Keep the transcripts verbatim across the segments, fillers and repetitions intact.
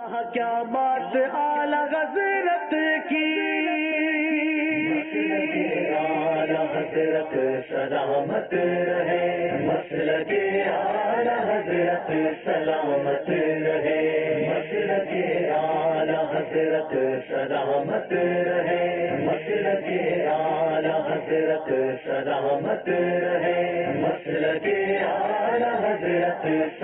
کیا بات اعلی حضرت کی، اعلی حضرت سلامت رہے، مسلک اعلی حضرت سلامت رہے، مسلک اعلی حضرت سلامت رہے، مسلک اعلی حضرت سلامت رہے، مسلک اعلی حضرت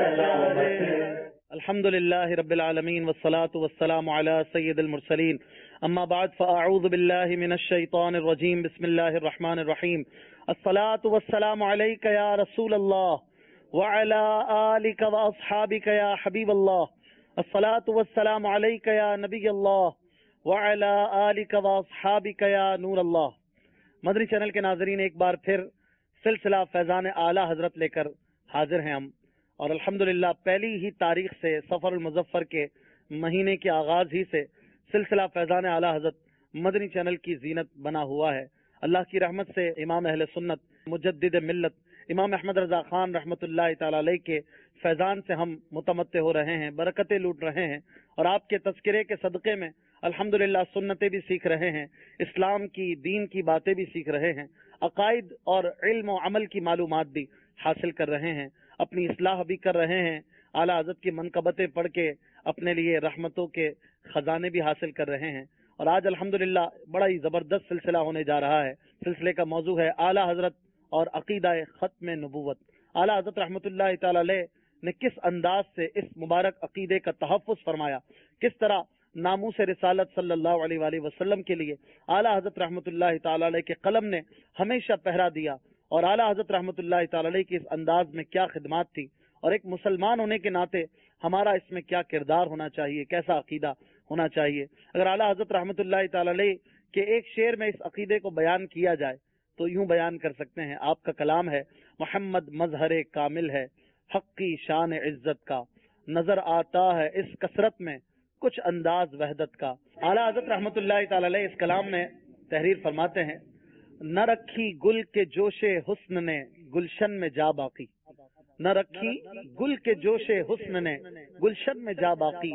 سلامت رہے۔ الحمد للہ رب العالمین والصلاة والسلام علی سید المرسلین، اما بعد فاعوذ باللہ من الشیطان الرجیم، بسم اللہ الرحمن الرحیم۔ الصلاة والسلام علیک یا رسول اللہ وعلی آلک واصحابک یا حبیب اللہ، الصلاة والسلام علیک یا نبی اللہ وعلی آلک واصحابک یا نور اللہ۔ مدنی چینل کے ناظرین، ایک بار پھر سلسلہ فیضان اعلیٰ حضرت لے کر حاضر ہیں ہم، اور الحمدللہ پہلی ہی تاریخ سے سفر المظفر کے مہینے کے آغاز ہی سے سلسلہ فیضان اعلیٰ حضرت مدنی چینل کی زینت بنا ہوا ہے۔ اللہ کی رحمت سے امام اہل سنت مجدد ملت امام احمد رضا خان رحمۃ اللہ تعالی علیہ کے فیضان سے ہم متمتع ہو رہے ہیں، برکتیں لوٹ رہے ہیں، اور آپ کے تذکرے کے صدقے میں الحمدللہ سنتیں بھی سیکھ رہے ہیں، اسلام کی دین کی باتیں بھی سیکھ رہے ہیں، عقائد اور علم و عمل کی معلومات بھی حاصل کر رہے ہیں، اپنی اصلاح بھی کر رہے ہیں، اعلیٰ حضرت کی منقبتیں پڑھ کے اپنے لیے رحمتوں کے خزانے بھی حاصل کر رہے ہیں۔ اور آج الحمدللہ بڑا ہی زبردست سلسلہ ہونے جا رہا ہے۔ سلسلے کا موضوع ہے اعلیٰ حضرت اور عقیدہ ختم نبوت۔ اعلیٰ حضرت رحمۃ اللہ تعالی علیہ نے کس انداز سے اس مبارک عقیدے کا تحفظ فرمایا، کس طرح ناموس رسالت صلی اللہ علیہ وآلہ وسلم کے لیے اعلیٰ حضرت رحمۃ اللہ تعالی علیہ کے قلم نے ہمیشہ پہرا دیا، اور اعلیٰ حضرت رحمۃ اللہ تعالی علیہ کی اس انداز میں کیا خدمات تھی، اور ایک مسلمان ہونے کے ناطے ہمارا اس میں کیا کردار ہونا چاہیے، کیسا عقیدہ ہونا چاہیے۔ اگر اعلیٰ حضرت رحمۃ اللہ تعالی علیہ کے ایک شعر میں اس عقیدے کو بیان کیا جائے تو یوں بیان کر سکتے ہیں، آپ کا کلام ہے، محمد مظہر کامل ہے، حق کی شان عزت کا، نظر آتا ہے اس کثرت میں کچھ انداز وحدت کا۔ اعلیٰ حضرت رحمۃ اللہ تعالی علیہ اس کلام میں تحریر فرماتے ہیں، نہ رکھی گل کے جوش حسن نے گلشن میں جا باقی، نہ رکھی گل کے جوش حسن نے گلشن میں جا باقی،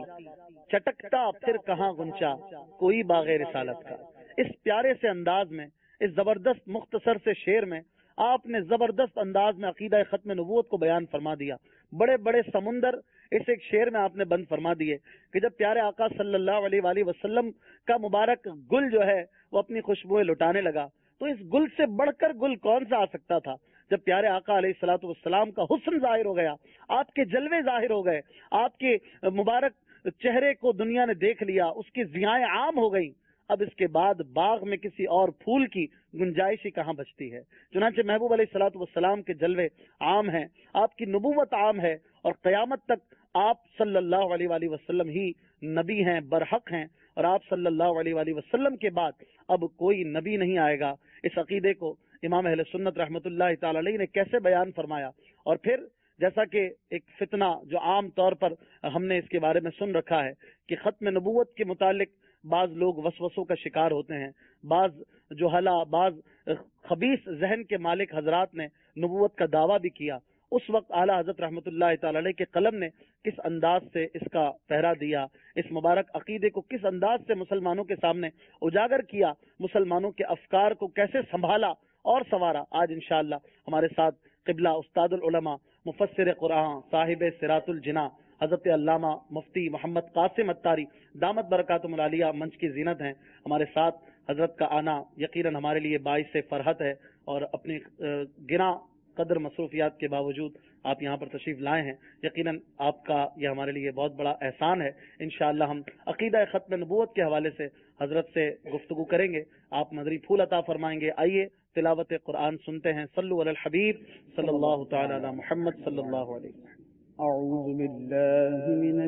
چٹکتا پھر کہاں غنچہ کوئی باغ رسالت کا۔ اس پیارے سے انداز میں، اس زبردست مختصر سے شعر میں آپ نے زبردست انداز میں عقیدہ ختم نبوت کو بیان فرما دیا۔ بڑے بڑے سمندر اس ایک شعر میں آپ نے بند فرما دیے کہ جب پیارے آقا صلی اللہ علیہ وآلہ وسلم کا مبارک گل جو ہے وہ اپنی خوشبوئیں لٹانے لگا، تو اس گل سے بڑھ کر گل کون سا آ سکتا تھا؟ جب پیارے آقا علیہ الصلوۃ والسلام کا حسن ظاہر ہو گیا، آپ کے جلوے ظاہر ہو گئے، آپ کے مبارک چہرے کو دنیا نے دیکھ لیا، اس کی ضیائیں عام ہو گئی، اب اس کے بعد باغ میں کسی اور پھول کی گنجائش ہی کہاں بچتی ہے؟ چنانچہ محبوب علیہ الصلوۃ والسلام کے جلوے عام ہیں، آپ کی نبوت عام ہے، اور قیامت تک آپ صلی اللہ علیہ وآلہ وسلم ہی نبی ہیں، برحق ہیں، اور آپ صلی اللہ علیہ وآلہ وسلم کے بعد اب کوئی نبی نہیں آئے گا۔ اس عقیدے کو امام اہل سنت رحمۃ اللہ تعالی علیہ نے کیسے بیان فرمایا، اور پھر جیسا کہ ایک فتنہ جو عام طور پر ہم نے اس کے بارے میں سن رکھا ہے کہ ختم نبوت کے متعلق بعض لوگ وسوسوں کا شکار ہوتے ہیں، بعض جہلا، بعض خبیث ذہن کے مالک حضرات نے نبوت کا دعویٰ بھی کیا۔ اس وقت اعلیٰ حضرت رحمۃ اللہ تعالی علیہ کے قلم نے کس انداز سے اس کا پہرا دیا، اس مبارک عقیدے کو کس انداز سے مسلمانوں کے سامنے اجاگر کیا، مسلمانوں کے افکار کو کیسے سنبھالا اور سنوارا۔ آج انشاءاللہ ہمارے ساتھ قبلہ استاد العلماء مفسر قرآن صاحب صراط الجناح حضرت علامہ مفتی محمد قاسم اتاری دامت برکاتہم العالیہ منچ کی زینت ہیں۔ ہمارے ساتھ حضرت کا آنا یقیناً ہمارے لیے باعث فرحت ہے، اور اپنی گنا قدر مصروفیات کے باوجود آپ یہاں پر تشریف لائے ہیں، یقیناً آپ کا یہ ہمارے لیے بہت بڑا احسان ہے۔ انشاءاللہ ہم عقیدہ ختم نبوت کے حوالے سے حضرت سے گفتگو کریں گے، آپ مدری پھول عطا فرمائیں گے۔ آئیے تلاوت قرآن سنتے ہیں۔ صلو علی الحبیب صلی اللہ تعالی علی محمد صلی اللہ علیہ وسلم۔ اعوذ باللہ من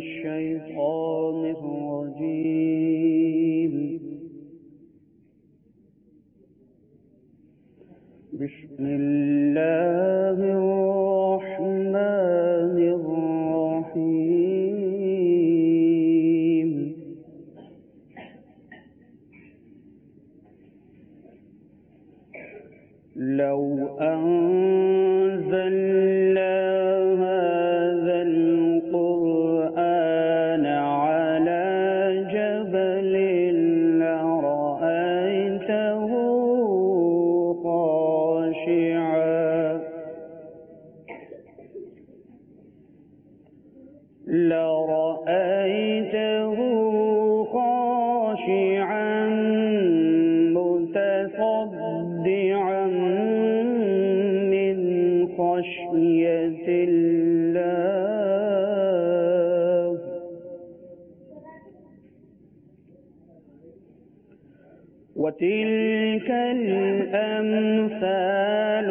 الشیطان الرجیم، بسم اللہ الرحمن الرحیم، لو انزلنا هذا القرآن وتلك الأمثال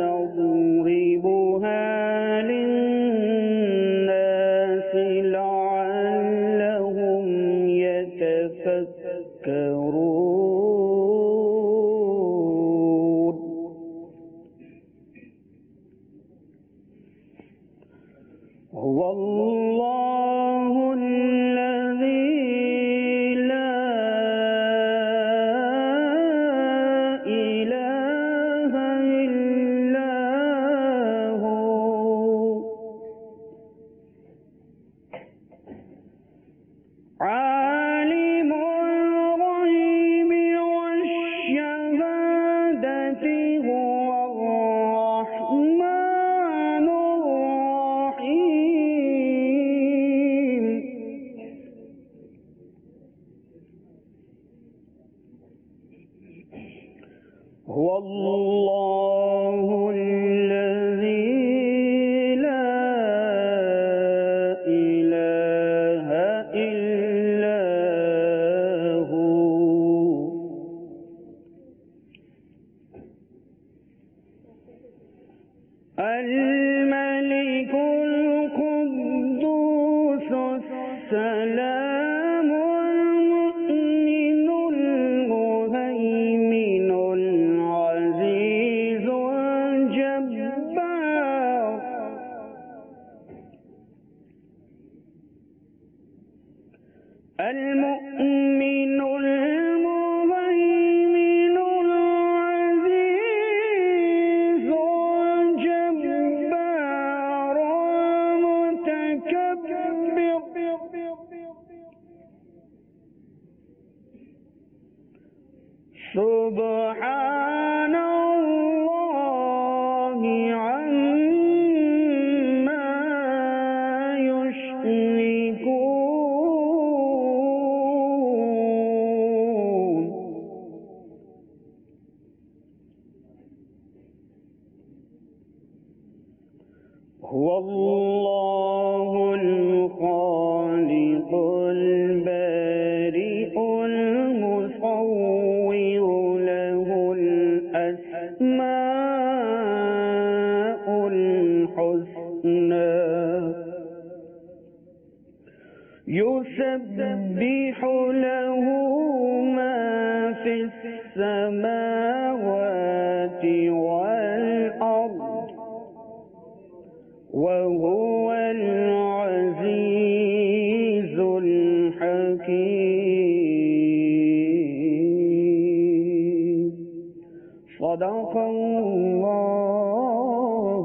نضربها للناس لعلهم يتفكرون. هو الله الذي لا إله إلا هو عالم الغيب والشهادة هو الرحمن الرحيم. هو الله الذي لا إله إلا هو الملك القدوس السلام المؤمن المهيمن العزيز الجبار المؤمن المهيمن العزيز الجبار المتكبر سبحان الله عما يشركون. هو الله الخالق البارئ المصور له الأسماء الحسنى يسبح له ما في السماوات والأرض وهو العزيز الحكيم. صدق الله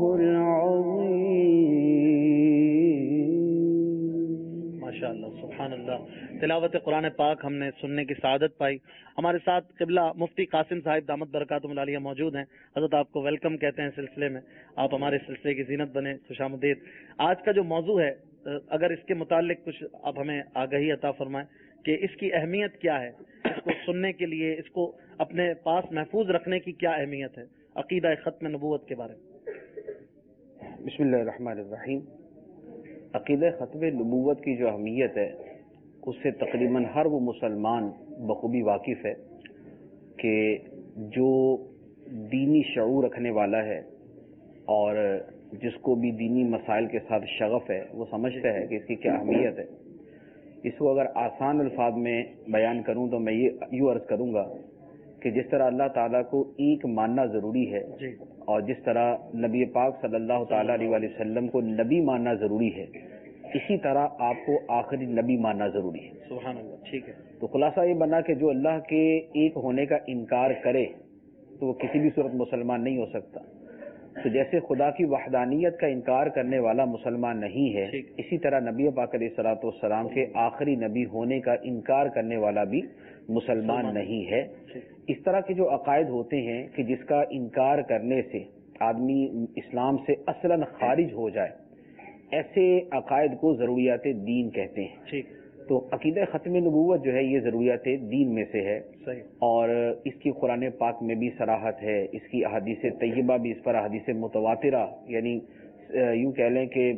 العظيم. माशाअल्लाह, सुभान अल्लाह। तिलावत कुरान पाक हमने सुनने की सआदत पाई। हमारे साथ किबला मुफ्ती कासिम साहिब दामत बरकातुहुल आलिया मौजूद हैं। हजरत आपको वेलकम कहते हैं सिलसिले में, आप हमारे सिलसिले की जीनत बने, खुशामदीद। आज का जो मौजू है, अगर इसके मुतालिक कुछ आप हमें आगाही अता फरमाएं कि इसकी अहमियत क्या है, इसको सुनने के लिए, इसको अपने पास महफूज रखने की क्या अहमियत है, अकीदा खत्म नबूवत के बारे में। बिस्मिल्लाहिर्रहमानिर्रहीम। अकीदा खत्म नबूवत की जो अहमियत है उससे तकरीबन हर वो मुसलमान बखूबी वाकिफ है कि जो दीनी शऊर रखने वाला है और जिसको भी दीनी मसाइल के साथ शगफ है वो समझता है कि इसकी क्या अहमियत है। इसको अगर आसान अल्फाज में बयान करूं तो मैं ये यूँ अर्ज करूंगा कि जिस तरह अल्लाह ताला को एक मानना जरूरी है और जिस तरह नबी पाक सल्लल्लाहु ताला अलैहि वसल्लम को नबी मानना जरूरी है, इसी तरह आपको आखिरी नबी मानना जरूरी है। सुभान अल्लाह। ठीक है। तो खुलासा ये बना कि जो अल्लाह के एक होने का इनकार करे तो वो किसी भी सूरत मुसलमान नहीं हो सकता। तो जैसे खुदा की वहदानियत का इनकार करने वाला मुसलमान नहीं है, इसी तरह नबी पाक अलैहिस्सलातु वस्सलाम के आखिरी नबी होने का इनकार करने वाला भी मुसलमान नहीं है। इस तरह के जो अकायद होते हैं कि जिसका इनकार करने से आदमी इस्लाम से असलन खारिज हो जाए, ऐसे अकायद को जरूरियात दीन कहते हैं। ठीक। तो अकीदा खत्म नबूवत जो है ये जरूरियात दीन में से है। सही। और इसकी कुरान पाक में भी सराहत है, इसकी अहादीस तय्यबा भी इस पर अहादीस मुतवातिरा, यानी यूं कह लें कि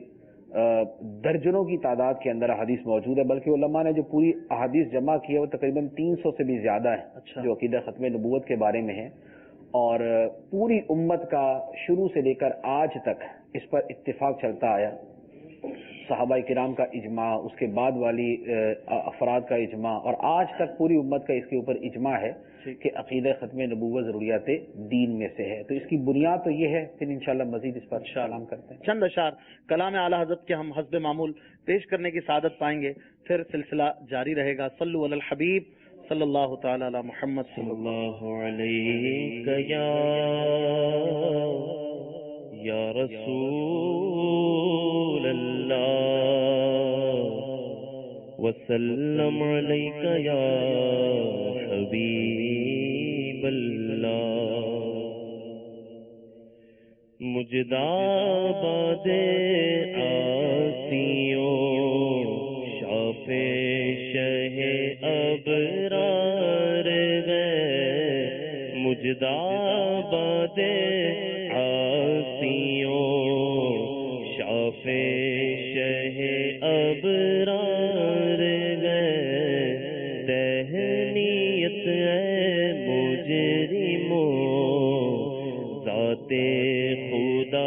درجنوں کی تعداد کے اندر احادیث موجود ہے، بلکہ علماء نے جو پوری احادیث جمع کی ہے وہ تقریباً تین سو سے بھی زیادہ ہے، اچھا. جو عقیدہ ختم نبوت کے بارے میں ہے، اور پوری امت کا شروع سے لے کر آج تک اس پر اتفاق چلتا آیا. صحابہ کرام کا اجماع، اس کے بعد والی افراد کا اجماع، اور آج تک پوری امت کا اس کے اوپر اجماع ہے کہ عقیدہ ختم نبوت ضروریات دین میں سے ہے. تو اس کی بنیاد تو یہ ہے، پھر انشاءاللہ مزید اس پر کلام کرتے ہیں. چند اشعار کلام اعلیٰ حضرت کے ہم حسب معمول پیش کرنے کی سعادت پائیں گے، پھر سلسلہ جاری رہے گا. صلو علی الحبیب صلی اللہ تعالی علی محمد صلی اللہ علیہ یا رسول اللہ وسلم علیک یا حبیب اللہ. مجدہ باد آسیوں شاف شہ ابرار گئے، مجدہ باد آسیوں شاف شہ ابرار گئے، تہنیت ہے مجرموں ذات خدا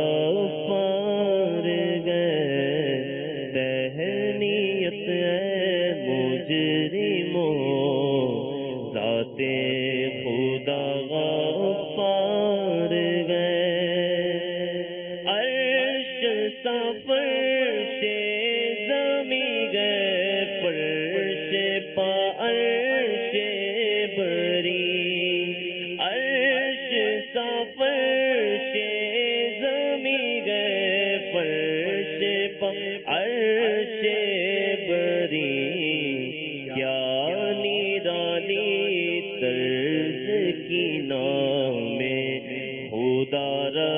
غفار گئے، تہنیت ہے مجرموں ذات خدا غفار گئے. عرش سا فرش زمیں گئے، فرش پا عرش بری، عرش سا فرش زمیں گئے، فرش پا عرش بری. کیا نیرالی طرز کی نام خدا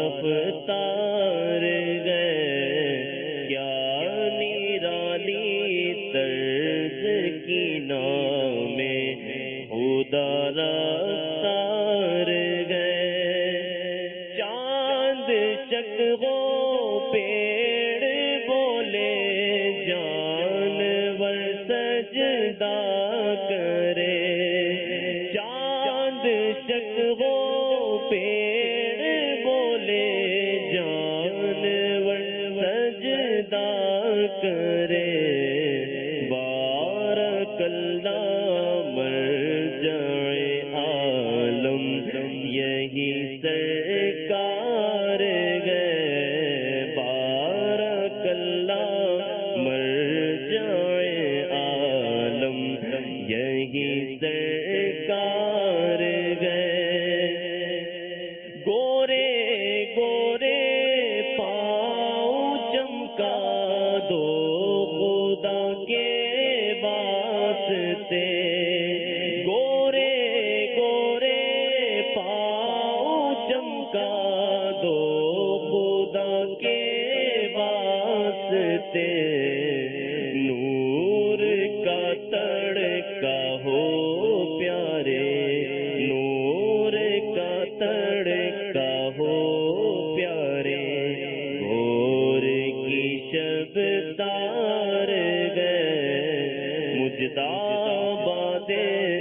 رفتار گئے، کیا نیرالی طرز کی نام خدا رفتار گئے. چاند شکغو پیڑ بولے، جانور سجدہ کرے، چاند شکغو پیڑ بولے، جانور سجدہ کرے. بارک اللہ مرجع عالم یہی سرکار گئے، بارک اللہ مرجع عالم یہی سرکار گئے. گورے گورے پاؤں چمکا دو خدا کے واسطے، گورے گورے پاؤں چمکا دو خدا کے واسطے. نور کا تڑکا ہو پیارے، نور کا تڑکا ہو پیارے، گور کی شب تار گئے. مجدہ باد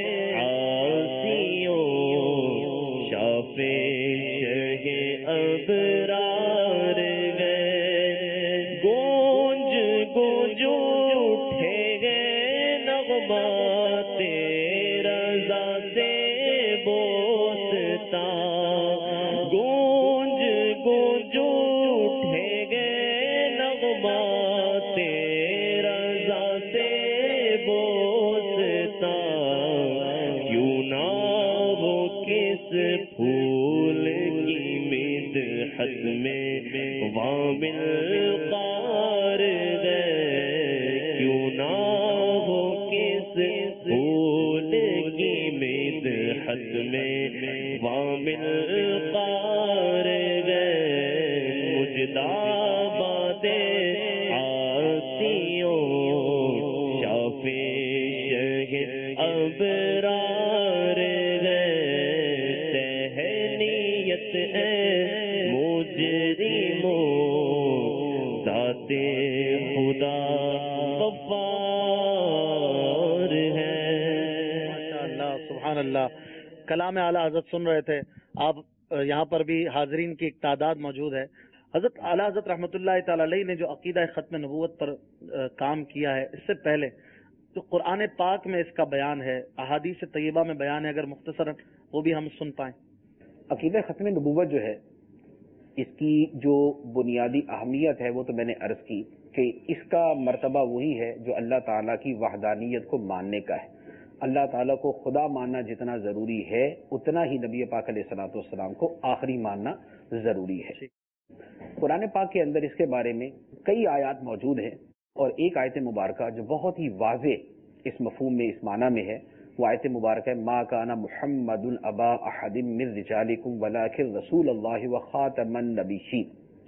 آسیوں شاف شہ ابرار گئے. گونج گونج اٹھے گئے نغمات رضا سے بوستا، گونج گونج اٹھے گئے نغمات رضا سے بوستا. کیوں نہ وہ کس پھول کی مدحت میں وامل قار گئے، کیوں نہ وہ کس پھول کی مدحت میں وامل قار گئے. مجدہ باد آسیوں شاف شہ ابرار گئے، تہنیت ہے مجرموں ذات اللہ. کلام اعلیٰ حضرت سن رہے تھے آپ, یہاں پر بھی حاضرین کی ایک تعداد موجود ہے. حضرت اعلیٰ حضرت رحمۃ اللہ تعالی علیہ نے جو عقیدہ ختم نبوت پر کام کیا ہے, اس سے پہلے جو قرآن پاک میں اس کا بیان ہے, احادیث طیبہ میں بیان ہے, اگر مختصراً وہ بھی ہم سن پائیں. عقیدہ ختم نبوت جو ہے, اس کی جو بنیادی اہمیت ہے وہ تو میں نے عرض کی کہ اس کا مرتبہ وہی ہے جو اللہ تعالیٰ کی وحدانیت کو ماننے کا ہے. اللہ تعالیٰ کو خدا ماننا جتنا ضروری ہے اتنا ہی نبی پاک علیہ الصلوۃ والسلام کو آخری ماننا ضروری ہے. قرآن پاک کے اندر اس کے بارے میں کئی آیات موجود ہیں, اور ایک آیت مبارکہ جو بہت ہی واضح اس مفہوم میں, اس معنی میں ہے, وہ آیت مبارکہ ہے ما کان محمد ابا احد من رجالکم ولکن رسول اللہ وخاتم النبیین.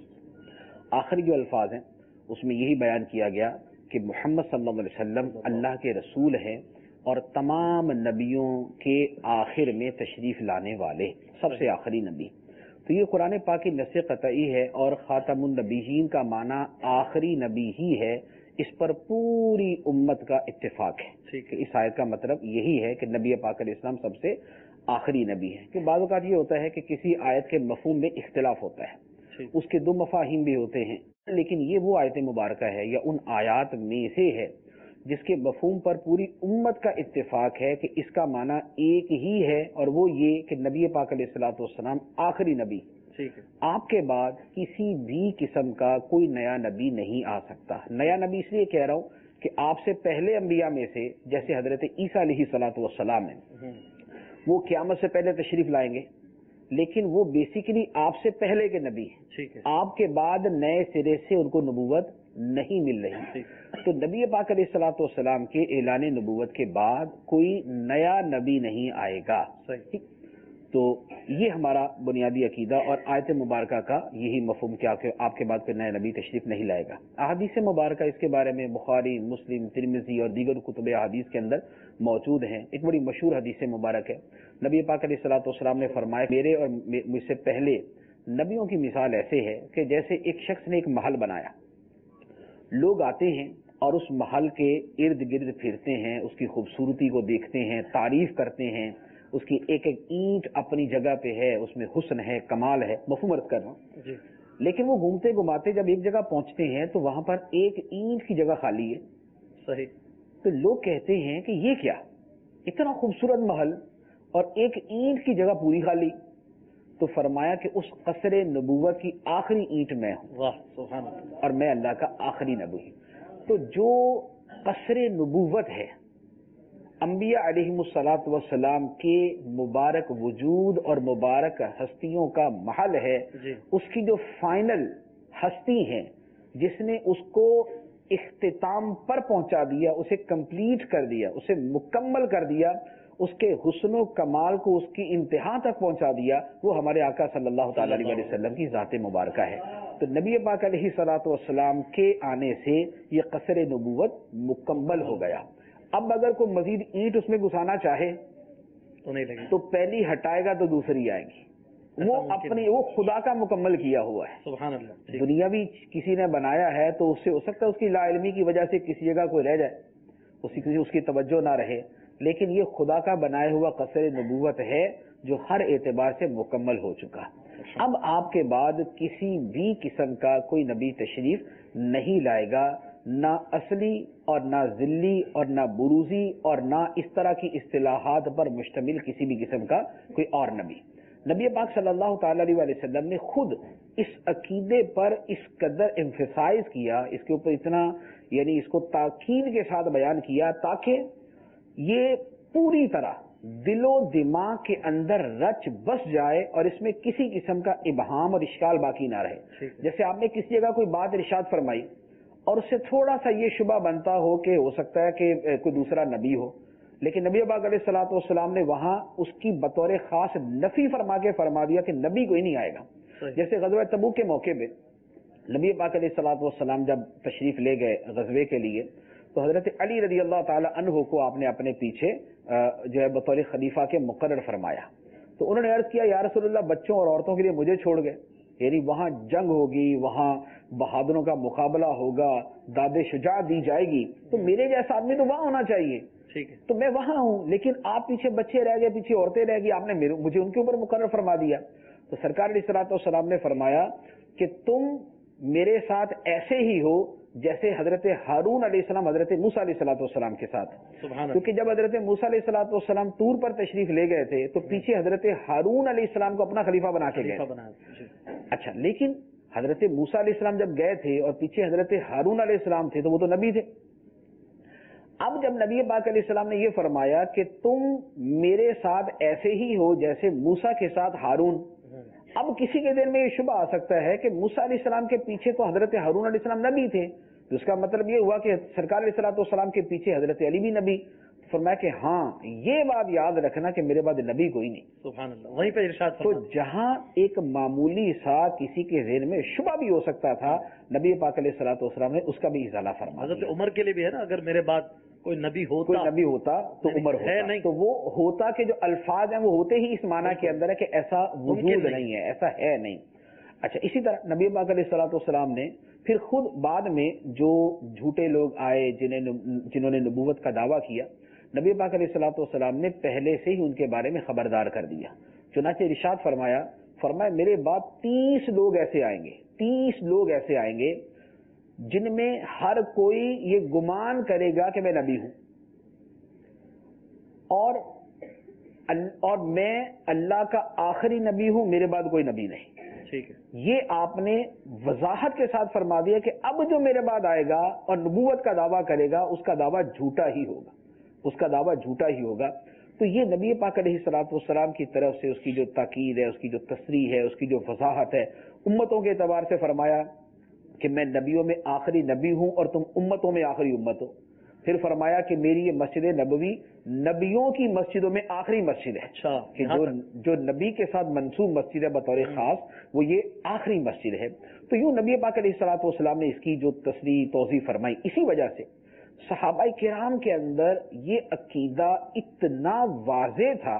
آخری جو الفاظ ہیں اس میں یہی بیان کیا گیا کہ محمد صلی اللہ علیہ وسلم اللہ کے رسول ہیں اور تمام نبیوں کے آخر میں تشریف لانے والے, سب سے آخری نبی. تو یہ قرآن پاک کی نص قطعی ہے, اور خاتم النبیین کا معنی آخری نبی ہی ہے. اس پر پوری امت کا اتفاق ہے کہ اس آیت کا مطلب یہی ہے کہ نبی پاک علیہ السلام سب سے آخری نبی ہے. کہ بعض اوقات یہ ہوتا ہے کہ کسی آیت کے مفہوم میں اختلاف ہوتا ہے, اس کے دو مفاہیم بھی ہوتے ہیں, لیکن یہ وہ آیت مبارکہ ہے یا ان آیات میں سے ہے جس کے مفہوم پر پوری امت کا اتفاق ہے کہ اس کا معنی ایک ہی ہے, اور وہ یہ کہ نبی پاک علیہ الصلوۃ والسلام آخری نبی. آپ کے بعد کسی بھی قسم کا کوئی نیا نبی نہیں آ سکتا. نیا نبی اس لیے کہہ رہا ہوں کہ آپ سے پہلے انبیاء میں سے جیسے حضرت عیسیٰ علیہ الصلوۃ والسلام ہیں, وہ قیامت سے پہلے تشریف لائیں گے, لیکن وہ بیسیکلی آپ سے پہلے کے نبی ہیں. آپ کے بعد نئے سرے سے ان کو نبوت نہیں مل رہی. تو نبی پاک علیہ الصلوۃ والسلام کے اعلان نبوت کے بعد کوئی نیا نبی نہیں آئے گا. تو یہ ہمارا بنیادی عقیدہ اور آیت مبارکہ کا یہی مفہوم کیا کہ آپ کے بعد کوئی نیا نبی تشریف نہیں لائے گا. احادیث مبارکہ اس کے بارے میں بخاری, مسلم, ترمذی اور دیگر کتب احادیث کے اندر موجود ہیں. ایک بڑی مشہور حدیث مبارک ہے, نبی پاک علیہ الصلوۃ والسلام نے فرمایا میرے اور مجھ سے پہلے نبیوں کی مثال ایسے ہے کہ جیسے ایک شخص نے ایک محل بنایا, لوگ آتے ہیں اور اس محل کے ارد گرد پھرتے ہیں, اس کی خوبصورتی کو دیکھتے ہیں, تعریف کرتے ہیں, اس کی ایک ایک اینٹ اپنی جگہ پہ ہے, اس میں حسن ہے, کمال ہے, مفہوم عرض کر رہا ہوں جی. لیکن وہ گھومتے گھماتے جب ایک جگہ پہنچتے ہیں تو وہاں پر ایک اینٹ کی جگہ خالی ہے. صحیح. تو لوگ کہتے ہیں کہ یہ کیا, اتنا خوبصورت محل اور ایک اینٹ کی جگہ پوری خالی. تو فرمایا کہ اس قصر نبوت کی آخری اینٹ میں ہوں. واہ سبحان اللہ. اور میں اللہ کا آخری نبی ہوں. تو جو قصر نبوت ہے, انبیاء علیہم الصلوۃ والسلام کے مبارک وجود اور مبارک ہستیوں کا محل ہے جی. اس کی جو فائنل ہستی ہے جس نے اس کو اختتام پر پہنچا دیا, اسے کمپلیٹ کر دیا, اسے مکمل کر دیا, اس کے حسن و کمال کو اس کی انتہا تک پہنچا دیا, وہ ہمارے آقا صلی اللہ تعالی علیہ وسلم کی ذات مبارکہ ہے. تو نبی پاک علیہ الصلوۃ والسلام کے آنے سے یہ قصر نبوت مکمل ہو گیا. اب اگر کوئی مزید اینٹ اس میں گھسانا چاہے تو نہیں لگے, تو پہلی ہٹائے گا تو دوسری آئے گی. وہ اپنی وہ خدا کا مکمل کیا ہوا ہے. سبحان اللہ. دنیا بھی کسی نے بنایا ہے تو اس سے ہو سکتا ہے اس کی لا علمی کی وجہ سے کسی جگہ کوئی رہ جائے, اسی اس کی توجہ نہ رہے, لیکن یہ خدا کا بنایا ہوا قصر نبوت ہے جو ہر اعتبار سے مکمل ہو چکا. اب آپ کے بعد کسی بھی قسم کا کوئی نبی تشریف نہیں لائے گا, نہ اصلی اور نہ ذلی اور نہ بروزی اور نہ اس طرح کی اصطلاحات پر مشتمل کسی بھی قسم کا کوئی اور نبی. نبی پاک صلی اللہ تعالی علیہ وسلم نے خود اس عقیدے پر اس قدر ایمفیسائز کیا, اس کے اوپر اتنا یعنی اس کو تاکید کے ساتھ بیان کیا تاکہ یہ پوری طرح دل و دماغ کے اندر رچ بس جائے اور اس میں کسی قسم کا ابہام اور اشکال باقی نہ رہے. جیسے آپ نے کسی جگہ کوئی بات ارشاد فرمائی اور اس سے تھوڑا سا یہ شبہ بنتا ہو کہ ہو سکتا ہے کہ کوئی دوسرا نبی ہو, لیکن نبی پاک علیہ الصلوۃ والسلام نے وہاں اس کی بطور خاص نفی فرما کے فرما دیا کہ نبی کوئی نہیں آئے گا. جیسے غزوہ تبوک کے موقع پہ نبی پاک علیہ الصلوۃ والسلام جب تشریف لے گئے غزوے کے لیے تو حضرت علی رضی اللہ تعالی عنہ کو آپ نے اپنے پیچھے جو ہے بطور خلیفہ کے مقرر فرمایا. تو انہوں نے عرض کیا یا رسول اللہ بچوں اور عورتوں کے لیے مجھے چھوڑ گئے, یعنی وہاں جنگ ہوگی, وہاں بہادروں کا مقابلہ ہوگا, داد شجاعت دی جائے گی, تو میرے جیسا آدمی تو وہاں ہونا چاہیے. ٹھیک ہے، تو میں وہاں ہوں، لیکن آپ پیچھے بچے رہ گئے، پیچھے عورتیں رہ گئی، آپ نے میرے مجھے ان کے اوپر مقرر فرما دیا. تو سرکار علیہ الصلوۃ والسلام نے فرمایا کہ تم میرے ساتھ ایسے ہی ہو جیسے حضرت ہارون علیہ السلام حضرت موسیٰ علیہ الصلوۃ والسلام کے ساتھ. سبحان اللہ. کیونکہ جب حضرت موسیٰ علیہ الصلوۃ والسلام طور پر تشریف لے گئے تھے تو پیچھے حضرت ہارون علیہ السلام کو اپنا خلیفہ بنا کے گئے. خلیفہ بنا جی. اچھا، لیکن حضرت موسیٰ علیہ السلام جب گئے تھے اور پیچھے حضرت ہارون علیہ السلام تھے تو وہ تو نبی تھے. اب جب نبی پاک علیہ السلام نے یہ فرمایا کہ تم میرے ساتھ ایسے ہی ہو جیسے موسیٰ کے ساتھ ہارون، اب کسی کے دل میں یہ شبہ آ سکتا ہے کہ موسیٰ علیہ السلام کے پیچھے تو حضرت ہارون علیہ السلام نبی تھے، تو اس کا مطلب یہ ہوا کہ سرکار علیہ الصلوۃ والسلام کے پیچھے حضرت علی بھی نبی. فرمایا کہ ہاں یہ بات یاد رکھنا کہ میرے بعد نبی کوئی نہیں. سبحان اللہ. وہیں پہ ارشاد تو فرما. جہاں ایک معمولی سا کسی کے ذہن میں شبہ بھی ہو سکتا تھا، نبی پاک علیہ الصلوۃ والسلام نے اس کا بھی ازالہ فرما حضرت دیا. عمر کے لیے بھی ہے نا، اگر میرے بعد کوئی نبی ہوتا کوئی نبی ہوتا تو نہیں، عمر ہے ہوتا. نہیں. تو وہ ہوتا کہ جو الفاظ ہیں وہ ہوتے ہی اس معنی کے اندر ہے کہ ایسا وجود ممکن نہیں. نہیں ہے، ایسا ہے نہیں. اچھا، اسی طرح نبی پاک علیہ الصلوۃ والسلام نے پھر خود بعد میں جو جھوٹے لوگ آئے جنہیں جنہوں نے نبوت کا دعویٰ کیا، نبی پاک علیہ الصلوۃ والسلام نے پہلے سے ہی ان کے بارے میں خبردار کر دیا. چنانچہ ارشاد فرمایا فرمایا میرے بعد تیس لوگ ایسے آئیں گے، تیس لوگ ایسے آئیں گے جن میں ہر کوئی یہ گمان کرے گا کہ میں نبی ہوں، اور اور میں اللہ کا آخری نبی ہوں، میرے بعد کوئی نبی نہیں. ٹھیک ہے. یہ آپ نے وضاحت کے ساتھ فرما دیا کہ اب جو میرے بعد آئے گا اور نبوت کا دعویٰ کرے گا اس کا دعویٰ جھوٹا ہی ہوگا، اس کا دعویٰ جھوٹا ہی ہوگا. تو یہ نبی پاک علیہ الصلوۃ والسلام کی طرف سے اس کی جو تاکید ہے، اس کی جو تصریح ہے، اس کی جو وضاحت ہے، امتوں کے اعتبار سے فرمایا کہ میں نبیوں میں آخری نبی ہوں اور تم امتوں میں آخری امت ہو. پھر فرمایا کہ میری یہ مسجد نبوی نبیوں کی مسجدوں میں آخری مسجد ہے. اچھا، کہ جو جو نبی کے ساتھ منسوب مسجد ہے بطور خاص وہ یہ آخری مسجد ہے. تو یوں نبی پاک علیہ الصلوۃ والسلام نے اس کی جو تصریح توضیح فرمائی. اسی وجہ سے صحابہ کرام کے اندر یہ عقیدہ اتنا واضح تھا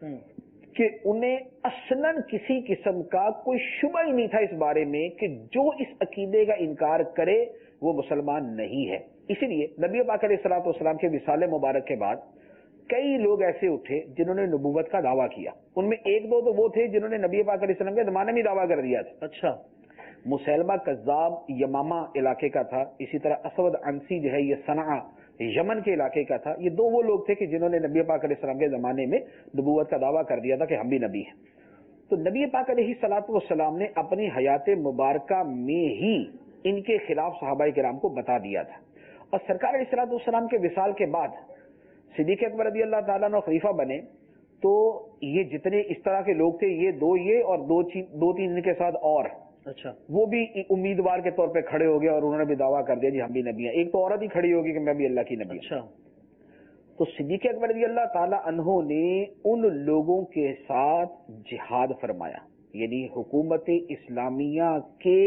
کہ انہیں اصلاً کسی قسم کا کوئی شبہ ہی نہیں تھا اس بارے میں کہ جو اس عقیدے کا انکار کرے وہ مسلمان نہیں ہے. اسی لیے نبی پاک علیہ الصلوۃ والسلام کے وصال مبارک کے بعد کئی لوگ ایسے اٹھے جنہوں نے نبوت کا دعویٰ کیا. ان میں ایک دو تو وہ تھے جنہوں نے نبی پاک علیہ السلام کے زمانے میں دعویٰ کر دیا تھا. اچھا. مسیلمہ کذاب یمامہ علاقے کا تھا، اسی طرح اسود عنسی جو ہے یہ صنعاء یمن کے علاقے کا تھا. یہ دو وہ لوگ تھے کہ جنہوں نے نبی پاک علیہ السلام کے زمانے میں نبوت کا دعویٰ کر دیا تھا کہ ہم بھی نبی ہیں. تو نبی پاک علیہ الصلوۃ والسلام نے اپنی حیات مبارکہ میں ہی ان کے خلاف صحابہ کرام کو بتا دیا تھا. اور سرکار علیہ الصلوۃ والسلام کے وصال کے بعد صدیق اکبر رضی اللہ تعالیٰ عنہ خلیفہ بنے تو یہ جتنے اس طرح کے لوگ تھے، یہ دو یہ اور دو دو تین ان کے ساتھ اور اچھا وہ بھی امیدوار کے طور پہ کھڑے ہو گئے اور انہوں نے بھی دعویٰ کر دیا جی ہم بھی نبی ہیں. ایک تو عورت ہی کھڑی ہوگی کہ میں بھی اللہ کی نبی ہوں. اچھا. تو صدیق اکبر رضی اللہ تعالیٰ عنہ نے ان لوگوں کے ساتھ جہاد فرمایا، یعنی حکومت اسلامیہ کے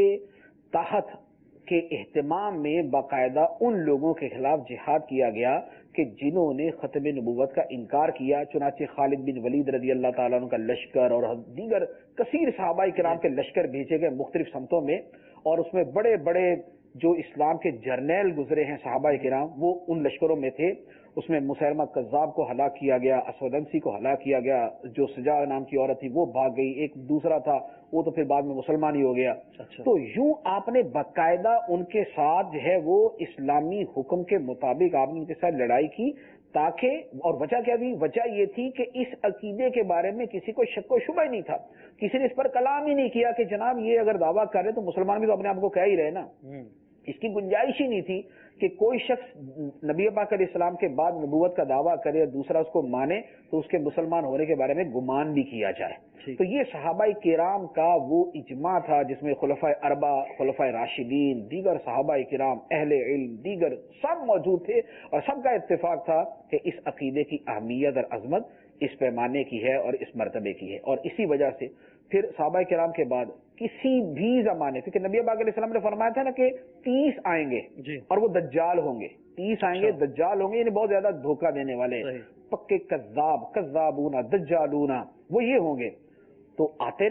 تحت کے اہتمام میں باقاعدہ ان لوگوں کے خلاف جہاد کیا گیا کہ جنہوں نے ختم نبوت کا انکار کیا. چنانچہ خالد بن ولید رضی اللہ تعالیٰ عنہ کا لشکر اور دیگر کثیر صحابہ کرام کے لشکر بھیجے گئے مختلف سمتوں میں، اور اس میں بڑے بڑے جو اسلام کے جرنیل گزرے ہیں صحابہ کرام وہ ان لشکروں میں تھے. اس میں مسیلمہ کذاب کو ہلاک کیا گیا، اسود عنسی کو ہلاک کیا گیا، جو سجا نام کی عورت تھی وہ بھاگ گئی، ایک دوسرا تھا وہ تو پھر بعد میں مسلمان ہی ہو گیا. تو یوں آپ نے باقاعدہ ان کے ساتھ جو ہے وہ اسلامی حکم کے مطابق آپ نے ان کے ساتھ لڑائی کی، تاکہ اور وجہ کیا تھی؟ وجہ یہ تھی کہ اس عقیدے کے بارے میں کسی کو شک و شبہ ہی نہیں تھا، کسی نے اس پر کلام ہی نہیں کیا کہ جناب یہ اگر دعویٰ کر رہے تو مسلمان بھی تو اپنے آپ کو کہہ ہی رہے نا. اس کی گنجائش ہی نہیں تھی کہ کوئی شخص نبی پاک علیہ السلام کے بعد نبوت کا دعویٰ کرے اور دوسرا اس کو مانے تو اس کے مسلمان ہونے کے بارے میں گمان بھی کیا جائے. تو یہ صحابہ کرام کا وہ اجماع تھا جس میں خلفائے اربع، خلفائے راشدین، دیگر صحابہ کرام، اہل علم دیگر سب موجود تھے، اور سب کا اتفاق تھا کہ اس عقیدے کی اہمیت اور عظمت اس پیمانے کی ہے اور اس مرتبے کی ہے. اور اسی وجہ سے پھر صحابہ کرام کے بعد کسی بھی زمانے سے، کہ نبی پاک علیہ السلام نے فرمایا تھا نا کہ تیس آئیں گے جی. اور وہ دجال ہوں گے، تیس آئیں گے دجال ہوں گے، یعنی بہت زیادہ دھوکہ دینے والے پکے کذاب، کذابون، دجالون، وہ یہ ہوں گے. تو آتے رہے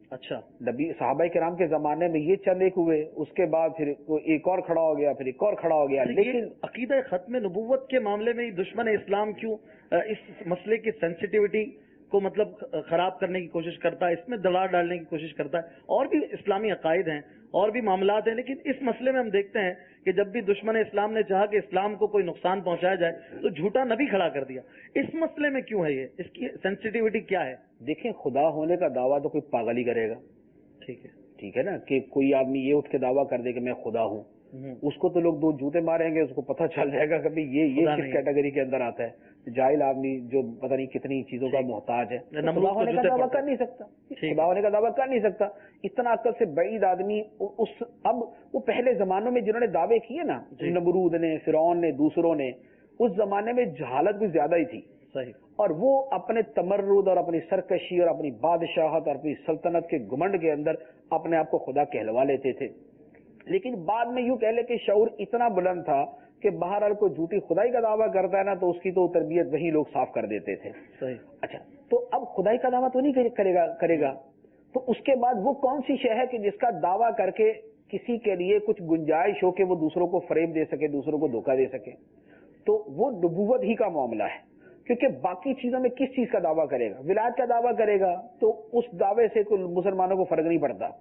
اچھا نبی صحابہ کرام کے زمانے میں یہ چند ایک ہوئے، اس کے بعد پھر ایک اور کھڑا ہو گیا، پھر ایک اور کھڑا ہو گیا. لیکن عقیدہ ختم نبوت کے معاملے میں دشمن اسلام کیوں اس مسئلے کی سینسٹیوٹی کو مطلب خراب کرنے کی کوشش کرتا ہے، اس میں دراڑ ڈالنے کی کوشش کرتا ہے؟ اور بھی اسلامی عقائد ہیں اور بھی معاملات ہیں، لیکن اس مسئلے میں ہم دیکھتے ہیں کہ جب بھی دشمن اسلام نے چاہا کہ اسلام کو کوئی نقصان پہنچایا جائے تو جھوٹا نبی کھڑا کر دیا. اس مسئلے میں کیوں ہے یہ، اس کی سینسٹیوٹی کیا ہے؟ دیکھیں، خدا ہونے کا دعویٰ تو کوئی پاگل ہی کرے گا. ٹھیک ہے ٹھیک ہے نا، کہ کوئی آدمی یہ اٹھ کے دعویٰ کر دے کہ میں خدا ہوں، اس کو تو لوگ دو جوتے ماریں گے، اس کو پتہ چل جائے گا کہ یہ یہ کس کیٹیگری کے اندر آتا ہے. جاہل آدمی جو پتہ نہیں کتنی چیزوں کا محتاج ہے، خدا ہونے کا دعویٰ کر نہیں سکتا. خدا ہونے کا دعویٰ کر نہیں سکتا. اتنا عقل سے بعید آدمی. اس اب وہ پہلے زمانوں میں جنہوں نے دعوے کیے نا، نمرود نے، فرعون نے، دوسروں نے، اس زمانے میں جہالت بھی زیادہ ہی تھی. صحیح. اور وہ اپنے تمرد اور اپنی سرکشی اور اپنی بادشاہت اور اپنی سلطنت کے گھمنڈ کے اندر اپنے آپ کو خدا کہلوا لیتے تھے. لیکن بعد میں یوں کہہ لے کہ شعور اتنا بلند تھا کہ بہرحال کوئی جھوٹی خدائی کا دعویٰ کرتا ہے نا تو اس کی تو تربیت وہی لوگ صاف کر دیتے تھے. صحیح. اچھا، تو اب خدائی کا دعویٰ تو نہیں کرے گا کرے گا تو اس کے بعد وہ کون سی شے ہے کہ جس کا دعویٰ کر کے کسی کے لیے کچھ گنجائش ہو کہ وہ دوسروں کو فریب دے سکے، دوسروں کو دھوکہ دے سکے؟ تو وہ نبوت ہی کا معاملہ ہے. کیونکہ باقی چیزوں میں کس چیز کا دعویٰ کرے گا؟ ولایت کا دعویٰ کرے گا تو اس دعوے سے کوئی مسلمانوں کو فرق نہیں پڑتا.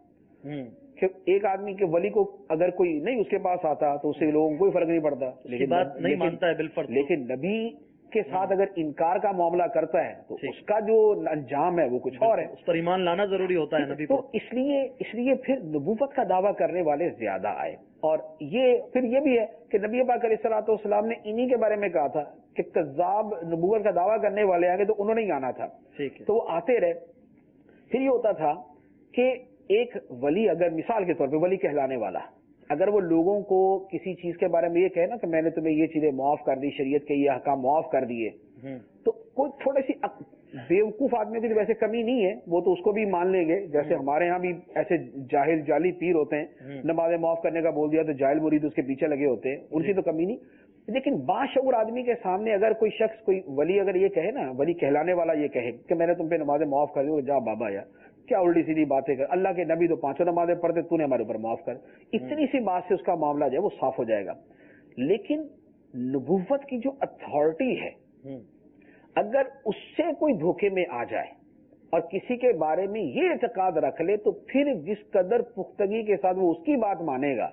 کہ ایک آدمی کے ولی کو اگر کوئی نہیں اس کے پاس آتا تو اسے لوگوں کو کوئی فرق نہیں پڑتا. لیکن بات نہیں مانتا ہے بالفرض. لیکن نبی کے ساتھ اگر انکار کا معاملہ کرتا ہے تو اس کا جو انجام ہے وہ کچھ اور ہے. اس پر ایمان لانا ضروری ہوتا ہے نبی تو اس لیے اس لیے پھر نبوت کا دعویٰ کرنے والے زیادہ آئے. اور یہ پھر یہ بھی ہے کہ نبی پاک علیہ الصلوۃ والسلام نے انہی کے بارے میں کہا تھا کہ کذاب نبوت کا دعویٰ کرنے والے آگے تو انہوں نے ہی آنا تھا. تو وہ آتے رہے. پھر یہ ہوتا تھا کہ ایک ولی اگر مثال کے طور پہ ولی کہلانے والا اگر وہ لوگوں کو کسی چیز کے بارے میں یہ کہے نا کہ میں نے تمہیں یہ چیزیں معاف کر دی، شریعت کے یہ احکام معاف کر دیے، تو کوئی تھوڑی سی بیوقوف آدمی کی ویسے کمی نہیں ہے، وہ تو اس کو بھی مان لیں گے. جیسے ہمارے ہاں بھی ایسے جاہل جعلی پیر ہوتے ہیں، نمازیں معاف کرنے کا بول دیا تو جاہل مرید اس کے پیچھے لگے ہوتے ہیں، ان کی تو کمی نہیں. لیکن باشعور آدمی کے سامنے اگر کوئی شخص کوئی ولی اگر یہ کہے نا، ولی کہلانے والا یہ کہے کہ میں نے تم پہ نمازیں معاف کر دی، جا بابا یار کیا الٹی سیدھی باتیں کر، اللہ کے نبی تو پانچوں نمازیں پڑھتے، تو نے ہمارے اوپر معاف کر. اتنی سی بات سے اس کا معاملہ جو ہے وہ صاف ہو جائے گا. لیکن نبوت کی جو اتھارٹی ہے اگر اس سے کوئی دھوکے میں آ جائے اور کسی کے بارے میں یہ اعتقاد رکھ لے تو پھر جس قدر پختگی کے ساتھ وہ اس کی بات مانے گا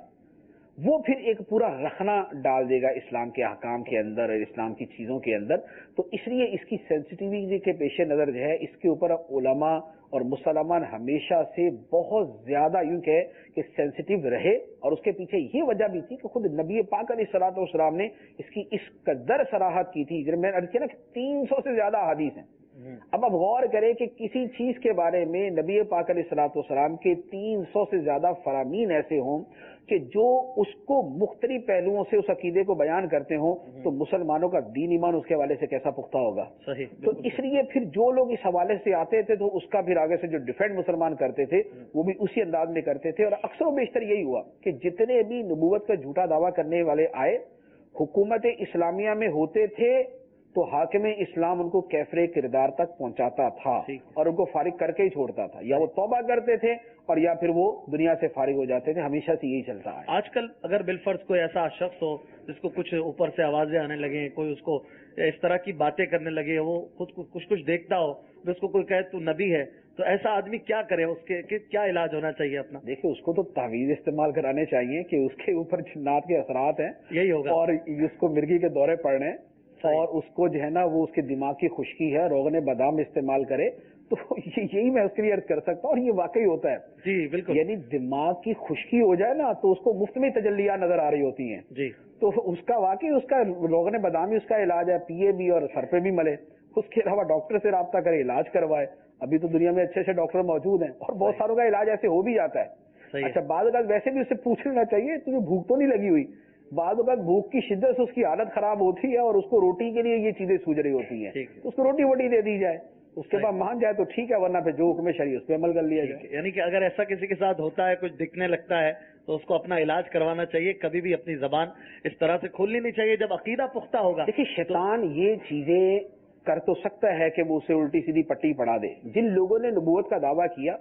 وہ پھر ایک پورا رخنا ڈال دے گا اسلام کے احکام کے اندر اور اسلام کی چیزوں کے اندر. تو اس لیے اس کی سینسٹیوٹی کے پیش نظر جو ہے اس کے اوپر علماء اور مسلمان ہمیشہ سے بہت زیادہ یوں کہ کہ سینسٹیو رہے. اور اس کے پیچھے یہ وجہ بھی تھی کہ خود نبی پاک علیہ الصلوۃ والسلام نے اس کی اس قدر صراحت کی تھی. میں نے عرض کیا نا کہ تین سو سے زیادہ احادیث ہیں. اب اب غور کریں کہ کسی چیز کے بارے میں نبی پاک علیہ الصلوۃ والسلام کے تین سو سے زیادہ فرامین ایسے ہوں کہ جو اس کو مختلف پہلوؤں سے اس عقیدے کو بیان کرتے ہوں تو مسلمانوں کا دین ایمان اس کے حوالے سے کیسا پختہ ہوگا. صحیح. تو اس لیے پھر جو لوگ اس حوالے سے آتے تھے تو اس کا پھر آگے سے جو ڈیفینڈ مسلمان کرتے تھے وہ بھی اسی انداز میں کرتے تھے. اور اکثر و بیشتر یہی ہوا کہ جتنے بھی نبوت کا جھوٹا دعویٰ کرنے والے آئے حکومت اسلامیہ میں ہوتے تھے تو حاکم اسلام ان کو کیفر کردار تک پہنچاتا تھا اور ان کو فارغ کر کے ہی چھوڑتا تھا. یا وہ توبہ کرتے تھے اور یا پھر وہ دنیا سے فارغ ہو جاتے تھے. ہمیشہ سے یہی چلتا ہے. آج کل اگر بالفرض کوئی ایسا شخص ہو جس کو کچھ اوپر سے آوازیں آنے لگے، کوئی اس کو اس طرح کی باتیں کرنے لگے، وہ خود کچھ کچھ دیکھتا ہو، اس کو کوئی کہے تو نبی ہے، تو ایسا آدمی کیا کرے؟ اس کے کیا علاج ہونا چاہیے اپنا؟ دیکھیں اس کو تو تعویذ استعمال کرانے چاہیے کہ اس کے اوپر جنات کے اثرات ہیں، یہی ہوگا، اور اس کو مرگی کے دورے پڑنے اور اس کو جو ہے نا وہ اس کے دماغ کی خشکی ہے، روغن بادام استعمال کرے. تو یہی میں اس کے لیے عرض کر سکتا ہوں اور یہ واقعی ہوتا ہے. جی بالکل. یعنی دماغ کی خشکی ہو جائے نا تو اس کو مفت میں تجلیات نظر آ رہی ہوتی ہیں. جی. تو اس کا واقعی اس کا روغن بادام ہی اس کا علاج ہے. پیے بھی اور سر پہ بھی ملے. اس کے علاوہ ڈاکٹر سے رابطہ کرے، علاج کروائے. ابھی تو دنیا میں اچھے اچھے ڈاکٹر موجود ہیں اور بہت ساروں کا علاج ایسے ہو بھی جاتا ہے. اچھا بعض اوقات ویسے بھی اس سے پوچھ لینا چاہیے تمہیں بھوک تو نہیں لگی ہوئی. بعض اوقات بھوک کی شدت سے اس کی حالت خراب ہوتی ہے اور اس کو روٹی کے لیے یہ چیزیں سوج رہی ہوتی ہیں، اس کو روٹی ووٹی دے دی جائے، اس کے بعد مان جائے تو ٹھیک ہے، ورنہ پھر جو حکم شریع اس پہ عمل کر لیا جائے. یعنی کہ اگر ایسا کسی کے ساتھ ہوتا ہے، کچھ دکھنے لگتا ہے تو اس کو اپنا علاج کروانا چاہیے. کبھی بھی اپنی زبان اس طرح سے کھولنی نہیں چاہیے جب عقیدہ پختہ ہوگا. دیکھیے شیطان یہ چیزیں کر تو سکتا ہے کہ وہ اسے الٹی سیدھی پٹی پڑھا دے. جن لوگوں نے نبوت کا دعویٰ کیا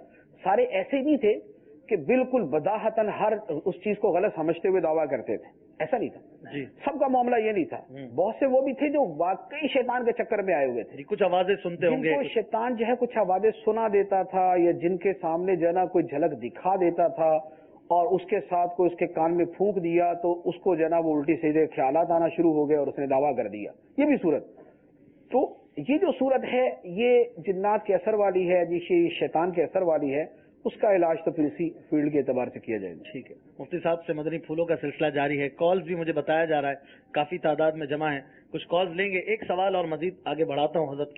سارے ایسے نہیں تھے کہ بالکل بداہتاً ہر اس چیز کو غلط سمجھتے ہوئے دعویٰ کرتے تھے، ایسا نہیں تھا جی سب کا معاملہ یہ نہیں تھا. بہت سے وہ بھی تھے جو واقعی شیطان کے چکر میں آئے ہوئے تھے، کچھ آوازیں سنتے ہوں جن گے، کو شیطان جو ہے کچھ آوازیں سنا دیتا تھا یا جن کے سامنے جو ہے نا کوئی جھلک دکھا دیتا تھا اور اس کے ساتھ کوئی اس کے کان میں پھونک دیا تو اس کو جو ہے نا وہ الٹی سیدھے خیالات آنا شروع ہو گئے اور اس نے دعویٰ کر دیا. یہ بھی صورت. تو یہ جو صورت ہے یہ جنات کے اثر والی ہے، یہ شیطان کے اثر والی ہے. اس کا علاج تو پھر اسی فیلڈ کے اعتبار سے کیا جائے گا. ٹھیک ہے. مفتی صاحب سے مدنی پھولوں کا سلسلہ جاری ہے. کالز بھی مجھے بتایا جا رہا ہے کافی تعداد میں جمع ہے، کچھ کالز لیں گے. ایک سوال اور مزید آگے بڑھاتا ہوں حضرت کے،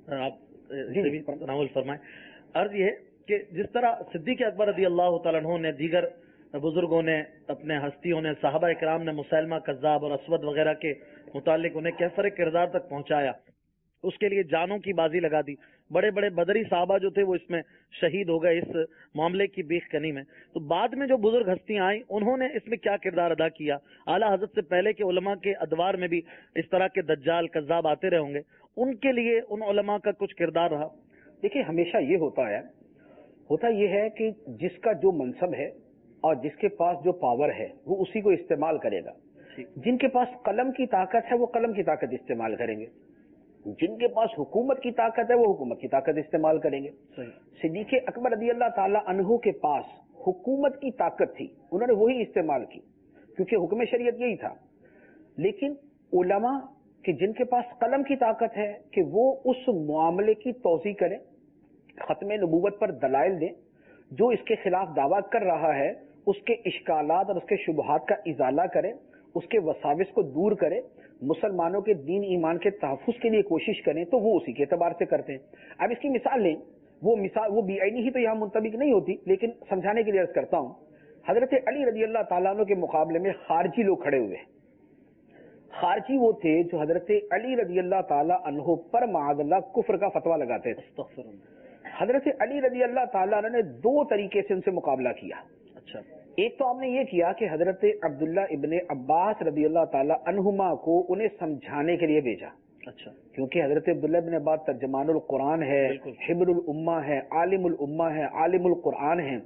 آپ اسے بھی تناول فرمائیں. عرض یہ ہے کہ جس طرح صدیق اکبر رضی اللہ تعالیٰ عنہ نے، دیگر بزرگوں نے، اپنے ہستیوں نے، صحابہ کرام نے مسیلمہ کذاب اور اسود وغیرہ کے متعلق انہیں کیفر کردار تک پہنچایا، اس کے لیے جانوں کی بازی لگا دی. بڑے بڑے بدری صحابہ جو تھے وہ اس میں شہید ہو گئے اس معاملے کی بیخ کنی میں. تو بعد میں جو بزرگ ہستیاں آئیں انہوں نے اس میں کیا کردار ادا کیا؟ اعلیٰ حضرت سے پہلے کے علماء کے ادوار میں بھی اس طرح کے دجال کذاب آتے رہے ہوں گے، ان کے لیے ان علماء کا کچھ کردار رہا؟ دیکھیے ہمیشہ یہ ہوتا ہے ہوتا یہ ہے کہ جس کا جو منصب ہے اور جس کے پاس جو پاور ہے وہ اسی کو استعمال کرے گا. جن کے پاس قلم کی طاقت ہے وہ قلم کی طاقت استعمال کریں گے، جن کے پاس حکومت کی طاقت ہے وہ حکومت کی طاقت استعمال کریں گے. صدیق اکبر رضی اللہ تعالی عنہ کے پاس حکومت کی طاقت تھی، انہوں نے وہی استعمال کی کیونکہ حکم شریعت یہی تھا. لیکن علماء کہ جن کے پاس قلم کی طاقت ہے کہ وہ اس معاملے کی توضیح کریں، ختم نبوت پر دلائل دیں، جو اس کے خلاف دعویٰ کر رہا ہے اس کے اشکالات اور اس کے شبہات کا ازالہ کرے، اس کے وساوس کو دور کرے، مسلمانوں کے دین ایمان کے تحفظ کے لیے کوشش کریں، تو وہ اسی کے اعتبار سے کرتے ہیں. اب اس کی مثال لیں، وہ مثال وہ بی آئی ہی تو یہاں منطبق نہیں ہوتی، لیکن سمجھانے کے لیے عرض کرتا ہوں. حضرت علی رضی اللہ تعالیٰ عنہ کے مقابلے میں خارجی لوگ کھڑے ہوئے. خارجی وہ تھے جو حضرت علی رضی اللہ تعالیٰ عنہ پر معاذ اللہ کفر کا فتویٰ لگاتے تھے. حضرت علی رضی اللہ تعالیٰ عنہ نے دو طریقے سے ان سے مقابلہ کیا. اچھا، ایک تو آپ نے یہ کیا کہ حضرت عبداللہ ابن عباس رضی اللہ تعالیٰ عنہما کو انہیں سمجھانے کے لیے بھیجا. اچھا، کیونکہ حضرت عبداللہ ابن عباس ترجمان القرآن ہے، حبر الامہ ہے، عالم الامہ ہے، عالم القرآن ہے،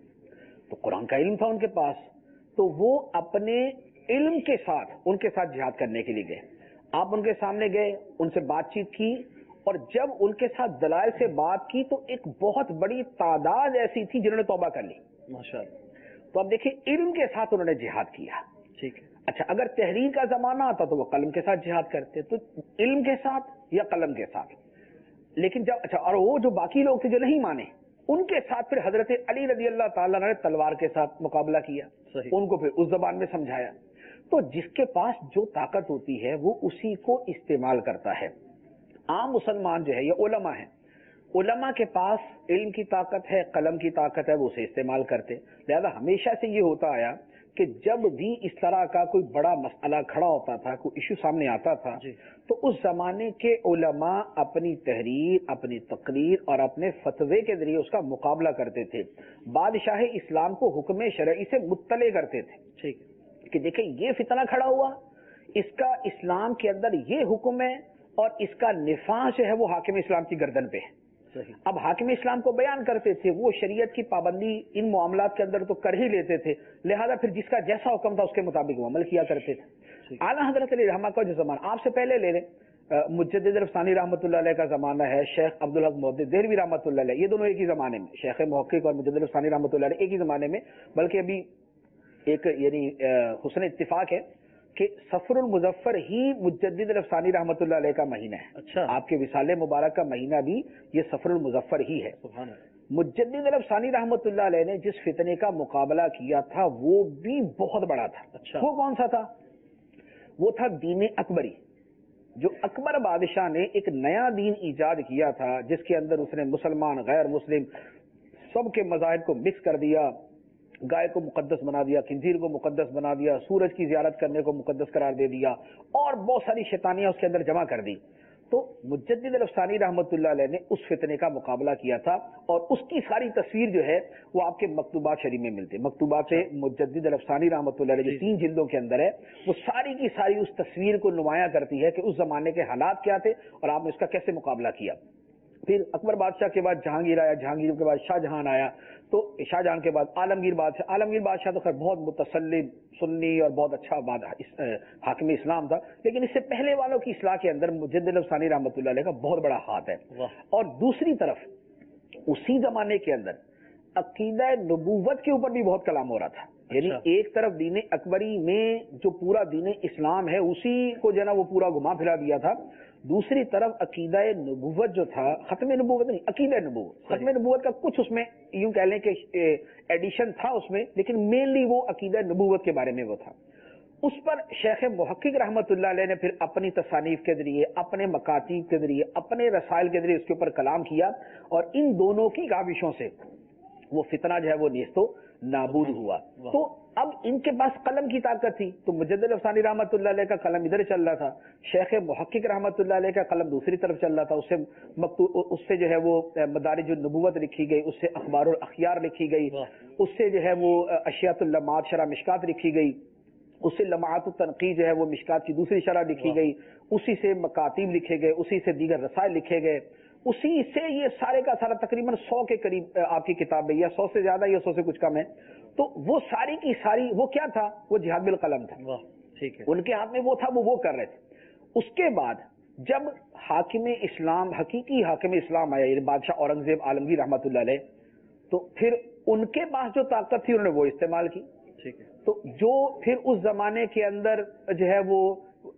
تو قرآن کا علم تھا ان کے پاس. تو وہ اپنے علم کے ساتھ ان کے ساتھ جہاد کرنے کے لیے گئے. آپ ان کے سامنے گئے، ان سے بات چیت کی، اور جب ان کے ساتھ دلائل سے بات کی تو ایک بہت بڑی تعداد ایسی تھی جنہوں نے توبہ کر لی. ماشاءاللہ. تو اب دیکھیں علم کے ساتھ انہوں نے جہاد کیا. ٹھیک ہے. اچھا، اگر تحریر کا زمانہ آتا تو وہ قلم کے ساتھ جہاد کرتے، تو علم کے ساتھ یا قلم کے ساتھ. لیکن جب اچھا اور وہ جو باقی لوگ تھے جو نہیں مانے، ان کے ساتھ پھر حضرت علی رضی اللہ تعالیٰ نے تلوار کے ساتھ مقابلہ کیا. صحیح. ان کو پھر اس زبان میں سمجھایا. تو جس کے پاس جو طاقت ہوتی ہے وہ اسی کو استعمال کرتا ہے. عام مسلمان جو ہے یہ علماء ہیں، علماء کے پاس علم کی طاقت ہے، قلم کی طاقت ہے، وہ اسے استعمال کرتے. لہذا ہمیشہ سے یہ ہوتا آیا کہ جب بھی اس طرح کا کوئی بڑا مسئلہ کھڑا ہوتا تھا، کوئی ایشو سامنے آتا تھا، جی. تو اس زمانے کے علماء اپنی تحریر، اپنی تقریر اور اپنے فتوے کے ذریعے اس کا مقابلہ کرتے تھے. بادشاہ اسلام کو حکم شرعی سے مطلع کرتے تھے. ٹھیک کہ دیکھیں یہ فتنہ کھڑا ہوا، اس کا اسلام کے اندر یہ حکم ہے اور اس کا نفاذ جو ہے وہ حاکم اسلام کی گردن پہ ہے. صحیح. اب حاکم اسلام کو بیان کرتے تھے، وہ شریعت کی پابندی ان معاملات کے اندر تو کر ہی لیتے تھے، لہذا پھر جس کا جیسا حکم تھا اس کے مطابق وہ عمل کیا کرتے تھے. اعلیٰ حضرت علی رحمہ کا جو زمانہ آپ سے پہلے لے لیں، مجدد ثانی رحمۃ اللہ علیہ کا زمانہ ہے، شیخ عبدالحق محدث دہلوی رحمۃ اللہ علیہ، یہ دونوں ایک ہی زمانے میں، شیخ محقق اور مجدد ثانی رحمۃ اللہ علیہ ایک ہی زمانے میں، بلکہ ابھی ایک یعنی حسن اتفاق ہے کہ سفر المظفر ہی مجدد ثانی رحمۃ اللہ علیہ کا مہینہ ہے. اچھا. آپ کے وصال مبارک کا مہینہ بھی یہ سفر المظفر ہی ہے. سبحان اللہ. مجدد ثانی رحمۃ اللہ علیہ نے جس فتنے کا مقابلہ کیا تھا وہ بھی بہت بڑا تھا. اچھا. وہ کون سا تھا؟ وہ تھا دین اکبری، جو اکبر بادشاہ نے ایک نیا دین ایجاد کیا تھا، جس کے اندر اس نے مسلمان غیر مسلم سب کے مذاہب کو مکس کر دیا، گائے کو مقدس بنا دیا، خنزیر کو مقدس بنا دیا، سورج کی زیارت کرنے کو مقدس قرار دے دیا، اور بہت ساری شیطانیاں اس کے اندر جمع کر دی. تو مجدد ثانی رحمۃ اللہ علیہ نے اس فتنے کا مقابلہ کیا تھا، اور اس کی ساری تصویر جو ہے وہ آپ کے مکتوبات شریف میں ملتے. مکتوبات مجدد ثانی رحمۃ اللہ علیہ جو تین جلدوں کے اندر ہے، وہ ساری کی ساری اس تصویر کو نمایاں کرتی ہے کہ اس زمانے کے حالات کیا تھے اور آپ نے اس کا کیسے مقابلہ کیا. پھر اکبر بادشاہ کے بعد جہانگیر آیا، جہانگیر کے بعد شاہ جہان آیا، تو شاہ جہان کے بعد عالمگیر بادشاہ عالمگیر بادشاہ تو خیر بہت متسلم سنی اور بہت اچھا حاکم اسلام تھا، لیکن اس سے پہلے والوں کی اصلاح کے اندر مجدد ثانی رحمۃ اللہ علیہ کا بہت بڑا ہاتھ ہے۔ اور دوسری طرف اسی زمانے کے اندر عقیدہ نبوت کے اوپر بھی بہت کلام ہو رہا تھا، یعنی ایک طرف دین اکبری میں جو پورا دین اسلام ہے اسی کو جو ہے نا وہ پورا گھما پھرا دیا تھا، دوسری طرف عقیدہ نبوت جو تھا، ختم نبوت نہیں، عقیدہ نبوت، ختم نبوت کا کچھ اس میں یوں کہہ لیں کہ ایڈیشن تھا اس میں، لیکن مینلی وہ عقیدہ نبوت کے بارے میں وہ تھا۔ اس پر شیخ محقق رحمت اللہ علیہ نے پھر اپنی تصانیف کے ذریعے، اپنے مکاتیب کے ذریعے، اپنے رسائل کے ذریعے اس کے اوپر کلام کیا، اور ان دونوں کی کاوشوں سے وہ فتنہ جو ہے وہ نیست و نابود ہوا۔ تو اب ان کے پاس قلم کی طاقت تھی، تو مجدد ثانی رحمۃ اللہ علیہ کا قلم ادھر چل رہا تھا، شیخ محقق رحمۃ اللہ علیہ کا قلم دوسری طرف چل رہا تھا، اس سے اس سے جو ہے وہ مدارج النبوت لکھی گئی، اس سے اخبار الاخیار لکھی گئی، اس سے جو ہے وہ اشیات اللمعات شرح مشکات لکھی گئی، اس سے لمعات التنقید جو ہے وہ مشکات کی دوسری شرح لکھی گئی، اسی سے مکاتیب لکھے گئے، اسی سے دیگر رسائل لکھے گئے، اسی سے یہ سارے کا سارا تقریباً سو کے قریب آپ کی کتابیں، یا سو سے زیادہ یا سو سے کچھ کم ہے، تو وہ ساری کی ساری وہ کیا تھا، وہ جہاد بالقلم تھا، ٹھیک ہے، ان کے ہاتھ میں وہ تھا، وہ وہ کر رہے تھے۔ اس کے بعد جب حاکم اسلام، حقیقی حاکم اسلام آیا، یعنی بادشاہ اورنگزیب عالمگیر رحمۃ اللہ علیہ، تو پھر ان کے پاس جو طاقت تھی انہوں نے وہ استعمال کی، ٹھیک ہے، تو جو پھر اس زمانے کے اندر جو ہے وہ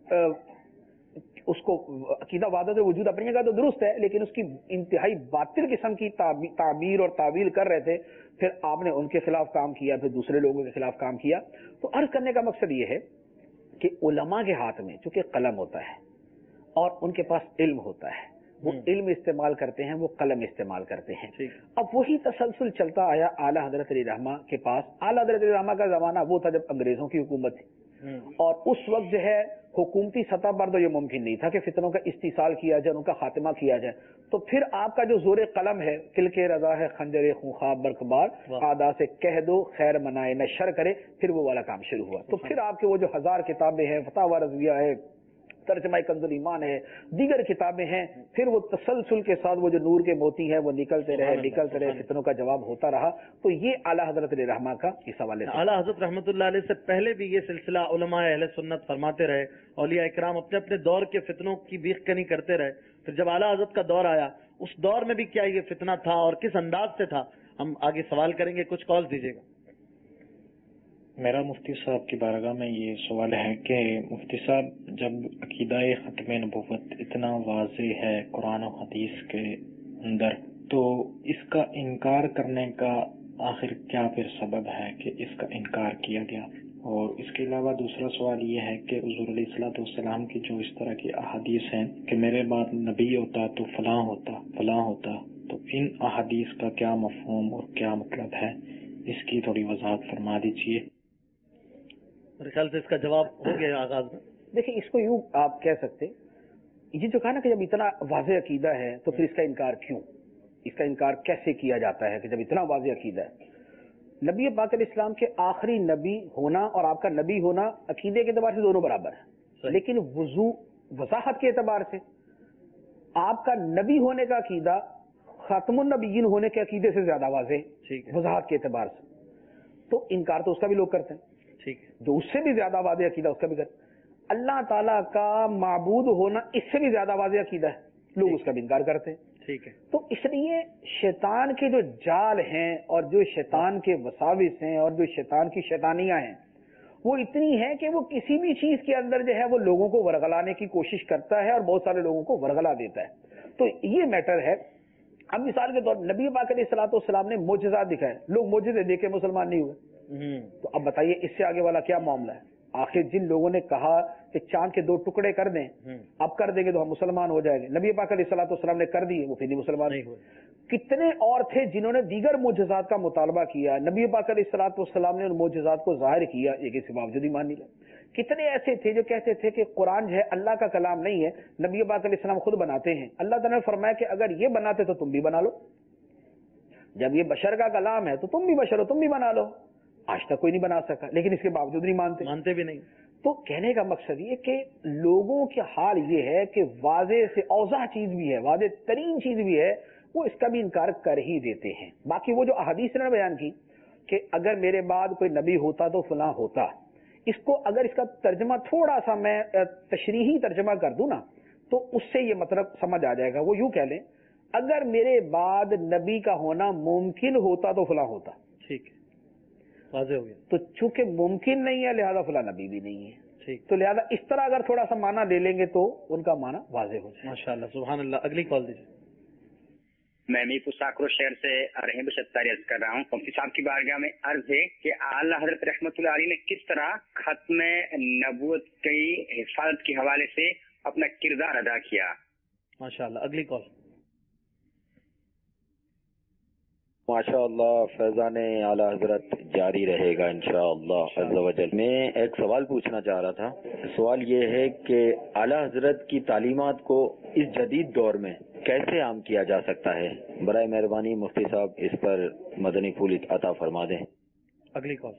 اس کو عقیدہ وحدت وجود اپنی جگہ تو درست ہے، لیکن اس کی انتہائی باطل قسم کی تعبیر اور تعویل کر رہے تھے، پھر آپ نے ان کے خلاف کام کیا، پھر دوسرے لوگوں کے خلاف کام کیا۔ تو عرض کرنے کا مقصد یہ ہے کہ علماء کے ہاتھ میں چونکہ قلم ہوتا ہے اور ان کے پاس علم ہوتا ہے، وہ علم استعمال کرتے ہیں، وہ قلم استعمال کرتے ہیں۔ اب وہی تسلسل چلتا آیا اعلیٰ حضرت علی رحمہ کے پاس۔ اعلیٰ حضرت علی رحمہ کا زمانہ وہ تھا جب انگریزوں کی حکومت تھی، اور اس وقت جو ہے حکومتی سطح پر تو یہ ممکن نہیں تھا کہ فتنوں کا استیصال کیا جائے، ان کا خاتمہ کیا جائے، تو پھر آپ کا جو زور قلم ہے، کل کے رضا ہے خنجر خونخواب برقبار، آدا سے کہہ دو خیر منائے نہ شر کرے، پھر وہ والا کام شروع ہوا۔ تو پھر آپ کے وہ جو ہزار کتابیں ہیں، فتاوی رضویہ ہے، ترجمہ کنز الایمان ہے، دیگر کتابیں ہیں، پھر وہ تسلسل کے ساتھ وہ جو نور کے موتی ہیں وہ نکلتے رہے نکلتے رہے فتنوں کا جواب ہوتا رہا۔ تو یہ اعلیٰ حضرت علیہ رحمہ کا اس حوالے سے۔ اعلیٰ حضرت رحمۃ اللہ علیہ سے پہلے بھی یہ سلسلہ علماء اہل سنت فرماتے رہے، اولیاء اکرام اپنے اپنے دور کے فتنوں کی بیخ کنی کرتے رہے، پھر جب اعلیٰ حضرت کا دور آیا اس دور میں بھی کیا یہ فتنہ تھا اور کس انداز سے تھا؟ ہم آگے سوال کریں گے، کچھ کال دیجیے گا۔ میرا مفتی صاحب کی بارگاہ میں یہ سوال ہے کہ مفتی صاحب، جب عقیدہ ختم نبوت اتنا واضح ہے قرآن و حدیث کے اندر، تو اس کا انکار کرنے کا آخر کیا پھر سبب ہے کہ اس کا انکار کیا گیا؟ اور اس کے علاوہ دوسرا سوال یہ ہے کہ حضور علیہ الصلوۃ والسلام کی جو اس طرح کی احادیث ہیں کہ میرے بعد نبی ہوتا تو فلاں ہوتا فلاں ہوتا، تو ان احادیث کا کیا مفہوم اور کیا مطلب ہے، اس کی تھوڑی وضاحت فرما دیجیے۔ میرے خیال سے اس کا جواب ہو گیا آغاز میں۔ دیکھیں، اس کو یوں آپ کہہ سکتے، یہ جو کہا نا کہ جب اتنا واضح عقیدہ ہے تو پھر اس کا انکار کیوں، اس کا انکار کیسے کیا جاتا ہے کہ جب اتنا واضح عقیدہ ہے؟ نبی پاک علیہ السلام کے آخری نبی ہونا اور آپ کا نبی ہونا عقیدے کے اعتبار سے دونوں برابر ہے، لیکن وضو وضاحت کے اعتبار سے آپ کا نبی ہونے کا عقیدہ خاتم النبیین ہونے کے عقیدے سے زیادہ واضح وضاحت کے اعتبار سے، تو انکار تو اس کا بھی لوگ کرتے ہیں، ٹھیک ہے، جو اس سے بھی زیادہ واضح عقیدہ اس کا بھی کرتے ہیں۔ اللہ تعالیٰ کا معبود ہونا اس سے بھی زیادہ واضح عقیدہ ہے، لوگ اس کا بھی انکار کرتے ہیں، ٹھیک ہے۔ تو اس لیے شیطان کے جو جال ہیں اور جو شیطان کے وساوس ہیں اور جو شیطان کی شیطانیاں ہیں وہ اتنی ہیں کہ وہ کسی بھی چیز کے اندر جو ہے وہ لوگوں کو ورغلانے کی کوشش کرتا ہے اور بہت سارے لوگوں کو ورغلا دیتا ہے۔ تو یہ میٹر ہے۔ اب مثال کے طور پر نبی پاک علیہ الصلوۃ والسلام نے معجزات دکھائے، لوگ معجزے دیکھے مسلمان نہیں ہوئے، تو اب بتائیے اس سے آگے والا کیا معاملہ ہے؟ آخر جن لوگوں نے کہا کہ چاند کے دو ٹکڑے کر دیں، اب کر دیں گے تو ہم مسلمان ہو جائیں گے، نبی پاک علیہ الصلوۃ والسلام نے کر دیے، وہ پھر نہیں مسلمان نہیں ہوئے۔ کتنے اور تھے جنہوں نے دیگر معجزات کا مطالبہ کیا، نبی پاک علیہ الصلوۃ والسلام نے ان معجزات کو ظاہر کیا، لیکن اس کے باوجود ہی مان نہیں لے۔ کتنے ایسے تھے جو کہتے تھے کہ قرآن جو ہے اللہ کا کلام نہیں ہے، نبی پاک علیہ السلام خود بناتے ہیں، اللہ تعالیٰ نے فرمایا کہ اگر یہ بناتے تو تم بھی بنا لو، جب یہ بشر کا کلام ہے تو تم بھی بشر ہو، تم بھی بنا لو۔ آج تک کوئی نہیں بنا سکا، لیکن اس کے باوجود نہیں مانتے مانتے بھی نہیں۔ تو کہنے کا مقصد یہ کہ لوگوں کے حال یہ ہے کہ واضح سے اوضح چیز بھی ہے، واضح ترین چیز بھی ہے، وہ اس کا بھی انکار کر ہی دیتے ہیں۔ باقی وہ جو احادیث نے بیان کی کہ اگر میرے بعد کوئی نبی ہوتا تو فلاں ہوتا، اس کو اگر اس کا ترجمہ تھوڑا سا میں تشریحی ترجمہ کر دوں نا تو اس سے یہ مطلب سمجھ آ جائے گا۔ وہ یوں کہہ لیں اگر میرے بعد نبی کا ہونا ممکن ہوتا تو فلاں ہوتا، ٹھیک ہے، واضح ہو گیا۔ تو چونکہ ممکن نہیں ہے لہذا فلاں نبی بھی نہیں ہے، ٹھیک، تو لہذا اس طرح اگر تھوڑا سا معنی لے لیں گے تو ان کا معنی واضح ہو جائے۔ ماشاء اللہ، سبحان اللہ۔ اگلی کال دیجیے۔ میں میرپور ساکرو شہر سے رحیم ستاری عرض کر رہا ہوں۔ مفتی صاحب کی بارگاہ میں عرض ہے کہ اعلی حضرت رحمت اللہ علیہ نے کس طرح ختم نبوت کی حفاظت کے حوالے سے اپنا کردار ادا کیا۔ ماشاء اللہ، اگلی کال۔ ماشاء اللہ، فیضان اعلی حضرت جاری رہے گا انشاءاللہ عز و جل۔ میں ایک سوال پوچھنا چاہ رہا تھا۔ سوال یہ ہے کہ اعلی حضرت کی تعلیمات کو اس جدید دور میں کیسے عام کیا جا سکتا ہے؟ برائے مہربانی مفتی صاحب اس پر مدنی پھول عطا فرما دیں۔ اگلی کال۔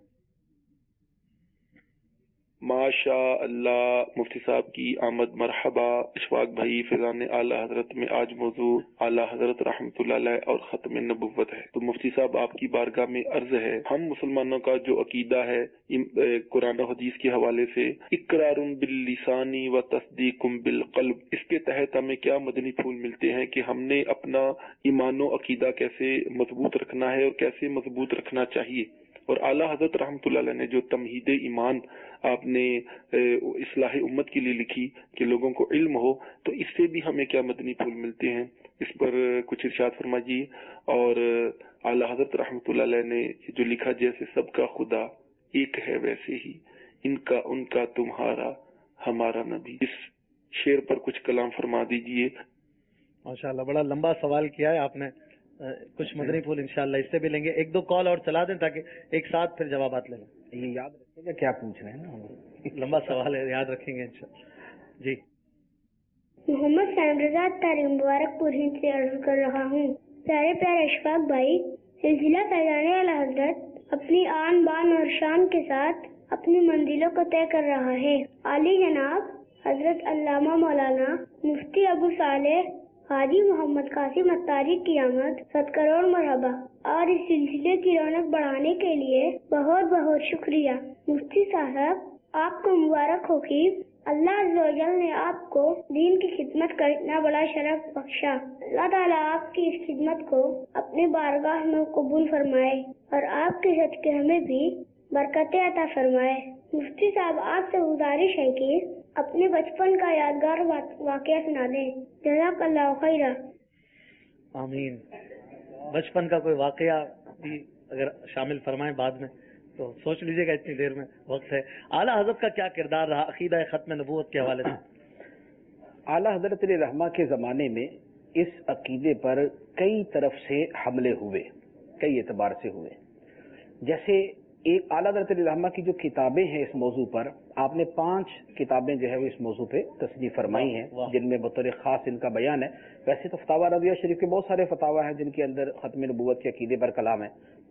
ماشاء اللہ، مفتی صاحب کی آمد مرحبا۔ اشفاق بھائی، فیضان اعلی حضرت میں آج موضوع اعلی حضرت رحمۃ اللہ علیہ اور ختم نبوت ہے۔ تو مفتی صاحب آپ کی بارگاہ میں عرض ہے، ہم مسلمانوں کا جو عقیدہ ہے قرآن و حدیث کے حوالے سے اقرار باللسانی و تصدیق بالقلب، اس کے تحت ہمیں کیا مدنی پھول ملتے ہیں کہ ہم نے اپنا ایمان و عقیدہ کیسے مضبوط رکھنا ہے اور کیسے مضبوط رکھنا چاہیے، اور اعلیٰ حضرت رحمۃ اللہ علیہ نے جو تمہید ایمان آپ نے اصلاح امت کے لیے لکھی کہ لوگوں کو علم ہو، تو اس سے بھی ہمیں کیا مدنی پھول ملتے ہیں، اس پر کچھ ارشاد فرمائیے۔ اور اعلیٰ حضرت رحمۃ اللہ علیہ نے جو لکھا، جیسے سب کا خدا ایک ہے ویسے ہی ان کا ان کا تمہارا ہمارا نبی، اس شعر پر کچھ کلام فرما دیجئے۔ ماشاءاللہ، بڑا لمبا سوال کیا ہے آپ نے، کچھ مدنی پھول انشاءاللہ اس سے بھی لیں گے۔ ایک دو کال اور چلا دیں تاکہ ایک ساتھ پھر جوابات لیں۔ یہ یاد رکھیں گا کیا پوچھ رہے ہیں نا، لمبا سوال ہے، یاد رکھیں گے انشاءاللہ۔ جی، محمد سائم رضا تاریم مبارک پور ہند سے عرض کر رہا ہوں۔ پیارے پیارے اشفاق بھائی، سلسلہ فیضان اعلی حضرت اپنی آن بان اور شان کے ساتھ اپنی منزلوں کو طے کر رہا ہے۔ عالی جناب حضرت علامہ مولانا مفتی ابو صالح حاجی محمد قاسم اتاری کی آمد ست کروڑ مرحبا، اور اس سلسلے کی رونق بڑھانے کے لیے بہت بہت شکریہ۔ مفتی صاحب، آپ کو مبارک ہو کہ اللہ عز و جل نے آپ کو دین کی خدمت کا اتنا بڑا شرف بخشا۔ اللہ تعالیٰ آپ کی اس خدمت کو اپنی بارگاہ میں قبول فرمائے اور آپ کے صدقے ہمیں بھی برکتیں عطا فرمائے۔ مفتی صاحب، آپ سے گزارش ہے کہ اپنے بچپن کا یادگار واقعہ سنا دیں۔ جزاک اللہ خیرہ۔ آمین۔ بچپن کا کوئی واقعہ بھی اگر شامل فرمائیں بعد میں تو سوچ لیجیے گا، اتنی دیر میں وقت ہے۔ اعلیٰ حضرت کا کیا کردار رہا عقیدہ ختم نبوت کے حوالے سے؟ اعلیٰ حضرت علیہ رحمہ کے زمانے میں اس عقیدے پر کئی طرف سے حملے ہوئے، کئی اعتبار سے ہوئے۔ جیسے ایک اعلیٰ حضرت علیہ رحمہ کی جو کتابیں ہیں اس موضوع پر، آپ نے پانچ کتابیں جو ہے وہ اس موضوع پہ تصنیف فرمائی ہیں، جن میں بطور خاص ان کا بیان ہے۔ ویسے تو فتاوی رضیہ شریف کے بہت سارے فتاوی ہیں جن کے اندر ختم نبوت کے عقیدے پر کلام ہے۔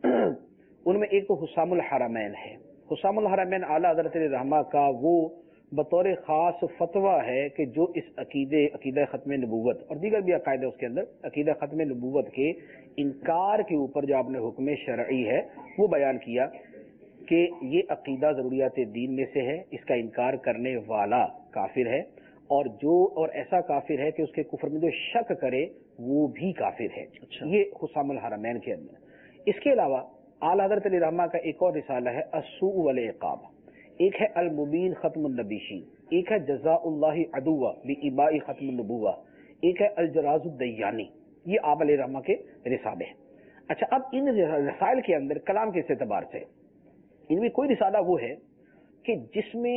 ان میں ایک تو حسام الحرمین ہے۔ حسام الحرمین اعلیٰ حضرت علیہ رحمہ کا وہ بطور خاص فتویٰ ہے کہ جو اس عقیدے عقیدہ ختم نبوت اور دیگر بھی عقائد اس کے اندر عقیدہ ختم نبوت کے انکار کے اوپر جو آپ نے حکم شرعی ہے وہ بیان کیا کہ یہ عقیدہ ضروریات دین میں سے ہے، اس کا انکار کرنے والا کافر ہے، اور جو اور ایسا کافر ہے کہ اس کے کفر میں جو شک کرے وہ بھی کافر ہے۔ یہ حسام الحرمین کے اندر۔ اس کے علاوہ اعلیٰ حضرت علیہ رحمہ کا ایک اور رسالہ ہے السوء والعقاب، ایک ہے المبین ختم النبیشی، ایک ہے جزاء اللہ عدوہ بإباء ختم النبوہ، ایک ہے الجراز الدیانی۔ یہ آپ علیہ رحمہ کے رسالے ہیں۔ اچھا، اب ان رسائل کے اندر کلام کے اعتبار سے ان میں کوئی رسالہ وہ ہے کہ جس میں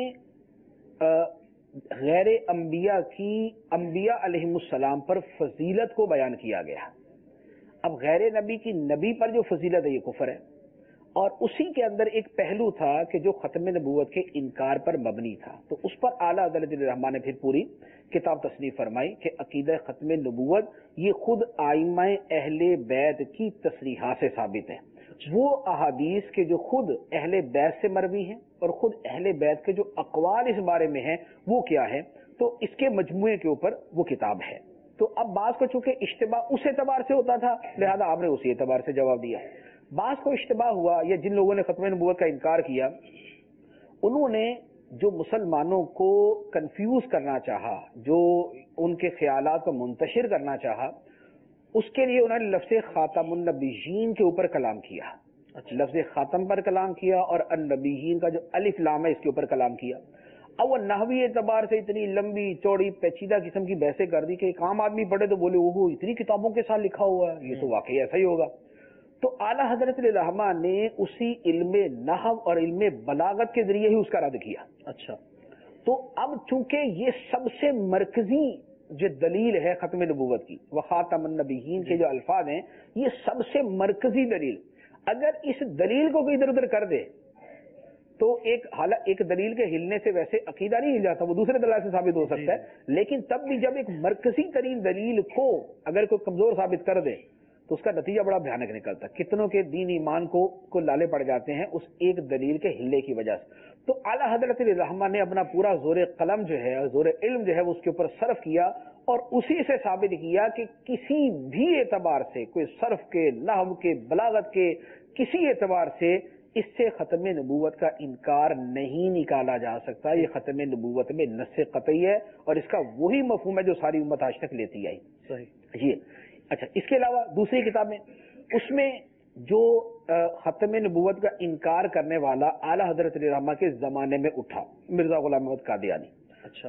غیر انبیاء کی انبیاء علیہم السلام پر فضیلت کو بیان کیا گیا۔ اب غیر نبی کی نبی پر جو فضیلت ہے یہ کفر ہے، اور اسی کے اندر ایک پہلو تھا کہ جو ختم نبوت کے انکار پر مبنی تھا، تو اس پر اعلیٰ حضرت رحمٰ نے پھر پوری کتاب تصنیف فرمائی کہ عقیدہ ختم نبوت یہ خود آئمہ اہل بیت کی تصریحات سے ثابت ہے، وہ احادیث کے جو خود اہل بیت سے مروی ہیں اور خود اہل بیت کے جو اقوال اس بارے میں ہیں وہ کیا ہے، تو اس کے مجموعے کے اوپر وہ کتاب ہے. تو اب بعض کو چونکہ اشتباہ اس اعتبار سے ہوتا تھا لہذا آپ نے اسی اعتبار سے جواب دیا. بعض کو اشتباہ ہوا یا جن لوگوں نے ختم نبوت کا انکار کیا انہوں نے جو مسلمانوں کو کنفیوز کرنا چاہا، جو ان کے خیالات کو منتشر کرنا چاہا، اس کے لیے انہوں نے لفظ خاتم النبیین کے اوپر کلام کیا. لفظ خاتم پر کلام کیا اور النبیین کا جو الف لام ہے اس کے اوپر کلام کیا. اب وہ نحوی اعتبار سے اتنی لمبی چوڑی پیچیدہ قسم کی بحثیں کر دی کہ ایک عام آدمی پڑھے تو بولے وہ اتنی کتابوں کے ساتھ لکھا ہوا ہے، یہ تو واقعی ایسا ہی ہوگا. تو اعلیٰ حضرت رحمہ نے اسی علم نحو اور علم بلاغت کے ذریعے ہی اس کا رد کیا. اچھا، تو اب چونکہ یہ سب سے مرکزی جو دلیل ہے ختم نبوت کی، وخاتم النبیین کے جو الفاظ ہیں یہ سب سے مرکزی دلیل، اگر اس دلیل کو کوئی ادھر ادھر کر دے تو ایک حالت ایک دلیل کے ہلنے سے ویسے عقیدہ نہیں ہل جاتا، وہ دوسرے دلائل سے ثابت ہو سکتا ہے، لیکن تب بھی جب ایک مرکزی ترین دلیل کو اگر کوئی کمزور ثابت کر دے تو اس کا نتیجہ بڑا بھیانک نکلتا ہے. کتنوں کے دین ایمان کو کو لالے پڑ جاتے ہیں اس ایک دلیل کے ہلنے کی وجہ سے. تو اعلیٰ حضرت رحمہ نے اپنا پورا زور قلم جو ہے، زور علم جو ہے وہ اس کے اوپر صرف کیا اور اسی سے ثابت کیا کہ کسی بھی اعتبار سے، کوئی صرف کے، نحو کے، بلاغت کے، کسی اعتبار سے اس سے ختم نبوت کا انکار نہیں نکالا جا سکتا. یہ ختم نبوت میں نص قطعی ہے اور اس کا وہی مفہوم ہے جو ساری امت آج تک لیتی آئی. صحیح. یہ اچھا، اس کے علاوہ دوسری کتابیں اس میں جو ختم نبوت کا انکار کرنے والا اعلیٰ حضرت رحمہ کے زمانے میں اٹھا، مرزا غلام محمد قادیانی. اچھا،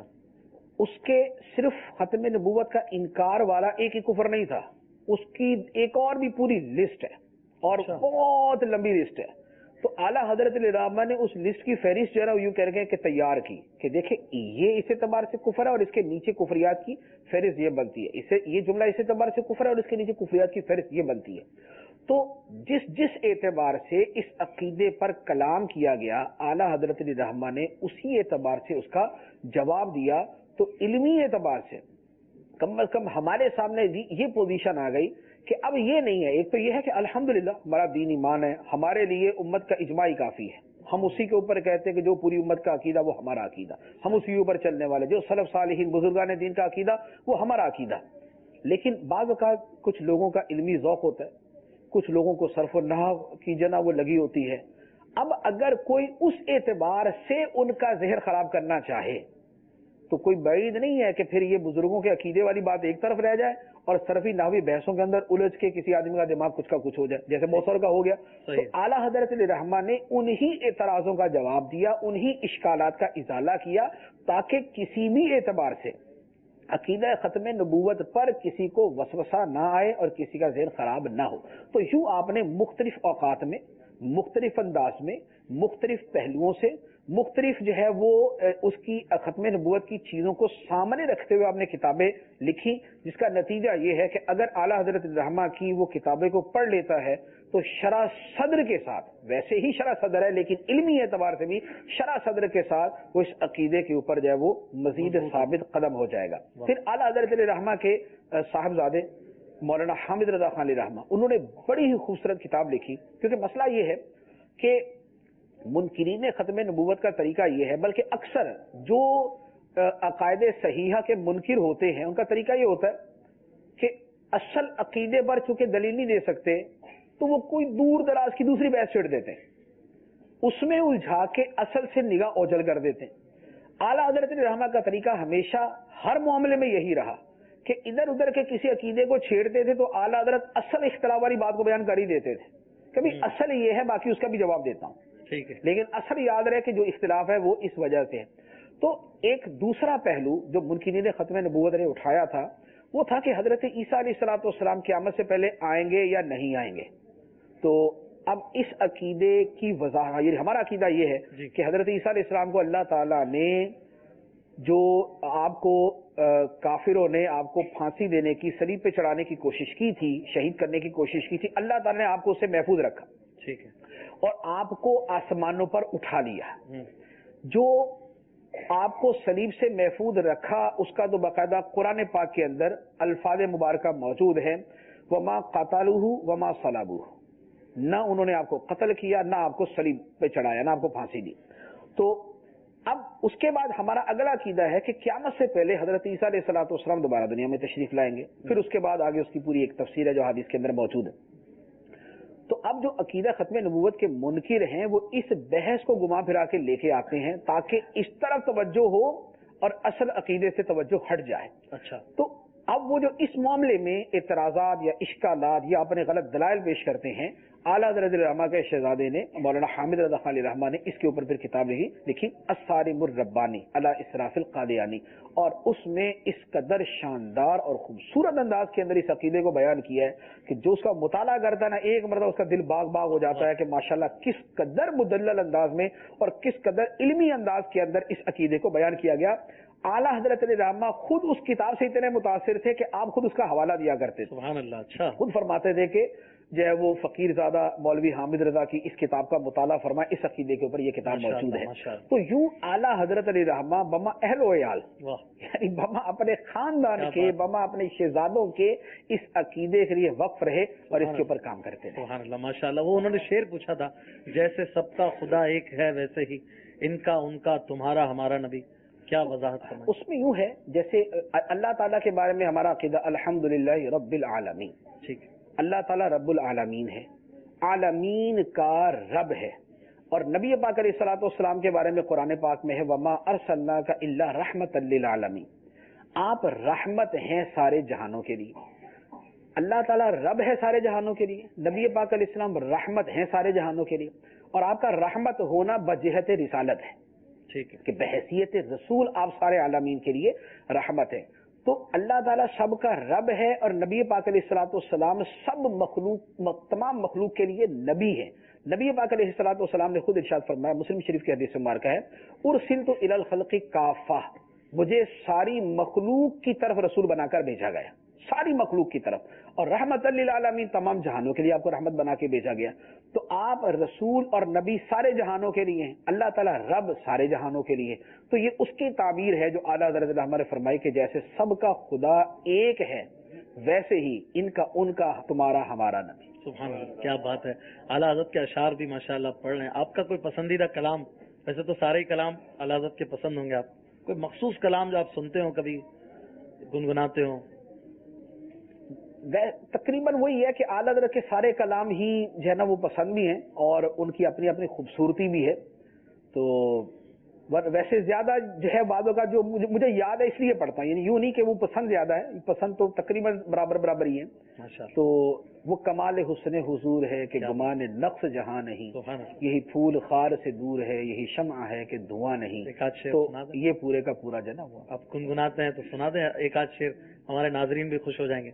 اس کے صرف ختم نبوت کا انکار والا ایک ہی کفر نہیں تھا، اس کی ایک اور بھی پوری لسٹ ہے اور بہت لمبی لسٹ ہے. تو اعلیٰ حضرت رحمہ نے اس لسٹ کی فہرست جو ہے نا یوں کہہ کے کہ تیار کی کہ دیکھیں یہ اس اعتبار سے کفر ہے اور اس کے نیچے کفریات کی فہرست یہ بنتی ہے، اسے یہ جملہ اس اعتبار سے کفر ہے اور اس کے نیچے کفریات کی فہرست یہ بنتی ہے. تو جس جس اعتبار سے اس عقیدے پر کلام کیا گیا اعلیٰ حضرت رحمہ نے اسی اعتبار سے اس کا جواب دیا. تو علمی اعتبار سے کم از کم ہمارے سامنے یہ پوزیشن آ گئی کہ اب یہ نہیں ہے، ایک تو یہ ہے کہ الحمدللہ ہمارا دین ایمان ہے، ہمارے لیے امت کا اجماع ہی کافی ہے، ہم اسی کے اوپر کہتے ہیں کہ جو پوری امت کا عقیدہ وہ ہمارا عقیدہ، ہم اسی کے اوپر چلنے والے، جو سلف صالحین بزرگان دین کا عقیدہ وہ ہمارا عقیدہ. لیکن بعض اوقات کچھ لوگوں کا علمی ذوق ہوتا ہے، کچھ لوگوں کو صرف و نحو کی جنا وہ لگی ہوتی ہے. اب اگر کوئی اس اعتبار سے ان کا ذہن خراب کرنا چاہے تو کوئی بعید نہیں ہے کہ پھر یہ بزرگوں کے عقیدے والی بات ایک طرف رہ جائے اور صرفی نحوی بحثوں کے اندر الجھ کے کسی آدمی کا دماغ کچھ کا کچھ ہو جائے، جیسے موثر کا ہو گیا. تو اعلیٰ حضرت رحمہ نے انہی اعتراضوں کا جواب دیا، انہی اشکالات کا ازالہ کیا تاکہ کسی بھی اعتبار سے عقیدہ ختم نبوت پر کسی کو وسوسہ نہ آئے اور کسی کا ذہن خراب نہ ہو. تو یوں آپ نے مختلف اوقات میں، مختلف انداز میں، مختلف پہلوؤں سے، مختلف جو ہے وہ اس کی ختم نبوت کی چیزوں کو سامنے رکھتے ہوئے آپ نے کتابیں لکھی، جس کا نتیجہ یہ ہے کہ اگر اعلیٰ حضرت رحمہ کی وہ کتابیں کو پڑھ لیتا ہے تو شرح صدر کے ساتھ، ویسے ہی شرح صدر ہے لیکن علمی اعتبار سے بھی شرح صدر کے ساتھ وہ اس عقیدے کے اوپر جو ہے وہ مزید ثابت قدم ہو جائے گا. پھر اعلیٰ حضرت رحمہ کے صاحبزادے مولانا حامد رضا خان علیہ رحمہ، انہوں نے بڑی ہی خوبصورت کتاب لکھی، کیونکہ مسئلہ یہ ہے کہ منکرین ختم نبوت کا طریقہ یہ ہے، بلکہ اکثر جو عقائد صحیحہ کے منکر ہوتے ہیں ان کا طریقہ یہ ہوتا ہے کہ اصل عقیدے پر چونکہ دلیل نہیں دے سکتے تو وہ کوئی دور دراز کی دوسری بحث چھیڑ دیتے ہیں، اس میں الجھا کے اصل سے نگاہ اوجھل کر دیتے ہیں. اعلیٰ حضرت رحمہ کا طریقہ ہمیشہ ہر معاملے میں یہی رہا کہ ادھر ادھر کے کسی عقیدے کو چھیڑتے تھے تو اعلیٰ حضرت اصل اختلاف والی بات کو بیان کر ہی دیتے تھے. کبھی اصل یہ ہے، باقی اس کا بھی جواب دیتا ہوں، ٹھیک ہے، لیکن اصل یاد رہے کہ جو اختلاف ہے وہ اس وجہ سے ہے. تو ایک دوسرا پہلو جو منکرین ختم نبوت نے اٹھایا تھا وہ تھا کہ حضرت عیسیٰ علیہ الصلوۃ والسلام قیامت سے پہلے آئیں گے یا نہیں آئیں گے. تو اب اس عقیدے کی وضاحت، یہ ہمارا عقیدہ یہ ہے کہ حضرت عیسیٰ علیہ السلام کو اللہ تعالیٰ نے جو آپ کو کافروں نے آپ کو پھانسی دینے کی، صلیب پہ چڑھانے کی کوشش کی تھی، شہید کرنے کی کوشش کی تھی، اللہ تعالیٰ نے آپ کو اس سے محفوظ رکھا، ٹھیک ہے، اور آپ کو آسمانوں پر اٹھا لیا. جو آپ کو صلیب سے محفوظ رکھا اس کا تو باقاعدہ قرآن پاک کے اندر الفاظ مبارکہ موجود ہیں، وما قتلوہ وما صلبوہ، نہ انہوں نے آپ کو قتل کیا، نہ آپ کو صلیب پہ چڑھایا، نہ آپ کو پھانسی دی. تو اب اس کے بعد ہمارا اگلا عقیدہ ہے کہ قیامت سے پہلے حضرت عیسیٰ علیہ الصلوۃ والسلام دوبارہ دنیا میں تشریف لائیں گے. پھر اس کے بعد آگے اس کی پوری ایک تفسیر ہے جو حدیث کے اندر موجود ہے. تو اب جو عقیدہ ختم نبوت کے منکر ہیں وہ اس بحث کو گما پھرا کے لے کے آتے ہیں تاکہ اس طرف توجہ ہو اور اصل عقیدے سے توجہ ہٹ جائے. اچھا، تو اب وہ جو اس معاملے میں اعتراضات یا اشکالات یا اپنے غلط دلائل پیش کرتے ہیں، اعلیٰ حضرت رحمہ کے شہزادے نے مولانا حامد رضا خان علیہ رحمہ نے اس کے اوپر پھر کتاب لکھی لکھی الصارم الربانی علی اسراف القادیانی، اور اس میں اس قدر شاندار اور خوبصورت انداز کے اندر اس عقیدے کو بیان کیا ہے کہ جو اس کا مطالعہ کرتا ہے نا ایک مرتبہ اس کا دل باغ باغ ہو جاتا ہے کہ ماشاءاللہ کس قدر مدلل انداز میں اور کس قدر علمی انداز کے اندر اس عقیدے کو بیان کیا گیا. اعلیٰ حضرت علیہ رحمہ خود اس کتاب سے اتنے متاثر تھے کہ آپ خود اس کا حوالہ دیا کرتے تھے. سبحان اللہ. اچھا، خود فرماتے تھے کہ جو ہے وہ فقیر زادہ مولوی حامد رضا کی اس کتاب کا مطالعہ فرمائے، اس عقیدے کے اوپر یہ کتاب موجود ہے. تو یوں اعلیٰ حضرت علیہ رحمہ بما اہل و عیال، یعنی بما اپنے خاندان کے، بما اپنے شہزادوں کے اس عقیدے کے لیے وقف رہے اور اس کے اوپر کام کرتے رہے. سبحان اللہ، ماشاء اللہ. وہ انہوں نے شعر پوچھا تھا، جیسے سب کا خدا ایک ہے ویسے ہی ان کا ان کا تمہارا ہمارا نبی. کیا وضاحت کرنا؟ اس میں یوں ہے جیسے اللہ تعالیٰ کے بارے میں ہمارا عقیدہ الحمدللہ رب العالمین. ٹھیک ہے، اللہ تعالیٰ رب العالمین ہے، عالمین کا رب ہے. اور نبی پاک علیہ الصلوۃ والسلام کے بارے میں قرآن پاک میں ہے وما ارسلناک الا رحمۃ للعالمین، آپ رحمت ہیں سارے جہانوں کے لیے. اللہ تعالیٰ رب ہے سارے جہانوں کے لیے، نبی پاک علیہ السلام رحمت ہیں سارے جہانوں کے لیے، اور آپ کا رحمت ہونا بجہت رسالت ہے کہ بحیثیت رسول آپ سارے عالمین کے لیے رحمت ہے. تو اللہ تعالیٰ سب کا رب ہے اور نبی پاک علیہ الصلوۃ والسلام سب مخلوق تمام مخلوق کے لیے نبی ہے. نبی پاک علیہ الصلوۃ والسلام نے خود ارشاد فرمایا، مسلم شریف کی حدیث مبارکہ ہے، ارسلت الی الخلق کافہ، مجھے ساری مخلوق کی طرف رسول بنا کر بھیجا گیا، ساری مخلوق کی طرف، اور رحمت للعالمین تمام جہانوں کے لیے آپ کو رحمت بنا کے بھیجا گیا. تو آپ رسول اور نبی سارے جہانوں کے لیے ہیں، اللہ تعالیٰ رب سارے جہانوں کے لیے. تو یہ اس کی تعبیر ہے جو اعلیٰ حضرت رحمہ نے فرمائی کہ جیسے سب کا خدا ایک ہے ویسے ہی ان کا ان کا تمہارا ہمارا نبی. سبحان اللہ، کیا بات ہے. اعلیٰ حضرت کے اشعار بھی ماشاءاللہ پڑھ رہے ہیں. آپ کا کوئی پسندیدہ کلام؟ ویسے تو سارے ہی کلام اعلیٰ حضرت کے پسند ہوں گے، آپ کوئی مخصوص کلام جو آپ سنتے ہو، کبھی گنگناتے ہو؟ تقریباً وہی ہے کہ اعلیٰ حضرت کے سارے کلام ہی جو ہے نا وہ پسند بھی ہیں اور ان کی اپنی اپنی خوبصورتی بھی ہے. تو ویسے زیادہ جو ہے بعضوں کا جو مجھے یاد ہے اس لیے پڑھتا ہوں، یعنی یوں نہیں کہ وہ پسند زیادہ ہے، پسند تو تقریباً برابر برابر ہی ہے. تو وہ کمال حسن حضور ہے کہ گمان نقص جہاں نہیں، یہی پھول خار سے دور ہے، یہی شمع ہے کہ دھواں نہیں. تو یہ پورے کا پورا جو ہے نا وہ آپ گنگناتے ہیں تو سنا دیں ایک آدھ شعر، ہمارے ناظرین بھی خوش ہو جائیں گے.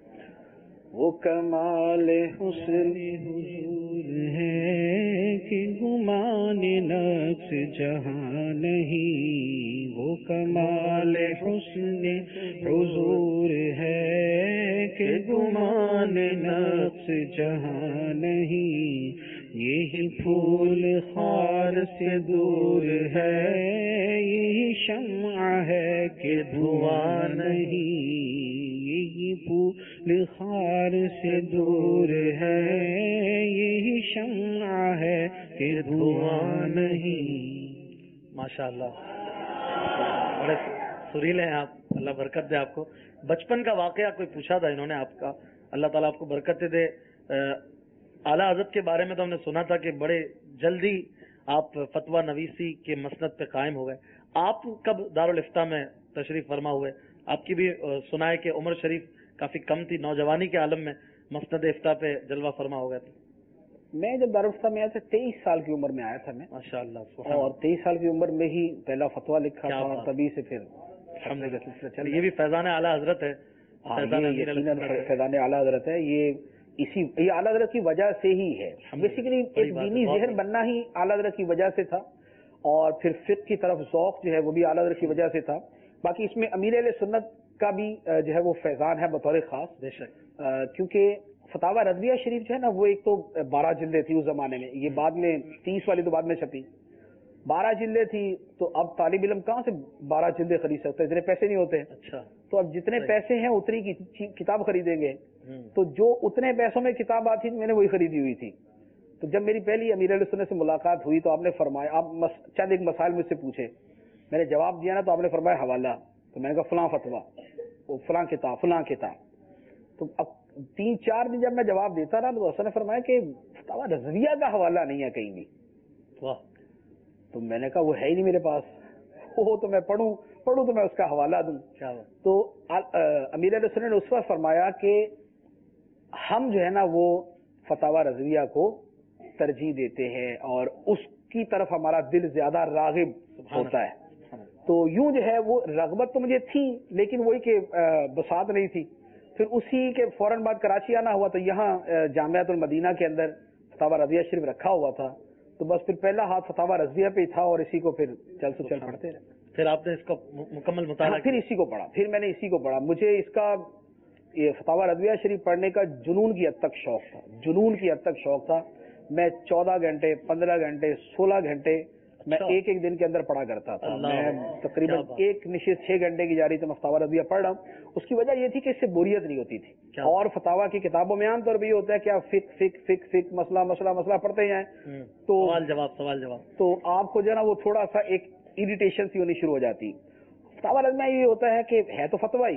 وہ کمال حسن حضور ہے کہ گمان نقص جہاں نہیں، وہ کمال حسن حضور ہے کہ گمان نقص جہاں نہیں، یہی پھول خار سے دور ہے، یہی شمع ہے کہ دھواں نہیں، یہی پھول خار سے دور ہے، یہی شمع ہے کہ دھواں نہیں. ماشاءاللہ، بڑے سریلے ہیں آپ، اللہ برکت دے آپ کو. بچپن کا واقعہ کوئی پوچھا تھا انہوں نے آپ کا، اللہ تعالیٰ آپ کو برکت دے. اعلیٰ حضرت کے بارے میں تو ہم نے سنا تھا کہ بڑے جلدی آپ فتویٰ نویسی کے مسند پہ قائم ہو گئے. آپ کب دارالافتاء میں تشریف فرما ہوئے؟ آپ کی بھی سنا ہے کہ عمر شریف کافی کم تھی، نوجوانی کے عالم میں مسند افتاء پہ جلوہ فرما ہو گئے تھے. میں جب دارالفتاء میں آیا تھا تیئیس سال کی عمر میں آیا تھا میں، ماشاءاللہ، اور تیئیس سال کی عمر میں ہی پہلا فتویٰ لکھا تھا اور تبھی سے پھر یہ بھی فیضان اعلیٰ حضرت ہے. فیضان اعلیٰ حضرت ہے، یہ اسی یہ اعلیٰ حضرت کی وجہ سے ہی ہے. بیسیکلی ایک دینی ذہن بننا ہی اعلیٰ حضرت کی وجہ سے تھا، اور پھر فقہ کی طرف ذوق جو ہے وہ بھی اعلیٰ حضرت کی وجہ سے تھا. باقی اس میں امیر اہل سنت کا بھی جو ہے وہ فیضان ہے بطور خاص، بے شک، کیونکہ فتاوی رضویہ شریف جو ہے نا وہ ایک تو بارہ جلدیں تھی اس زمانے میں، یہ بعد میں تیس والی تو بعد میں چھپی، بارہ جلدیں تھی. تو اب طالب علم کہاں سے بارہ جلدیں خرید سکتے، اتنے پیسے نہیں ہوتے. اچھا، تو اب جتنے پیسے ہیں اتنی کی کتاب خریدیں گے. تو جو اتنے پیسوں میں کتاب آتی تھی میں نے وہی خریدی ہوئی تھی. تو جب میری پہلی امیر اہل سنت سے ملاقات ہوئی تو آپ نے فرمایا، آپ مس... چند ایک مسائل مجھ سے پوچھے، میں نے جواب دیا نا تو آپ نے فرمایا حوالہ، تو میں نے کہا فلاں فتویٰ، وہ فلاں کتاب فلاں کتاب۔ تو اب تین چار دن جب میں جواب دیتا رہا تو حسن نے فرمایا کہ فتاویٰ رضویہ کا حوالہ نہیں ہے کہیں بھی۔ تو میں نے کہا وہ ہے ہی نہیں میرے پاس، وہ تو میں پڑھوں پڑھوں تو میں اس کا حوالہ دوں۔ تو امیر اہل سنت نے اس وقت فرمایا کہ ہم جو ہے نا وہ فتاویٰ رضویہ کو ترجیح دیتے ہیں اور اس کی طرف ہمارا دل زیادہ راغب ہوتا ہے۔ تو یوں جو ہے وہ رغبت تو مجھے تھی لیکن وہی کہ بساط نہیں تھی۔ پھر اسی کے فوراً بعد کراچی آنا ہوا تو یہاں جامعۃ المدینہ کے اندر فتاویٰ رضویہ شریف رکھا ہوا تھا، تو بس پھر پہلا ہاتھ فتاویٰ رضویہ پہ تھا اور اسی کو پھر چل سے چل پڑھتے رہے۔ پھر آپ نے اس کا مکمل مطالعہ؟ پھر اسی کو پڑھا، پھر میں نے اسی کو پڑھا۔ مجھے اس کا یہ فتاویٰ رضویہ شریف پڑھنے کا جنون کی حد تک شوق تھا، جنون کی حد تک شوق تھا۔ میں چودہ گھنٹے پندرہ گھنٹے سولہ گھنٹے میں ایک ایک دن کے اندر پڑھا کرتا تھا۔ میں تقریباً ایک نشست چھ گھنٹے کی جاری تو میں فتاویٰ رضویہ پڑھ رہا ہوں۔ اس کی وجہ یہ تھی کہ اس سے بوریت نہیں ہوتی تھی، اور فتاویٰ کی کتابوں میں عام طور پہ یہ ہوتا ہے کہ آپ فک فک فک فک مسئلہ مسئلہ مسئلہ پڑھتے جائیں تو سوال جواب سوال جواب تو آپ کو جو ہے نا وہ تھوڑا سا ایک اریٹیشن سی ہونی شروع ہو جاتی۔ فتاویٰ رضویہ یہ ہوتا ہے کہ ہے تو فتویٰ ہی،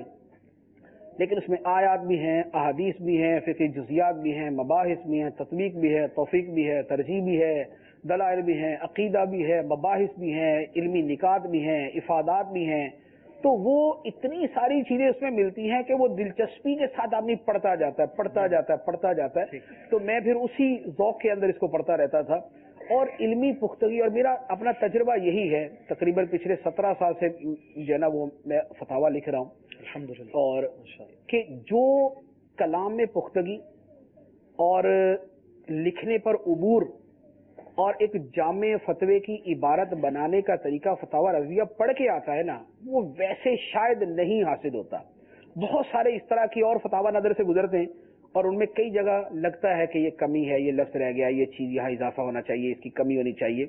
لیکن اس میں آیات بھی ہیں، احادیث بھی ہیں، فقہی جزیات بھی ہیں، مباحث بھی ہیں، تطبیق بھی ہے، توفیق بھی ہے، ترجیح بھی ہے، دلائل بھی ہیں، عقیدہ بھی ہے، مباحث بھی ہیں، علمی نکات بھی ہیں، افادات بھی ہیں۔ تو وہ اتنی ساری چیزیں اس میں ملتی ہیں کہ وہ دلچسپی کے ساتھ آدمی پڑھتا جاتا ہے پڑھتا جاتا ہے پڑھتا جاتا ہے۔ تو میں پھر اسی ذوق کے اندر اس کو پڑھتا رہتا تھا، اور علمی پختگی، اور میرا اپنا تجربہ یہی ہے، تقریباً پچھلے سترہ سال سے جو ہے نا وہ میں فتاویٰ لکھ رہا ہوں الحمدللہ، اور کہ جو کلام میں پختگی اور لکھنے پر عبور اور ایک جامع فتوے کی عبارت بنانے کا طریقہ فتاویٰ رضویہ پڑھ کے آتا ہے نا، وہ ویسے شاید نہیں حاصل ہوتا۔ بہت سارے اس طرح کی اور فتاویٰ نظر سے گزرتے ہیں اور ان میں کئی جگہ لگتا ہے کہ یہ کمی ہے، یہ لفظ رہ گیا، یہ چیز یہاں اضافہ ہونا چاہیے، اس کی کمی ہونی چاہیے۔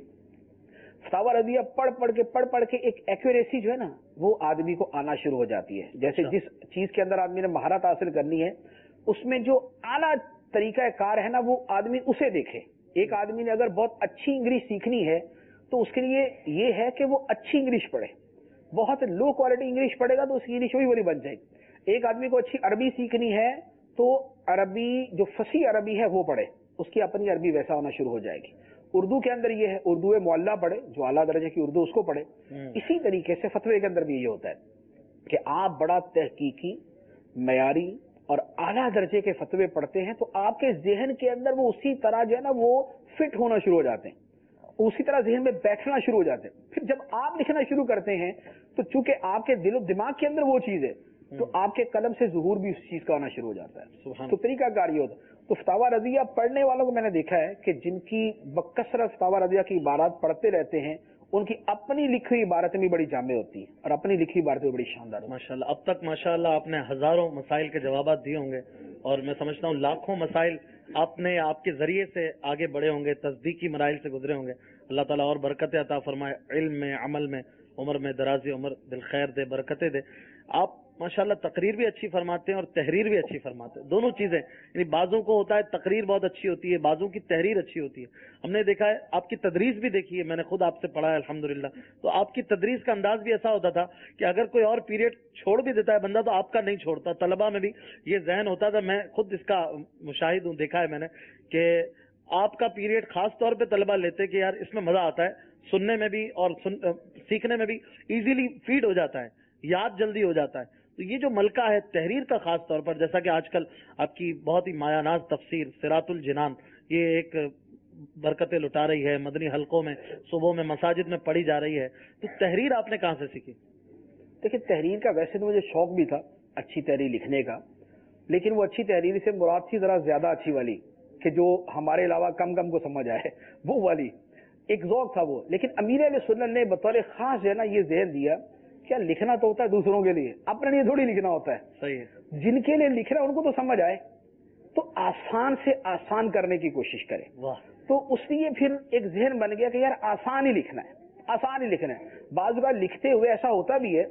فتاویٰ رضویہ پڑھ پڑھ کے پڑھ پڑھ کے ایک ایکوریسی جو ہے نا وہ آدمی کو آنا شروع ہو جاتی ہے۔ جیسے جس چیز کے اندر آدمی نے مہارت حاصل کرنی ہے، اس میں جو اعلیٰ طریقہ کار ہے نا وہ آدمی اسے دیکھے۔ ایک آدمی نے اگر بہت اچھی انگلش سیکھنی ہے تو اس کے لیے یہ ہے کہ وہ اچھی انگلش پڑھے، بہت لو کوالٹی انگلش پڑھے گا تو اس کی انگلش وہی بڑی بن جائے گی۔ ایک آدمی کو اچھی عربی سیکھنی ہے تو عربی جو فصیح عربی ہے وہ پڑھے، اس کی اپنی عربی ویسا ہونا شروع ہو جائے گی۔ اردو کے اندر یہ ہے، اردو معلیٰ پڑھے، جو اعلیٰ درجے کی اردو اس کو پڑھے۔ اسی طریقے سے فتوے کے اندر بھی یہ ہوتا ہے کہ آپ بڑا تحقیقی، معیاری اور اعلیٰ درجے کے فتوے پڑھتے ہیں تو آپ کے ذہن کے اندر وہ اسی طرح جو ہے نا وہ فٹ ہونا شروع ہو جاتے ہیں، اسی طرح ذہن میں بیٹھنا شروع ہو جاتے ہیں۔ پھر جب آپ لکھنا شروع کرتے ہیں تو چونکہ آپ کے دل و دماغ کے اندر وہ چیز ہے تو آپ کے قلم سے ظہور بھی اس چیز کا ہونا شروع ہو جاتا ہے۔ تو طریقہ کار یہ ہوتا ہے۔ تو فتاویٰ رضویہ پڑھنے والوں کو میں نے دیکھا ہے کہ جن کی بکثرت فتاویٰ رضویہ کی عبارات پڑھتے رہتے ہیں، ان کی اپنی لکھی عبارتیں بھی بڑی جامع ہوتی ہیں اور اپنی لکھی عبارتیں بڑی شاندار ہوتی ہیں۔ ماشاءاللہ، اب تک ماشاءاللہ آپ نے ہزاروں مسائل کے جوابات دیے ہوں گے، اور میں سمجھتا ہوں لاکھوں مسائل آپ نے آپ کے ذریعے سے آگے بڑھے ہوں گے، تصدیقی مراحل سے گزرے ہوں گے۔ اللہ تعالیٰ اور برکتیں عطا فرمائے، علم میں، عمل میں، عمر میں درازی عمر، دل خیر دے، برکتیں دے۔ آپ ماشاءاللہ تقریر بھی اچھی فرماتے ہیں اور تحریر بھی اچھی فرماتے ہیں، دونوں چیزیں، یعنی بعضوں کو ہوتا ہے تقریر بہت اچھی ہوتی ہے، بعضوں کی تحریر اچھی ہوتی ہے۔ ہم نے دیکھا ہے آپ کی تدریس بھی دیکھی ہے، میں نے خود آپ سے پڑھا ہے الحمدللہ، تو آپ کی تدریس کا انداز بھی ایسا ہوتا تھا کہ اگر کوئی اور پیریڈ چھوڑ بھی دیتا ہے بندہ تو آپ کا نہیں چھوڑتا۔ طلبہ میں بھی یہ ذہن ہوتا تھا، میں خود اس کا مشاہد ہوں، دیکھا ہے میں نے کہ آپ کا پیریڈ خاص طور پہ طلبہ لیتے کہ یار اس میں مزہ آتا ہے، سننے میں بھی اور سن سیکھنے میں بھی ایزیلی فیڈ ہو جاتا ہے، یاد جلدی ہو جاتا ہے۔ تو یہ جو ملکہ ہے تحریر کا، خاص طور پر جیسا کہ آج کل آپ کی بہت ہی مایہ ناز تفسیر صراط الجنان یہ ایک برکتیں لٹا رہی ہے، مدنی حلقوں میں صبح میں مساجد میں پڑھی جا رہی ہے، تو تحریر آپ نے کہاں سے سیکھی؟ دیکھیں تحریر کا ویسے تو مجھے شوق بھی تھا اچھی تحریر لکھنے کا، لیکن وہ اچھی تحریر سے مراد تھی ذرا زیادہ اچھی والی کہ جو ہمارے علاوہ کم کم کو سمجھ آئے، وہ والی ایک ذوق تھا وہ۔ لیکن امیر اہل سنت نے بطور خاص جو ہے نا یہ ذہن دیا کیا لکھنا تو ہوتا ہے دوسروں کے لیے، اپنے لیے تھوڑی لکھنا ہوتا ہے۔ صحیح ہے، جن کے لیے لکھ رہا ہے ان کو تو سمجھ آئے، تو آسان سے آسان کرنے کی کوشش کرے۔ تو اس لیے پھر ایک ذہن بن گیا کہ یار آسان ہی لکھنا ہے، آسان ہی لکھنا ہے۔ بعض بار لکھتے ہوئے ایسا ہوتا بھی ہے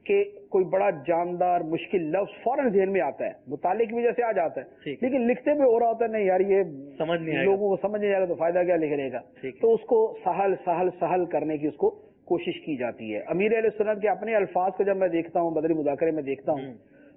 کہ کوئی بڑا جاندار مشکل لفظ فوراً ذہن میں آتا ہے، مطالعے کی وجہ سے آ جاتا ہے، لیکن لکھتے میں ہو رہا ہوتا ہے نہیں یار یہ سمجھ نہیں لوگوں کو سمجھ نہیں آ رہا تو فائدہ کیا لکھنے کا، تو اس کو سہل سہل سہل کرنے کی اس کو کوشش کی جاتی ہے۔ امیر اہل سنت کے اپنے الفاظ کو جب میں دیکھتا ہوں بدری مذاکرے میں دیکھتا ہوں،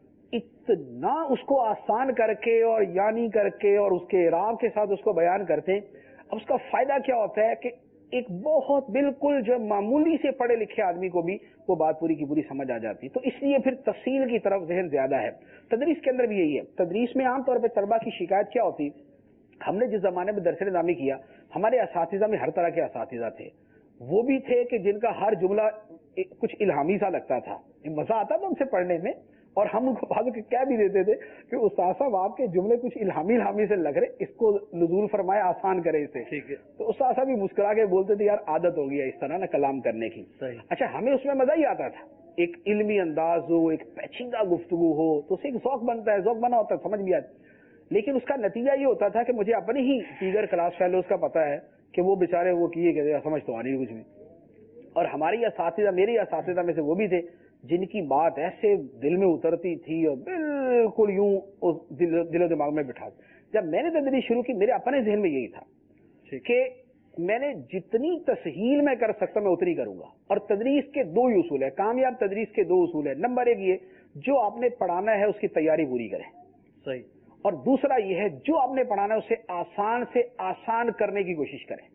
اتنا اس کو آسان کر کے اور یعنی کر کے اور اس کے اعراب کے ساتھ اس کو بیان کرتے ہیں۔ اب اس کا فائدہ کیا ہوتا ہے کہ ایک بہت بالکل جو معمولی سے پڑھے لکھے آدمی کو بھی وہ بات پوری کی پوری سمجھ آ جاتی ہے، تو اس لیے پھر تفصیل کی طرف ذہن زیادہ ہے۔ تدریس کے اندر بھی یہی ہے، تدریس میں عام طور پہ طلبا کی شکایت کیا ہوتی، ہم نے جس زمانے میں درس نظامی کیا ہمارے اساتذہ میں ہر طرح کے اساتذہ تھے، وہ بھی تھے کہ جن کا ہر جملہ کچھ الہامی سا لگتا تھا، مزہ آتا تھا ان سے پڑھنے میں، اور ہم ان کو بعد میں کیا بھی دیتے تھے کہ استاد صاحب آپ کے جملے کچھ الہامی الہامی سے لگ رہے، اس کو نزول فرمائے آسان کرے اسے، تو استاد صاحب بھی مسکرا کے بولتے تھے یار عادت ہو گیا اس طرح نا کلام کرنے کی۔ اچھا ہمیں اس میں مزہ ہی آتا تھا، ایک علمی انداز ہو، ایک پیچیدہ گفتگو ہو تو اسے ایک ذوق بنتا ہے، ذوق بنا ہوتا ہے، سمجھ بھی آتی، لیکن اس کا نتیجہ یہ ہوتا تھا کہ مجھے اپنے ہی دیگر کلاس فیلوز کا پتا ہے کہ وہ بیچارے وہ کیے گئے سمجھ تو آ نہیں کچھ بھی، اور ہماری اساتذہ میری اساتذہ میں سے وہ بھی تھے جن کی بات ایسے دل میں اترتی تھی اور بالکل یوں دل و دماغ میں بٹھا۔ جب میں نے تدریس شروع کی میرے اپنے ذہن میں یہی تھا کہ میں نے جتنی تسہیل میں کر سکتا میں اتنی کروں گا، اور تدریس کے دو ہی اصول ہے، کامیاب تدریس کے دو اصول ہے، نمبر ایک یہ جو آپ نے پڑھانا ہے اس کی تیاری پوری کریں، صحیح، اور دوسرا یہ ہے جو آپ نے پڑھانا ہے اسے آسان سے آسان کرنے کی کوشش کریں۔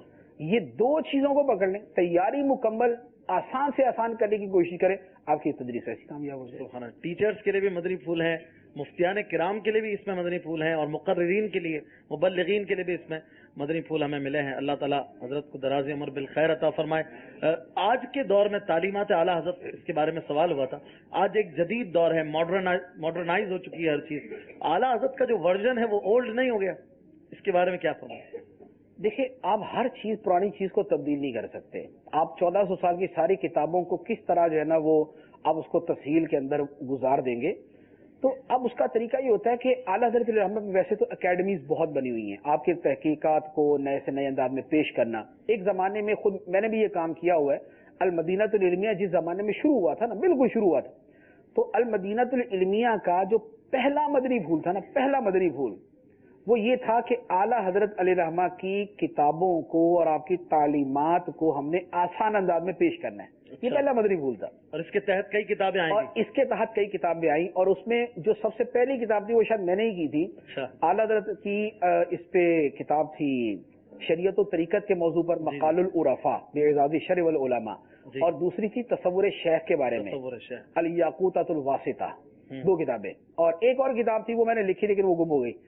یہ دو چیزوں کو پکڑ لیں، تیاری مکمل، آسان سے آسان کرنے کی کوشش کریں، آپ کی تدریس ایسی کامیاب ہو جائے۔ سبحان اللہ۔ ٹیچرز کے لیے بھی مدنی پھول ہیں، مفتیان کرام کے لیے بھی اس میں مدنی پھول ہیں، اور مقررین کے لیے، مبلغین کے لیے بھی اس میں مدنی پھول ہمیں ملے ہیں۔ اللہ تعالیٰ حضرت کو دراز عمر بالخیر عطا فرمائے۔ آج کے دور میں تعلیمات اعلیٰ حضرت اس کے بارے میں سوال ہوا تھا، آج ایک جدید دور ہے، ماڈرنائز ہو چکی ہے ہر چیز، اعلیٰ حضرت کا جو ورژن ہے وہ اولڈ نہیں ہو گیا، اس کے بارے میں کیا فرمائیں؟ دیکھیں آپ ہر چیز پرانی چیز کو تبدیل نہیں کر سکتے، آپ چودہ سو سال کی ساری کتابوں کو کس طرح جو ہے نا وہ آپ اس کو تفصیل کے اندر گزار دیں گے، تو اب اس کا طریقہ یہ ہوتا ہے کہ اعلیٰ حضرت رحمت میں ویسے تو اکیڈمیز بہت بنی ہوئی ہیں آپ کی تحقیقات کو نئے سے نئے انداز میں پیش کرنا۔ ایک زمانے میں خود میں نے بھی یہ کام کیا ہوا ہے، المدینہ العلمیہ جس زمانے میں شروع ہوا تھا نا، بالکل شروع ہوا تھا، تو المدینہ العلمیہ کا جو پہلا مدنی پھول تھا نا، پہلا مدنی پھول وہ یہ تھا کہ اعلیٰ حضرت علیہ رحمہ کی کتابوں کو اور آپ کی تعلیمات کو ہم نے آسان انداز میں پیش کرنا ہے، یہ پہلا مدنی پھول تھا، اور اس کے تحت کئی کتابیں آئیں، اور اس کے تحت کئی کتابیں آئیں، اور اس میں جو سب سے پہلی کتاب تھی وہ شاید میں نے ہی کی تھی، اعلیٰ حضرت کی اس پہ کتاب تھی شریعت و طریقت کے موضوع پر مقال العرفاء باعزاز شرع والعلماء، اور دوسری تھی تصور شیخ کے بارے میں الیاقوتۃ الواسطہ، دو کتابیں، اور ایک اور کتاب تھی وہ میں نے لکھی لیکن وہ گم ہو گئی،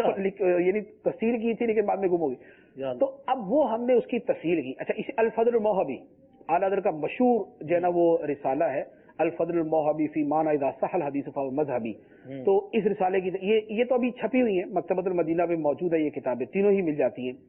یعنی تفسیر کی تھی لیکن بعد میں گم ہو گئی، تو اب وہ ہم نے اس کی تفسیر کی۔ اچھا اسی الفضل الموہبی اعلیٰ حضرت کا مشہور جو ہے نا وہ رسالہ ہے الفضل الموہبی فی معنی اذا صح الحدیث فهو مذہبی، تو اس رسالے کی یہ یہ تو ابھی چھپی ہوئی ہیں، مکتبۃ المدینہ میں موجود ہے، یہ کتابیں تینوں ہی مل جاتی ہیں۔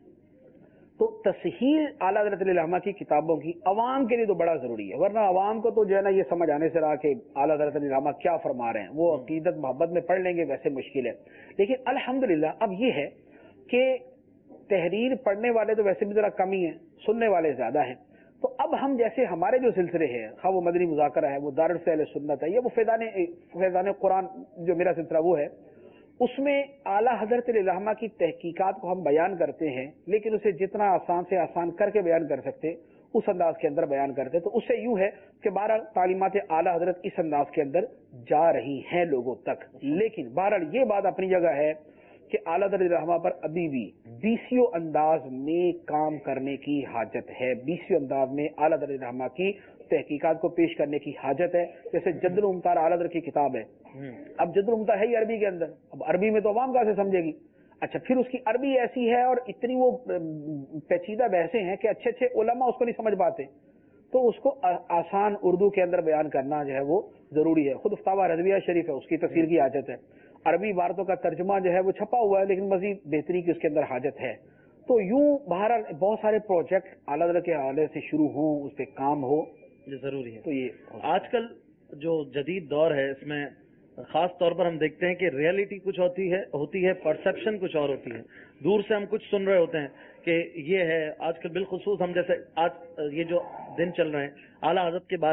تو تسہیل اعلیٰ حضرت علیہ رحمہ کی کتابوں کی عوام کے لیے تو بڑا ضروری ہے، ورنہ عوام کو تو جو ہے نا یہ سمجھ آنے سے رہا کہ اعلیٰ حضرت علیہ رحمہ کیا فرما رہے ہیں، وہ عقیدت محبت میں پڑھ لیں گے ویسے مشکل ہے، لیکن الحمدللہ اب یہ ہے کہ تحریر پڑھنے والے تو ویسے بھی ذرا کم ہی ہیں، سننے والے زیادہ ہیں، تو اب ہم جیسے ہمارے جو سلسلے ہیں، خواہ وہ مدنی مذاکرہ ہے، وہ دارالفضل اہل سنت ہے، یا وہ فیضان فیضان قرآن جو میرا سلسلہ وہ ہے، اس میں اعلیٰ حضرت علیہ رحمہ کی تحقیقات کو ہم بیان کرتے ہیں، لیکن اسے جتنا آسان سے آسان کر کے بیان کر سکتے اس انداز کے اندر بیان کرتے، تو اس سے یوں ہے کہ بہرحال تعلیمات اعلیٰ حضرت اس انداز کے اندر جا رہی ہیں لوگوں تک، لیکن بہرحال یہ بات اپنی جگہ ہے کہ اعلیٰ حضرت رحمہ پر ابھی بھی بیسیوں انداز میں کام کرنے کی حاجت ہے، بیسیوں انداز میں اعلیٰ حضرت رحمہ کی تحقیقات کو پیش کرنے کی حاجت ہے۔ جیسے جد الامطار اعلیٰ حضرت کی کتاب ہے، اب جد الامطار ہے ہی عربی کے اندر، اب عربی میں تو عوام کہاں سے سمجھے گی، اچھا پھر اس کی عربی ایسی ہے اور اتنی وہ پیچیدہ بحثیں ہیں کہ اچھے اچھے علماء اس کو نہیں سمجھ پاتے، تو اس کو آسان اردو کے اندر بیان کرنا جو ہے وہ ضروری ہے۔ خود فتاوی رضویہ شریف ہے، اس کی تفسیر کی حاجت ہے، عربی عبارتوں کا ترجمہ جو ہے وہ چھپا ہوا ہے لیکن مزید بہتری کی اس کے اندر حاجت ہے، تو یوں بہرحال بہت سارے پروجیکٹ اعلیٰ حضرت کے حوالے سے شروع ہوں، اس پہ کام ہو، یہ ضروری ہے۔ تو یہ آج کل جو جدید دور ہے اس میں خاص طور پر ہم دیکھتے ہیں کہ ریئلٹی کچھ ہوتی ہے ہوتی ہے پرسپشن کچھ اور ہوتی ہے، دور سے ہم کچھ سن رہے ہوتے ہیں کہ یہ ہے، آج کل بالخصوص ہم جیسے آج یہ جو دن چل رہے ہیں اعلیٰ حضرت کے بارے میں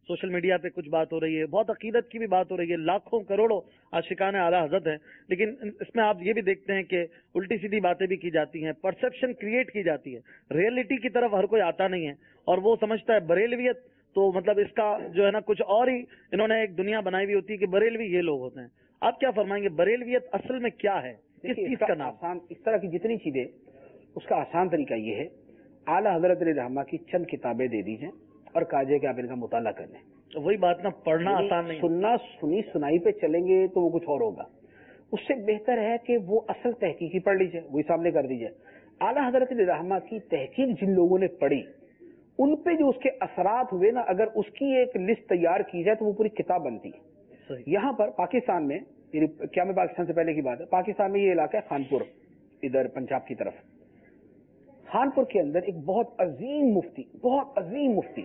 سوشل میڈیا پہ کچھ بات ہو رہی ہے, بہت عقیدت کی بھی بات ہو رہی ہے, لاکھوں کروڑوں عاشقان اعلیٰ حضرت ہیں, لیکن اس میں آپ یہ بھی دیکھتے ہیں کہ الٹی سیدھی باتیں بھی کی جاتی ہیں, پرسپشن کریٹ کی جاتی ہے, ریئلٹی کی طرف ہر کوئی آتا نہیں ہے, اور وہ سمجھتا ہے بریلویت تو مطلب اس کا جو ہے نا کچھ اور ہی انہوں نے ایک دنیا بنائی ہوئی ہوتی ہے کہ بریلوی یہ لوگ ہوتے ہیں. آپ کیا فرمائیں گے, بریلویت اصل میں کیا ہے, کس چیز کا نام؟ آسان اس طرح کی جتنی چیزیں, اس کا آسان طریقہ یہ ہے, اعلیٰ حضرت علیہ رحمہ کی چند کتابیں دے دیجیے اور کہا جائے کہ آپ ان کا مطالعہ کر لیں. وہی بات نا, پڑھنا آسان نہیں, سننا سنی سنائی پہ چلیں گے تو وہ کچھ اور ہوگا. اس سے بہتر ہے کہ وہ اصل تحقیقی پڑھ لیجیے, وہی سامنے کر دیجیے. اعلیٰ حضرت علیہ رحمہ کی تحقیق جن لوگوں نے پڑھی, ان پہ جو اس کے اثرات ہوئے نا, اگر اس کی ایک لسٹ تیار کی جائے تو وہ پوری کتاب بنتی ہے. یہاں پر پاکستان میں, کیا میں پاکستان سے پہلے کی بات ہے, پاکستان میں یہ علاقہ ہے خانپور, ادھر پنجاب کی طرف. خانپور کے اندر ایک بہت عظیم مفتی, بہت عظیم مفتی,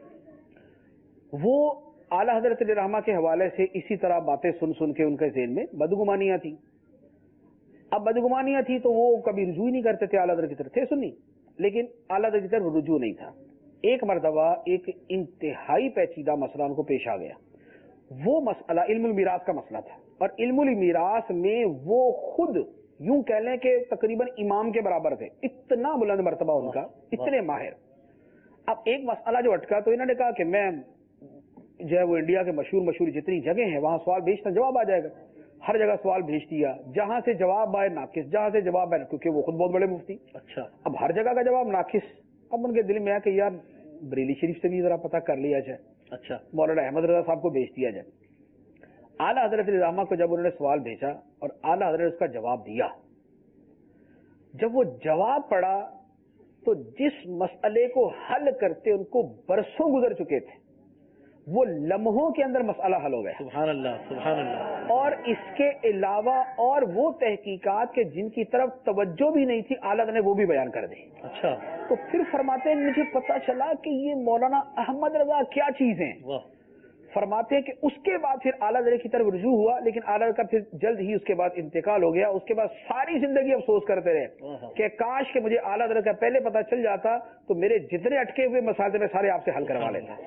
وہ اعلیٰ حضرت علیہ رحمہ کے حوالے سے اسی طرح باتیں سن سن کے ان کے ذہن میں بدگمانیاں تھیں. اب بدگمانیاں تھیں تو وہ کبھی رجوع نہیں کرتے تھے اعلیٰ حضرت کی طرف, تھے سنی, لیکن اعلیٰ حضرت کی طرف رجوع نہیں تھا. ایک مرتبہ ایک انتہائی پیچیدہ مسئلہ ان کو پیش آ گیا. وہ مسئلہ علم المیراث کا مسئلہ تھا, اور علم المیراث میں وہ خود یوں کہہ لیں کہ تقریباً امام کے برابر تھے, اتنا بلند مرتبہ ان کا, اتنے ماہر. اب ایک مسئلہ جو اٹکا تو انہوں نے کہا کہ میں جو ہے وہ انڈیا کے مشہور مشہور جتنی جگہ ہیں وہاں سوال بھیجتا, جواب آ جائے گا. ہر جگہ سوال بھیج دیا, جہاں سے جواب آئے ناقص, جہاں سے جواب آئے, کیونکہ وہ خود بہت بڑے مفتی. اچھا, اب ہر جگہ کا جواب ناقص. اب ان کے دل میں آیا کہ یار بریلی شریف سے بھی ذرا پتہ کر لیا جائے. اچھا, مولانا احمد رضا صاحب کو بھیج دیا جائے. اعلیٰ حضرت علیہ رحمہ کو جب انہوں نے سوال بھیجا اور اعلیٰ حضرت اس کا جواب دیا, جب وہ جواب پڑا تو جس مسئلے کو حل کرتے ان کو برسوں گزر چکے تھے, وہ لمحوں کے اندر مسئلہ حل ہو گیا. سبحان اللہ, سبحان اللہ. اور اس کے علاوہ اور وہ تحقیقات کے جن کی طرف توجہ بھی نہیں تھی اعلیٰ نے وہ بھی بیان کر دی. اچھا, تو پھر فرماتے ہیں مجھے پتا چلا کہ یہ مولانا احمد رضا کیا چیز ہیں. فرماتے ہیں کہ اس کے بعد پھر اعلیٰ کی طرف رجوع ہوا, لیکن اعلیٰ کا پھر جلد ہی اس کے بعد انتقال ہو گیا. اس کے بعد ساری زندگی افسوس کرتے رہے کہ کاش کہ مجھے اعلیٰ کا پہلے پتا چل جاتا تو میرے جتنے اٹکے ہوئے مسائل میں سارے آپ سے حل کروا لیتا.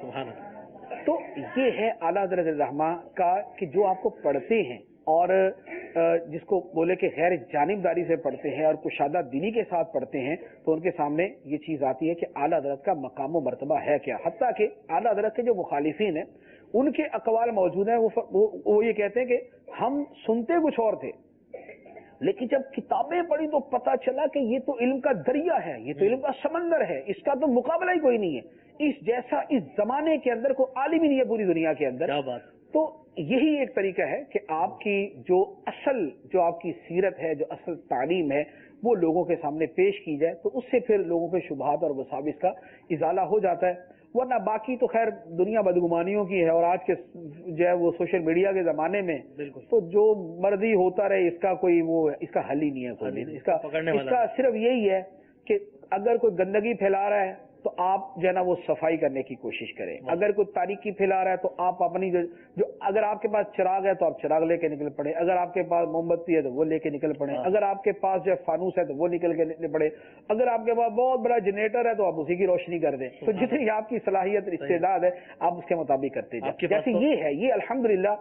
تو یہ ہے اعلیٰ حضرت رحمہ کا کہ جو آپ کو پڑھتے ہیں اور جس کو بولے کہ غیر جانبداری سے پڑھتے ہیں اور کشادہ دلی کے ساتھ پڑھتے ہیں تو ان کے سامنے یہ چیز آتی ہے کہ اعلیٰ حضرت کا مقام و مرتبہ ہے کیا. حتیٰ کہ اعلیٰ حضرت کے جو مخالفین ہیں ان کے اقوال موجود ہیں, وہ یہ کہتے ہیں کہ ہم سنتے کچھ اور تھے, لیکن جب کتابیں پڑھی تو پتا چلا کہ یہ تو علم کا دریا ہے, یہ تو علم کا سمندر ہے, اس کا تو مقابلہ ہی کوئی نہیں ہے. اس جیسا اس زمانے کے اندر کوئی عالم ہی نہیں ہے پوری دنیا کے اندر. کیا بات. تو یہی ایک طریقہ ہے کہ آپ کی جو اصل جو آپ کی سیرت ہے, جو اصل تعلیم ہے, وہ لوگوں کے سامنے پیش کی جائے تو اس سے پھر لوگوں کے شبہات اور وساوس کا ازالہ ہو جاتا ہے. ورنہ باقی تو خیر دنیا بدگمانیوں کی ہے, اور آج کے جو ہے وہ سوشل میڈیا کے زمانے میں تو جو مرضی ہوتا رہے, اس کا کوئی وہ اس کا حل ہی نہیں ہے. کوئی اس کا اس کا صرف یہی ہے کہ اگر کوئی گندگی پھیلا رہا ہے تو آپ جو ہے نا وہ صفائی کرنے کی کوشش کریں. اگر کوئی تاریکی پھیلا رہا ہے تو آپ اپنی جو, جو اگر آپ کے پاس چراغ ہے تو آپ چراغ لے کے نکل پڑے, اگر آپ کے پاس موم بتی ہے تو وہ لے کے نکل پڑے, اگر آپ کے پاس جو ہے فانوس ہے تو وہ نکل کے نکل پڑے, اگر آپ کے پاس بہت بڑا جنریٹر ہے تو آپ اسی کی روشنی کر دیں. تو جتنی آپ کی صلاحیت استعداد ہے آپ اس کے مطابق کرتے جائیں. جیسے یہ ہے, یہ الحمدللہ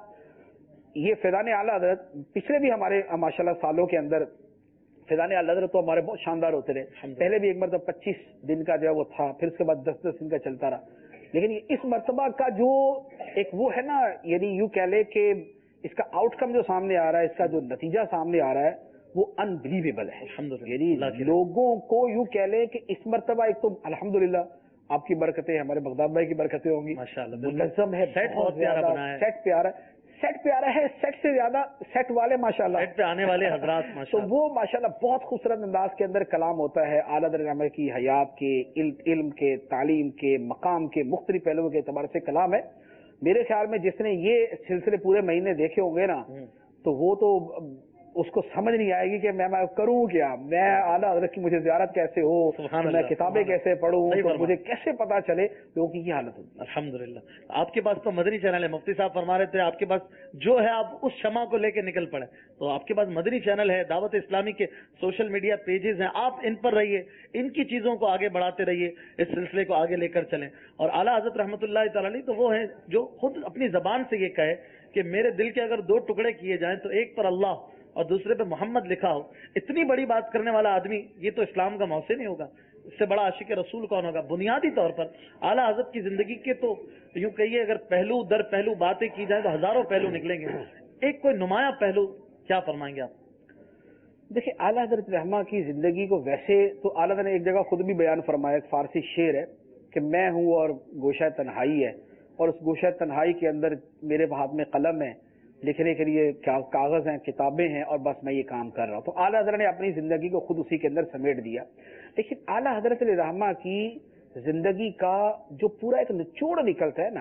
یہ فیضان اعلیٰ حضرت پچھلے بھی ہمارے ماشاءاللہ سالوں کے اندر فیضان اعلیٰ حضرت تو ہمارے بہت شاندار ہوتے رہے. پہلے بھی ایک مرتبہ پچیس دن کا جو ہے وہ تھا, پھر اس کے بعد دس دس دن کا چلتا رہا. لیکن اس مرتبہ کا جو ایک وہ ہے نا, یعنی یوں کہہ لے کہ اس کا آؤٹ کم جو سامنے آ رہا ہے, اس کا جو نتیجہ سامنے آ رہا ہے وہ انبلیویبل ہے. یعنی لوگوں کو یوں کہہ لے کہ اس مرتبہ ایک تو الحمدللہ آپ کی برکتیں, ہمارے بغداد بھائی کی برکتیں ہوں گی, منظم ہے, سیٹ بہت پیارا بنا ہے, سیٹ پیارا سیٹ پیارا ہے, سیٹ سے زیادہ سیٹ والے ماشاءاللہ سیٹ پہ آنے والے حضرات تو وہ ماشاءاللہ بہت خوبصورت انداز کے اندر کلام ہوتا ہے. اعلیٰ حضرت کی حیات کے, علم کے, تعلیم کے, مقام کے مختلف پہلوؤں کے اعتبار سے کلام ہے. میرے خیال میں جس نے یہ سلسلے پورے مہینے دیکھے ہوں گے نا تو وہ تو اس کو سمجھ نہیں آئے گی کہ میں میں کروں کیا, میں اعلیٰ حضرت کی مجھے زیارت کیسے ہو, میں کتابیں کیسے پڑھوں, تو مجھے کیسے پتا چلے, لوگوں کی یہ حالت ہوتی ہے. الحمدللہ آپ کے پاس تو مدنی چینل ہے, مفتی صاحب فرما رہے تھے آپ کے پاس جو ہے آپ اس شمع کو لے کے نکل پڑے, تو آپ کے پاس مدنی چینل ہے, دعوت اسلامی کے سوشل میڈیا پیجز ہیں, آپ ان پر رہیے, ان کی چیزوں کو آگے بڑھاتے رہیے, اس سلسلے کو آگے لے کر چلیں. اور اعلیٰ حضرت رحمۃ اللہ تعالی علیہ تو وہ ہیں جو خود اپنی زبان سے یہ کہے کہ میرے دل کے اگر دو ٹکڑے کیے جائیں تو ایک پر اللہ اور دوسرے پہ محمد لکھا ہو. اتنی بڑی بات کرنے والا آدمی یہ تو اسلام کا محسن نہیں ہوگا, اس سے بڑا عاشق رسول کون ہوگا. بنیادی طور پر اعلیٰ حضرت کی زندگی کے تو یوں کہیے اگر پہلو در پہلو باتیں کی جائیں تو ہزاروں پہلو نکلیں گے, ایک کوئی نمایاں پہلو کیا فرمائیں گے آپ؟ دیکھیں اعلیٰ حضرت رحمہ کی زندگی کو ویسے تو اعلیٰ نے ایک جگہ خود بھی بیان فرمایا, ایک فارسی شعر ہے کہ میں ہوں اور گوشہ تنہائی ہے, اور اس گوشہ تنہائی کے اندر میرے ہاتھ میں قلم ہے, لکھنے کے لیے کاغذ ہیں, کتابیں ہیں, اور بس میں یہ کام کر رہا ہوں. تو اعلیٰ حضرت نے اپنی زندگی کو خود اسی کے اندر سمیٹ دیا. لیکن اعلیٰ حضرت رحمہ کی زندگی کا جو پورا ایک نچوڑ نکلتا ہے نا,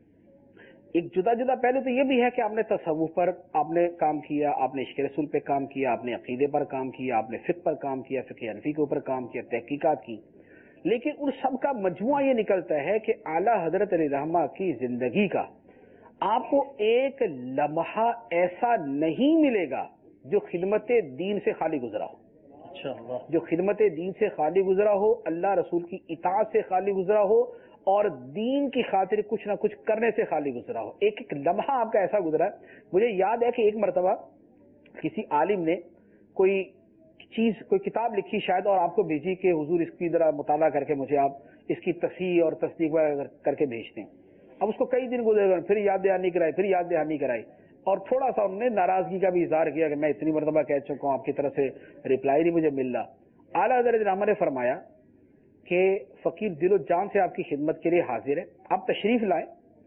ایک جدا جدا پہلو تو یہ بھی ہے کہ آپ نے تصوف پر آپ نے کام کیا, آپ نے عشق رسول پہ کام کیا, آپ نے عقیدے پر کام کیا, آپ نے فقہ پر کام کیا, فقہ حنفی کے اوپر کام کیا, تحقیقات کی. لیکن ان سب کا مجموعہ یہ نکلتا ہے کہ اعلیٰ حضرت رحمہ کی زندگی کا آپ کو ایک لمحہ ایسا نہیں ملے گا جو خدمت دین سے خالی گزرا ہو. اچھا, جو خدمت دین سے خالی گزرا ہو, اللہ رسول کی اطاعت سے خالی گزرا ہو, اور دین کی خاطر کچھ نہ کچھ کرنے سے خالی گزرا ہو. ایک ایک لمحہ آپ کا ایسا گزرا ہے. مجھے یاد ہے کہ ایک مرتبہ کسی عالم نے کوئی چیز کوئی کتاب لکھی شاید, اور آپ کو بھیجی کہ حضور اس کی ذرا مطالعہ کر کے مجھے آپ اس کی تصحیح اور تصدیق کر کے بھیجتے ہیں. اب اس کو کئی دن گزرے گئے, پھر یاد دہانی کرائی, پھر یاد دہانی کرائی, اور تھوڑا سا انہوں نے ناراضگی کا بھی اظہار کیا کہ میں اتنی مرتبہ کہہ چکا ہوں, آپ کی طرف سے ریپلائی نہیں مجھے مل رہا. اعلیٰ حضرت رحمہ نے فرمایا کہ فقیر دل و جان سے آپ کی خدمت کے لیے حاضر ہے, آپ تشریف لائیں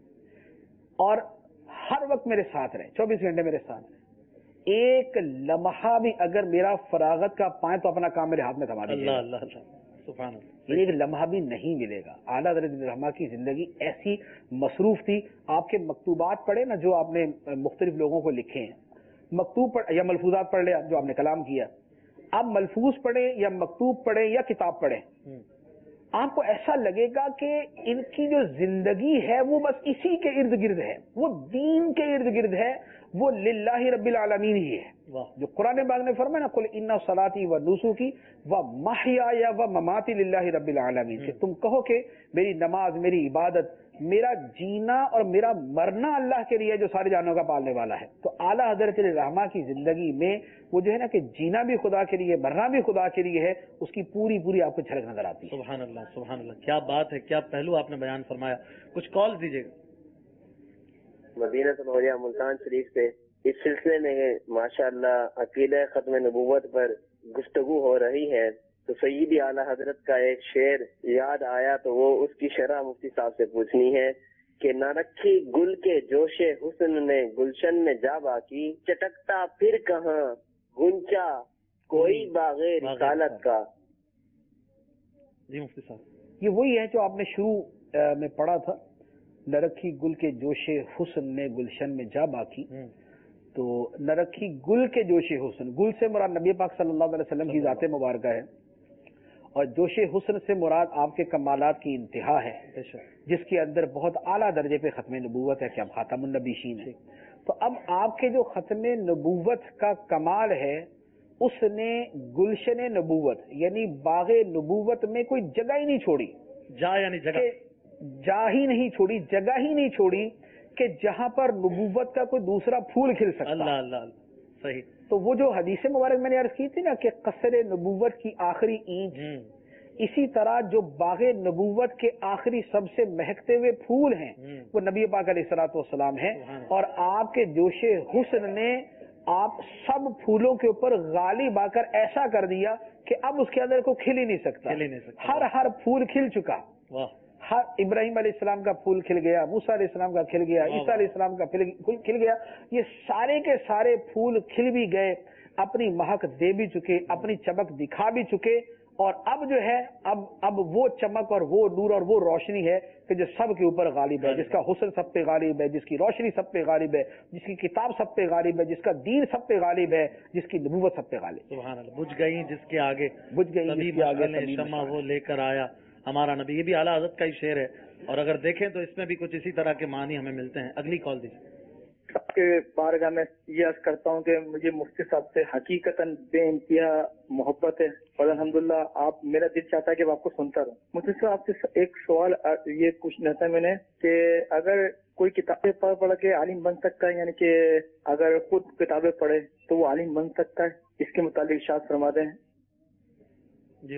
اور ہر وقت میرے ساتھ رہیں, چوبیس گھنٹے میرے ساتھ رہیں. ایک لمحہ بھی اگر میرا فراغت کا پائیں تو اپنا کام میرے ہاتھ میں تھما دیجیے. اللہ اللہ سبحان اللہ. ایک لمحہ بھی نہیں ملے گا. اعلیٰ حضرت رحمہ کی زندگی ایسی مصروف تھی. آپ کے مکتوبات پڑھے نا جو آپ نے مختلف لوگوں کو لکھے ہیں, مکتوب پڑھ یا ملفوظات پڑھ لیا جو آپ نے کلام کیا, آپ ملفوظ پڑھیں یا مکتوب پڑھیں یا کتاب پڑھیں, آپ کو ایسا لگے گا کہ ان کی جو زندگی ہے وہ بس اسی کے ارد گرد ہے, وہ دین کے ارد گرد ہے, وہ للہ رب العالمین ہی ہے. جو قرآن پاک نے فرمایا نا قل ان صلاتی و نسکی و محیای و مماتی للہ رب العالمین, کہ تم کہو کہ میری نماز, میری عبادت, میرا جینا اور میرا مرنا اللہ کے لیے جو سارے جانوں کا پالنے والا ہے. تو اعلیٰ حضرت رحمہ کی زندگی میں وہ جو ہے نا کہ جینا بھی خدا کے لیے, مرنا بھی خدا کے لیے ہے, اس کی پوری پوری آپ کو جھلک نظر آتی ہے. سبحان اللہ سبحان اللہ, کیا بات ہے, کیا پہلو آپ نے بیان فرمایا. کچھ کال دیجیے گا. مدینہ نوریہ ملتان شریف سے اس سلسلے میں ماشاء اللہ عقیدہ ختم نبوت پر گفتگو ہو رہی ہے, تو سیدی اعلیٰ حضرت کا ایک شعر یاد آیا, تو وہ اس کی شرح مفتی صاحب سے پوچھنی ہے کہ نہ رکھی گل کے جوش حسن نے گلشن میں جا باقی, چٹکتا پھر کہاں گنچا کوئی باغ رسالت کا. جی مفتی صاحب, یہ وہی ہے جو آپ نے شروع میں پڑھا تھا, نہ رکھی گل کے جوش حسن نے گلشن میں جا باقی. تو نہ رکھی گل کے جوش حسن, گل سے مراد نبی پاک صلی اللہ علیہ وسلم کی ذات مبارکہ ہے, اور جوش حسن سے مراد آپ کے کمالات کی انتہا ہے, جس کے اندر بہت اعلیٰ درجے پہ ختم نبوت ہے کہ آپ خاتم النبیین ہیں. تو اب آپ کے جو ختم نبوت کا کمال ہے, اس نے گلشن نبوت یعنی باغ نبوت میں کوئی جگہ ہی نہیں چھوڑی, جا یعنی جگہ, جا ہی نہیں چھوڑی, جگہ ہی نہیں چھوڑی کہ جہاں پر نبوت کا کوئی دوسرا پھول کھل سکتا. اللہ اللہ صحیح. تو وہ جو حدیث مبارک میں نے عرض کی تھی نا کہ قصر نبوت کی آخری اینٹ, اسی طرح جو باغ نبوت کے آخری سب سے مہکتے ہوئے پھول ہیں وہ نبی پاک علیہ الصلوۃ والسلام ہیں, اور آپ کے جوش حسن نے آپ سب پھولوں کے اوپر غالب آ کر ایسا کر دیا کہ اب اس کے اندر کوئی کھل ہی نہیں سکتا. ہر ہر پھول کھل چکا. ہر ابراہیم علیہ السلام کا پھول کھل گیا, موسیٰ علیہ السلام کا کھل گیا, عیسیٰ علیہ السلام کا پھول کھل گیا. یہ سارے کے سارے پھول کھل بھی گئے, اپنی مہک دے بھی چکے, اپنی چمک دکھا بھی چکے, اور اب جو ہے اب اب وہ چمک اور وہ نور اور وہ روشنی ہے کہ جو سب کے اوپر غالب ہے، جس کا حسن سب پہ غالب ہے، جس کی روشنی سب پہ غالب ہے، جس کی کتاب سب پہ غالب ہے، جس کا دین سب پہ غالب ہے، جس کی نبوت سب پہ غالب ہے۔ سبحان اللہ، بجھ گئی جس کے آگے بجھ گئی کبھی جس کے آگے مشعلیں کبھی شمع مشعل۔ وہ لے کر آیا ہمارا نبی، یہ بھی اعلیٰ حضرت کا ہی شعر ہے، اور اگر دیکھیں تو اس میں بھی کچھ اسی طرح کے معنی ہمیں ملتے ہیں۔ اگلی کال دیجیے۔ سب کے بارگاہ میں یہ عرض کرتا ہوں کہ مجھے مفتی صاحب سے حقیقتاً بے انتہا محبت ہے، اور الحمدللہ آپ میرا دل چاہتا ہے کہ میں آپ کو سنتا رہوں۔ مفتی صاحب آپ سے ایک سوال یہ پوچھنا تھا میں نے کہ اگر کوئی کتابیں پڑھ پڑھ کے عالم بن سکتا ہے، یعنی کہ اگر خود کتابیں پڑھے تو وہ عالم بن سکتا ہے، اس کے متعلق ارشاد فرما دیں۔ جی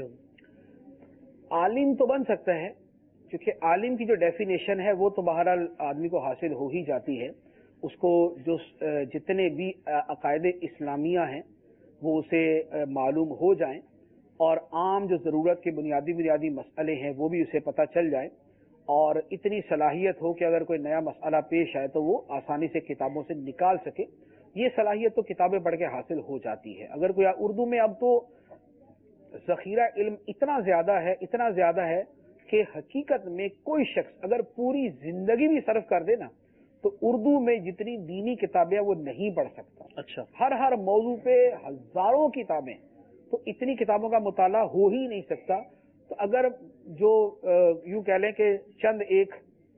عالم تو بن سکتا ہے، کیونکہ عالم کی جو ڈیفینیشن ہے وہ تو بہرحال آدمی کو حاصل ہو ہی جاتی ہے، اس کو جو جتنے بھی عقائد اسلامیہ ہیں وہ اسے معلوم ہو جائیں، اور عام جو ضرورت کے بنیادی بنیادی مسئلے ہیں وہ بھی اسے پتہ چل جائیں، اور اتنی صلاحیت ہو کہ اگر کوئی نیا مسئلہ پیش آئے تو وہ آسانی سے کتابوں سے نکال سکے۔ یہ صلاحیت تو کتابیں پڑھ کے حاصل ہو جاتی ہے۔ اگر کوئی اردو میں اب تو ذخیرہ علم اتنا زیادہ ہے اتنا زیادہ ہے کہ حقیقت میں کوئی شخص اگر پوری زندگی بھی صرف کر دے نا تو اردو میں جتنی دینی کتابیں وہ نہیں پڑھ سکتا۔ اچھا، ہر ہر موضوع پہ ہزاروں کتابیں، تو اتنی کتابوں کا مطالعہ ہو ہی نہیں سکتا۔ تو اگر جو یوں کہہ لیں کہ چند ایک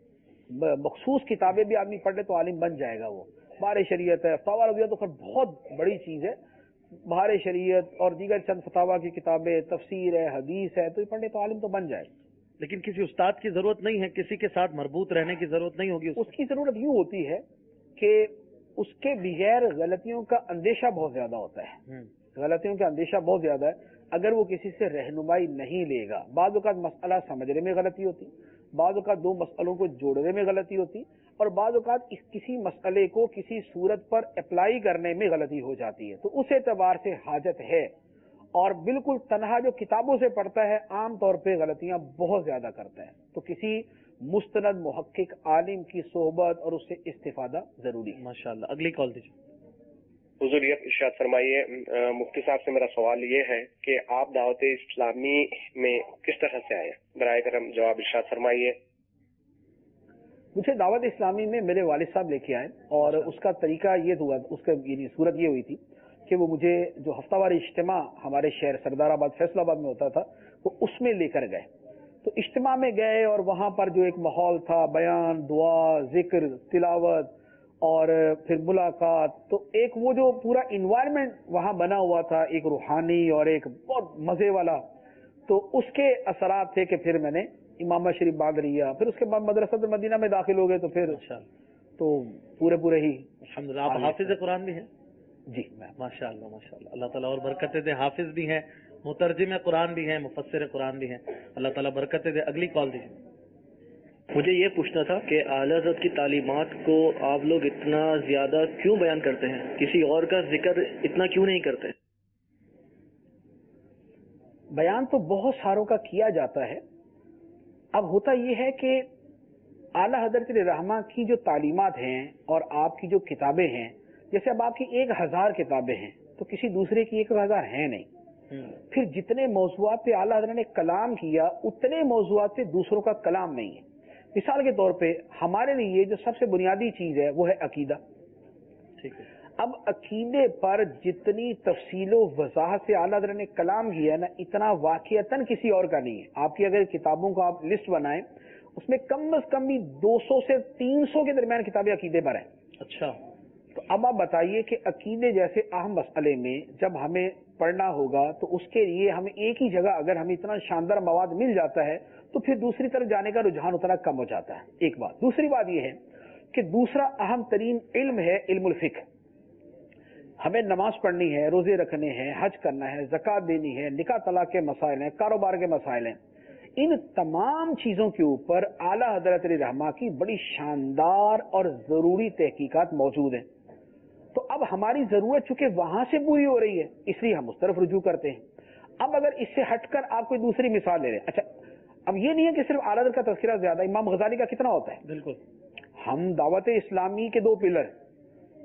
مخصوص کتابیں بھی آدمی پڑھ لے تو عالم بن جائے گا۔ وہ بہار شریعت ہے، فتاوی رضویہ تو خیر بہت بڑی چیز ہے، بہار شریعت اور دیگر چند فتاوی کی کتابیں، تفسیر ہے، حدیث ہے، تو یہ پڑھنے تو عالم تو بن جائے۔ لیکن کسی استاد کی ضرورت نہیں ہے، کسی کے ساتھ مربوط رہنے کی ضرورت نہیں ہوگی۔ اس کی ضرورت یوں ہوتی ہے کہ اس کے بغیر غلطیوں کا اندیشہ بہت زیادہ ہوتا ہے، غلطیوں کا اندیشہ بہت زیادہ ہے۔ اگر وہ کسی سے رہنمائی نہیں لے گا، بعض اوقات مسئلہ سمجھنے میں غلطی ہوتی، بعض اوقات دو مسئلوں کو جوڑنے میں غلطی ہوتی، اور بعض اوقات اس کسی مسئلے کو کسی صورت پر اپلائی کرنے میں غلطی ہو جاتی ہے۔ تو اس اعتبار سے حاجت ہے، اور بالکل تنہا جو کتابوں سے پڑھتا ہے عام طور پہ غلطیاں بہت زیادہ کرتا ہے، تو کسی مستند محقق عالم کی صحبت اور اس سے استفادہ ضروری ہے۔ ماشاءاللہ، اگلی کال دیجیے۔ حضور یہ ارشاد فرمائیے، مفتی صاحب سے میرا سوال یہ ہے کہ آپ دعوت اسلامی میں کس طرح سے آئے؟ برائے کرم جواب ارشاد فرمائیے۔ مجھے دعوت اسلامی میں میرے والد صاحب لے کے آئے، اور اس کا طریقہ یہ ہوا، اس کا یعنی صورت یہ ہوئی تھی کہ وہ مجھے جو ہفتہ وار اجتماع ہمارے شہر سردار آباد فیصل آباد میں ہوتا تھا وہ اس میں لے کر گئے۔ تو اجتماع میں گئے اور وہاں پر جو ایک ماحول تھا، بیان، دعا، ذکر، تلاوت اور پھر ملاقات، تو ایک وہ جو پورا انوائرمنٹ وہاں بنا ہوا تھا، ایک روحانی اور ایک بہت مزے والا، تو اس کے اثرات تھے کہ پھر میں نے امامہ شریف باغ لیا، پھر اس کے بعد مدرسۃ المدینہ میں داخل ہو گئے، تو پھر تو پورے پورے ہی الحمدللہ۔ آپ حافظ قرآن بھی ہیں؟ جی ماشاء اللہ ماشاء اللہ، اللہ تعالیٰ اور برکتیں دے۔ حافظ بھی ہیں، مترجم قرآن بھی ہیں، مفسر قرآن بھی ہیں، اللہ تعالیٰ برکتیں دے۔ اگلی کال دیجیے۔ مجھے یہ پوچھنا تھا کہ اعلیٰ حضرت کی تعلیمات کو آپ لوگ اتنا زیادہ کیوں بیان کرتے ہیں، کسی اور کا ذکر اتنا کیوں نہیں کرتے؟ بیان تو بہت ساروں کا کیا جاتا ہے، اب ہوتا یہ ہے کہ اعلیٰ حضرت رحمہ کی جو تعلیمات ہیں اور آپ کی جو کتابیں ہیں، جیسے اب آپ کی ایک ہزار کتابیں ہیں تو کسی دوسرے کی ایک ہزار ہیں نہیں، پھر جتنے موضوعات پہ اعلیٰ حضرت نے کلام کیا اتنے موضوعات پہ دوسروں کا کلام نہیں ہے۔ مثال کے طور پہ ہمارے لیے جو سب سے بنیادی چیز ہے وہ ہے عقیدہ۔ اب عقیدے پر جتنی تفصیل و وضاحت سے اعلیٰ حضرت نے کلام کیا ہے نا، اتنا واقعتاً کسی اور کا نہیں ہے۔ آپ کی اگر کتابوں کو آپ لسٹ بنائیں اس میں کم از کم بھی دو سو سے تین سو کے درمیان کتابیں عقیدے پر ہیں۔ اچھا، تو اب آپ بتائیے کہ عقیدے جیسے اہم مسئلے میں جب ہمیں پڑھنا ہوگا تو اس کے لیے ہمیں ایک ہی جگہ اگر ہمیں اتنا شاندار مواد مل جاتا ہے تو پھر دوسری طرف جانے کا رجحان اتنا کم ہو جاتا ہے، ایک بات۔ دوسری بات یہ ہے کہ دوسرا اہم ترین علم ہے علم الفقہ۔ ہمیں نماز پڑھنی ہے، روزے رکھنے ہیں، حج کرنا ہے، زکوٰۃ دینی ہے، نکاح طلاق کے مسائل ہیں، کاروبار کے مسائل ہیں، ان تمام چیزوں کے اوپر اعلیٰ حضرت رحمہ کی بڑی شاندار اور ضروری تحقیقات موجود ہیں۔ تو اب ہماری ضرورت چونکہ وہاں سے پوری ہو رہی ہے اس لیے ہم اس طرف رجوع کرتے ہیں۔ اب اگر اس سے ہٹ کر آپ کوئی دوسری مثال لے رہے ہیں، اچھا اب یہ نہیں ہے کہ صرف اعلیٰ حضرت کا تذکرہ زیادہ، امام غزالی کا کتنا ہوتا ہے؟ بالکل۔ ہم دعوت اسلامی کے دو پلر،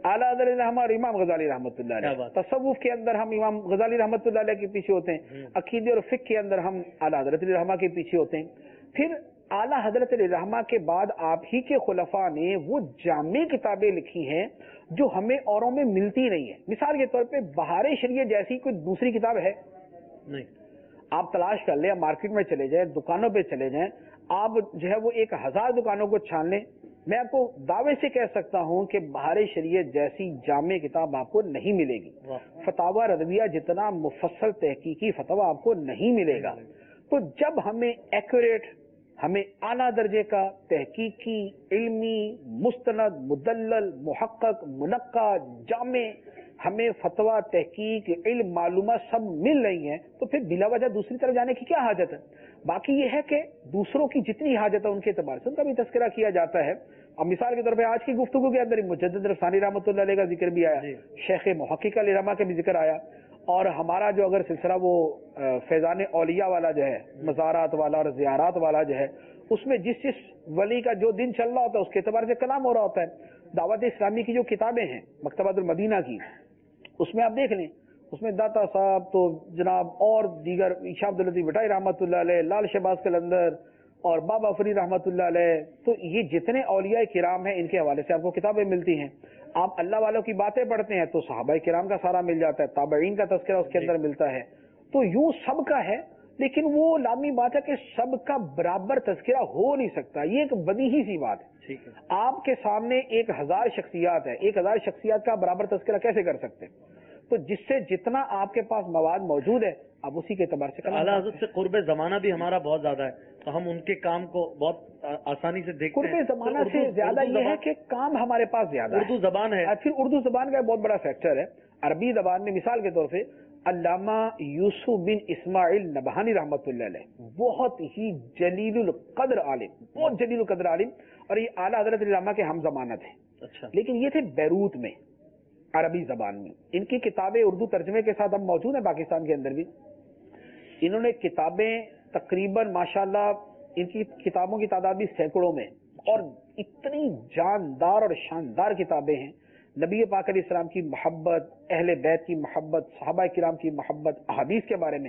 आला हज़रत रहमा और इमाम गजाली रहमतुल्लाह अलैह। तसव्वुफ के अंदर हम इमाम गजाली रहमतुल्लाह अलैह के पीछे होते हैं, अकीदे और फिक्र के अंदर हम आला हज़रत रहमा के पीछे होते हैं। फिर आला हज़रत रहमा के बाद आप ही के खुलफा ने वो जामे किताबें लिखी हैं जो हमें औरों में मिलती नहीं है। मिसाल के तौर पे बहार शरीयत जैसी कोई दूसरी किताब है नहीं। आप तलाश कर ले, मार्केट में चले जाए, दुकानों पे चले जाएं, आप जो है वो एक हजार दुकानों को छान लें, मैं आपको दावे से कह सकता हूं कि बहार शरीयत जैसी जामे किताब आपको नहीं मिलेगी। फतावा रज़विया जितना मुफस्सल तहकीकी फतवा आपको नहीं मिलेगा। तो जब हमें एक्यूरेट, हमें आला दर्जे का तहकीकी, इल्मी, मुस्तनद, मुदल्लल, मुहक्कक, मुनक्का, जामे हमें फतवा, तहकीक, इल्म, मालूमात सब मिल रही हैं, तो फिर बिला वजह दूसरी तरफ जाने की क्या हाजत है। बाकी ये है कि दूसरों की जितनी हाजत है उनके एतबार से उनका भी तस्करा किया जाता है। अब मिसाल के तौर पे आज की गुफ्तगू के अंदर मुजद्दिद रफ़सानी रहमतुल्लाह अलैह का जिक्र भी आया, शेख मुहक्किक अली रहमा का भी जिक्र आया, और हमारा जो अगर सिलसिला वो फैजान औलिया वाला जो है, मज़ारात वाला और ज़ियारात वाला जो है, उसमें जिस जिस वली का जो दिन चल रहा होता है उसके एतबार से कलाम हो रहा होता है। दावत इस्लामी की जो किताबें हैं मकतबतुल मदीना की, उसमें आप देख लें, उसमें दाता साहब तो जनाब और दीगर ईशा अब्दुल लतीफ भटाई रहमतुल्लाह अलैह, लाल शहबाज कलंदर और बाबा फरीद रहमतुल्लाह अलैह, तो ये जितने औलिया किराम हैं इनके हवाले से आपको किताबें मिलती हैं। आप अल्लाह वालों की बातें पढ़ते हैं तो सहाबा किराम का सारा मिल जाता है, ताबईन का तज़किरा उसके अंदर मिलता है। तो यूं सबका है, लेकिन वो लामी बात है कि सबका बराबर तज़किरा हो नहीं सकता। ये एक बदीही सी बात है। ठीक है, आपके सामने एक हजार शख्सियात है, एक हजार शख्सियात का बराबर तज़किरा कैसे कर सकते हैं? तो जिससे जितना आपके पास मवाद मौजूद है आप उसी के एतबार से आला हज़रत से कुर्बे जमाना भी हमारा बहुत ज्यादा है, तो हम उनके काम को बहुत आसानी से देखते हैं। कुर्बे जमाना से ज्यादा ये है कि काम हमारे पास ज्यादा उर्दू जबान है। फिर उर्दू जबान का बहुत बड़ा फैक्टर है। अरबी जबान में मिसाल के तौर पे अल्लामा यूसुफ बिन इस्माइल नबहानी रहमतुल्लाह अलैह बहुत ही जलीलुल कद्र आलिम, बहुत जलीलुल कद्र आलिम, और ये आला हज़रत रहमा के हम जमानत है। अच्छा, लेकिन ये थे बैरूत में, अरबी जबान में। इनकी किताबें उर्दू तर्जमे के साथ हम मौजूद है पाकिस्तान के अंदर भी। इन्होंने किताबें तकरीबन माशाल्लाह इनकी किताबों की तादाद भी सैकड़ों में, और इतनी जानदार और शानदार किताबें हैं। नबी पाक अलैहिस्सलाम की मोहब्बत, अहले बैत की मोहब्बत, सहाबा किराम की मोहब्बत, अहादीस के बारे में,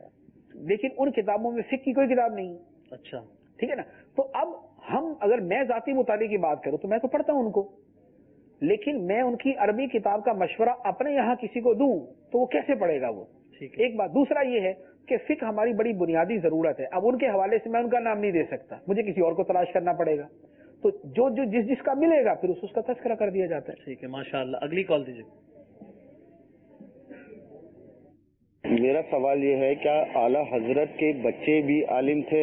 लेकिन उन किताबों में फिक्र की कोई किताब नहीं। अच्छा, ठीक है ना। तो अब हम अगर मैं जाती मुताले की बात करूं तो मैं तो पढ़ता हूं उनको, लेकिन मैं उनकी अरबी किताब का मशवरा अपने यहाँ किसी को दूं तो वो कैसे पढ़ेगा वो। एक बात। दूसरा ये है कि फिक्र हमारी बड़ी बुनियादी जरूरत है। अब उनके हवाले से मैं उनका नाम नहीं दे सकता, मुझे किसी और को तलाश करना पड़ेगा। तो जो जो जिस जिसका मिलेगा फिर उस उसका तस्करा कर दिया जाता है। ठीक है, माशाअल्लाह। अगली कॉल दीजिए। मेरा सवाल ये है, क्या आला हजरत के बच्चे भी आलिम थे?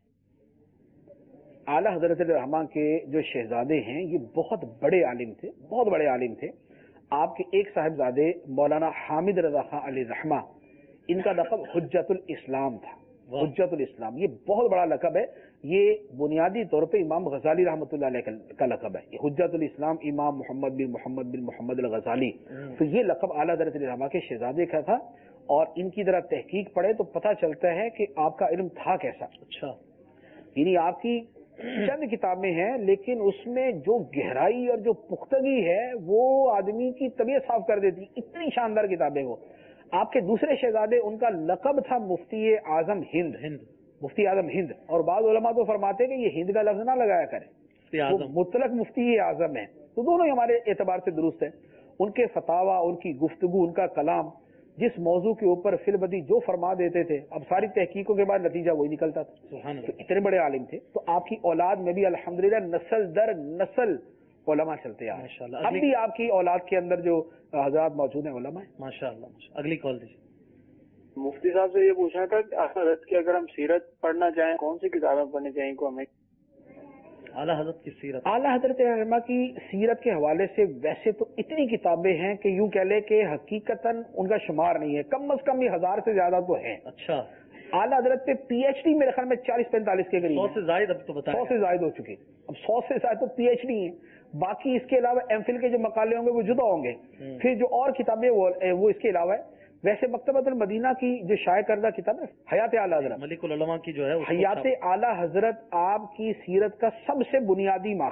आला हजरत रहमा के जो शहजादे हैं ये बहुत बड़े आलिम थे, बहुत बड़े आलिम थे। आपके एक साहिबजादे मौलाना हामिद रजा खां अली रहमा, इनका लक़ब हुज्जतुल इस्लाम था। हुज्जतुल इस्लाम ये बहुत बड़ा लक़ब है। ये बुनियादी तौर पे इमाम गजाली रहमतुल्लाह अलैह का लक़ब है। हुज्जतुल इस्लाम इमाम मोहम्मद बिन मोहम्मद बिन मोहम्मद अल गजाली। तो ये लक़ब आला हज़रत रहमा के शहजादे का था, और इनकी जरा तहकीक पढ़े तो पता चलता है कि आपका इल्म था कैसा। अच्छा, यानी आपकी चंद किताबें हैं, लेकिन उसमें जो गहराई और जो पुख्तगी है वो आदमी की तबीयत साफ कर देती। इतनी शानदार किताबें वो। आपके दूसरे शहजादे, उनका लक़ब था मुफ्ती आजम हिंद, हिंद मुफ्ती आजम हिंद, और बाद उलमा तो फरमाते कि ये हिंद का लफ्ज ना लगाया करें, वो मुतलक मुफ्ती आजम है। तो दोनों ही हमारे एतबार से दुरुस्त है। उनके फतावा, उनकी गुफ्तगू, उनका कलाम, जिस मौजू के ऊपर फिलबदी जो फरमा देते थे, अब सारी तहकीकों के बाद नतीजा वही निकलता था। तो इतने बड़े आलिम थे। तो आपकी औलाद में भी अल्हम्दुलिल्लाह नस्ल दर नस्ल उलमा चलते आ रहे हैं। अब भी आपकी औलाद के अंदर जो हज़रात मौजूद हैं उलमा है। माशाअल्लाह। अगली कॉल दीजिए। मुफ्ती साहब से ये पूछना था कि हजरत की अगर हम सीरत पढ़ना चाहें कौन सी किताबें पढ़नी चाहिए को हमें? आला हजरत की सीरत। आला हजरत रहमा की सीरत के हवाले से वैसे तो इतनी किताबें हैं कि यूं कह ले कि हकीकतन उनका शुमार नहीं है, कम अज कम ये हजार से ज्यादा तो है। अच्छा, आला हजरत पे पीएचडी मेरे ख्याल में चालीस पैंतालीस के करीब, सौ से ज्यादा अब तो बताया, सौ से ज्यादा हो चुके। अब सौ से ज्यादा तो पीएचडी है, बाकी इसके अलावा एमफिल के जो मकाले होंगे वो जुदा होंगे, फिर जो और किताबें वो, वो इसके अलावा है। वैसे मकतबतुल मदीना की जो शाये करदा किताब है हयात आला हजरत, मलिकुल उलमा की जो है, हयात आला हजरत आपकी सीरत का सबसे बुनियादी माखज है।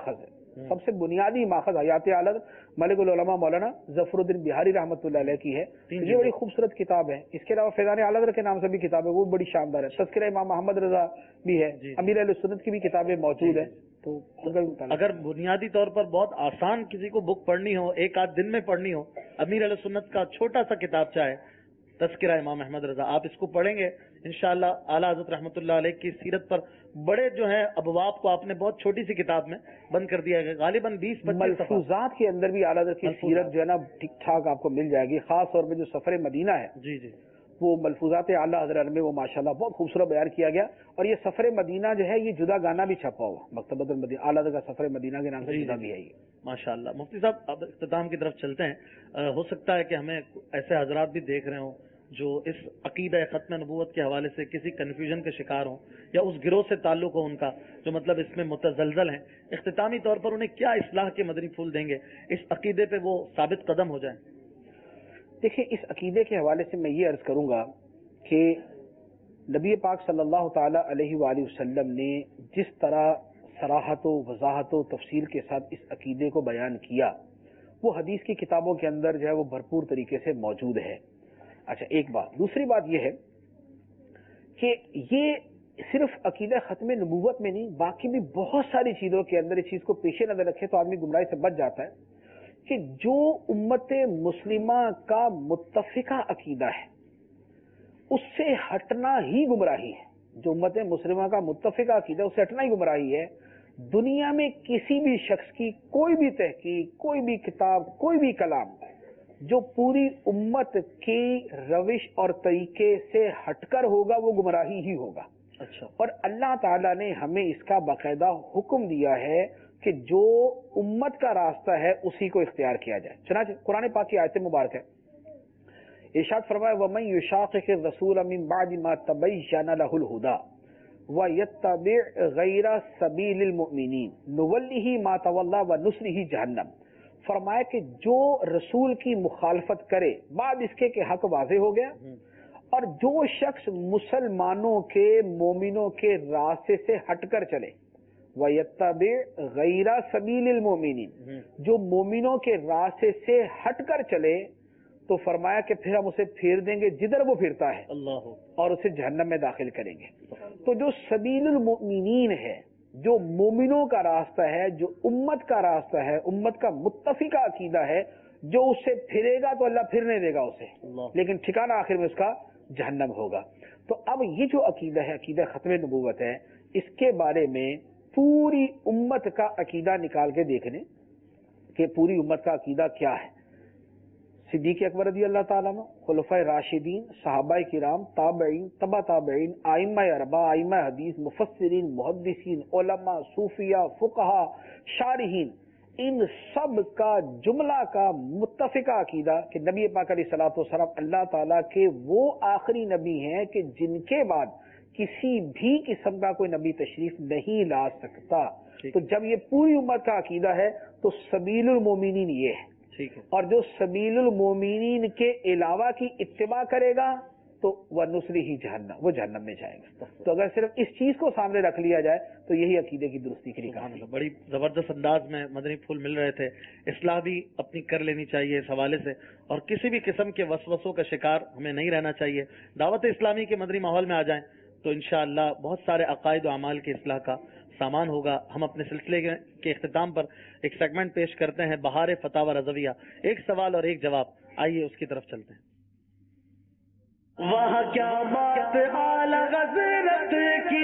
سب سے بنیادی ماخذ حیات اعلی حضرت ملک العلماء مولانا ظفر الدین بہاری رحمۃ اللہ علیہ کی ہے. یہ بڑی خوبصورت کتاب ہے. اس کے علاوہ فیضان اعلی حضرت کے نام سے بھی کتاب ہے, وہ بڑی شاندار ہے. تذکرہ امام محمد رضا بھی ہے. امیر اہل سنت کی بھی کتابیں موجود ہیں. تو اگر بنیادی طور پر بہت آسان کسی کو بک پڑھنی ہو, ایک آدھ دن میں پڑھنی ہو, امیر اہل سنت کا چھوٹا سا کتابچہ ہے تذکرہ امام احمد رضا, آپ اس کو پڑھیں گے انشاءاللہ اعلیٰ حضرت رحمۃ اللہ علیہ کی سیرت پر بڑے جو ہیں ابواب کو آپ نے بہت چھوٹی سی کتاب میں بند کر دیا گیا, غالباً بیس پچیس ملفوظات کے اندر بھی اعلیٰ حضرت کی سیرت جو ہے نا ٹھیک ٹھاک آپ کو مل جائے گی. خاص طور پہ جو سفر مدینہ ہے جی جی وہ ملفوظات اعلیٰ حضرت میں وہ ماشاءاللہ بہت خوبصورت بیان کیا گیا. اور یہ سفر مدینہ جو ہے یہ جدا گانا بھی چھپا ہوا مکتبۃ المدینہ اعلیٰ حضرت کا سفر مدینہ کے نام سے جدا بھی ہے. یہ ماشاءاللہ. مفتی صاحب اب اختتام کی طرف چلتے ہیں. ہو سکتا ہے کہ ہمیں ایسے حضرات بھی دیکھ رہے ہوں جو اس عقیدہ ختم نبوت کے حوالے سے کسی کنفیوژن کے شکار ہوں یا اس گروہ سے تعلق ہو ان کا جو مطلب اس میں متزلزل ہیں. اختتامی طور پر انہیں کیا اصلاح کے مدنی پھول دیں گے اس عقیدے پہ وہ ثابت قدم ہو جائیں؟ دیکھیں, اس عقیدے کے حوالے سے میں یہ عرض کروں گا کہ نبی پاک صلی اللہ تعالی علیہ وآلہ وسلم نے جس طرح صراحت و وضاحت و تفصیل کے ساتھ اس عقیدے کو بیان کیا وہ حدیث کی کتابوں کے اندر جو ہے وہ بھرپور طریقے سے موجود ہے. اچھا, ایک بات. دوسری بات یہ ہے کہ یہ صرف عقیدہ ختم نبوت میں نہیں, باقی بھی بہت ساری چیزوں کے اندر اس چیز کو پیش نظر رکھے تو آدمی گمراہی سے بچ جاتا ہے کہ جو امت مسلمہ کا متفقہ عقیدہ ہے اس سے ہٹنا ہی گمراہی ہے. جو امت مسلمہ کا متفقہ عقیدہ اس سے ہٹنا ہی گمراہی ہے. دنیا میں کسی بھی شخص کی کوئی بھی تحقیق, کوئی بھی کتاب, کوئی بھی کلام جو پوری امت کی روش اور طریقے سے ہٹ کر ہوگا وہ گمراہی ہی ہوگا. اچھا. اور اللہ تعالیٰ نے ہمیں اس کا باقاعدہ حکم دیا ہے کہ جو امت کا راستہ ہے اسی کو اختیار کیا جائے. چنانچہ قرآن پاک کی آیت مبارک ہے, ارشاد فرمایا وَمَن يُشَاقِقِ الرَّسُولَ مِن بَعْدِ مَا تَبَيَّنَ لَهُ الْهُدَى وَيَتَّبِعْ غَيْرَ سَبِيلِ الْمُؤْمِنِينَ نُوَلِّهِ مَا تَوَلَّى وَنُصْلِهِ جَهَنَّمَ. فرمایا کہ جو رسول کی مخالفت کرے بعد اس کے کہ حق واضح ہو گیا, اور جو شخص مسلمانوں کے مومنوں کے راستے سے ہٹ کر چلے وَيَتَّبِعْ غَيْرَ سَبِيلِ الْمُؤْمِنِينَ جو مومنوں کے راستے سے ہٹ کر چلے تو فرمایا کہ پھر ہم اسے پھیر دیں گے جدھر وہ پھرتا ہے اللہ, اور اسے جہنم میں داخل کریں گے. تو جو سبیل المؤمنین ہے, جو مومنوں کا راستہ ہے, جو امت کا راستہ ہے, امت کا متفقہ عقیدہ ہے, جو اس سے پھرے گا تو اللہ پھرنے دے گا اسے, لیکن ٹھکانہ آخر میں اس کا جہنم ہوگا. تو اب یہ جو عقیدہ ہے, عقیدہ ختم نبوت ہے, اس کے بارے میں پوری امت کا عقیدہ نکال کے دیکھنے کہ پوری امت کا عقیدہ کیا ہے. صدیق اکبر رضی اللہ تعالیٰ عنہ, خلفائے راشدین, صحابہ کرام, تابعین, تبع تابعین, ائمہ اربعہ, ائمہ حدیث, مفسرین, محدثین, علماء, صوفیاء, فقہاء, شارحین, ان سب کا جملہ کا متفقہ عقیدہ کہ نبی پاک علیہ الصلوۃ والسلام اللہ تعالیٰ کے وہ آخری نبی ہیں کہ جن کے بعد کسی بھی قسم کا کوئی نبی تشریف نہیں لا سکتا. تو جب یہ پوری امت کا عقیدہ ہے تو سبیل المومنین یہ ہے, اور جو سبیل المومنین کے علاوہ کی اتباع کرے گا تو وہ نصری ہی جہنم, وہ جہنم میں جائے گا. تو اگر صرف اس چیز کو سامنے رکھ لیا جائے تو یہی عقیدے کی درستی کی کہانی. بڑی زبردست انداز میں مدنی پھول مل رہے تھے. اصلاح بھی اپنی کر لینی چاہیے اس حوالے سے, اور کسی بھی قسم کے وسوسوں کا شکار ہمیں نہیں رہنا چاہیے. دعوت اسلامی کے مدنی ماحول میں آ جائیں تو انشاءاللہ بہت سارے عقائد و اعمال کی اصلاح کا سامان ہوگا. ہم اپنے سلسلے کے اختتام پر ایک سیگمنٹ پیش کرتے ہیں, بہار فتاوی رضویہ, ایک سوال اور ایک جواب. آئیے اس کی طرف چلتے ہیں. وہاں کیا بات اعلیٰ حضرت کی,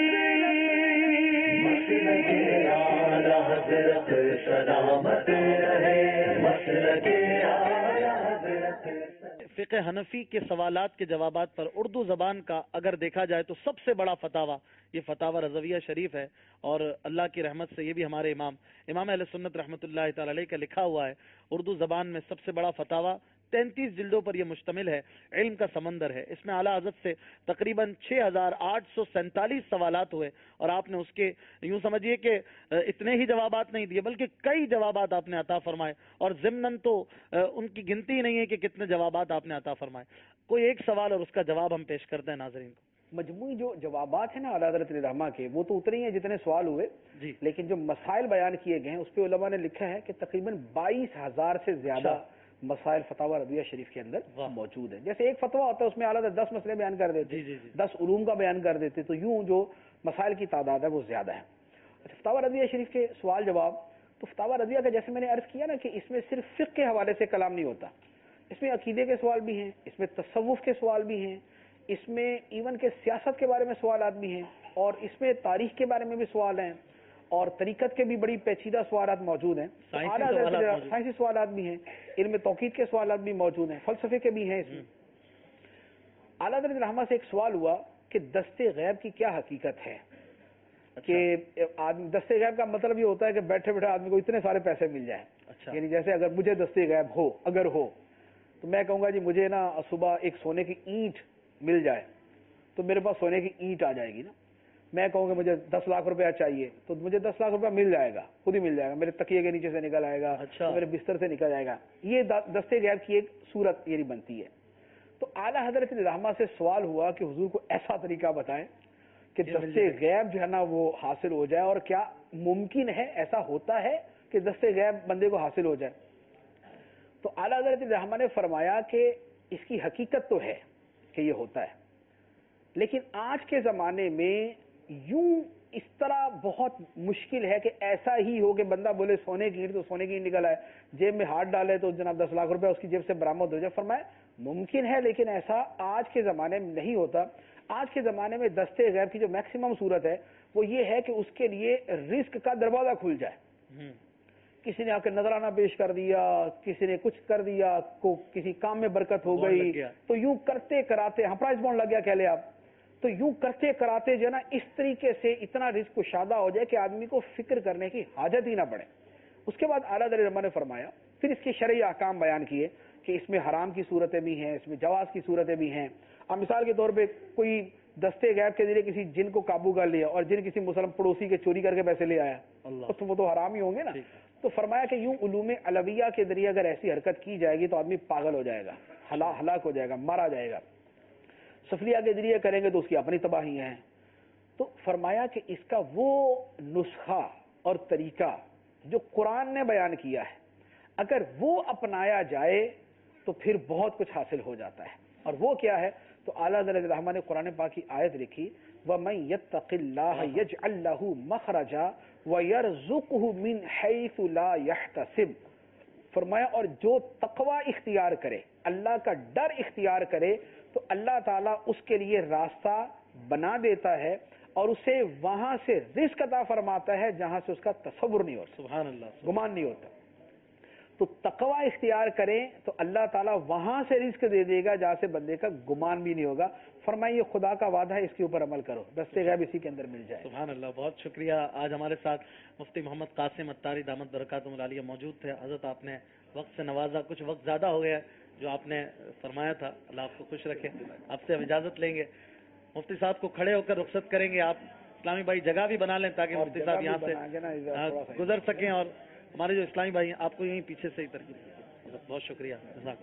اعلیٰ حضرت سلامت رہے, مسلک اعلیٰ حضرت. فقہ حنفی کے سوالات کے جوابات پر اردو زبان کا اگر دیکھا جائے تو سب سے بڑا فتاوی یہ فتاوی رضویہ شریف ہے, اور اللہ کی رحمت سے یہ بھی ہمارے امام امام اہل سنت رحمۃ اللہ تعالی علیہ کا لکھا ہوا ہے. اردو زبان میں سب سے بڑا فتاوی تینتیس جلدوں پر یہ مشتمل ہے, علم کا سمندر ہے. اس میں اعلیٰ حضرت سے تقریباً چھ ہزار آٹھ سو سینتالیس سوالات ہوئے, اور آپ نے اس کے یوں سمجھیے کہ اتنے ہی جوابات نہیں دیے بلکہ کئی جوابات آپ نے عطا فرمائے, اور ضمناً تو ان کی گنتی نہیں ہے کہ کتنے جوابات آپ نے عطا فرمائے. کوئی ایک سوال اور اس کا جواب ہم پیش کرتے ہیں ناظرین کو. مجموعی جو جوابات ہیں نا اعلیٰ حضرت رحمہ کے وہ تو اتنے ہی ہیں جتنے سوال ہوئے جی، لیکن جو مسائل بیان کیے گئے ہیں اس پہ علماء نے لکھا ہے کہ تقریباً بائیس ہزار سے زیادہ مسائل فتاوی رضویہ شریف کے اندر موجود ہیں. جیسے ایک فتویٰ ہوتا ہے اس میں اعلیٰ حضرت دس مسئلے بیان کر دیتے, دس علوم کا بیان کر دیتے, تو یوں جو مسائل کی تعداد ہے وہ زیادہ ہے. اچھا, فتاوی رضویہ شریف کے سوال جواب, تو فتاوی رضویہ کا جیسے میں نے عرض کیا نا کہ اس میں صرف فقہ کے حوالے سے کلام نہیں ہوتا, اس میں عقیدے کے سوال بھی ہیں, اس میں تصوف کے سوال بھی ہیں, اس میں ایون کے سیاست کے بارے میں سوالات بھی ہیں, اور اس میں تاریخ کے بارے میں بھی سوال ہیں, اور طریقت کے بھی بڑی پیچیدہ سوالات موجود ہیں, سائنسی سوالات بھی ہیں, علم توقید کے سوالات بھی موجود ہیں, فلسفے کے بھی ہیں. اس میں اعلیٰ حضرت رحمہ سے ایک سوال ہوا کہ دست غیب کی کیا حقیقت ہے. کہ دست غیب کا مطلب یہ ہوتا ہے کہ بیٹھے بیٹھے آدمی کو اتنے سارے پیسے مل جائیں. یعنی جیسے اگر مجھے دست غیب ہو, اگر ہو تو میں کہوں گا جی مجھے نا صبح ایک سونے کی اینٹ مل جائے تو میرے پاس سونے کی اینٹ آ جائے گی نا. میں کہوں گا مجھے دس لاکھ روپیہ چاہیے تو مجھے دس لاکھ روپیہ مل جائے گا, خود ہی مل جائے گا, میرے تکیے کے نیچے سے نکل آئے گا, میرے بستر سے نکل جائے گا. یہ دست غیب کی ایک صورت یعنی بنتی ہے. تو اعلیٰ حضرت رحمہ سے سوال ہوا کہ حضور کو ایسا طریقہ بتائیں کہ دست غیب جو ہے نا وہ حاصل ہو جائے, اور کیا ممکن ہے, ایسا ہوتا ہے کہ دست غیب بندے کو حاصل ہو جائے. تو اعلیٰ حضرت رحمہ نے فرمایا کہ اس کی حقیقت تو ہے کہ یہ ہوتا ہے, لیکن آج کے زمانے میں یوں اس طرح بہت مشکل ہے کہ ایسا ہی ہو کہ بندہ بولے سونے کی اینٹ تو سونے کی اینٹ نکل آئے, جیب میں ہاتھ ڈالے تو جناب دس لاکھ روپے اس کی جیب سے برآمد ہو جائے. فرمایا ممکن ہے لیکن ایسا آج کے زمانے میں نہیں ہوتا. آج کے زمانے میں دست غیب کی جو میکسیمم صورت ہے وہ یہ ہے کہ اس کے لیے رزق کا دروازہ کھل جائے. کسی نے آ کے نذرانہ پیش کر دیا, کسی نے کچھ کر دیا, کو کسی کام میں برکت ہو گئی, تو یوں کرتے کراتے ہاں پرائز بانڈ لگ گیا کہہ لے آپ, تو یوں کرتے کراتے جو ہے نا اس طریقے سے اتنا رزق کشادہ ہو جائے کہ آدمی کو فکر کرنے کی حاجت ہی نہ پڑے. اس کے بعد اعلیٰ حضرت رحمہ نے فرمایا, پھر اس کے شرعی احکام بیان کیے کہ اس میں حرام کی صورتیں بھی ہیں, اس میں جواز کی صورتیں بھی ہیں. اب مثال کے طور پہ کوئی دست غیب کے ذریعے کسی جن کو قابو کر لیا اور جن کسی مسلم پڑوسی کے چوری کر کے پیسے لے آیا, تو وہ تو حرام ہی ہوں گے نا. تو فرمایا کہ یوں علوم علویہ کے ذریعے اگر ایسی حرکت کی جائے گی تو آدمی پاگل ہو جائے گا, ہلاک ہو جائے گا, مارا جائے گا. سفلیہ کے ذریعے کریں گے تو اس کی اپنی تباہی ہیں. تو فرمایا کہ اس کا وہ نسخہ اور طریقہ جو قرآن نے بیان کیا ہے اگر وہ اپنایا جائے تو پھر بہت کچھ حاصل ہو جاتا ہے. اور وہ کیا ہے, تو اعلیٰ حضرت رحمہ نے قرآن پاک کی آیت لکھی, وَمَن يَتَّقِ اللَّهَ يَجْعَل لَّهُ مَخْرَجًا وَيَرْزُقْهُ مِنْ حَيْثُ لَا يَحْتَسِبُ. فرمایا اور جو تقوی اختیار کرے, اللہ کا ڈر اختیار کرے, تو اللہ تعالیٰ اس کے لیے راستہ بنا دیتا ہے اور اسے وہاں سے رزق عطا فرماتا ہے جہاں سے اس کا تصور نہیں ہوتا, سبحان اللہ, گمان نہیں ہوتا. تو تقوی اختیار کریں تو اللہ تعالیٰ وہاں سے رزق دے دے گا جہاں سے بندے کا گمان بھی نہیں ہوگا. فرمائیے خدا کا وعدہ ہے, اس کے اوپر عمل کرو, دست غیب اسی کے اندر مل جائے. سبحان اللہ, بہت شکریہ. آج ہمارے ساتھ مفتی محمد قاسم اتاری دامت برکاتہم العالیہ موجود تھے. حضرت آپ نے وقت سے نوازا, کچھ وقت زیادہ ہو گیا جو آپ نے فرمایا تھا. اللہ آپ کو خوش رکھے. آپ سے اجازت لیں گے, مفتی صاحب کو کھڑے ہو کر رخصت کریں گے. آپ اسلامی بھائی جگہ بھی بنا لیں تاکہ مفتی صاحب یہاں سے گزر سکیں, اور ہمارے جو اسلامی بھائی ہیں آپ کو یہیں پیچھے سے ہی ترکیب. بہت شکریہ, جزاک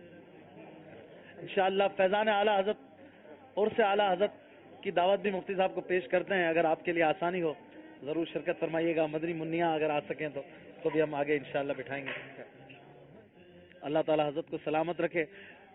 اللہ. انشاءاللہ فیضان اعلیٰ حضرت اور سے اعلیٰ حضرت کی دعوت بھی مفتی صاحب کو پیش کرتے ہیں. اگر آپ کے لیے آسانی ہو ضرور شرکت فرمائیے گا. مدنی منیا اگر آ سکیں تو اس کو بھی ہم آگے انشاءاللہ بٹھائیں گے. اللہ تعالی حضرت کو سلامت رکھے.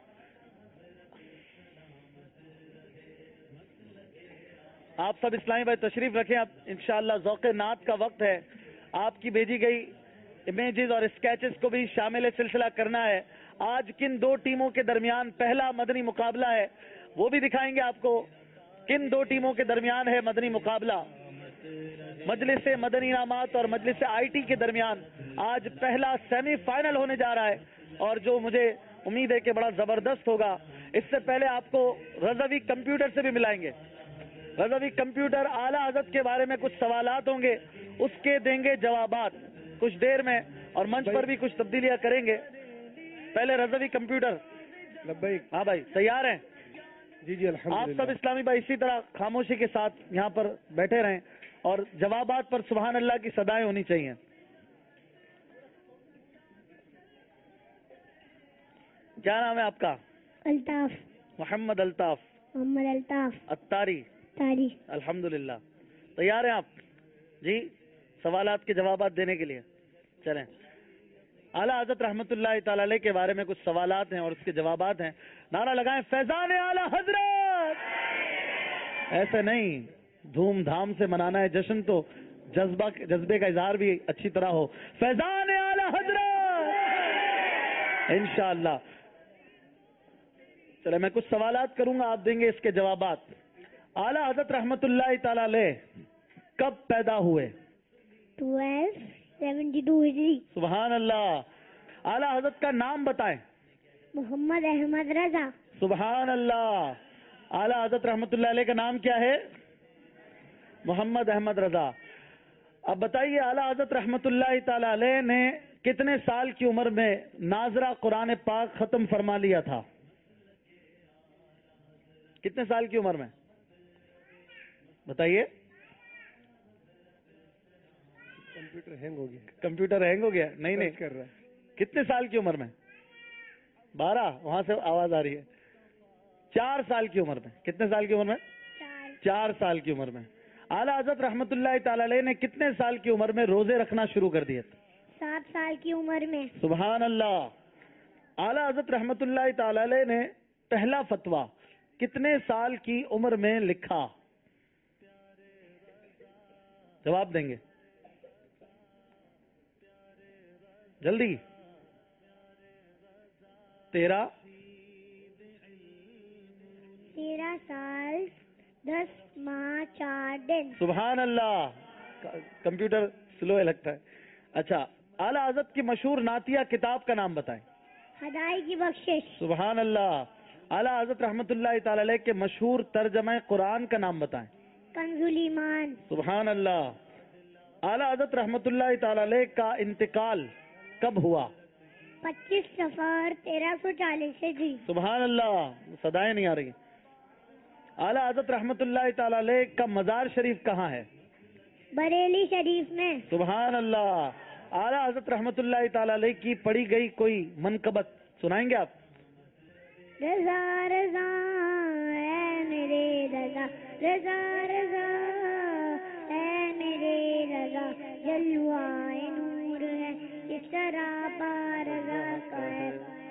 آپ سب اسلامی بھائی تشریف رکھیں. اب انشاءاللہ ذوق نعت کا وقت ہے. آپ کی بھیجی گئی امیجز اور اسکیچز کو بھی شامل سلسلہ کرنا ہے. آج کن دو ٹیموں کے درمیان پہلا مدنی مقابلہ ہے وہ بھی دکھائیں گے آپ کو. کن دو ٹیموں کے درمیان ہے مدنی مقابلہ. مجلس مدنی انعامات اور مجلس آئی ٹی کے درمیان آج پہلا سیمی فائنل ہونے جا رہا ہے, اور جو مجھے امید ہے کہ بڑا زبردست ہوگا. اس سے پہلے آپ کو رضوی کمپیوٹر سے بھی ملائیں گے. رضوی کمپیوٹر اعلیٰ حضرت کے بارے میں کچھ سوالات ہوں گے, اس کے دیں گے جوابات کچھ دیر میں, اور منچ پر بھی کچھ تبدیلیاں کریں گے. پہلے رضوی کمپیوٹر. ہاں بھائی تیار ہیں؟ جی جی الحمدللہ. آپ سب اسلامی بھائی اسی طرح خاموشی کے ساتھ یہاں پر بیٹھے رہیں, اور جوابات پر سبحان اللہ کی صدائیں ہونی چاہیے. کیا نام ہے آپ کا؟ الطاف. محمد الطاف. محمد الطاف اتاری تاریخ. الحمدللہ. تیار ہیں آپ جی سوالات کے جوابات دینے کے لیے؟ چلیں. اعلیٰ حضرت رحمت اللہ تعالی علیہ کے بارے میں کچھ سوالات ہیں اور اس کے جوابات ہیں. نعرہ لگائیں فیضان اعلیٰ حضرت. ایسے نہیں دھوم دھام سے منانا ہے جشن تو جذبہ جذبے کا اظہار بھی اچھی طرح ہو. فیضان اعلیٰ حضرت انشاءاللہ. چلے میں کچھ سوالات کروں گا آپ دیں گے اس کے جوابات. اعلیٰ حضرت رحمت اللہ تعالی علیہ کب پیدا ہوئے؟ ٹویلو سیونٹی ٹو ہجری. سبحان اللہ. اعلیٰ حضرت کا نام بتائیں. محمد احمد رضا. سبحان اللہ. اعلیٰ حضرت رحمت اللہ علیہ کا نام کیا ہے؟ محمد احمد رضا. اب بتائیے اعلیٰ حضرت رحمت اللہ تعالی علیہ نے کتنے سال کی عمر میں ناظرہ قرآن پاک ختم فرما لیا تھا؟ کتنے سال کی عمر میں بتائیے؟ کمپیوٹر ہینگ ہو گیا. کمپیوٹر ہینگ ہو گیا؟ نہیں نہیں کر رہا ہے. کتنے سال کی عمر میں؟ بارہ. وہاں سے آواز آ رہی ہے. چار سال کی عمر میں. کتنے سال کی عمر میں؟ چار سال کی عمر میں. اعلیٰ حضرت رحمت اللہ تعالی علیہ نے کتنے سال کی عمر میں روزے رکھنا شروع کر دیے تھے؟ سات سال کی عمر میں. سبحان اللہ. اعلیٰ حضرت رحمت اللہ تعالی علیہ نے پہلا فتویٰ کتنے سال کی عمر میں لکھا؟ جواب دیں گے جلدی. تیرہ تیرہ سال دس ماہ چار دن. سبحان اللہ. کمپیوٹر سلو ہے لگتا ہے. اچھا اعلیٰ حضرت کی مشہور نعتیہ کتاب کا نام بتائیں. ہدائی کی بخشش. سبحان اللہ. اعلیٰ حضرت رحمت اللہ تعالی علیہ کے مشہور ترجمہ قرآن کا نام بتائیں. کنز الایمان. سبحان اللہ. اعلیٰ حضرت رحمت اللہ تعالی علیہ کا انتقال کب ہوا؟ پچیس سفر تیرہ سو چالیس ہجری. سبحان اللہ. صدائیں نہیں آ رہی. اعلیٰ حضرت رحمت اللہ تعالی علیہ کا مزار شریف کہاں ہے؟ بریلی شریف میں. سبحان اللہ. اعلیٰ حضرت رحمت اللہ تعالی علیہ کی پڑھی گئی کوئی منقبت سنائیں گے آپ؟ رضا رضا اے میرے رضا رضا رضا اے میرے رضا جلوائے نور ہے اس طرح پا رضا کا ہے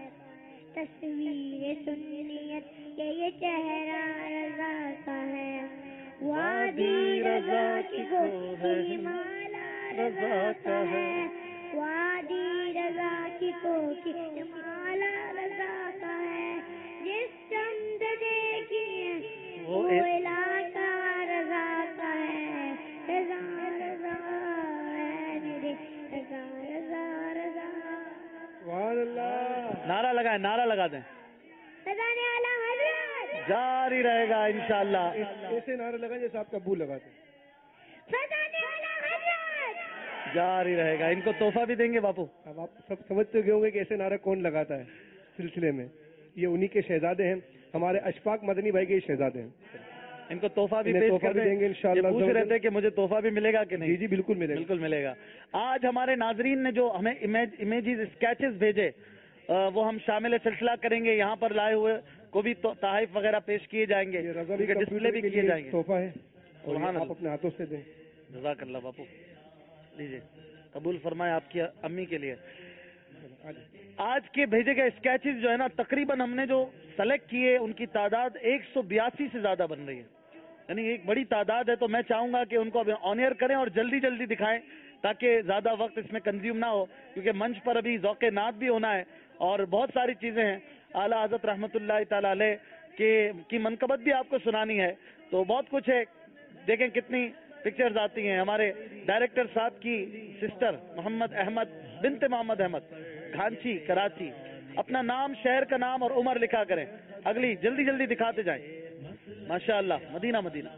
تصویر سنیت یہ چہرہ رضا کا ہے وادی رضا کی کوٹھی مالا رضا کا ہے وادی رضا کی کوٹھی مالا رضا کا ہے جس چند دیکھیے وہ علاقہ رضا کا ہے رضا رضا ہے میرے رضا رضا رضا. سبحان اللہ. نعرہ لگائیں نعرہ لگا دیں. فیضان اعلیٰ حضرت جاری رہے گا انشاءاللہ. ایسے نعرہ لگائیں جیسے آپ کا ابو لگاتے. فیضان اعلیٰ حضرت جاری رہے گا. ان کو تحفہ بھی دیں گے باپو. اب آپ سب سمجھتے گئے ہوں گے کہ ایسے نعرہ کون لگاتا ہے سلسلے میں. یہ انہی کے شہزادے ہیں, ہمارے اشفاق مدنی بھائی کے یہ شہزادے ہیں. ان کو تحفہ بھی پیش کر دیں گے انشاءاللہ. پوچھ رہے تھے کہ مجھے تحفہ بھی ملے گا کہ نہیں؟ جی جی بالکل ملے گا. بالکل ملے گا. آج ہمارے ناظرین نے جو ہمیں امیجز اسکیچز بھیجے وہ ہم شامل سلسلہ کریں گے. یہاں پر لائے ہوئے کو بھی تحائف وغیرہ پیش کیے جائیں گے, ڈسپلے بھی کیے جائیں گے. تحفہ ہے سبحان آپ اپنے ہاتھوں سے دیں. جزاک اللہ باپو. لیجیے قبول فرمائے آپ کی امی کے لیے. آج کے بھیجے گئے اسکیچز جو ہے نا تقریباً ہم نے جو سلیکٹ کیے ان کی تعداد ایک سو بیاسی سے زیادہ بن رہی ہے. یعنی ایک بڑی تعداد ہے. تو میں چاہوں گا کہ ان کو آن ایئر کریں اور جلدی جلدی دکھائیں تاکہ زیادہ وقت اس میں کنزیوم نہ ہو, کیونکہ منچ پر ابھی ذوق نعت بھی ہونا ہے اور بہت ساری چیزیں ہیں. اعلیٰ حضرت رحمت اللہ تعالی علیہ کے کی منقبت بھی آپ کو سنانی ہے. تو بہت کچھ ہے. دیکھیں کتنی پکچرز آتی ہیں. ہمارے ڈائریکٹر صاحب کی سسٹر محمد احمد بنت محمد احمد گھانچی کراچی. اپنا نام, شہر کا نام اور عمر لکھا کریں. اگلی جلدی جلدی دکھاتے جائیں. ماشاء اللہ. مدینہ مدینہ.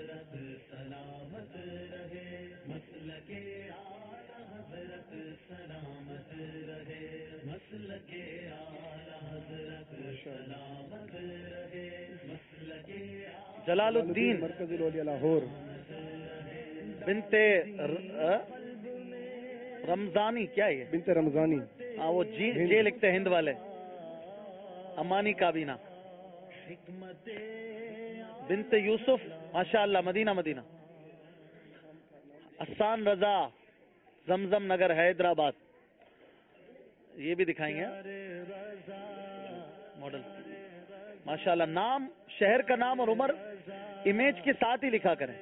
جلال الدین مرکز الاولیاء لاہور بنت رمضانی. کیا ہے یہ؟ بنت رمضانی. ہاں وہ جی جے لکھتے ہیں ہند والے. امانی کابینہ. بنت یوسف ماشاء اللہ مدینہ مدینہ. احسان رضا زمزم نگر حیدرآباد. یہ بھی دکھائیں گے ماڈل ماشاء اللہ. نام شہر کا نام اور عمر امیج کے ساتھ ہی لکھا کریں.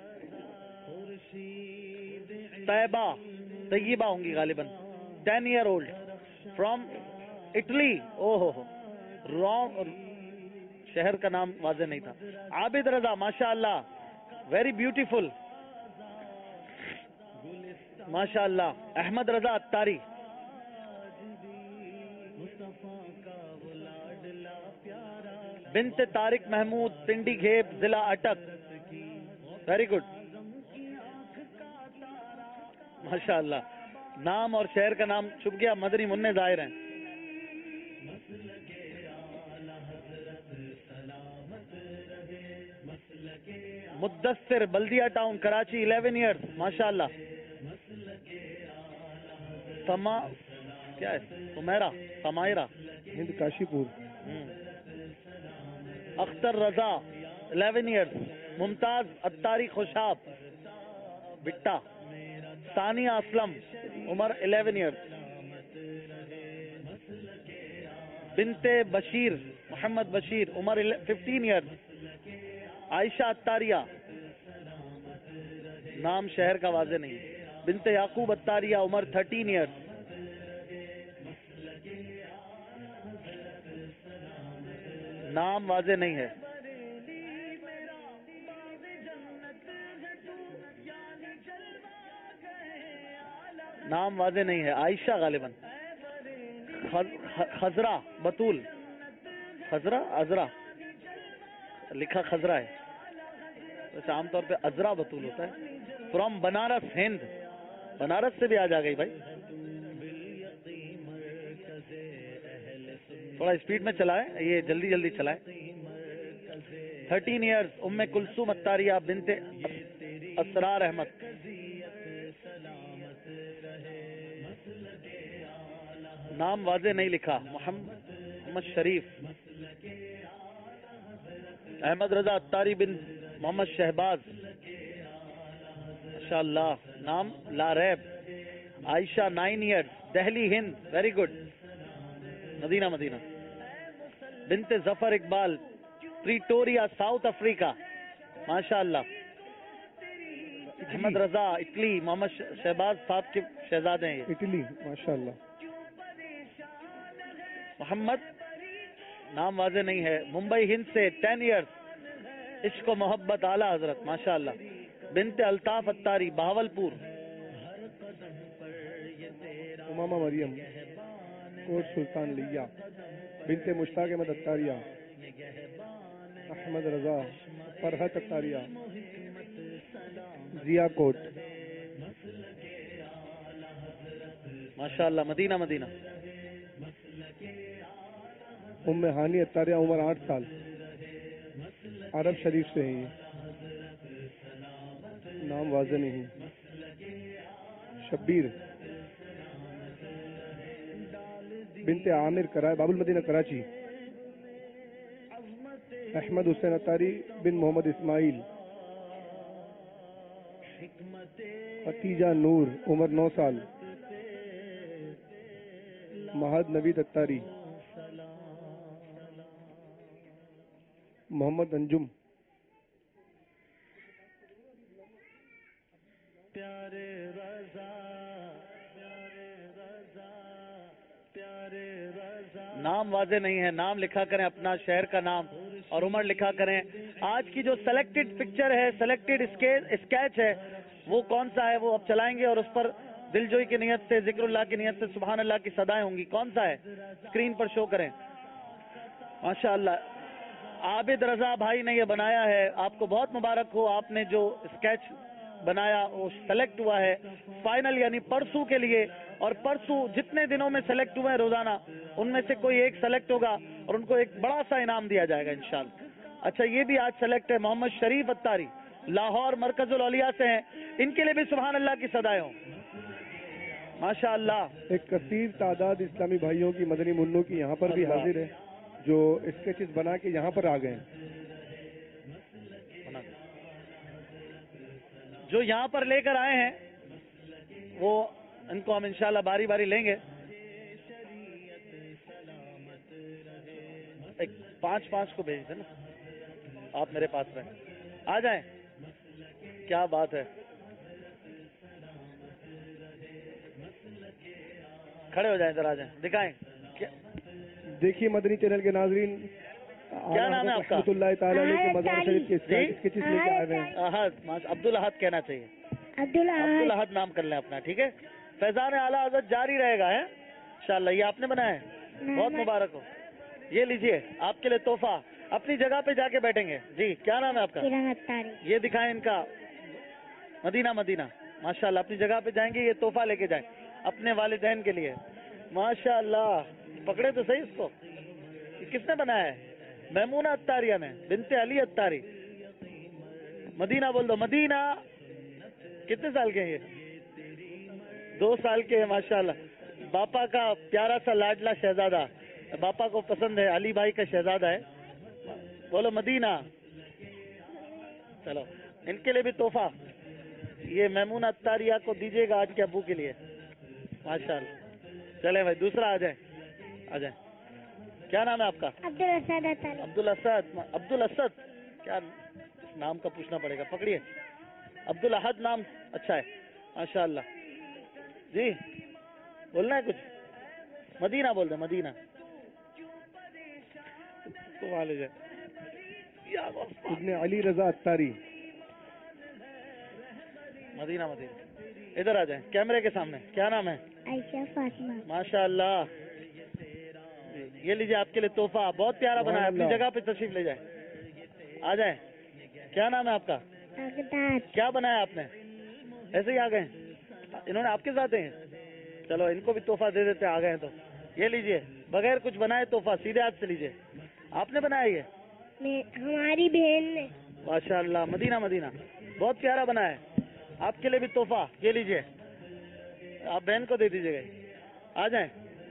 طیبہ طیبہ ہوں گی غالباً. Ten year old from Italy. او ہو رانگ شہر کا نام واضح نہیں تھا. عابد رضا ماشاء اللہ ویری بیوٹیفل ماشاء اللہ. احمد رضا اتاری. بنت طارق محمود پنڈی گھیب ضلع اٹک. ویری گڈ ماشاء اللہ. نام اور شہر کا نام چھپ گیا. مدنی منع ظاہر ہیں. مدثر بلدیہ ٹاؤن کراچی الیون ایئرس ماشاء اللہ. تما کیا ہے Samira تمائرا Hind Kashipur. Akhtar Raza eleven years. Mumtaz Attari Khushab بٹا. ثانیہ اسلم عمر الیون ایئرس. بنت بشیر محمد بشیر عمر ففٹین ایئرس. عائشہ اتاریہ نام شہر کا واضح نہیں. بنت یعقوب اتاریہ عمر تھرٹین ایئرس. نام واضح نہیں ہے. نام واضح نہیں ہے. عائشہ غالباً. خزرہ بطول. خزرہ ازرا لکھا خزرہ ہے ویسے عام طور پہ ازرا بطول ہوتا ہے. فرام بنارس ہند. بنارس سے بھی آ جا گئی بھائی. تھوڑا اسپیڈ میں چلائے یہ جلدی جلدی چلائے. Thirteen years. ام کلثوم اتاریہ بنت اسرار احمد. نام واضح نہیں لکھا. محمد محمد شریف. احمد رضا اتاری بن محمد شہباز ماشاء اللہ. نام Laraib. Ayesha nine years Delhi Hind. Very good. Madina Madina. بنت Zafar Iqbal Pretoria South Africa ماشاء اللہ. احمد رضا اٹلی. محمد شہباز صاحب کے شہزادے ہیں اٹلی ماشاء اللہ. محمد نام واضح نہیں ہے. ممبئی ہند سے ٹین ایئرس. عشق و محبت اعلیٰ حضرت ماشاء اللہ. بنت الطاف اتاری بہاولپور. امامہ مریم کوٹ سلطان لیا. بنت مشتاق احمد اتاریہ. احمد رضا فرحت اتاریہ ضیا کوٹ ماشاء اللہ. مدینہ مدینہ. ام ہانی اتاریہ عمر آٹھ سال. عرب شریف سے ہیں یہ. نام واضح نہیں. شبیر بنت عامر کرائے باب المدینہ کراچی. احمد حسین اتاری بن محمد اسماعیل. ختیجہ نور عمر نو سال. مہد نوید اتاری. محمد انجم. نام واضح نہیں ہے. نام لکھا کریں اپنا شہر کا نام اور عمر لکھا کریں. آج کی جو سلیکٹڈ پکچر ہے سلیکٹڈ اسکیچ ہے وہ کون سا ہے وہ اب چلائیں گے اور اس پر دل جوئی کی نیت سے ذکر اللہ کی نیت سے سبحان اللہ کی صدائیں ہوں گی. کون سا ہے اسکرین پر شو کریں. ماشاء اللہ. عابد رضا بھائی نے یہ بنایا ہے. آپ کو بہت مبارک ہو. آپ نے جو اسکیچ بنایا وہ سلیکٹ ہوا ہے فائنل یعنی پرسوں کے لیے. اور پرسوں جتنے دنوں میں سلیکٹ ہوئے ہیں روزانہ ان میں سے کوئی ایک سلیکٹ ہوگا اور ان کو ایک بڑا سا انعام دیا جائے گا انشاءاللہ. اچھا یہ بھی آج سلیکٹ ہے. محمد شریف اتاری لاہور مرکز الاولیاء سے ہیں. ان کے لیے بھی سبحان اللہ کی صدائیں ہوں ماشاء اللہ. ایک کثیر تعداد اسلامی بھائیوں کی مدنی منوں کی یہاں پر بھی حاضر ہے. جو اسکیچز بنا کے یہاں پر آ گئے ہیں. جو یہاں پر لے کر آئے ہیں وہ ان کو ہم انشاءاللہ باری باری لیں گے. ایک پانچ پانچ کو بھیج دیں نا, آپ میرے پاس رہیں, آ جائیں. کیا بات ہے, کھڑے ہو جائیں, ادھر آ جائیں, دکھائیں. دیکھیے مدنی چینل کے ناظرین, کیا نام ہے آپ کا؟ رحمۃ اللہ تعالیٰ علیہ کے مزار شریف کے اسکیچز لے کے آئے ہیں. احد, عبد الاحد کہنا چاہیے. عبد عبد الاحد نام کر لیں اپنا, ٹھیک ہے. فیضان اعلیٰ حضرت جاری رہے گا ہے انشاءاللہ. یہ آپ نے بنایا ہے, بہت مبارک ہو. یہ لیجئے آپ کے لیے تحفہ. اپنی جگہ پہ جا کے بیٹھیں گے. جی کیا نام ہے آپ کا؟ یہ دکھائیں ان کا مدینہ مدینہ. ماشاءاللہ اپنی جگہ پہ جائیں گے, یہ تحفہ لے کے جائیں اپنے والدین کے لیے. ماشاءاللہ, پکڑے تو صحیح اس کو. یہ کس نے بنایا ہے؟ میمونہ اتاریہ نے, بنت علی اتاری. مدینہ بول دو, مدینہ. کتنے سال کے ہیں یہ؟ دو سال کے ہیں. ماشاءاللہ, باپا کا پیارا سا لاڈلا شہزادہ, باپا کو پسند ہے, علی بھائی کا شہزادہ ہے. بولو مدینہ. چلو ان کے لیے بھی تحفہ, یہ میمونہ اتاریہ کو دیجیے گا آج کے ابو کے لیے. ماشاءاللہ. چلے بھائی دوسرا آ جائیں, آ جائیں. کیا نام ہے آپ کا؟ عبد الاسد. عبد الاسد. عبد الاسد کیا نام کا پوچھنا پڑے گا, پکڑیے. عبد الاحد نام اچھا ہے ماشاءاللہ. جی بولنا ہے کچھ؟ مدینہ بول دیں, مدینہ. ابن علی رضا اتاری. مدینہ مدینہ. ادھر آ جائیں کیمرے کے سامنے. کیا نام ہے؟ عائشہ فاطمہ. ماشاءاللہ. یہ لیجیے آپ کے لیے تحفہ, بہت پیارا بنا ہے. اپنی جگہ پہ تشریف لے جائیں, آ جائیں. کیا نام ہے آپ کا؟ کیا بنایا آپ نے؟ ایسے ہی آ گئے, انہوں نے آپ کے ساتھ ہیں. چلو ان کو بھی تحفہ دے دیتے, آ گئے ہیں تو. یہ لیجیے, بغیر کچھ بنائے تحفہ, سیدھے ہاتھ سے لیجیے. آپ نے بنایا یہ؟ ہماری بہن نے. ماشاءاللہ, مدینہ مدینہ, بہت پیارا بنا ہے. آپ کے لیے بھی تحفہ, یہ لیجیے, آپ بہن کو دے دیجیے گا. آ جائیں.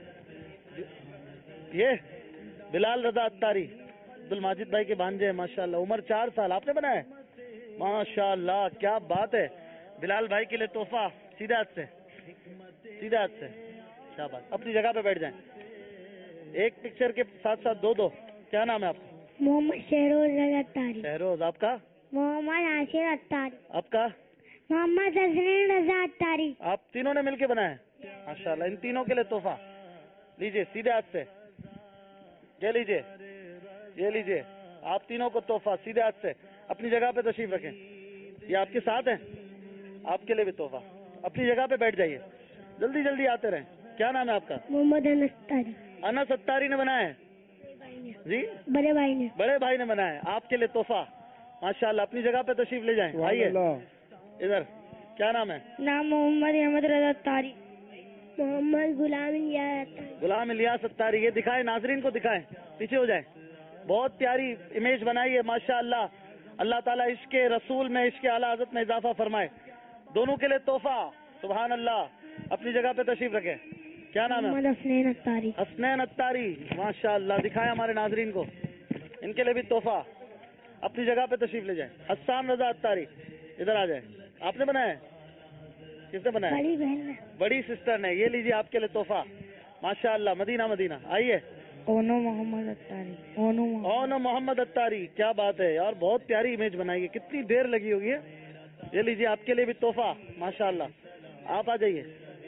یہ بلال رضا اتاری, عبد الماجد بھائی کے بھانجے ہیں. ماشاءاللہ, عمر چار سال. آپ نے بنایا ہے؟ ماشاءاللہ, کیا بات ہے. بلال بھائی کے لیے تحفہ, سیدھے ہاتھ سے, سیدھے ہاتھ سے. کیا بات. اپنی جگہ پہ بیٹھ جائیں. ایک پکچر کے ساتھ ساتھ دو دو. کیا نام ہے آپ کا؟ محمد شہروز رضا اتاری. شہروز. آپ کا؟ محمد عاشر اتاری. آپ کا؟ محمد حسنین رضا اتاری. آپ تینوں نے مل کے بنایا ہے ماشاءاللہ. ان تینوں کے لیے تحفہ لیجیے, سیدھے ہاتھ سے. یہ لیجیے, یہ لیجیے, آپ تینوں کو تحفہ, سیدھے ہاتھ سے. اپنی جگہ پہ تشریف رکھیں. یہ آپ کے ساتھ ہیں, آپ کے لیے بھی تحفہ. اپنی جگہ پہ بیٹھ جائیے, جلدی جلدی آتے رہیں. کیا نام ہے آپ کا؟ محمد انس اتاری. انس اتاری نے بنایا ہے. جی بڑے بھائی نے. بڑے بھائی نے بنایا ہے. آپ کے لیے تحفہ ماشاءاللہ. اپنی جگہ پہ تشریف لے جائیں. آئیے ادھر. کیا نام ہے؟ نام محمد احمد رضا اتاری. محمد غلام الیاس. غلام الیاس اتاری. یہ دکھائیں, ناظرین کو دکھائیں, پیچھے ہو جائیں. بہت پیاری امیج بنائی ہے ماشاءاللہ. اللہ تعالیٰ عشق رسول میں, عشق اعلیٰ حضرت میں اضافہ فرمائے. دونوں کے لیے تحفہ. سبحان اللہ. اپنی جگہ پہ تشریف رکھیں. کیا نام ہے؟ محمد حسنین اتاری. حسنین اتاری. ماشاءاللہ, دکھائیں ہمارے ناظرین کو. ان کے لیے بھی تحفہ. اپنی جگہ پہ تشریف لے جائیں. حسان رضا اتاری, ادھر آ جائیں. آپ نے بنایا ہے؟ کس نے بنایا؟ بڑی بہن نے. بڑی سسٹر نے. یہ لیجیے آپ کے لیے تحفہ ماشاءاللہ. مدینہ مدینہ. آئیے. اونو محمد اتاری. اونو اونو محمد اتاری. کیا بات ہے یار, بہت پیاری امیج بنائی ہے. کتنی دیر لگی ہوگی ہے. یہ لیجیے آپ کے لیے بھی تحفہ ماشاءاللہ. آپ آ جائیے.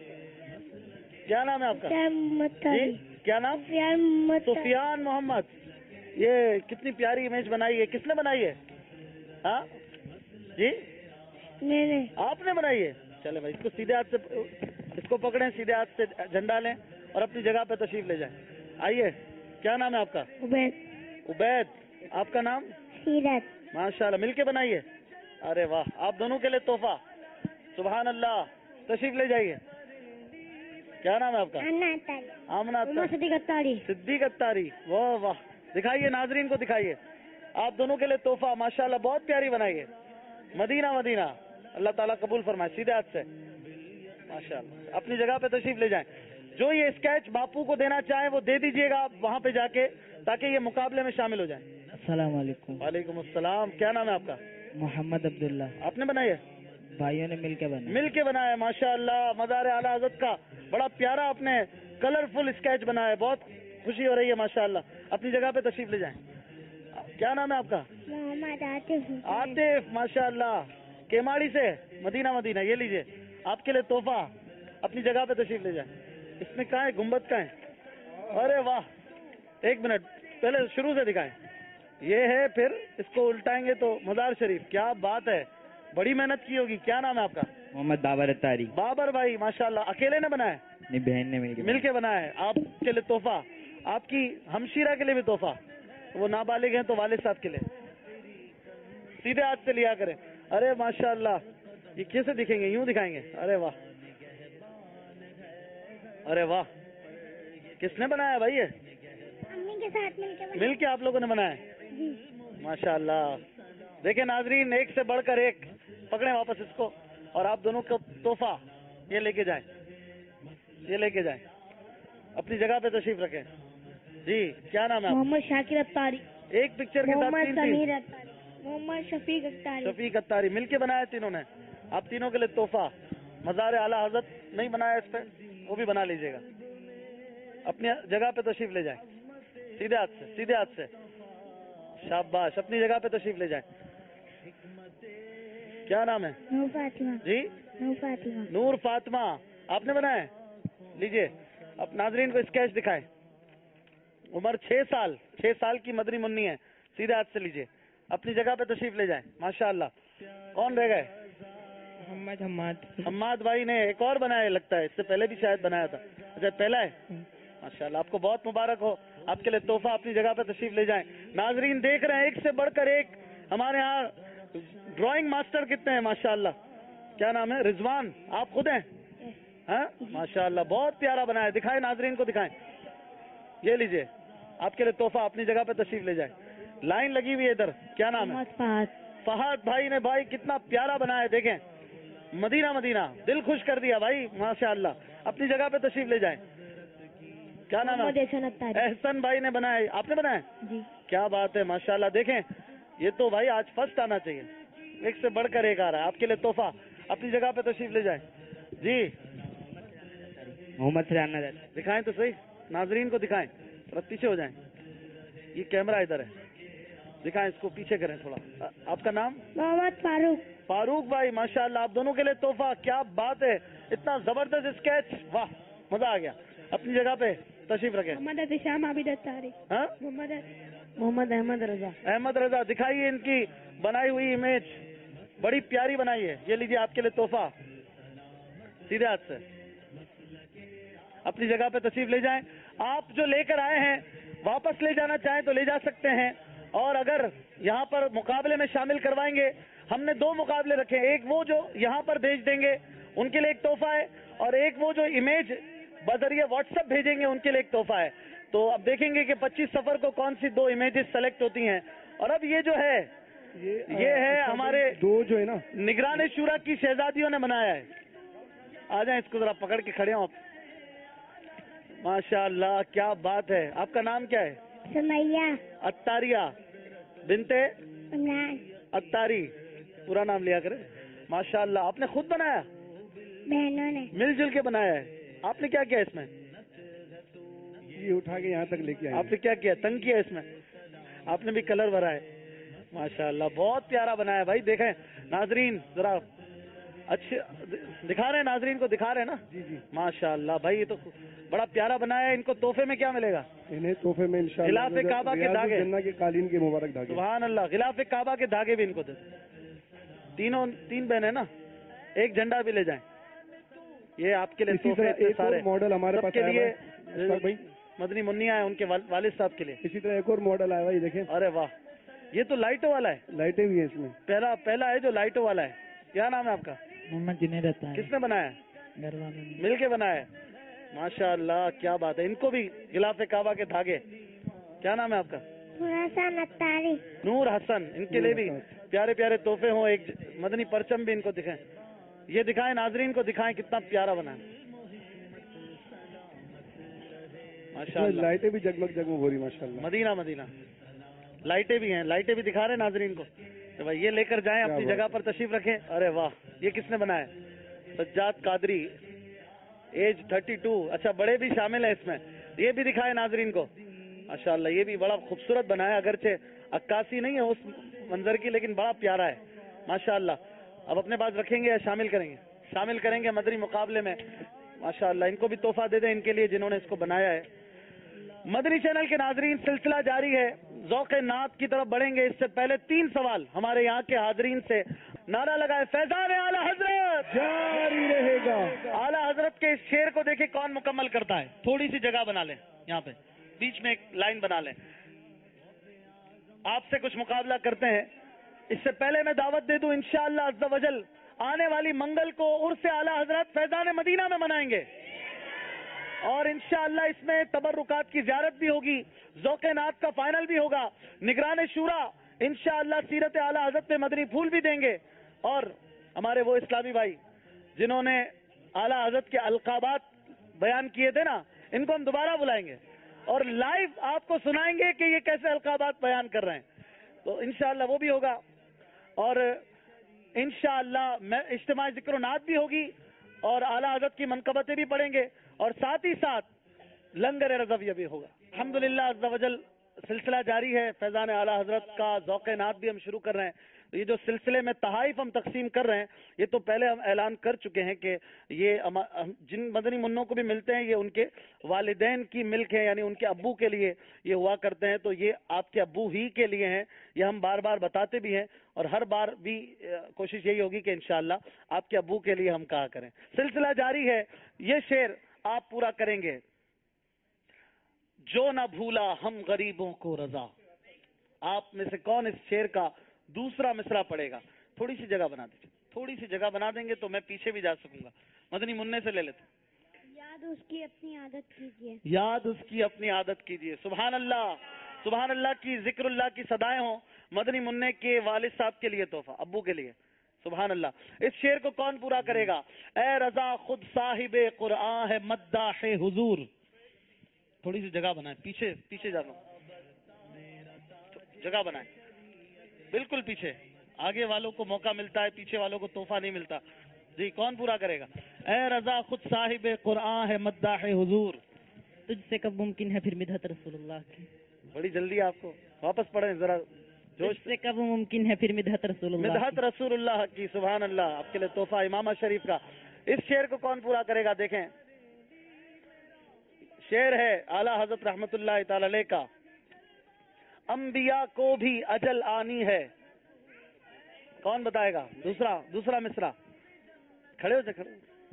کیا نام ہے آپ کا؟ جی کیا نام؟ سفیان محمد. یہ کتنی پیاری امیج بنائی ہے. کس نے بنائی ہے؟ ہاں جی میں نے. آپ نے بنائی ہے. چلے بھائی, اس کو سیدھے ہاتھ سے, اس کو پکڑیں, سیدھے ہاتھ سے جھنڈا لیں اور اپنی جگہ پہ تشریف لے جائیں. آئیے. کیا نام ہے آپ کا؟ عبید. عبید. آپ کا نام؟ سیرت. ماشاءاللہ, مل کے بنائیے. ارے واہ, آپ دونوں کے لیے تحفہ. سبحان اللہ. تشریف لے جائیے. کیا نام ہے آپ کا؟ آمنہ اتاری. صدیق اتاری. صدیق اتاری. واہ واہ. دکھائیے, ناظرین کو دکھائیے. آپ دونوں کے لیے تحفہ ماشاءاللہ, بہت پیاری بنائی ہے. مدینہ مدینہ. اللہ تعالیٰ قبول فرمائے. سیدھے ہاتھ سے ماشاءاللہ. اپنی جگہ پہ تشریف لے جائیں. جو یہ اسکیچ باپو کو دینا چاہیں وہ دے دیجیے گا. آپ وہاں پہ جا کے تاکہ یہ مقابلے میں شامل ہو جائیں. السلام علیکم. وعلیکم السلام. کیا نام ہے آپ کا؟ محمد عبداللہ. آپ نے بنائی ہے؟ بھائیوں نے مل کے بنا مل کے بنایا ہے. ماشاء اللہ مزار اعلیٰ حضرت کا بڑا پیارا آپ نے کلرفل اسکیچ بنایا ہے. بہت خوشی ہو رہی ہے ماشاء اللہ. اپنی جگہ پہ تشریف لے جائیں. کیا نام ہے آپ کا؟ محمد عاطف. عاطف. ماشاء اللہ کیماڑی سے مدینہ مدینہ. یہ لیجئے آپ کے لیے تحفہ. اپنی جگہ پہ تشریف لے جائیں. اس میں کہاں ہے گنبد کا ہے؟ ارے واہ. ایک منٹ پہلے شروع سے دکھائیں. یہ ہے پھر اس کو الٹائیں گے تو مزار شریف. کیا بات ہے. بڑی محنت کی ہوگی. کیا نام ہے آپ کا؟ محمد بابر اتاری. بابر بھائی ماشاء اللہ اکیلے نے بنایا ہے؟ نہیں بہن نے مل کے مل کے بنایا ہے. آپ کے لیے تحفہ. آپ کی ہمشیرہ کے لیے بھی تحفہ. وہ نابالغ ہیں تو والد صاحب کے لیے. سیدھے ہاتھ سے لیا کریں. ارے ماشاء اللہ یہ کیسے دکھیں گے؟ یوں دکھائیں گے. ارے واہ ارے واہ. کس نے بنایا بھائی؟ یہ امی کے ساتھ مل کے مل کے آپ لوگوں نے بنایا ہے؟ ماشاء اللہ. دیکھیں ناظرین ایک سے بڑھ کر ایک. پکڑیں واپس اس کو اور آپ دونوں کا تحفہ یہ لے کے جائیں. یہ لے کے جائیں. اپنی جگہ پہ تشریف رکھیں. جی کیا نام ہے؟ محمد شاکر اتاری. ایک پکچر کے ساتھ تین تین. محمد شفیق اتاری. شفیق اتاری مل کے بنایا تینوں نے. آپ تینوں کے لیے تحفہ. مزار اعلیٰ حضرت نہیں بنایا اس پہ وہ بھی بنا لیجیے گا. اپنی جگہ پہ تشریف لے جائیں. سیدھے ہاتھ سے سیدھے ہاتھ سے. شاباش. اپنی جگہ پہ تشریف لے جائیں. کیا نام ہے؟ نور فاطمہ. جی نور فاطمہ. نور فاطمہ. آپ نے بنایا ہے؟ لیجیے اب ناظرین کو اسکیچ دکھائیں. عمر چھ سال. چھ سال کی مدنی منی ہے. سیدھے ہاتھ سے لیجیے. اپنی جگہ پہ تشریف لے جائیں. ماشاء اللہ. کون رہ گئے؟ محمد حماد. حماد بھائی نے ایک اور بنایا ہے لگتا ہے. اس سے پہلے بھی شاید بنایا تھا. اچھا پہلا ہے. ماشاء اللہ آپ کو بہت مبارک ہو. آپ کے لیے تحفہ. اپنی جگہ پہ تشریف لے جائیں. ناظرین دیکھ رہے ہیں ایک سے بڑھ کر ایک ہمارے ہاں ڈرائنگ ماسٹر کتنے ہیں ماشاء اللہ. کیا نام ہے؟ رضوان. آپ خود ہیں؟ ہاں ماشاء اللہ بہت پیارا بنایا. دکھائیں ناظرین کو دکھائیں. یہ لیجئے آپ کے لیے تحفہ. اپنی جگہ پہ تشریف لے جائیں. لائن لگی ہوئی ہے ادھر. کیا نام ہے؟ فہد. فہد بھائی نے بھائی کتنا پیارا بنایا ہے. دیکھیں مدینہ مدینہ دل خوش کر دیا بھائی ماشاء اللہ. اپنی جگہ پہ تشریف لے جائیں. کیا نام ہے؟ احسن بھائی نے بنایا. آپ نے بنایا؟ جی. کیا بات ہے ماشاء اللہ. دیکھیں یہ تو بھائی آج فرسٹ آنا چاہیے. ایک سے بڑھ کر ایک آ رہا ہے. آپ کے لیے تحفہ. اپنی جگہ پہ تشریف لے جائیں. جی محمد سریانہ. دکھائیں تو صحیح. ناظرین کو دکھائیں. تھوڑا پیچھے ہو جائیں. یہ کیمرہ ادھر ہے. دکھائیں اس کو پیچھے کریں تھوڑا. آپ کا نام؟ محمد فاروق. فاروق بھائی ماشاء اللہ آپ دونوں کے لیے تحفہ. کیا بات ہے. اتنا زبردست اسکیچ. واہ مزہ آ گیا. اپنی جگہ پہ تشریف رکھیں. محمد احتشام عابد اتاری. ہاں محمد محمد احمد رضا. احمد رضا. دکھائیے ان کی بنائی ہوئی امیج. بڑی پیاری بنائی ہے. یہ لیجیے آپ کے لیے تحفہ. سیدھے ہاتھ سے. اپنی جگہ پہ تشریف لے جائیں. آپ جو لے کر آئے ہیں واپس لے جانا چاہیں تو لے جا سکتے ہیں. اور اگر یہاں پر مقابلے میں شامل کروائیں گے. ہم نے دو مقابلے رکھے. ایک وہ جو یہاں پر بھیج دیں گے ان کے لیے ایک تحفہ ہے. اور ایک وہ جو امیج بذریعہ واٹس ایپ بھیجیں گے ان کے لیے ایک تحفہ ہے. تو اب دیکھیں گے کہ پچیس سفر کو کون سی دو امیجز سلیکٹ ہوتی ہیں. اور اب یہ جو ہے یہ ہے ہمارے دو جو ہے نا نگران شورا کی شہزادیوں نے بنایا ہے. آ جائیں اس کو ذرا پکڑ کے کھڑے ہوں آپ. ماشاء اللہ کیا بات ہے. آپ کا نام کیا ہے؟ سمیہ اتاریہ بنتے عمران اتاری. پورا نام لیا کرے. ماشاء اللہ آپ نے خود بنایا؟ بہنوں نے مل جل کے بنایا ہے. آپ نے کیا کیا اس میں؟ یہ اٹھا کے یہاں تک لے کے آئے. آپ نے کیا کیا؟ تنگ کیا اس میں. آپ نے بھی کلر بھرا ہے. ماشاء اللہ بہت پیارا بنایا بھائی. دیکھیں ناظرین ذرا اچھے دکھا رہے ہیں. ناظرین کو دکھا رہے ہیں نا. جی جی ماشاء اللہ بھائی یہ تو بڑا پیارا بنایا ہے. ان کو تحفے میں کیا ملے گا؟ انہیں تحفے میں انشاءاللہ غلاف کعبہ کے دھاگے. جنہ کے قالین کے مبارک دھاگے. سبحان اللہ. غلاف کعبہ کے دھاگے بھی ان کو دے. تینوں تین بہن ہے نا. ایک جھنڈا بھی لے جائیں. یہ آپ کے لیے اسی طرح ایک اور ماڈل ہمارے پاس کے لیے بھائی مدنی منیا ہے ان کے والد صاحب کے لیے. اسی طرح ایک اور ماڈل آیا بھائی دیکھیں. ارے واہ یہ تو لائٹوں والا ہے. لائٹیں بھی ہیں اس میں. پہلا پہلا ہے جو لائٹوں والا ہے. کیا نام ہے آپ کا؟ محمد جنید اتاری. کس نے بنایا؟ گھر والوں نے مل کے بنایا. ماشاء اللہ کیا بات ہے. ان کو بھی غلاف کعبہ کے دھاگے. کیا نام ہے آپ کا؟ حسن اتاری. نور حسن. ان کے لیے بھی پیارے پیارے تحفے ہوں. ایک مدنی پرچم بھی ان کو دکھائیں. یہ دکھائیں ناظرین کو دکھائیں کتنا پیارا بنا ہے. माशाअल्लाह, लाइटें भी जगमग जगमग हो रही माशाअल्लाह। मदीना मदीना लाइटें भी हैं, लाइटें भी दिखा रहे हैं नाजरीन को, तो भाई ये लेकर जाएं, अपनी जगह पर तशरीफ रखें। अरे वाह, ये किसने बनाया? Sajjad Qadri, age thirty two. अच्छा, बड़े भी शामिल है इसमें, ये भी दिखाए नाजरीन को। माशाअल्लाह, ये भी बड़ा खूबसूरत बनाया, अगरचे अक्कासी नहीं है उस मंजर की, लेकिन बड़ा प्यारा है माशाअल्लाह। अब अपने पास रखेंगे या शामिल करेंगे? शामिल करेंगे मदनी मुकाबले में माशाअल्लाह। इनको भी तोहफा दे दें इनके लिए जिन्होंने इसको बनाया है। मदनी चैनल के नाजरीन, सिलसिला जारी है, ज़ौक़े नात की तरफ बढ़ेंगे। इससे पहले तीन सवाल हमारे यहाँ के हाजरीन से। नारा लगाए फैजान आला हजरत जारी रहेगा। आला हजरत के इस शेर को देखे कौन मुकम्मल करता है। थोड़ी सी जगह बना लें, यहाँ पे बीच में एक लाइन बना लें। आपसे कुछ मुकाबला करते हैं। इससे पहले मैं दावत दे दूं, इंशाअल्लाह अज़्ज़ा वजल आने वाली मंगल को उर्स आला हजरत फैजान मदीना में मनाएंगे, और इंशाअल्लाह इसमें तबर्रुकात की ज़ियारत भी होगी, ज़ौक़े नात का फाइनल भी होगा, निगरान शूरा इंशाअल्लाह सीरत आला हजरत पे मदनी फूल भी देंगे, और हमारे वो इस्लामी भाई जिन्होंने आला हजरत के अलकाबात बयान किए थे ना, इनको हम दोबारा बुलाएंगे और लाइव आपको सुनाएंगे कि ये कैसे अलकाबात बयान कर रहे हैं। तो इंशाअल्लाह वो भी होगा, और इंशाअल्लाह मैं इज्तिमा ज़िक्र नात भी होगी, और आला हजरत की मनकबतें भी पढ़ेंगे, और साथ ही साथ लंगर रज़विया भी होगा। अल्हम्दुलिल्लाह अज़्ज़ा वजल सिलसिला जारी है, फैज़ान आला हजरत का ज़ौक़े नात भी हम शुरू कर रहे हैं। ये जो सिलसिले में तहाइफ हम तकसीम कर रहे हैं, ये तो पहले हम ऐलान कर चुके हैं कि ये जिन मदनी मुन्नों को भी मिलते हैं, ये उनके वालिदैन की मिल्क है, यानी उनके अब्बू के लिए ये हुआ करते हैं, तो ये आपके अब्बू ही के लिए हैं। ये हम बार बार बताते भी हैं, और हर बार भी कोशिश यही होगी कि इंशाअल्लाह आपके अब्बू के लिए हम कहा करें। सिलसिला जारी है, ये शेर आप पूरा करेंगे। जो न भूला हम गरीबों को रजा। आप में से कौन इस शेर का दूसरा मिसरा पड़ेगा? थोड़ी सी जगह बना दीजिए, थोड़ी सी जगह बना देंगे तो मैं पीछे भी जा सकूंगा। मदनी मुन्ने से ले लेते। याद उसकी अपनी आदत कीजिए, याद उसकी अपनी आदत कीजिए। सुभान अल्लाह, सुभान अल्लाह की जिक्रुल्लाह की सदाएं हो मदनी मुन्ने के वालिद साहब के लिए, तोहफा अब्बू के लिए। सुभान अल्लाह। इस शेर को कौन पूरा करेगा? ए रजा खुद साहिबे कुरआन है मद्दाहे हुजूर। थोड़ी सी जगह बनाए, पीछे पीछे जाना, जगह बनाए बिल्कुल पीछे। आगे वालों को मौका मिलता है, पीछे वालों को तोहफा नहीं मिलता। जी, कौन पूरा करेगा? ए रजा खुद साहिबे कुरआन है मद्दाहे हुजूर। तुझसे कब मुमकिन है फिर मिदहत रसूलुल्लाह की। बड़ी जल्दी आपको, वापस पढ़ें जरा जोश से। कब मुमकिन है फिर मिदहत रसूलुल्लाह मिदहत रसूलुल्लाह की। सुभान अल्लाह। आपके लिए तोहफा इमामा शरीफ का। इस शेर को कौन पूरा करेगा? देखें, शेर है आला हजरत रहमतुल्लाह तआला अलैह का। अंबिया को भी अजल आनी है। कौन बताएगा? दूसरा दूसरा मिसरा। खड़े हो जा, खड़े।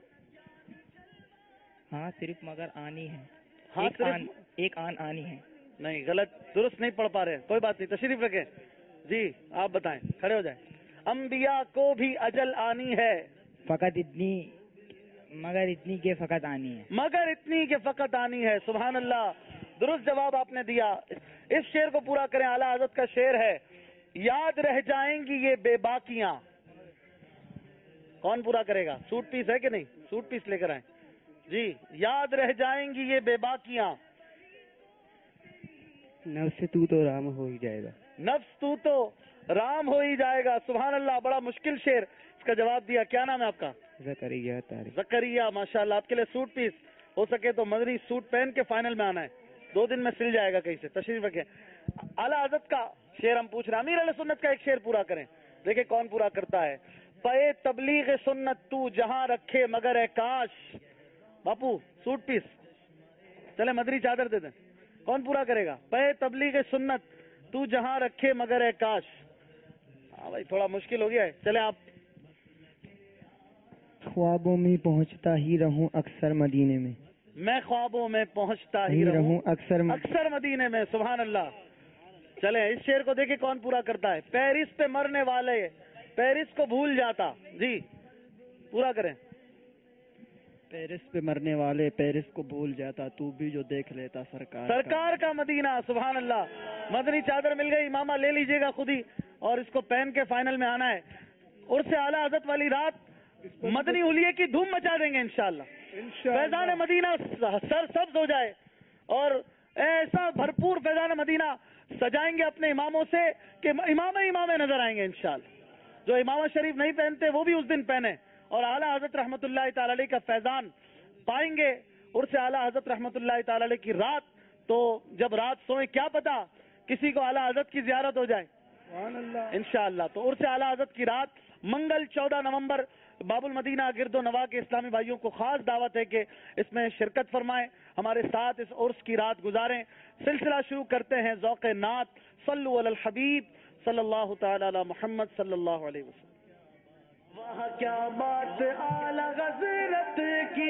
हाँ सिर्फ मगर आनी है। हाँ एक आन, एक आन आनी है। नहीं, गलत, दुरुस्त नहीं पढ़ पा रहे। कोई बात नहीं, तशरीफ रखें। जी आप बताएं, खड़े हो जाए। अंबिया को भी अजल आनी है, फकत इतनी मगर इतनी के फकत आनी है। मगर इतनी के फकत आनी है। सुभान अल्लाह, दुरुस्त जवाब आपने दिया। इस शेर को पूरा करें। आला हजरत का शेर है, याद रह जाएंगी ये बेबाकियां। कौन पूरा करेगा? सूट पीस है कि नहीं? सूट पीस लेकर आए जी। याद रह जाएंगी ये बेबाकियां। नफ्स तू तो राम हो ही जाएगा। नफ्स तू तो राम हो ही जाएगा। सुभान अल्लाह, बड़ा मुश्किल शेर। इसका जवाब दिया। क्या नाम है आपका? ज़करिया तारिक। ज़करिया, माशाल्लाह। आपके लिए सूट पीस, हो सके तो मदनी सूट पहन के फाइनल में आना है, दो दिन में सिल जाएगा कहीं से। तशरीफ रखें। आला हज़रत का शेर हम पूछ रहे हैं। अमीर अहले सुन्नत का एक शेर पूरा करें, देखे कौन पूरा करता है। पे तबलीग सुन्नत तू जहां रखे मगर है काश। बापू सूट पीस, चले मदनी चादर दे दें। कौन पूरा करेगा? पे तबलीग सुन्नत तू जहां रखे मगर है काश। हाँ भाई, थोड़ा मुश्किल हो गया है। चले आप। ख्वाबों में पहुंचता ही रहूं अक्सर मदीने में। मैं ख्वाबों में पहुंचता ही रहूं अक्सर अक्सर मदीने में। सुभान अल्लाह। चले इस शेर को देखे कौन पूरा करता है। पेरिस पे मरने वाले पेरिस को भूल जाता। जी पूरा करें। पेरिस पे मरने वाले पेरिस को भूल जाता, तू भी जो देख लेता सरकार सरकार का, का मदीना। सुभान अल्लाह। मदनी चादर मिल गई, मामा ले लीजिएगा खुद ही, और इसको पहन के फाइनल में आना है। उर्स आला हज़रत वाली रात मदनी उलिये की धूम मचा देंगे इंशाअल्लाह। फैज़ान मदीना सर सब्ज हो जाए, اور ایسا بھرپور فیضان مدینہ سجائیں گے اپنے اماموں سے کہ امام امام نظر آئیں گے انشاءاللہ. جو امامہ شریف نہیں پہنتے وہ بھی اس دن پہنے اور اعلیٰ حضرت رحمت اللہ تعالی علیہ کا فیضان پائیں گے. عرس اعلیٰ حضرت رحمت اللہ تعالی علیہ کی رات، تو جب رات سوئیں کیا پتا کسی کو اعلیٰ حضرت کی زیارت ہو جائے انشاءاللہ. تو عرس اعلیٰ حضرت کی رات منگل چودہ نومبر باب المدینہ گرد و نواح کے اسلامی بھائیوں کو خاص دعوت ہے کہ اس میں شرکت فرمائیں، ہمارے ساتھ اس عرس کی رات گزاریں. سلسلہ شروع کرتے ہیں ذوق نعت صلو علی الحبیب صلی اللہ تعالی علی محمد صلی اللہ علیہ وسلم. وہاں کیا بات اعلیٰ حضرت کی،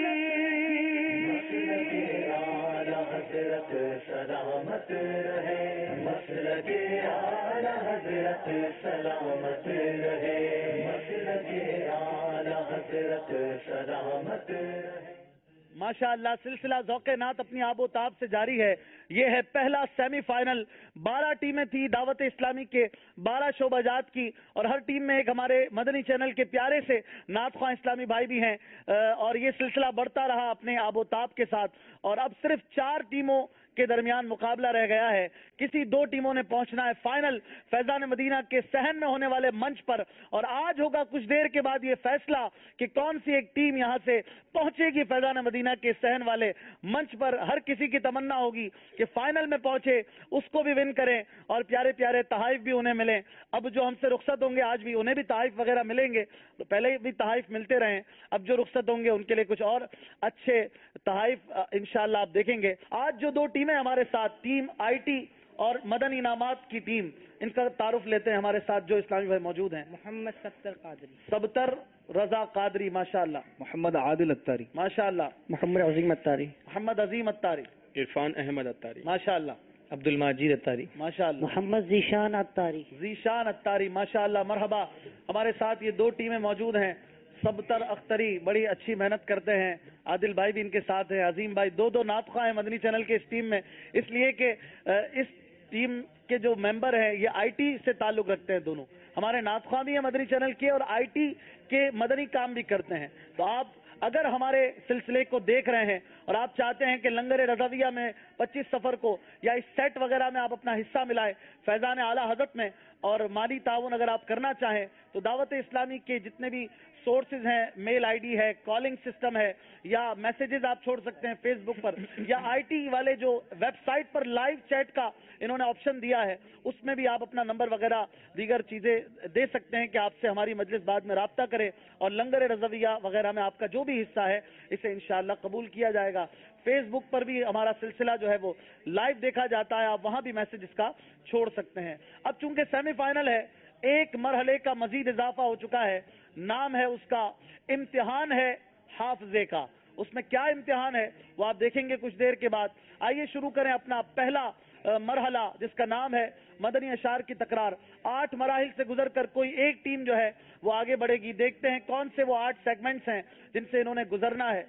اعلیٰ حضرت سلامت رہے، مسلک اعلیٰ حضرت سلامت رہے، مسلک اعلیٰ حضرت سلامت رہے. ماشاء اللہ سلسلہ ذوق نعت اپنی آب و تاب سے جاری ہے. یہ ہے پہلا سیمی فائنل. بارہ ٹیمیں تھی دعوت اسلامی کے، بارہ شعبہ جات کی، اور ہر ٹیم میں ایک ہمارے مدنی چینل کے پیارے سے نعت خواہ اسلامی بھائی بھی ہیں. اور یہ سلسلہ بڑھتا رہا اپنے آب و تاب کے ساتھ، اور اب صرف چار ٹیموں کے درمیان مقابلہ رہ گیا ہے. کسی دو ٹیموں نے پہنچنا ہے فائنل فیضان مدینہ کے صحن میں ہونے والے منچ پر، اور آج ہوگا کچھ دیر کے بعد یہ فیصلہ کہ کون سی ایک ٹیم یہاں سے پہنچے گی فیضان مدینہ کے صحن والے منچ پر. ہر کسی کی تمنا ہوگی کہ فائنل میں پہنچے، اس کو بھی ون کریں اور پیارے پیارے تحائف بھی انہیں ملیں. اب جو ہم سے رخصت ہوں گے آج بھی انہیں بھی تحائف وغیرہ ملیں گے، تو پہلے بھی تحائف ملتے رہیں، اب جو رخصت ہوں گے ان کے لیے کچھ اور اچھے تحائف انشاءاللہ آپ دیکھیں گے. آج جو دو ٹیمیں ہمارے ساتھ، ٹیم آئی ٹی اور مدنی انعامات کی ٹیم، ان کا تعارف لیتے ہیں. ہمارے ساتھ جو اسلامی بھائی موجود ہیں، محمد سبتر قادری، سبتر رضا قادری ماشاءاللہ، محمد عادل اتاری ماشاءاللہ، محمد عظیم اتاری، محمد عظیم اتاری، عرفان احمد اتاری ماشاءاللہ، عبد الماجد اتاری ماشاءاللہ، محمد ذیشان اتاری، ذیشان اتاری ماشاءاللہ. مرحبا. ہمارے ساتھ یہ دو ٹیمیں موجود ہیں. سبتر اختری بڑی اچھی محنت کرتے ہیں، عادل بھائی بھی ان کے ساتھ ہیں، عظیم بھائی، دو دو نعت خواہ ہیں مدنی چینل کے اس ٹیم میں، اس لیے کہ اس ٹیم کے جو ممبر ہیں یہ آئی ٹی سے تعلق رکھتے ہیں. دونوں ہمارے نعت خواہ بھی ہیں مدنی چینل کے اور آئی ٹی کے مدنی کام بھی کرتے ہیں. تو آپ اگر ہمارے سلسلے کو دیکھ رہے ہیں اور آپ چاہتے ہیں کہ لنگر رضویہ میں پچیس سفر کو یا اس سیٹ وغیرہ میں آپ اپنا حصہ ملائیں فیضان اعلیٰ حضرت میں، اور مالی تعاون اگر آپ کرنا چاہیں تو دعوت اسلامی کے جتنے بھی سورسز ہیں، میل آئی ڈی ہے، کالنگ سسٹم ہے، یا میسیجز آپ چھوڑ سکتے ہیں فیس بک پر، یا آئی ٹی والے جو ویب سائٹ پر لائیو چیٹ کا انہوں نے آپشن دیا ہے اس میں بھی آپ اپنا نمبر وغیرہ دیگر چیزیں دے سکتے ہیں کہ آپ سے ہماری مجلس بعد میں رابطہ کرے، اور لنگر رضویہ وغیرہ میں آپ کا جو بھی حصہ ہے اسے انشاءاللہ قبول کیا جائے گا. فیس بک پر بھی ہمارا سلسلہ جو ہے وہ لائیو دیکھا جاتا ہے، آپ وہاں بھی میسج اس کا چھوڑ سکتے ہیں. اب چونکہ سیمی فائنل ہے، ایک مرحلے کا مزید اضافہ ہو چکا ہے. نام ہے اس کا امتحان ہے حافظے کا. اس میں کیا امتحان ہے وہ آپ دیکھیں گے کچھ دیر کے بعد. آئیے شروع کریں اپنا پہلا مرحلہ جس کا نام ہے مدنی اشعار کی تکرار. آٹھ مراحل سے گزر کر کوئی ایک ٹیم جو ہے وہ آگے بڑھے گی. دیکھتے ہیں کون سے وہ آٹھ سیگمنٹس ہیں جن سے انہوں نے گزرنا ہے.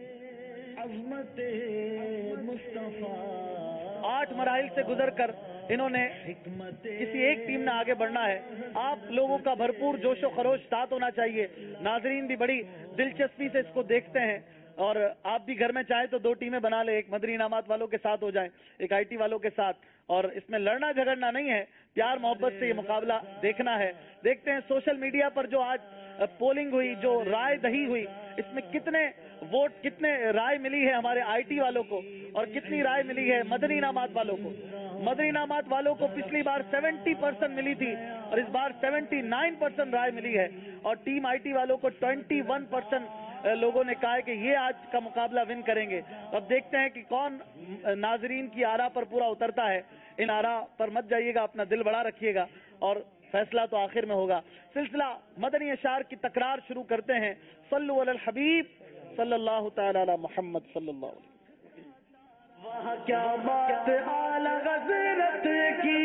عظمت مصطفیٰ آٹھ مراحل سے گزر کر انہوں نے کسی ایک ٹیم نے آگے بڑھنا ہے. آپ لوگوں کا بھرپور جوش و خروش ساتھ ہونا چاہیے. ناظرین بھی بڑی دلچسپی سے اس کو دیکھتے ہیں، اور آپ بھی گھر میں چاہیں تو دو ٹیمیں بنا لیں، ایک مدنی انعامات والوں کے ساتھ ہو جائیں، ایک آئی ٹی والوں کے ساتھ. اور اس میں لڑنا جھگڑنا نہیں ہے، پیار محبت سے یہ مقابلہ دیکھنا ہے. دیکھتے ہیں سوشل میڈیا پر جو آج پولنگ ہوئی، جو رائے دہی ہوئی، اس میں کتنے ووٹ، کتنے رائے ملی ہے ہمارے آئی ٹی والوں کو اور کتنی رائے ملی ہے مدنی انعامات والوں کو. مدنی انعامات والوں کو پچھلی بار سیونٹی پرسنٹ ملی تھی اور اس بار سیونٹی نائن پرسنٹ رائے ملی ہے، اور ٹیم آئی ٹی والوں کو ٹوینٹی ون پرسنٹ لوگوں نے کہا ہے کہ یہ آج کا مقابلہ ون کریں گے. اب دیکھتے ہیں کہ کون ناظرین کی آرا پر پورا اترتا ہے. ان آرا پر مت جائیے گا، اپنا دل بڑا رکھیے گا، اور فیصلہ تو آخر میں ہوگا. سلسلہ مدنی اشعار کی تکرار شروع کرتے ہیں. صلو علی الحبیب صلی اللہ تعالی علی محمد صلی اللہ علیہ وسلم. وہاں کیا بات اعلی حضرت کی،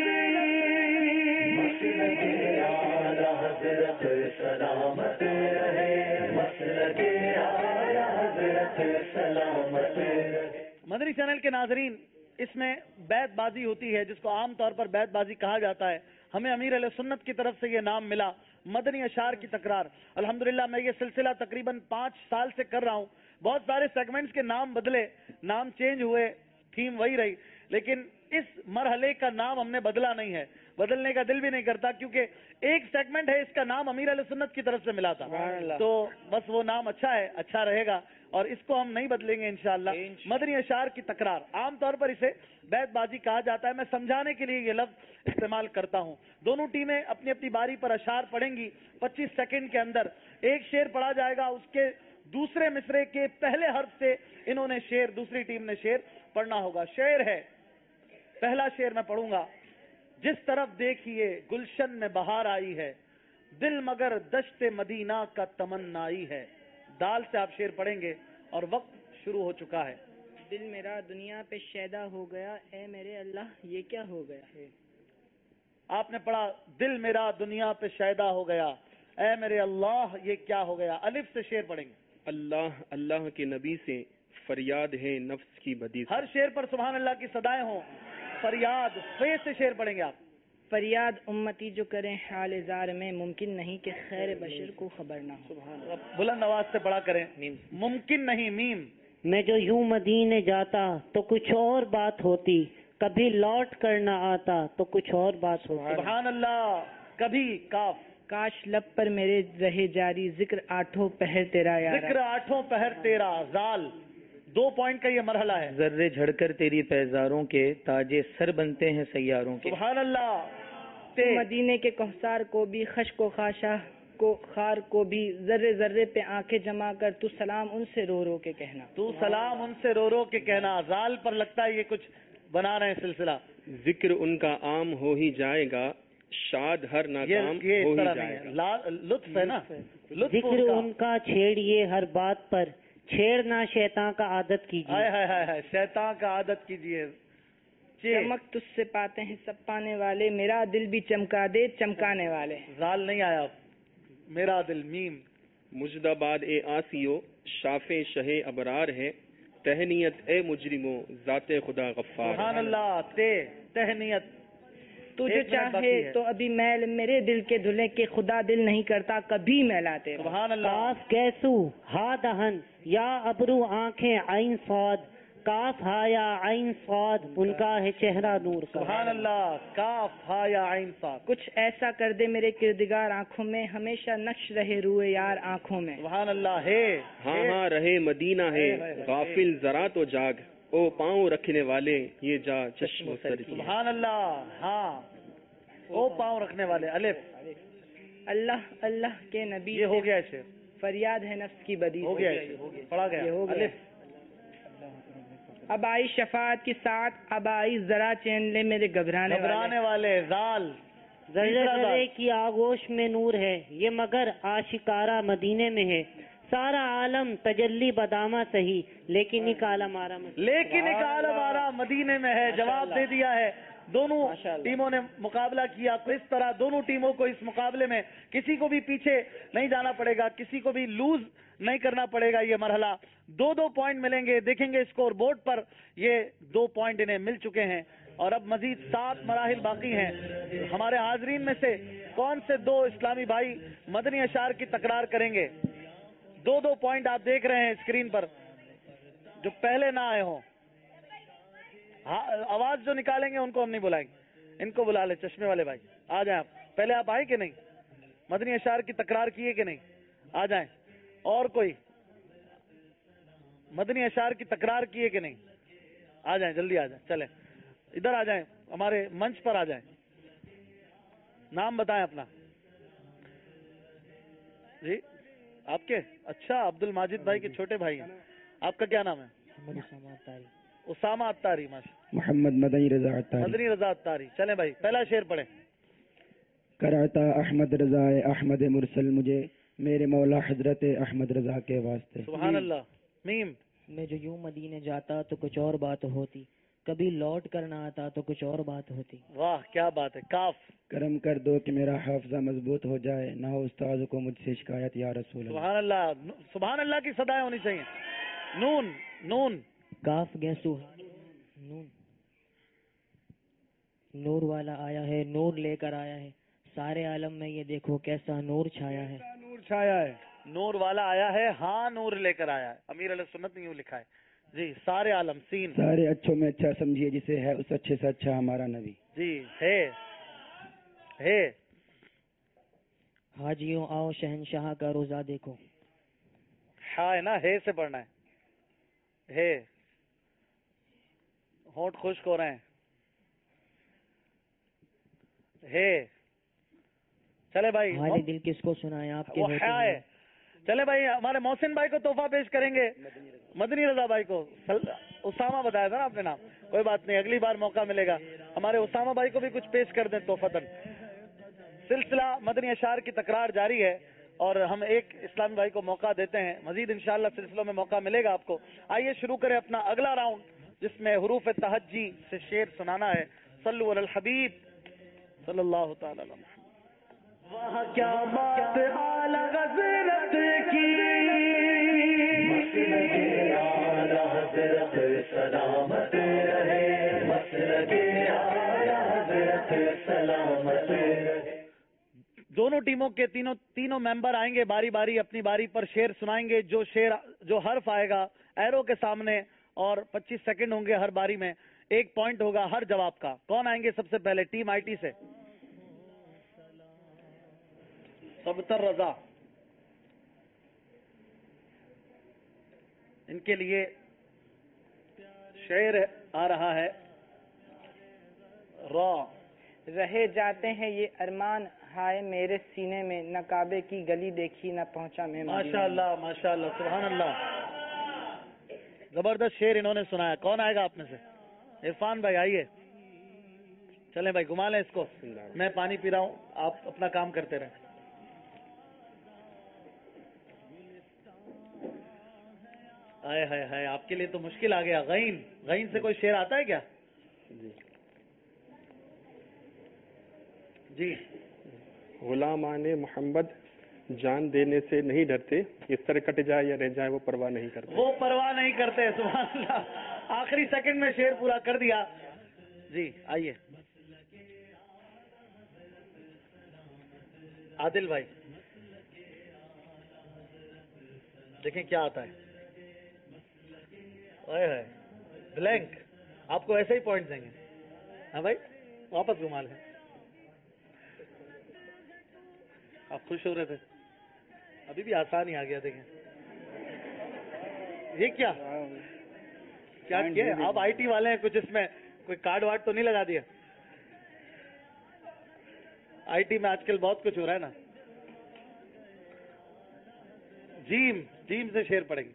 اعلی حضرت سلامت رہے، مسلک اعلی حضرت سلامت رہے. مدنی چینل کے ناظرین، اس میں بیت بازی ہوتی ہے جس کو عام طور پر بیت بازی کہا جاتا ہے. ہمیں امیر علیہ سنت کی طرف سے یہ نام ملا، مدنی اشعار کی تکرار. الحمدللہ میں یہ سلسلہ تقریباً پانچ سال سے کر رہا ہوں. بہت سارے سیگمنٹس کے نام بدلے، نام چینج ہوئے، تھیم وہی رہی، لیکن اس مرحلے کا نام ہم نے بدلا نہیں ہے، بدلنے کا دل بھی نہیں کرتا، کیونکہ ایک سیگمنٹ ہے اس کا نام امیر علیہ سنت کی طرف سے ملا تھا، تو بس وہ نام اچھا ہے، اچھا رہے گا اور اس کو ہم نہیں بدلیں گے انشاءاللہ۔ مدنی اشعار کی تکرار، عام طور پر اسے بیت بازی کہا جاتا ہے، میں سمجھانے کے لیے یہ لفظ استعمال کرتا ہوں۔ دونوں ٹیمیں اپنی اپنی باری پر اشعار پڑھیں گی، پچیس سیکنڈ کے اندر ایک شعر پڑھا جائے گا، اس کے دوسرے مصرے کے پہلے حرف سے انہوں نے شعر، دوسری ٹیم نے شعر پڑھنا ہوگا۔ شعر ہے، پہلا شعر میں پڑھوں گا۔ جس طرف دیکھیے گلشن میں بہار آئی ہے، دل مگر دشت مدینہ کا تمنائی ہے۔ دال سے آپ شعر پڑھیں گے اور وقت شروع ہو چکا ہے۔ دل میرا دنیا پہ شیدا ہو گیا، اے میرے اللہ یہ کیا ہو گیا ہے۔ آپ نے پڑھا دل میرا دنیا پہ شیدا ہو گیا، اے میرے اللہ یہ کیا ہو گیا۔ الف سے شعر پڑھیں گے۔ اللہ اللہ کے نبی سے فریاد ہے نفس کی بدی سے۔ ہر شعر پر سبحان اللہ کی صدائیں ہوں۔ فریاد، فے سے شعر پڑھیں گے آپ۔ فریاد امتی جو کریں حال زار میں، ممکن نہیں کہ خیر بشر کو خبر نہ ہو۔ بلند آواز سے پڑھا کریں۔ ممکن نہیں، میم۔ میں جو یوں مدینے جاتا تو کچھ اور بات ہوتی، کبھی لوٹ کر نہ آتا تو کچھ اور بات ہوتی۔ سبحان اللہ۔ کبھی، کاف۔ کاش لب پر میرے رہے جاری، ذکر آٹھوں پہر تیرا یارا۔ ذکر آٹھوں پہر تیرا، زال۔ دو پوائنٹ کا یہ مرحلہ ہے۔ ذرے جھڑ کر تیری پیزاروں کے تاجے سر بنتے ہیں سیاروں کے۔ سبحان اللہ۔ تو مدینے کے کوثر کو بھی، خشک و خاشاں کو خار کو بھی، ذرے ذرے پہ آنکھیں جما کر تو سلام ان سے رو رو کے کہنا۔ تو سلام ان سے رو رو کے کہنا۔ زال پر لگتا ہے یہ کچھ بنا رہے ہیں سلسلہ۔ ذکر ان کا عام ہو ہی جائے گا، شاد ہر ناکام ہو ہی جائے گا۔ لطف ہے نا، ذکر ان کا چھیڑیے ہر بات پر، چھیڑنا شیطان کا عادت کیجیے۔ ہائے ہائے ہائے، شیطان کا عادت کیجیے۔ چمک تجھ سے پاتے ہیں سب پانے والے، میرا دل بھی چمکا دے چمکانے والے۔ زال نہیں آیا، میرا دل، میم۔ مجد آباد اے آسیو، شاف شہ ابرار ہے، تہنیت اے مجرموں ذات خدا غفار۔ سبحان اللہ۔ تے، تہنیت۔ تو جو چاہے تو ابھی میل میرے دل کے دھلے کے، خدا دل نہیں کرتا کبھی میلاتے۔ سبحان اللہ۔ کاف کیسو ہا دہن، یا ابرو آنکھیں عین صاد، کاف ہا یا عین صاد، ان کا ہے چہرہ نور کا۔ سبحان اللہ۔ کاف ہا یا عین صاد۔ کچھ ایسا کر دے میرے کردگار آنکھوں میں، ہمیشہ نقش رہے روئے یار آنکھوں میں۔ سبحان اللہ۔ ہے، ہاں ہاں رہے مدینہ ہے، غافل ذرا تو جاگ، او پاؤں رکھنے والے یہ جا چشم و سر کی۔ سبحان اللہ۔ ہاں، او پاؤں رکھنے والے۔ الف۔ اللہ اللہ کے نبی یہ ہو گیا شعر۔ فریاد ہے نفس کی بدی، ہو گیا، پڑھا گیا۔ الف۔ اب آئی شفاعت کی ساتھ، اب آئی ذرا چین لے میرے گھبرانے گھبرانے والے۔ زال۔ ذرے ذرے کی آغوش میں نور ہے، یہ مگر آشکارا مدینے میں ہے، سارا عالم تجلی بدامہ سہی، لیکن ایک عالم آرا لیکن ایک عالم آرا مدینے میں ہے۔ جواب دے دیا ہے۔ دونوں ٹیموں نے مقابلہ کیا، تو اس طرح دونوں ٹیموں کو اس مقابلے میں کسی کو بھی پیچھے نہیں جانا پڑے گا، کسی کو بھی لوز نہیں کرنا پڑے گا۔ یہ مرحلہ دو دو پوائنٹ ملیں گے۔ دیکھیں گے اسکور بورڈ پر، یہ دو پوائنٹ انہیں مل چکے ہیں اور اب مزید سات مراحل باقی ہیں۔ ہمارے حاضرین میں سے کون سے دو اسلامی بھائی مدنی اشعار کی تکرار کریں گے؟ دو دو پوائنٹ آپ دیکھ رہے ہیں اسکرین پر، جو پہلے نہ آئے ہوں۔ آواز جو نکالیں گے ان کو ہم نہیں بلائیں گے، ان کو بلا لیں۔ چشمے والے بھائی آ جائیں، آپ پہلے آپ آئے کہ نہیں؟ مدنی اشعار کی تکرار کیے کہ نہیں؟ آ جائیں۔ اور کوئی مدنی اشعار کی تکرار کیے کہ نہیں؟ آ جائیں، جلدی آ جائیں، چلیں ادھر آ جائیں، ہمارے منچ پر آ جائیں۔ نام بتائیں اپنا جی۔ آپ کے؟ اچھا، عبد الماجد بھائی کے چھوٹے بھائی ہیں۔ آپ کا کیا نام ہے؟ اسامہ اتاری۔ محمد مدنی رضا اتاری۔ مدنی رضا اتاری۔ چلیں بھائی، پہلا شعر پڑھیں۔ کراتا احمد رضا احمد مرسل، مجھے میرے مولا حضرت احمد رضا کے واسطے۔ سبحان اللہ۔ میم۔ میں جو یوں مدینے جاتا تو کچھ اور بات ہوتی، کبھی لوٹ کر نہ آتا تو کچھ اور بات ہوتی۔ واہ کیا بات ہے۔ کاف۔ کرم کر دو کہ میرا حافظہ مضبوط ہو جائے، نہ ہو استاد کو مجھ سے شکایت یا رسول اللہ۔ سبحان اللہ۔ سبحان اللہ کی صدائیں ہونی چاہیے۔ نون۔ نون۔ کاف گیسو نون، نور والا آیا ہے، نور لے کر آیا ہے، سارے عالم میں یہ دیکھو کیسا نور چھایا ہے۔ نور چھایا ہے، نور والا آیا ہے، ہاں نور لے کر آیا ہے۔ امیر علیہ سنت نے یوں لکھا ہے۔ جی سارے عالم سین سارے اچھوں میں اچھا سمجھیے جسے ہے اس اچھے سے اچھا ہمارا نبی. جی ہے ہے حاجیوں آؤ شہنشاہ کا روزہ دیکھو. ہاں ہے نا, ہے سے پڑھنا ہے. ہے ہونٹ خشک ہو رہے ہیں. ہے چلے بھائی حال دل کس کو سنائے آپ کے وہ ہوتے ہے. ہیں. چلے بھائی ہمارے محسن بھائی کو تحفہ پیش کریں گے, مدنی رضا بھائی کو. اسامہ بتایا تھا نا آپ نے نام, کوئی بات نہیں, اگلی بار موقع ملے گا. ہمارے اسامہ بھائی کو بھی کچھ پیش کر دیں تحفتاً. سلسلہ مدنی اشعار کی تکرار جاری ہے اور ہم ایک اسلامی بھائی کو موقع دیتے ہیں. مزید انشاءاللہ سلسلوں میں موقع ملے گا آپ کو. آئیے شروع کریں اپنا اگلا راؤنڈ جس میں حروف تہجی سے شعر سنانا ہے. صلو علی الحبیب صلی اللہ تعالی علیہ وسلم. وہاں کیا بات اعلی حضرت کی, مسلک اعلی حضرت سلامت رہے, مسلک اعلی حضرت سلامت رہے. دونوں ٹیموں کے تینوں تینوں ممبر آئیں گے باری باری, اپنی باری پر شعر سنائیں گے. جو شعر جو حرف آئے گا ایرو کے سامنے, اور پچیس سیکنڈ ہوں گے ہر باری میں, ایک پوائنٹ ہوگا ہر جواب کا. کون آئیں گے سب سے پہلے؟ ٹیم آئی ٹی سے سبتر رضا. ان کے لیے شعر آ رہا ہے. را رہے جاتے ہیں یہ ارمان ہائے میرے سینے میں, نہ کعبے کی گلی دیکھی نہ پہنچا میں. ماشاء اللہ ماشاء اللہ سبحان اللہ, زبردست شعر انہوں نے سنایا. کون آئے گا آپ میں سے؟ عرفان بھائی آئیے. چلیں بھائی گھما لیں اس کو, میں پانی پی رہا ہوں, آپ اپنا کام کرتے رہیں. ہائے ہائے ہائے, آپ کے لیے تو مشکل آ گیا. غین غین سے کوئی شعر آتا ہے کیا؟ جی. غلامان محمد جان دینے سے نہیں ڈرتے, اس طرح کٹ جائے یا رہ جائے وہ پرواہ نہیں کرتے. وہ پرواہ نہیں کرتے. سبحان اللہ, آخری سیکنڈ میں شعر پورا کر دیا. جی آئیے عادل بھائی, دیکھیں کیا آتا ہے. بلینک, آپ کو ایسے ہی پوائنٹ دیں گے. ہاں بھائی واپس گھما لیں. آپ خوش ہو رہے تھے, ابھی بھی آسان ہی آ گیا. دیکھیں یہ کیا کیا کیا آپ آئی ٹی والے ہیں, کچھ اس میں کوئی کارڈ وارڈ تو نہیں لگا دیا؟ آئی ٹی میں آج کل بہت کچھ ہو رہا ہے نا. جیم جیم سے شعر پڑیں گے.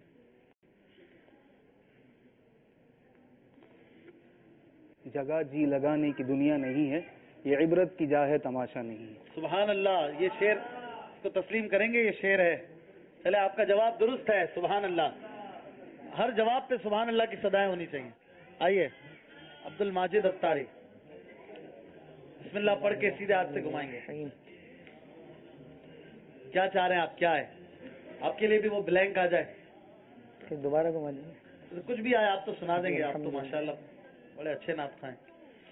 جگہ جی لگانے کی دنیا نہیں ہے, یہ عبرت کی جا ہے تماشا نہیں ہے. سبحان اللہ, یہ شعر کو تسلیم کریں گے, یہ شعر ہے. چلے آپ کا جواب درست ہے. سبحان اللہ, ہر جواب پہ سبحان اللہ کی صدائیں ہونی چاہیے. آئیے عبد الماجد اتاری, بسم اللہ پڑھ کے سیدھے ہاتھ سے گھمائیں گے. کیا چاہ رہے ہیں آپ, کیا ہے آپ کے لیے بھی وہ بلینک آ جائے؟ دوبارہ گھما دیجیے. کچھ بھی آئے آپ تو سنا دیں گے. آپ تو ماشاءاللہ بڑے اچھے نعت خواہ ہیں.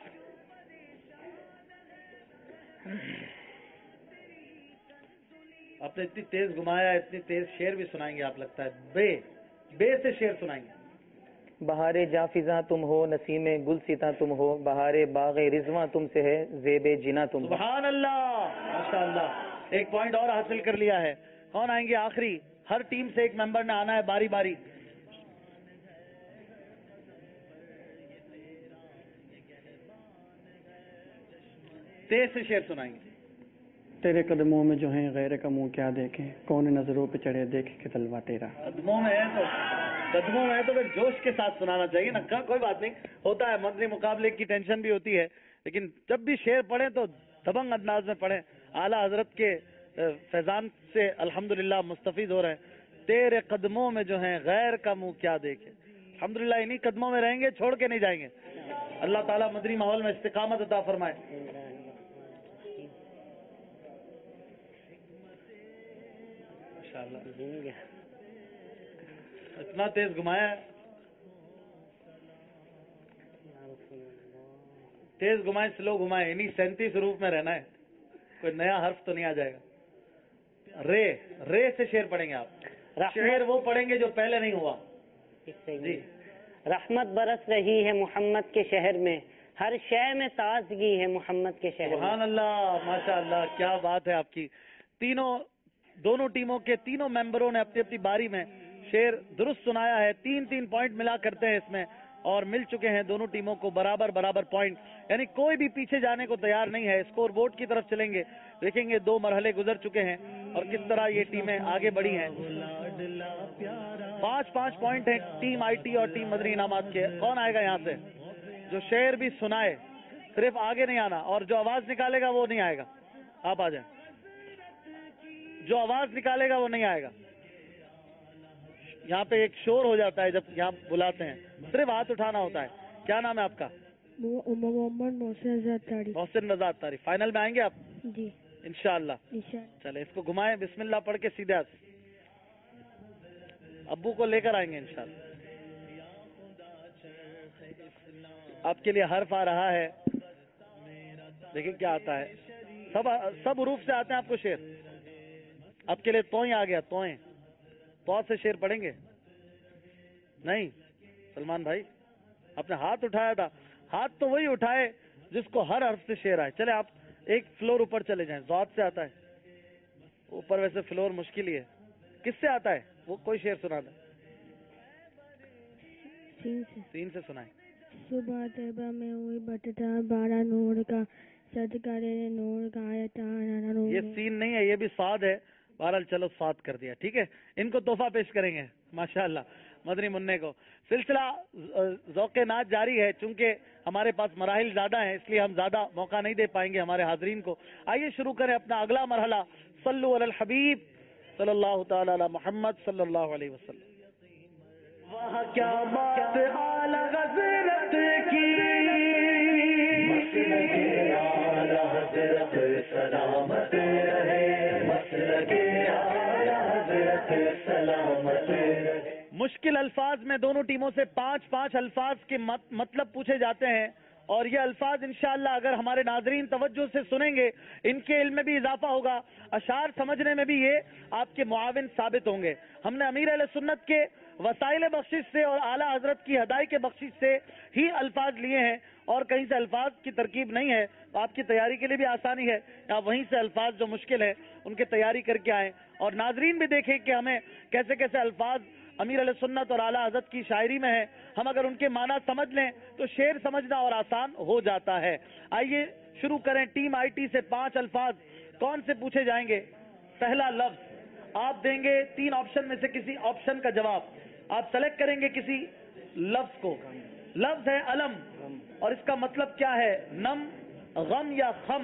آپ نے اتنی تیز گھمایا, اتنی تیز شعر بھی سنائیں گے آپ, لگتا ہے. بے بے سے شعر سنائیں گے. بہارے جافزاں تم ہو, نسیم گل سیتا تم ہو, بہارے باغ رضواں تم سے ہے, زیب جنا تم ہو. سبحان اللہ ماشاء اللہ, ایک پوائنٹ اور حاصل کر لیا ہے. کون آئیں گے آخری؟ ہر ٹیم سے ایک ممبر نے آنا ہے باری باری. تیز سے شعر سنائیں گے. تیرے قدموں میں جو ہیں غیر کا منہ کیا دیکھیں, کون نظروں پہ چڑھے دیکھ کے تلوا تیرا. قدموں میں ہے تو قدموں میں ہے تو پھر جوش کے ساتھ سنانا چاہیے نا. کوئی بات نہیں, ہوتا ہے مدنی مقابلے کی ٹینشن بھی ہوتی ہے, لیکن جب بھی شعر پڑھیں تو دبنگ انداز میں پڑھیں. اعلیٰ حضرت کے فیضان سے الحمدللہ مستفید ہو رہے ہیں. تیرے قدموں میں جو ہیں غیر کا منہ کیا دیکھے, الحمدللہ انہی قدموں میں رہیں گے, چھوڑ کے نہیں جائیں گے. اللہ تعالیٰ مدنی ماحول میں استقامت عطا فرمائے. اتنا تیز گھمایا ہے, تیز گھمائے سلو گھمائے, انہی سینتیس حروف میں رہنا ہے, کوئی نیا حرف تو نہیں آ جائے گا. رے رے سے شعر پڑھیں گے آپ. شعر وہ پڑھیں گے جو پہلے نہیں ہوا. جی رحمت برس رہی ہے محمد کے شہر میں، ہر شے میں تازگی ہے محمد کے شہر میں۔ سبحان اللہ، ماشاء اللہ، کیا بات ہے آپ کی۔ تینوں دونوں ٹیموں کے تینوں ممبروں نے اپنی اپنی باری میں شعر درست سنایا ہے، تین تین پوائنٹ ملا کرتے ہیں اس میں، اور مل چکے ہیں دونوں ٹیموں کو برابر برابر پوائنٹ، یعنی کوئی بھی پیچھے جانے کو تیار نہیں ہے۔ اسکور بورڈ کی طرف چلیں گے، دیکھیں گے دو مرحلے گزر چکے ہیں اور کس طرح یہ ٹیمیں آگے بڑھی ہیں۔ پانچ پانچ پوائنٹ ہیں ٹیم آئی ٹی اور ٹیم مدنی انعامات کے۔ کون آئے گا یہاں سے جو شعر بھی سنائے، صرف آگے نہیں آنا، اور جو آواز نکالے گا وہ نہیں آئے گا۔ آپ آ جائیں، جو آواز نکالے گا وہ نہیں آئے گا۔ یہاں پہ ایک شور ہو جاتا ہے جب یہاں بلاتے ہیں، صرف ہاتھ اٹھانا ہوتا ہے۔ کیا نام ہے آپ کا؟ محمد محسن رضا تاری۔ محسن رضا تاری، فائنل میں آئیں گے آپ؟ جی انشاءاللہ۔ چلے اس کو گھمائیں، بسم اللہ پڑھ کے سیدھے ہاتھ، ابو کو لے کر آئیں گے انشاءاللہ۔ آپ کے لیے حرف آ رہا ہے، دیکھیں کیا آتا ہے۔ سب سب حروف سے آتے ہیں آپ کو شعر۔ آپ کے لیے توئیں آ گیا، توئیں، تو سے شعر پڑھیں گے؟ نہیں سلمان بھائی، آپ نے ہاتھ اٹھایا تھا، ہاتھ تو وہی اٹھائے جس کو ہر حرف سے شعر آئے۔ چلے آپ ایک فلور اوپر چلے جائیں، ذات سے آتا ہے اوپر، ویسے فلور مشکل ہی ہے۔ کس سے آتا ہے وہ؟ کوئی شعر سنا دیں، سین سے سنائیں۔ صبح طیبہ میں ہوئی بٹتا بارہ نور کا، صد کرے نور کا آیتا نور۔ یہ سین نہیں ہے، یہ بھی صاد ہے۔ بہرحال چلو صاد کر دیا، ٹھیک ہے۔ ان کو تحفہ پیش کریں گے ماشاءاللہ مدنی منع کو۔ سلسلہ ذوق نعت جاری ہے، چونکہ ہمارے پاس مراحل زیادہ ہیں اس لیے ہم زیادہ موقع نہیں دے پائیں گے ہمارے حاضرین کو۔ آئیے شروع کریں اپنا اگلا مرحلہ۔ صلو علی الحبیب صلی اللہ تعالی علی محمد صلی اللہ علیہ وسلم۔ وہاں کیا بات اعلی حضرت کی، اعلی حضرت سلامت رہے، مسلک اعلی حضرت سلامت رہے۔ مشکل الفاظ میں دونوں ٹیموں سے پانچ پانچ الفاظ کے مطلب پوچھے جاتے ہیں، اور یہ الفاظ انشاءاللہ اگر ہمارے ناظرین توجہ سے سنیں گے ان کے علم میں بھی اضافہ ہوگا، اشعار سمجھنے میں بھی یہ آپ کے معاون ثابت ہوں گے۔ ہم نے امیر اہل سنت کے وسائل بخشش سے اور اعلیٰ حضرت کی ہدائی کے بخشش سے ہی الفاظ لیے ہیں، اور کہیں سے الفاظ کی ترکیب نہیں ہے، تو آپ کی تیاری کے لیے بھی آسانی ہے، آپ وہیں سے الفاظ جو مشکل ہے ان کی تیاری کر کے آئیں، اور ناظرین بھی دیکھیں کہ ہمیں کیسے کیسے الفاظ امیر علیہ سنت اور اعلیٰ حضرت کی شاعری میں ہے، ہم اگر ان کے معنی سمجھ لیں تو شعر سمجھنا اور آسان ہو جاتا ہے۔ آئیے شروع کریں۔ ٹیم آئی ٹی سے پانچ الفاظ کون سے پوچھے جائیں گے؟ پہلا لفظ آپ دیں گے، تین آپشن میں سے کسی آپشن کا جواب آپ سلیکٹ کریں گے کسی لفظ کو۔ لفظ ہے علم، اور اس کا مطلب کیا ہے؟ نم، غم یا خم؟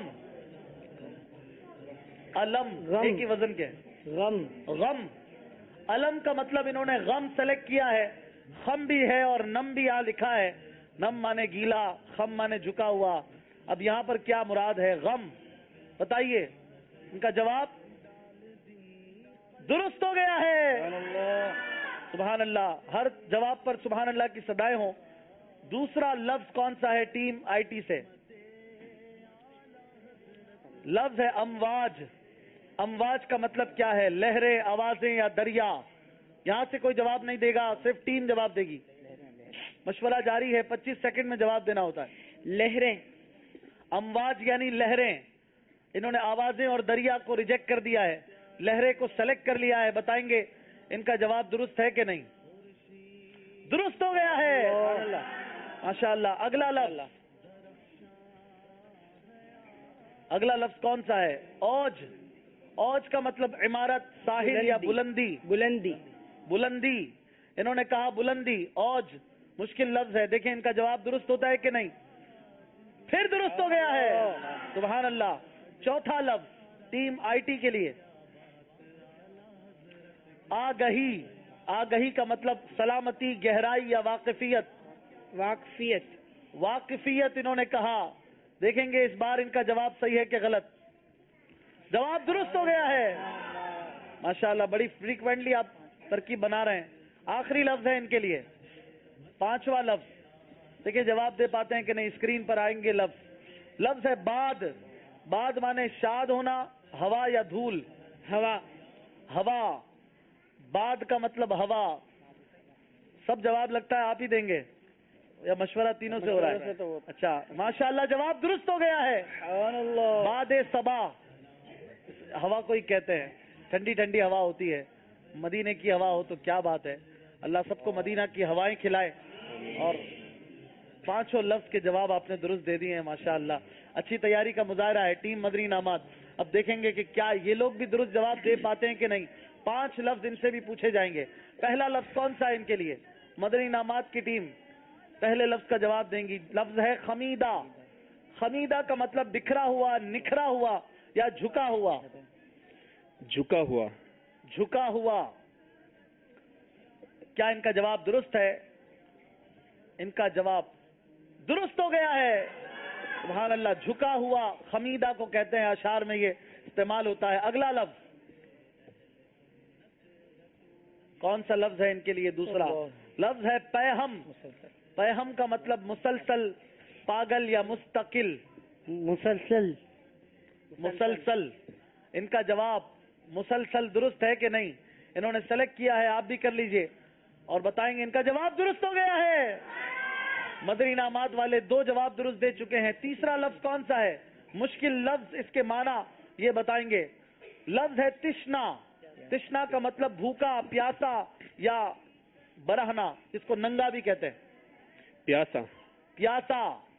علم ایک ہی وزن کے، غم غم علم کا مطلب انہوں نے غم سلیکٹ کیا ہے، خم بھی ہے اور نم بھی یہاں لکھا ہے، نم مانے گیلا، خم مانے جھکا ہوا۔ اب یہاں پر کیا مراد ہے؟ غم، بتائیے۔ ان کا جواب درست ہو گیا ہے، سبحان اللہ، ہر جواب پر سبحان اللہ کی صدائیں ہوں۔ دوسرا لفظ کون سا ہے ٹیم آئی ٹی سے؟ لفظ ہے امواج۔ امواج کا مطلب کیا ہے؟ لہریں، آوازیں یا دریا؟ یہاں سے کوئی جواب نہیں دے گا، صرف ٹیم جواب دے گی۔ مشورہ جاری ہے، پچیس سیکنڈ میں جواب دینا ہوتا ہے۔ لہریں، امواج یعنی لہریں۔ انہوں نے آوازیں اور دریا کو ریجیکٹ کر دیا ہے، لہریں کو سلیکٹ کر لیا ہے۔ بتائیں گے ان کا جواب درست ہے کہ نہیں؟ درست ہو گیا ہے، ماشاءاللہ۔ اگلا لفظ اگلا لفظ کون سا ہے؟ اوج۔ اوج کا مطلب عمارت، ساحل یا بلندی؟ بلندی بلندی۔ انہوں نے کہا بلندی، اوج مشکل لفظ ہے۔ دیکھیں ان کا جواب درست ہوتا ہے کہ نہیں؟ پھر درست ہو گیا ہے، سبحان اللہ۔ چوتھا لفظ ٹیم آئی ٹی کے لیے آگہی۔ آگہی کا مطلب سلامتی، گہرائی یا واقفیت؟ واقفیت واقفیت انہوں نے کہا۔ دیکھیں گے اس بار ان کا جواب صحیح ہے کہ غلط؟ جواب درست ہو گیا ہے، ماشاءاللہ۔ بڑی فریکوینٹلی آپ ترکیب بنا رہے ہیں۔ آخری لفظ ہے ان کے لیے، پانچواں لفظ، دیکھیں جواب دے پاتے ہیں کہ نہیں، اسکرین پر آئیں گے لفظ۔ لفظ ہے باد۔ باد مانے شاد ہونا، ہوا یا دھول؟ ہوا۔ ہوا، باد کا مطلب ہوا۔ سب جواب لگتا ہے آپ ہی دیں گے یا مشورہ تینوں سے ہو رہا ہے؟ اچھا ماشاءاللہ جواب درست ہو گیا ہے. باد صبا ہوا کو ہی کہتے ہیں, ٹھنڈی ٹھنڈی ہوا ہوتی ہے. مدینے کی ہوا ہو تو کیا بات ہے. اللہ سب کو مدینہ کی ہوائیں کھلائے. اور پانچوں لفظ کے جواب آپ نے درست دے دیے ہیں ماشاءاللہ. اچھی تیاری کا مظاہرہ ہے ٹیم مدنی انعامات. اب دیکھیں گے کہ کیا یہ لوگ بھی درست جواب دے پاتے ہیں کہ نہیں. پانچ لفظ ان سے بھی پوچھے جائیں گے. پہلا لفظ کون سا ہے ان کے لیے؟ مدنی انعامات کی ٹیم پہلے لفظ کا جواب دیں گی. لفظ ہے خمیدہ. خمیدہ کا مطلب بکھرا ہوا, نکھرا ہوا یا جھکا ہوا. جھکا ہوا. جھکا ہوا. کیا ان کا جواب درست ہے؟ ان کا جواب درست ہو گیا ہے. سبحان اللہ. جھکا ہوا خمیدہ کو کہتے ہیں, اشعار میں یہ استعمال ہوتا ہے. اگلا لفظ کون سا لفظ ہے ان کے لیے؟ دوسرا لفظ ہے پیہم. پیہم کا مطلب مسلسل, پاگل یا مستقل. مسلسل. مسلسل. ان کا جواب مسلسل درست ہے کہ نہیں؟ انہوں نے سلیکٹ کیا ہے, آپ بھی کر لیجئے اور بتائیں گے. ان کا جواب درست ہو گیا ہے. مدنی انعامات والے دو جواب درست دے چکے ہیں. تیسرا لفظ کون سا ہے؟ مشکل لفظ, اس کے معنی یہ بتائیں گے. لفظ ہے تشنا. تشنا کا مطلب بھوکا, پیاسا یا برہنا, اس کو ننگا بھی کہتے ہیں. پیاسا. پیاسا.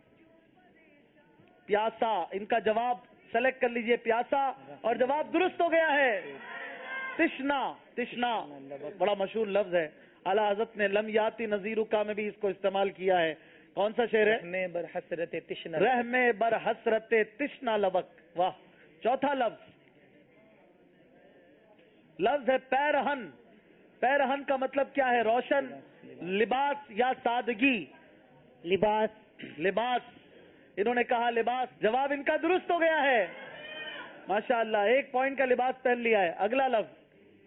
پیاسا. ان کا جواب سلیکٹ کر لیجئے, پیاسا, اور جواب درست ہو گیا ہے. تشنا. تشنا بڑا مشہور لفظ ہے. اعلیٰ حضرت نے لم یاتی نذیرک میں بھی اس کو استعمال کیا ہے. کون سا شعر ہے؟ رحم بر حسرت تشنا. رحم بر حسرت تشنا لبک. واہ. چوتھا لفظ لفظ ہے پیرہن. پیرہن کا مطلب کیا ہے؟ روشن, لباس یا سادگی. لباس. لباس. انہوں نے کہا لباس. جواب ان کا درست ہو گیا ہے ماشاءاللہ. ایک پوائنٹ کا لباس پہن لیا ہے. اگلا لفظ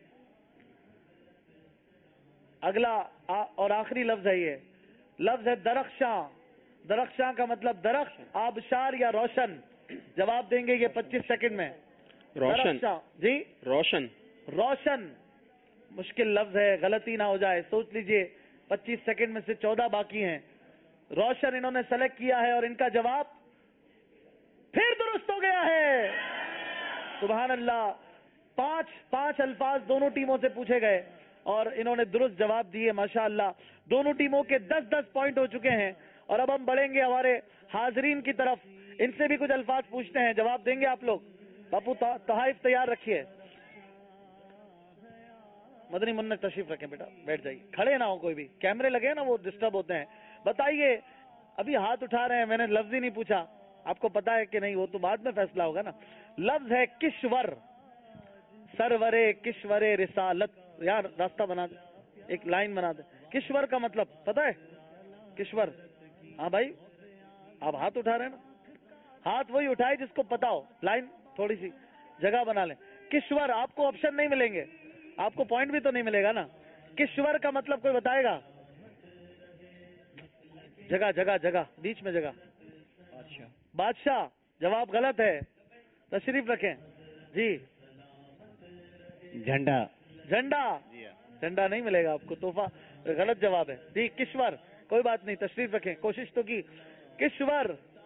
اگلا اور آخری لفظ ہے. یہ لفظ ہے درخشاں. درخشاں کا مطلب درخت, آبشار یا روشن. جواب دیں گے یہ پچیس سیکنڈ میں. روشن. درخشاں. جی روشن. روشن مشکل لفظ ہے, غلطی نہ ہو جائے, سوچ لیجئے. پچیس سیکنڈ میں سے چودہ باقی ہیں. روشن انہوں نے سلیکٹ کیا ہے اور ان کا جواب پھر درست ہو گیا ہے. سبحان اللہ. پانچ پانچ الفاظ دونوں ٹیموں سے پوچھے گئے اور انہوں نے درست جواب دیے ماشاءاللہ. دونوں ٹیموں کے دس دس پوائنٹ ہو چکے ہیں. اور اب ہم بڑھیں گے ہمارے حاضرین کی طرف. ان سے بھی کچھ الفاظ پوچھتے ہیں, جواب دیں گے آپ لوگ. باپو تحائف تیار رکھیے. مدنی منہ تشریف رکھیں بیٹا, بیٹھ جائیے, کھڑے نہ ہو کوئی بھی. کیمرے لگے ہیں نا, وہ ڈسٹرب ہوتے ہیں. بتائیے, ابھی ہاتھ اٹھا رہے ہیں, میں نے لفظ ہی نہیں پوچھا. آپ کو پتا ہے کہ نہیں, وہ تو بعد میں فیصلہ ہوگا نا. لفظ ہے کشور. سرورے کشورے رسالت. یار راستہ بنا دے, ایک لائن بنا دے. کشور کا مطلب پتا ہے؟ کشور. ہاں بھائی, آپ ہاتھ اٹھا رہے ہیں نا, ہاتھ وہی اٹھائے جس کو پتا ہو. لائن تھوڑی سی جگہ بنا لیں. کشور. آپ کو آپشن نہیں ملیں گے, آپ کو پوائنٹ بھی تو نہیں ملے گا نا. کشور کا مطلب کوئی بتائے گا؟ جگہ جگہ جگہ بیچ میں جگہ. بادشاہ. جواب غلط ہے, تشریف رکھیں. جی جھنڈا. جھنڈا. جھنڈا نہیں ملے گا آپ کو, تحفہ. غلط جواب ہے. جی کشور. کوئی بات نہیں, تشریف رکھیں, کوشش تو کی. کشور.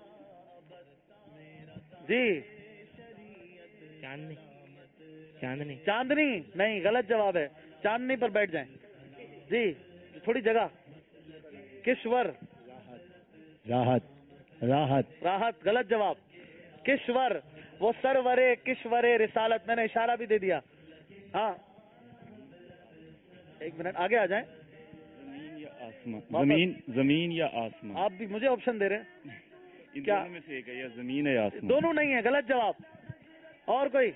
جی چاندنی. چاندنی. چاندنی نہیں, غلط جواب ہے. چاندنی پر بیٹھ جائیں. جی تھوڑی جگہ. کشور. راحت. راحت. راحت. غلط جواب. کشور وہ سرورے کشورے رسالت. میں نے اشارہ بھی دے دیا. ہاں ایک منٹ آگے آ جائیں. زمین یا آسمان. زمین. زمین یا آسمان. آپ بھی مجھے آپشن دے رہے ہیں. ان کیا دونوں میں سے ایک ہے, یا زمین ہے یا آسمان. دونوں نہیں ہے, غلط جواب. اور کوئی؟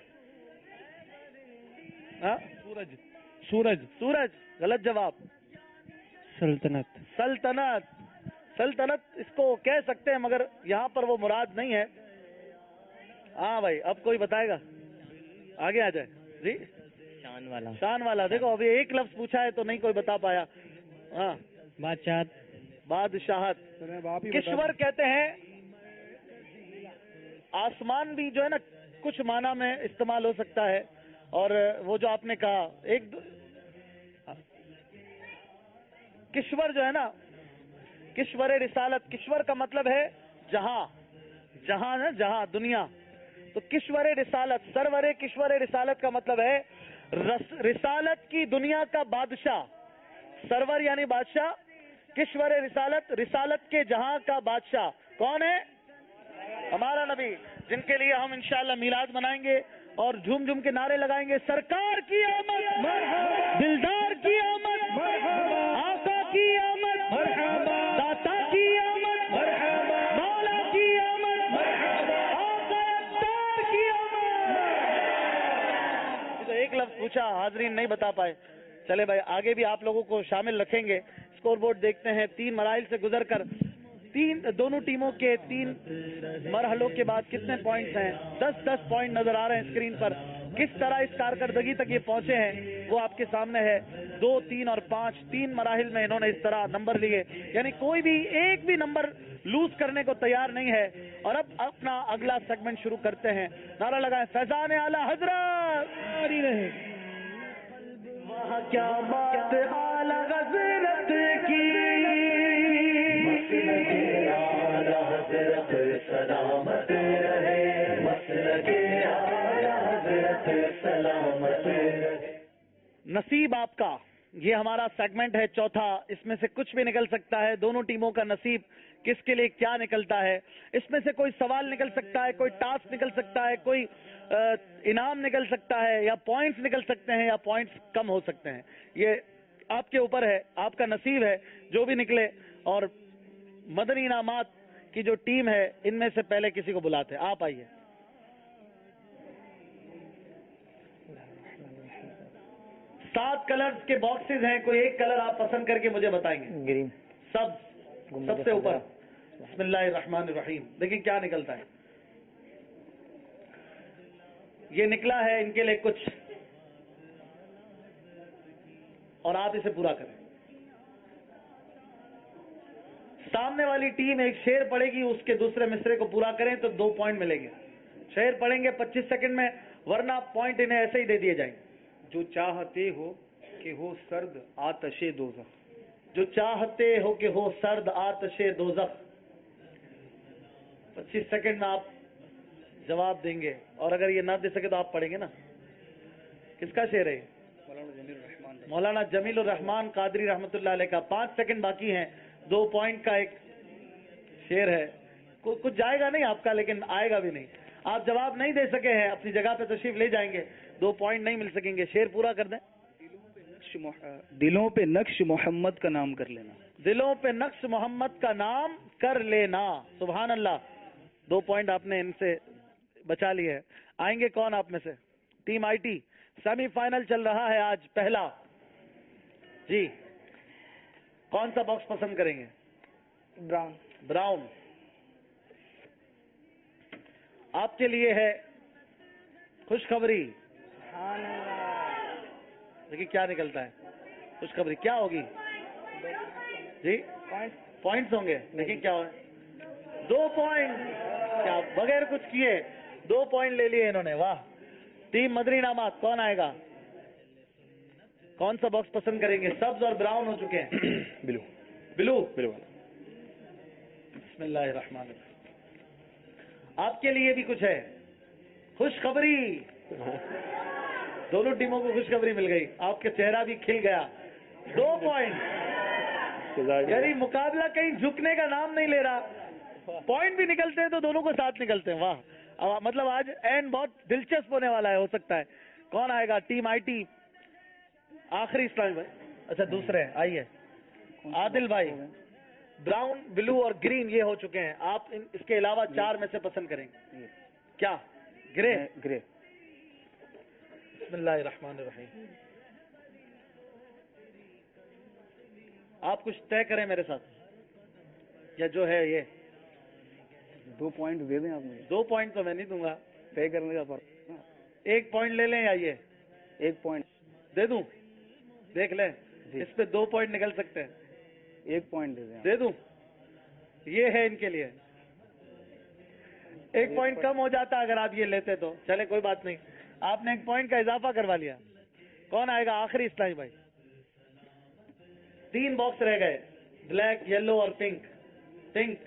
ہاں سورج. سورج. سورج. غلط جواب. سلطنت. سلطنت. سلطنت اس کو کہہ سکتے ہیں مگر یہاں پر وہ مراد نہیں ہے. ہاں بھائی, اب کوئی بتائے گا؟ آگے آ جائے. جی شان والا. شان والا. دیکھو ابھی ایک لفظ پوچھا ہے تو نہیں کوئی بتا پایا. ہاں بادشاہت. بادشاہت. کشور کہتے ہیں آسمان بھی جو ہے نا کچھ معنی میں استعمال ہو سکتا ہے. اور وہ جو آپ نے کہا ایک کشور جو ہے نا، کشور رسالت، کشور کا مطلب ہے جہاں، جہاں نا جہاں دنیا، تو کشور رسالت، سرور کشور رسالت کا مطلب ہے رس رسالت کی دنیا کا بادشاہ، سرور یعنی بادشاہ، کشور رسالت رسالت کے جہاں کا بادشاہ کون ہے؟ ہمارا نبی، جن کے لیے ہم انشاءاللہ میلاد منائیں گے اور جھوم جھوم کے نعرے لگائیں گے، سرکار کی آمد، دلدار کی آمد، آقا کی آمد، داتا کی آمد، مولا کی آمد، آقا اکبر کی آمد۔ تو ایک لفظ پوچھا، حاضرین نہیں بتا پائے، چلے بھائی آگے بھی آپ لوگوں کو شامل رکھیں گے۔ اسکور بورڈ دیکھتے ہیں، تین مراحل سے گزر کر تین دونوں ٹیموں کے تین مرحلوں کے بعد کتنے پوائنٹس ہیں؟ دس دس پوائنٹ نظر آ رہے ہیں اسکرین پر۔ کس طرح اس کارکردگی تک یہ پہنچے ہیں وہ آپ کے سامنے ہے۔ دو، تین اور پانچ، تین مراحل میں انہوں نے اس طرح نمبر لیے، یعنی کوئی بھی ایک بھی نمبر لوز کرنے کو تیار نہیں ہے۔ اور اب اپنا اگلا سیگمنٹ شروع کرتے ہیں۔ نعرہ لگائیں، فیضان اعلی حضرت رہے، کیا بات اعلی حضرت کی، حضرت سلامت رہے، مسلک اعلی حضرت سلامت رہے۔ نصیب آپ کا، یہ ہمارا سیگمنٹ ہے چوتھا، اس میں سے کچھ بھی نکل سکتا ہے۔ دونوں ٹیموں کا نصیب کس کے لیے کیا نکلتا ہے، اس میں سے کوئی سوال نکل سکتا ہے، کوئی ٹاسک نکل سکتا ہے، کوئی انعام نکل سکتا ہے، یا پوائنٹس نکل سکتے ہیں، یا پوائنٹس کم ہو سکتے ہیں۔ یہ آپ کے اوپر ہے، آپ کا نصیب ہے، جو بھی نکلے۔ اور مدنی انعامات کی جو ٹیم ہے ان میں سے پہلے کسی کو بلاتے ہیں، آپ آئیے۔ سات کلرز کے باکسز ہیں، کوئی ایک کلر آپ پسند کر کے مجھے بتائیں گے۔ گرین، سب سب سے اوپر۔ بسم اللہ الرحمن الرحیم، دیکھیں کیا نکلتا ہے۔ یہ نکلا ہے ان کے لیے کچھ، اور آپ اسے پورا کریں۔ سامنے والی ٹیم ایک شعر پڑھے گی، اس کے دوسرے مصرے کو پورا کریں تو دو پوائنٹ ملیں گے۔ شعر پڑھیں گے پچیس سیکنڈ میں، ورنہ پوائنٹ انہیں ایسے ہی دے دیے جائیں گے۔ جو چاہتے ہو کہ ہو سرد آتش دوزخ، جو چاہتے ہو کہ ہو سرد آتش دوزخ۔ پچیس سیکنڈ میں آپ جواب دیں گے، اور اگر یہ نہ دے سکے تو آپ پڑھیں گے نا۔ کس کا شعر ہے؟ مولانا جمیل الرحمان قادری رحمۃ اللہ علیہ کا۔ پانچ سیکنڈ باقی ہیں، دو پوائنٹ کا ایک شعر ہے، کچھ جائے گا نہیں آپ کا، لیکن آئے گا بھی نہیں۔ آپ جواب نہیں دے سکے ہیں، اپنی جگہ پہ تشریف لے جائیں گے، دو پوائنٹ نہیں مل سکیں گے۔ شعر پورا کر دیں۔ دلوں پہ نقش محمد کا نام کر لینا، دلوں پہ نقش محمد کا نام کر لینا۔ سبحان اللہ، دو پوائنٹ آپ نے ان سے بچا لی ہے۔ آئیں گے کون آپ میں سے؟ Team I T, semi final چل رہا ہے آج پہلا جی۔ کون سا باکس پسند کریں گے؟ براؤن۔ براؤن آپ کے لیے ہے خوشخبری۔ دیکھیے کیا نکلتا ہے۔ خوشخبری کیا ہوگی جی؟ پوائنٹس ہوں گے، دیکھیں کیا ہوگا۔ دو پوائنٹ، کیا بغیر کچھ کیے دو پوائنٹ لے لیے انہوں نے، واہ۔ ٹیم مدنی انعامات کون آئے گا؟ کون سا باکس پسند کریں گے؟ سبز اور براؤن ہو چکے ہیں۔ بلو بلو بلو بسم اللہ الرحمن الرحیم۔ آپ کے لیے بھی کچھ ہے، خوشخبری۔ دونوں ٹیموں کو خوشخبری مل گئی، آپ کا چہرہ بھی کھل گیا۔ دو پوائنٹ، یعنی مقابلہ کہیں جھکنے کا نام نہیں لے رہا۔ پوائنٹ بھی نکلتے ہیں تو دونوں کو ساتھ نکلتے ہیں، واہ۔ مطلب آج اینڈ بہت دلچسپ ہونے والا ہے، ہو سکتا ہے۔ کون آئے گا؟ ٹیم آئی ٹی، آخری اسلامی بھائی، اچھا دوسرے ہیں، آئیے عادل بھائی۔ براؤن، بلو اور گرین یہ ہو چکے ہیں، آپ اس کے علاوہ چار میں سے پسند کریں گے۔ کیا؟ گرے؟ گرے۔ بسم اللہ الرحمن الرحیم۔ آپ کچھ طے کریں میرے ساتھ، یا جو ہے یہ دو پوائنٹ دے دیں آپ مجھے۔ دو پوائنٹ تو میں نہیں دوں گا، طے کرنے کا فرق۔ ایک پوائنٹ لے لیں یا یہ ایک پوائنٹ دے دوں؟ دیکھ لیں، اس پہ دو پوائنٹ نکل سکتے ہیں۔ ایک پوائنٹ دے دیں، دے دوں؟ یہ ہے ان کے لیے، ایک پوائنٹ کم ہو جاتا اگر آپ یہ لیتے تو، چلے کوئی بات نہیں، آپ نے ایک پوائنٹ کا اضافہ کروا لیا۔ کون آئے گا؟ آخری اسلامی بھائی، تین باکس رہ گئے، بلیک، یلو اور پنک. پنک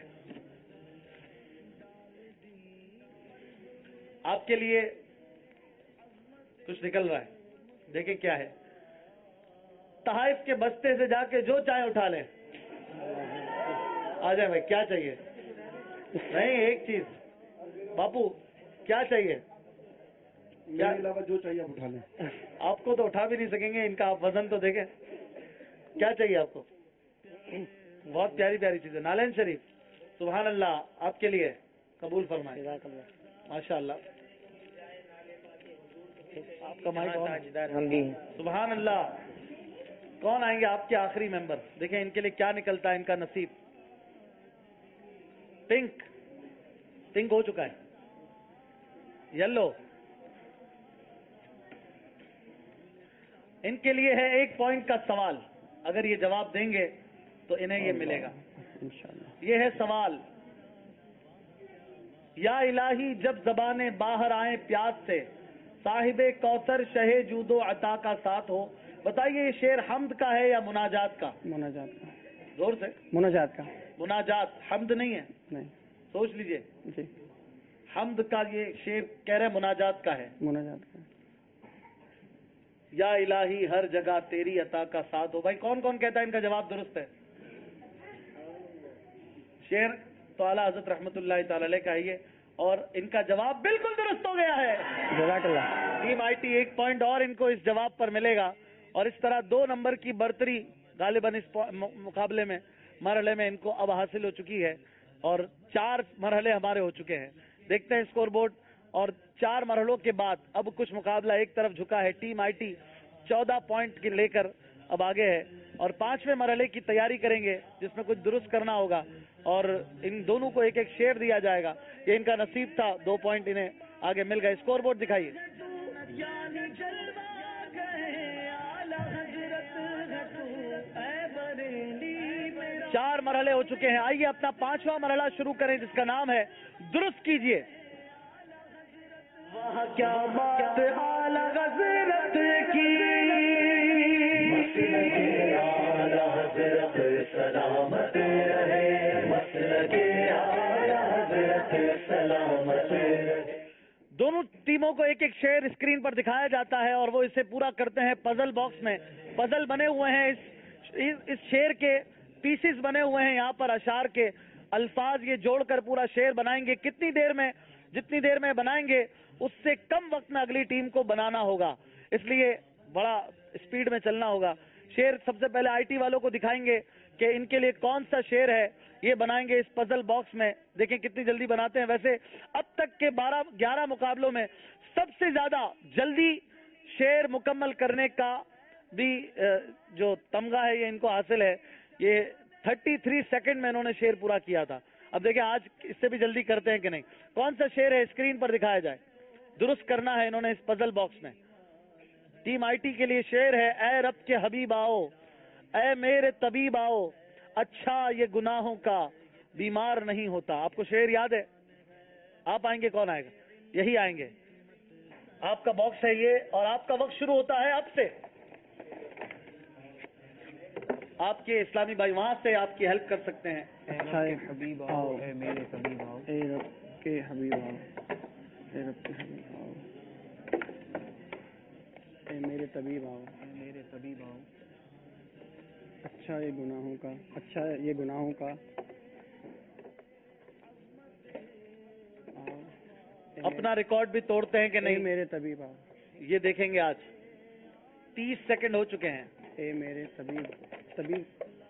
آپ کے لیے کچھ نکل رہا ہے، دیکھیں کیا ہے. تحائف کے بستے سے جا کے جو چاہے اٹھا لیں. آ جائیں بھائی، کیا چاہیے؟ نہیں، ایک چیز باپو کیا چاہیے؟ کیا علاوہ جو چاہیے آپ اٹھا لیں. آپ کو تو اٹھا بھی نہیں سکیں گے، ان کا آپ وزن تو دیکھیں. کیا چاہیے آپ کو؟ بہت پیاری پیاری چیزیں. نالین شریف، سبحان اللہ، آپ کے لیے قبول فرمائے. ماشاء اللہ. آپ کا مائک آن. سبحان اللہ. کون آئیں گے آپ کے آخری ممبر؟ دیکھیں ان کے لیے کیا نکلتا ہے ان کا نصیب. پنک، پنک ہو چکا ہے. یلو، ان کے لیے ہے ایک پوائنٹ کا سوال. اگر یہ جواب دیں گے تو انہیں یہ ملے گا. یہ ہے سوال. یا الہی جب زبانیں باہر آئیں پیاس سے، صاحب کوثر شہ جود و عطا کا ساتھ ہو. بتائیے یہ شعر حمد کا ہے یا مناجات کا؟ مناجات کا. زور سے. مناجات کا. مناجات، حمد نہیں ہے. نہیں. سوچ لیجئے. جی. حمد کا یہ شعر کہہ رہے مناجات کا ہے. مناجات کا. یا الہی ہر جگہ تیری عطا کا ساتھ ہو. بھائی کون کون کہتا ہے ان کا جواب درست ہے؟ شعر تو اعلیٰ حضرت رحمت اللہ تعالی علیہ کا ہے یہ، اور ان کا جواب بالکل درست ہو گیا ہے. جزاک اللہ. ٹیم آئی ٹی ایک پوائنٹ اور ان کو اس جواب پر ملے گا، اور اس طرح دو نمبر کی برتری غالباً اس مقابلے میں مرحلے میں ان کو اب حاصل ہو چکی ہے، اور چار مرحلے ہمارے ہو چکے ہیں. دیکھتے ہیں اسکور بورڈ. اور چار مرحلوں کے بعد اب کچھ مقابلہ ایک طرف جھکا ہے. ٹیم آئی ٹی چودہ پوائنٹ کی لے کر اب آگے ہے، اور پانچویں مرحلے کی تیاری کریں گے جس میں کچھ درست کرنا ہوگا، اور ان دونوں کو ایک ایک شیئر دیا جائے گا. یہ ان کا نصیب تھا، دو پوائنٹ انہیں آگے مل گئے. اسکور بورڈ دکھائیے. چار مرحلے ہو چکے ہیں. آئیے اپنا پانچواں مرحلہ شروع کریں جس کا نام ہے درست کیجئے. کیا بات اعلیٰ حضرت کی، اعلیٰ حضرت سلامت رہے، مسلک اعلیٰ حضرت سلامت رہے. دونوں ٹیموں کو ایک ایک شعر اسکرین پر دکھایا جاتا ہے، اور وہ اسے پورا کرتے ہیں پزل باکس میں. پزل بنے ہوئے ہیں، اس اس شعر کے پیسز بنے ہوئے ہیں یہاں پر، اشعار کے الفاظ یہ جوڑ کر پورا شعر بنائیں گے. کتنی دیر میں؟ جتنی دیر میں بنائیں گے اس سے کم وقت میں اگلی ٹیم کو بنانا ہوگا، اس لیے بڑا اسپیڈ میں چلنا ہوگا. شعر سب سے پہلے آئی ٹی والوں کو دکھائیں گے کہ ان کے لیے کون سا شعر ہے، یہ بنائیں گے اس پزل باکس میں. دیکھیں کتنی جلدی بناتے ہیں. ویسے اب تک کے بارہ گیارہ مقابلوں میں سب سے زیادہ جلدی شعر مکمل کرنے کا بھی جو تمغہ ہے یہ ان کو حاصل ہے. یہ تھرٹی تھری سیکنڈ میں انہوں نے شعر پورا کیا تھا. اب دیکھیں آج اس سے بھی جلدی کرتے ہیں کہ نہیں. کون سا شعر ہے اسکرین پر دکھایا جائے. درست کرنا ہے انہوں نے اس پزل باکس میں. ٹیم آئی ٹی کے لیے شعر ہے، اے رب کے حبیب آؤ، اے میرے طبیب آؤ، اچھا یہ گناہوں کا بیمار نہیں ہوتا. آپ کو شعر یاد ہے؟ آپ آئیں گے، کون آئے گا؟ یہی آئیں گے. آپ کا باکس ہے یہ، اور آپ کا وقت شروع ہوتا ہے اب سے. آپ کے اسلامی بھائی وہاں سے آپ کی ہیلپ کر سکتے ہیں. اچھا حبیب آؤ، اے میرے طبیب آؤ، اے رب کے حبیب آؤ، اے رب کے حبیب آؤ، اے میرے طبیب آؤ، اے میرے طبیب آؤ، اچھا یہ گناہوں کا، اچھا یہ گناہوں کا. اپنا ریکارڈ بھی توڑتے ہیں کہ نہیں؟ میرے طبیب آؤ. یہ دیکھیں گے. آج تیس سیکنڈ ہو چکے ہیں. اے میرے طبیب، طبیب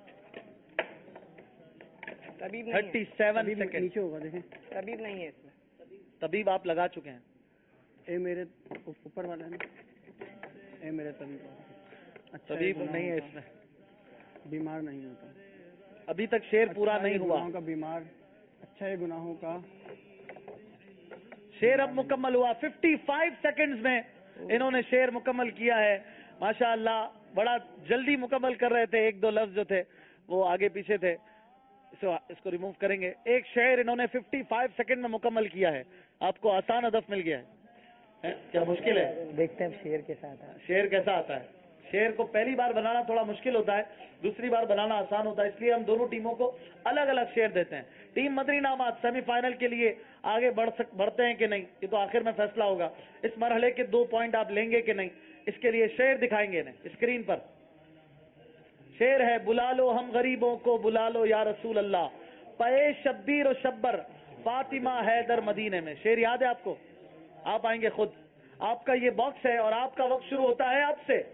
طبیب تھرٹی سیون سیکنڈ نیچے ہوگا، دیکھیں طبیب نہیں ہے اس میں. طبیب آپ لگا چکے ہیں. اے میرے اوپر والا ہے نا، اے میرے طبیب آؤ. اچھا طبیب نہیں ہے اس میں. بیمار نہیں ہوتا. ابھی تک شعر پورا نہیں ہوا. کا بیمار، اچھا یہ گناہوں کا. شعر اب مکمل ہوا. ففٹی فائیو سیکنڈز میں انہوں نے شعر مکمل کیا ہے. ماشاء اللہ بڑا جلدی مکمل کر رہے تھے. ایک دو لفظ جو تھے وہ آگے پیچھے تھے. اس کو ریموو کریں گے. ایک شعر انہوں نے ففٹی فائیو سیکنڈ میں مکمل کیا ہے. آپ کو آسان ہدف مل گیا ہے. کیا مشکل ہے؟ دیکھتے ہیں شعر کیسا آتا ہے. شعر کیسا آتا ہے؟ شعر کو پہلی بار بنانا تھوڑا مشکل ہوتا ہے، دوسری بار بنانا آسان ہوتا ہے، اس لیے ہم دونوں ٹیموں کو الگ الگ شعر دیتے ہیں. ٹیم مدنی انعامات سیمی فائنل کے لیے آگے بڑھ سک بڑھتے ہیں کہ نہیں، یہ تو آخر میں فیصلہ ہوگا. اس مرحلے کے دو پوائنٹ آپ لیں گے کہ نہیں، اس کے لیے شعر دکھائیں گے اسکرین پر. شعر ہے: بلا لو ہم غریبوں کو، بلا لو یا رسول اللہ، پے شبیر و شبر فاطمہ حیدر مدینے میں. شعر یاد ہے آپ کو؟ آپ آئیں گے خود. آپ کا یہ باکس ہے اور آپ کا وقت شروع ہوتا ہے آپ سے.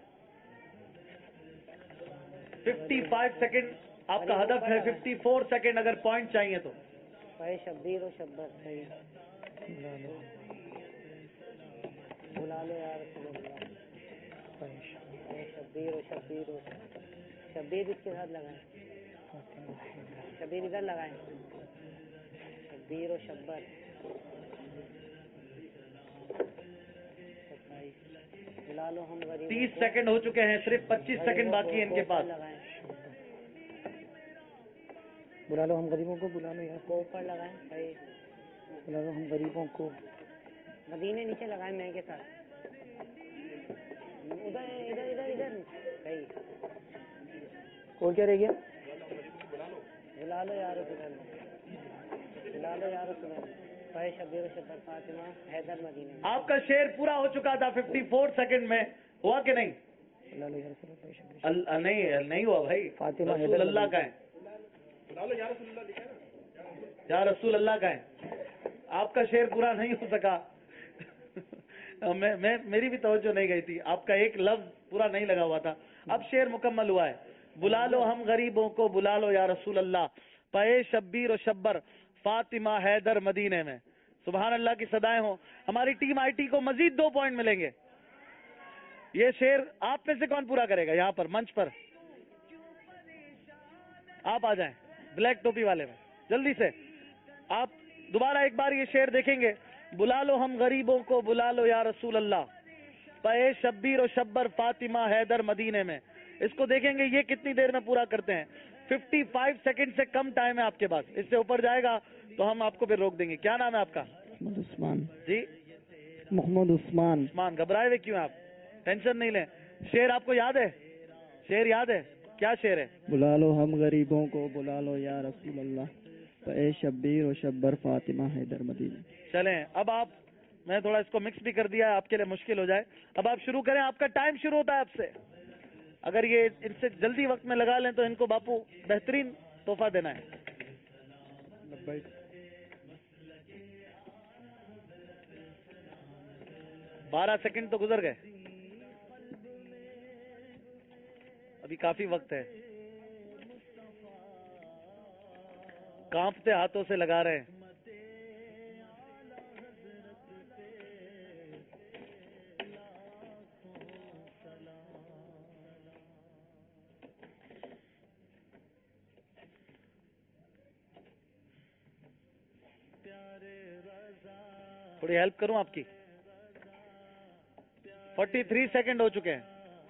ففٹی فائیو سیکنڈ آپ کا ہدف ہے، ففٹی فور سیکنڈ اگر پوائنٹ چاہیے تو. پے شبیر و شبر بلا لو یا رسول اللہ، پے شبیر و شبیر و شبیر اس کے ساتھ لگائیں، شبیر ادھر لگائیں، شبیر و شبر. بلا لو ہم غریب. تیس سیکنڈ ہو چکے ہیں، صرف پچیس سیکنڈ باقی ہے ان کے پاس. بلا لو ہم غریبوں کو، بلا لو یار کو اوپر لگائیں، بلا لو ہم غریبوں کو. مدینے نیچے لگائیں میں کے ساتھ. ادھر ادھر ادھر ادھر صحیح. اور کیا رہ گیا؟ بلا لو یا رسول اللہ، بلا لو یا رسول اللہ، پے شبیر و شبر فاطمہ حیدر مدینے. آپ کا شعر پورا ہو چکا تھا ففٹی فور سیکنڈ میں، ہوا کہ نہیں؟ بلا لو یا رسول اللہ، پے شبیر. نہیں نہیں ہوا بھائی. فاطمہ رسول اللہ کا ہے، یا رسول اللہ کا ہے. آپ کا شعر پورا نہیں ہو سکا. میں میں میری بھی توجہ نہیں گئی تھی، آپ کا ایک لفظ پورا نہیں لگا ہوا تھا. اب شعر مکمل ہوا ہے. بلا لو ہم غریبوں کو، بلا لو یا رسول اللہ، پے شبیر و شبر فاطمہ حیدر مدینے میں. سبحان اللہ کی صدائیں ہوں. ہماری ٹیم آئی ٹی کو مزید دو پوائنٹ ملیں گے. یہ شعر آپ میں سے کون پورا کرے گا؟ یہاں پر منچ پر آپ آ جائیں، بلیک ٹوپی والے میں جلدی سے. آپ دوبارہ ایک بار یہ شعر دیکھیں گے: بلا لو ہم غریبوں کو، بلا لو یا رسول اللہ، پے شبیر و شبر فاطمہ حیدر مدینے میں. اس کو دیکھیں گے یہ کتنی دیر میں پورا کرتے ہیں. ففٹی فائیو سیکنڈ سے کم ٹائم ہے آپ کے پاس. اس سے اوپر جائے گا تو ہم آپ کو پھر روک دیں گے. کیا نام ہے آپ کا؟ محمد عثمان. جی محمد عثمان. عثمان. گھبرائے ہوئے کیوں آپ؟ ٹینشن نہیں لیں. شعر آپ کو یاد ہے؟ شعر یاد ہے؟ کیا شعر ہے؟ بلا لو ہم غریبوں کو، بلا لو یا رسول اللہ، پے شبیر و شبر فاطمہ حیدر مدینے. چلیں اب آپ، میں تھوڑا اس کو مکس بھی کر دیا ہے آپ کے لیے مشکل ہو جائے. اب آپ شروع کریں، آپ کا ٹائم شروع ہوتا ہے آپ سے. اگر یہ ان سے جلدی وقت میں لگا لیں تو ان کو باپو بہترین تحفہ دینا ہے. بارہ سیکنڈ تو گزر گئے، ابھی کافی وقت ہے. کانپتے ہاتھوں سے لگا رہے ہیں. تھوڑی ہیلپ کروں آپ کی؟ فورٹی تھری سیکنڈ ہو چکے ہیں.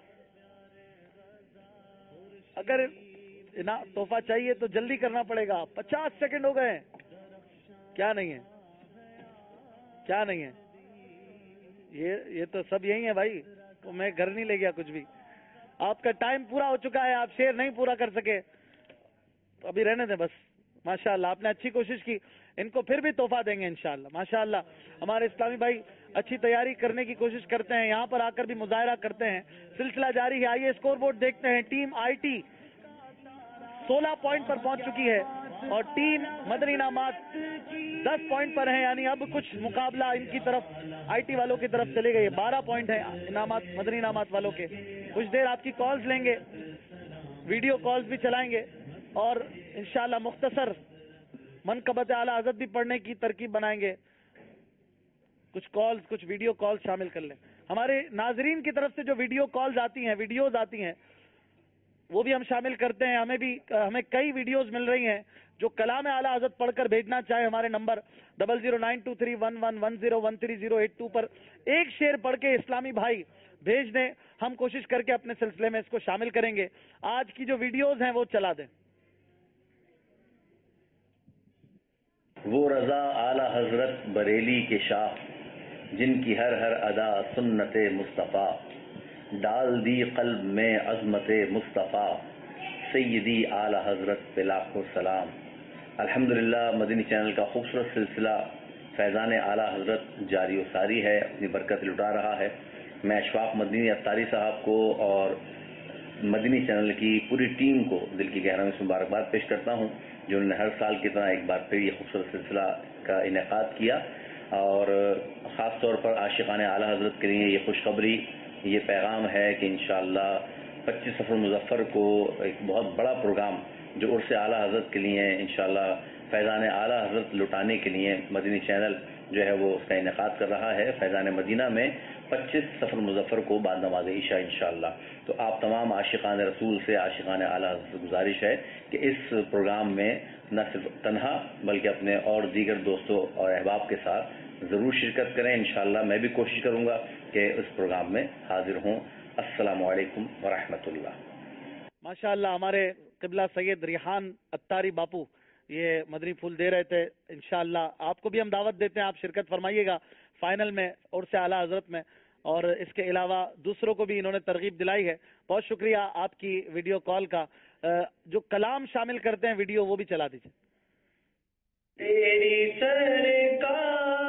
اگر تحفہ چاہیے تو جلدی کرنا پڑے گا. پچاس سیکنڈ ہو گئے. کیا نہیں ہے؟ کیا نہیں ہے؟ یہ یہ تو سب یہی ہے بھائی. تو میں گھر نہیں لے گیا کچھ بھی. آپ کا ٹائم پورا ہو چکا ہے. آپ شعر نہیں پورا کر سکے تو ابھی رہنے دیں بس. ماشاءاللہ آپ نے اچھی کوشش کی. ان کو پھر بھی تحفہ دیں گے انشاءاللہ. ماشاءاللہ ہمارے اسلامی بھائی اچھی تیاری کرنے کی کوشش کرتے ہیں، یہاں پر آ کر بھی مظاہرہ کرتے ہیں. سلسلہ جاری ہے. آئیے اسکور بورڈ دیکھتے ہیں. ٹیم آئی ٹی سولہ پوائنٹ پر پہنچ چکی ہے اور ٹیم مدنی انعامات دس پوائنٹ پر ہیں، یعنی اب کچھ مقابلہ ان کی طرف آئی ٹی والوں کی طرف چلے گئے. بارہ پوائنٹ ہیں انعامات مدنی انعامات والوں کے. کچھ دیر آپ کی کالز لیں گے، ویڈیو کالز بھی چلائیں گے اور انشاءاللہ مختصر منقبت اعلی حضرت بھی پڑھنے کی ترکیب بنائیں گے. کچھ کالز کچھ ویڈیو کالز شامل کر لیں. ہمارے ناظرین کی طرف سے جو ویڈیو کالز آتی ہیں، ویڈیوز آتی ہیں، وہ بھی ہم شامل کرتے ہیں. ہمیں بھی ہمیں کئی ویڈیوز مل رہی ہیں. جو کلام اعلی حضرت پڑھ کر بھیجنا چاہے ہمارے number double zero nine two three one one one zero one three zero eight two پر ایک شعر پڑھ کے اسلامی بھائی بھیج دیں. ہم کوشش کر کے اپنے سلسلے میں اس کو شامل کریں گے. آج کی جو ویڈیوز ہیں وہ چلا دیں. وہ رضا اعلی حضرت بریلی کے شاہ، جن کی ہر ہر ادا سنت مصطفیٰ، ڈال دی قلب میں عظمت مصطفیٰ سیدی اعلی حضرت پہ لاکھوں سلام۔ الحمدللہ مدنی چینل کا خوبصورت سلسلہ فیضان اعلی حضرت جاری و ساری ہے، اپنی برکت لٹا رہا ہے۔ میں اشفاق مدنی اتاری صاحب کو اور مدنی چینل کی پوری ٹیم کو دل کی گہرائیوں سے مبارکباد پیش کرتا ہوں، جنہوں نے ہر سال کی طرح ایک بار پھر یہ خوبصورت سلسلہ کا انعقاد کیا، اور خاص طور پر عاشقان اعلی حضرت کے لیے یہ خوشخبری، یہ پیغام ہے کہ انشاءاللہ پچیس سفر مظفر کو ایک بہت بڑا پروگرام جو عرس اعلی حضرت کے لیے انشاءاللہ فیضان اعلی حضرت لٹانے کے لیے مدنی چینل جو ہے وہ اس کا انعقاد کر رہا ہے فیضان مدینہ میں پچیس سفر مظفر کو بعد نماز عشاء انشاءاللہ۔ تو آپ تمام عاشقان رسول سے، عاشقان اعلی حضرت سے گزارش ہے کہ اس پروگرام میں نہ صرف تنہا بلکہ اپنے اور دیگر دوستوں اور احباب کے ساتھ ضرور شرکت کریں۔ انشاءاللہ میں بھی کوشش کروں گا کہ اس پروگرام میں حاضر ہوں۔ السلام علیکم ورحمۃ اللہ۔ ماشاءاللہ ہمارے قبلہ سید ریحان اتاری باپو یہ مدنی پھول دے رہے تھے، انشاءاللہ آپ کو بھی ہم دعوت دیتے ہیں، آپ شرکت فرمائیے گا فائنل میں عرس اعلی حضرت میں، اور اس کے علاوہ دوسروں کو بھی انہوں نے ترغیب دلائی ہے۔ بہت شکریہ آپ کی ویڈیو کال کا۔ جو کلام شامل کرتے ہیں ویڈیو وہ بھی چلا دیجیے۔ تیری سرکار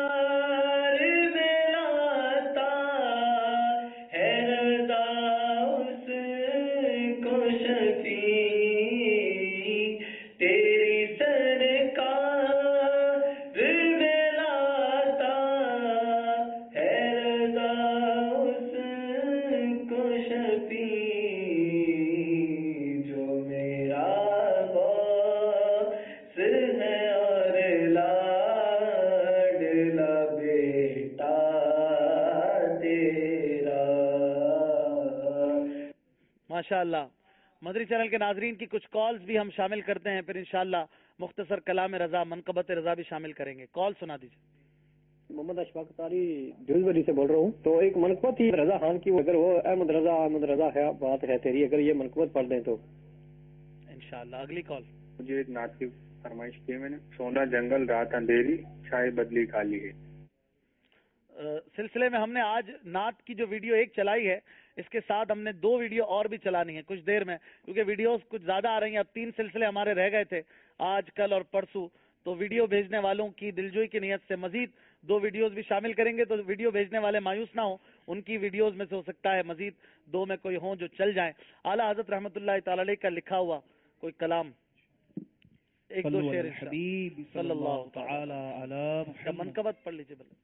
ماشاءاللہ مدری چینل کے ناظرین کی کچھ کالز بھی ہم شامل کرتے ہیں، پھر انشاءاللہ مختصر کلام رضا، منقبت رضا بھی شامل کریں گے۔ کال سنا دیجیے۔ محمد اشفاق اتاری ڈیوزبری سے بول رہا ہوں۔ تو ایک منقبت تھی رضا خان کی، اگر وہ احمد رضا احمد رضا ہے بات ہے تیری، اگر یہ منقبت پڑھ دیں تو انشاءاللہ۔ اگلی کال۔ مجھے ایک نعت کی فرمائش کی ہے میں نے، سونا جنگل رات اندھیری چھائے بدلی کالی ہے۔ سلسلے میں ہم نے آج نعت کی جو ویڈیو ایک چلائی ہے، اس کے ساتھ ہم نے دو ویڈیو اور بھی چلانی ہے کچھ دیر میں، کیونکہ ویڈیوز کچھ زیادہ آ رہی ہیں۔ اب تین سلسلے ہمارے رہ گئے تھے، آج کل اور پرسوں، تو ویڈیو بھیجنے والوں کی دلجوئی کی نیت سے مزید دو ویڈیوز بھی شامل کریں گے، تو ویڈیو بھیجنے والے مایوس نہ ہوں، ان کی ویڈیوز میں سے ہو سکتا ہے مزید دو میں کوئی ہوں جو چل جائیں۔ اعلیٰ حضرت رحمۃ اللہ تعالی علیہ کا لکھا ہوا کوئی کلام، ایک دو شعر صلی اللہ تعالی علی منقبت پڑھ لیجیے بلے۔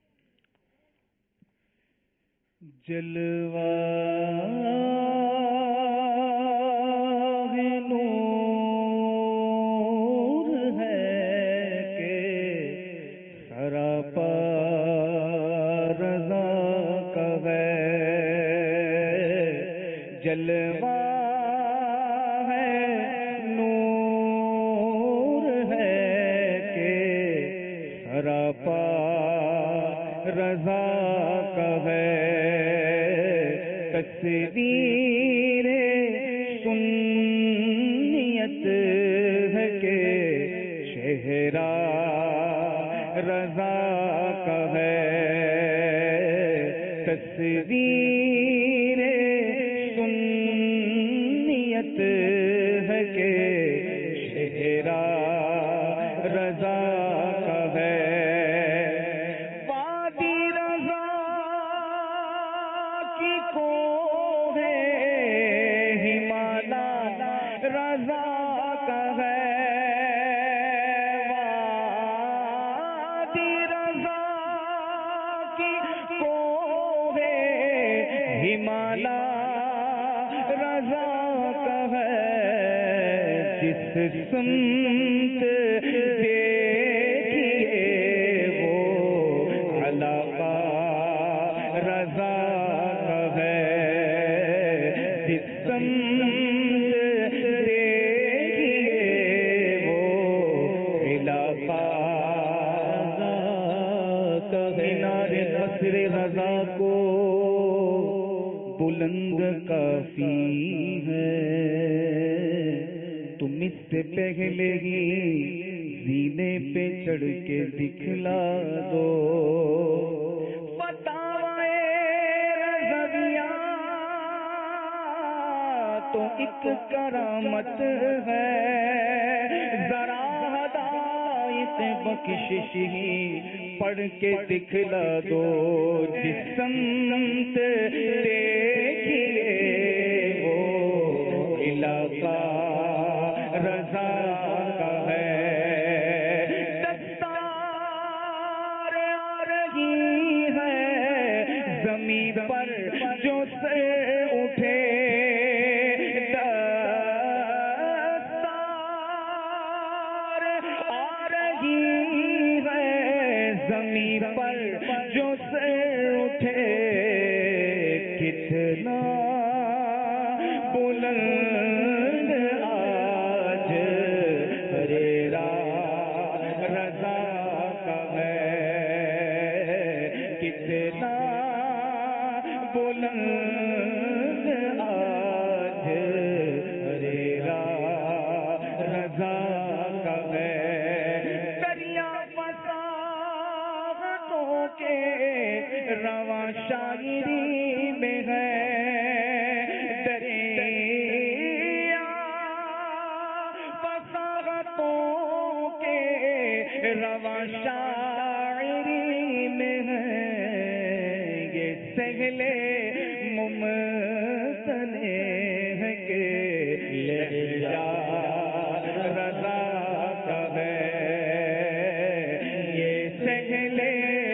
جلوہ نور ہے کہ سراپا رضا کا ہے، جلوہ ہے نور ہے کہ سراپا رضا کا ہے، تصویر سنیت ہے کہ چہرہ رضا کا ہے، تصویر سنیت ہے کہ چہرہ رضا کا ہے، سمت دیکھیے وہ علاقہ رضا کا ہے، جس سمت دیکھیے وہ علاقہ رضا کا ہے، نعرے قصر رضا کو بلند کافی ہے، تم اس سے پہلے ہی زینے پہ چڑھ کے دکھلا دو، فتاوی رضویہ تو ایک کرامت ہے، ذرا ہدایت بخشش ہی پڑھ کے دکھلا دو، جس سمت دیکھیے وہ علاقہ رضا کا ہے۔ دستار آ رہی ہے زمین پر جو سے اٹھے، زمین پر جو سے اٹھے، کتنا بلند آج ہریرا رضا کا ہے، کتنا بلند آج ہریرا رضا کا ہے۔ رواں شاعری میں ہے دریا، فصاحتوں کے رواں شاعری میں ہے، یہ سہلے ممتنے ہے کہ لہجہ رضا کا ہے، یہ سہلے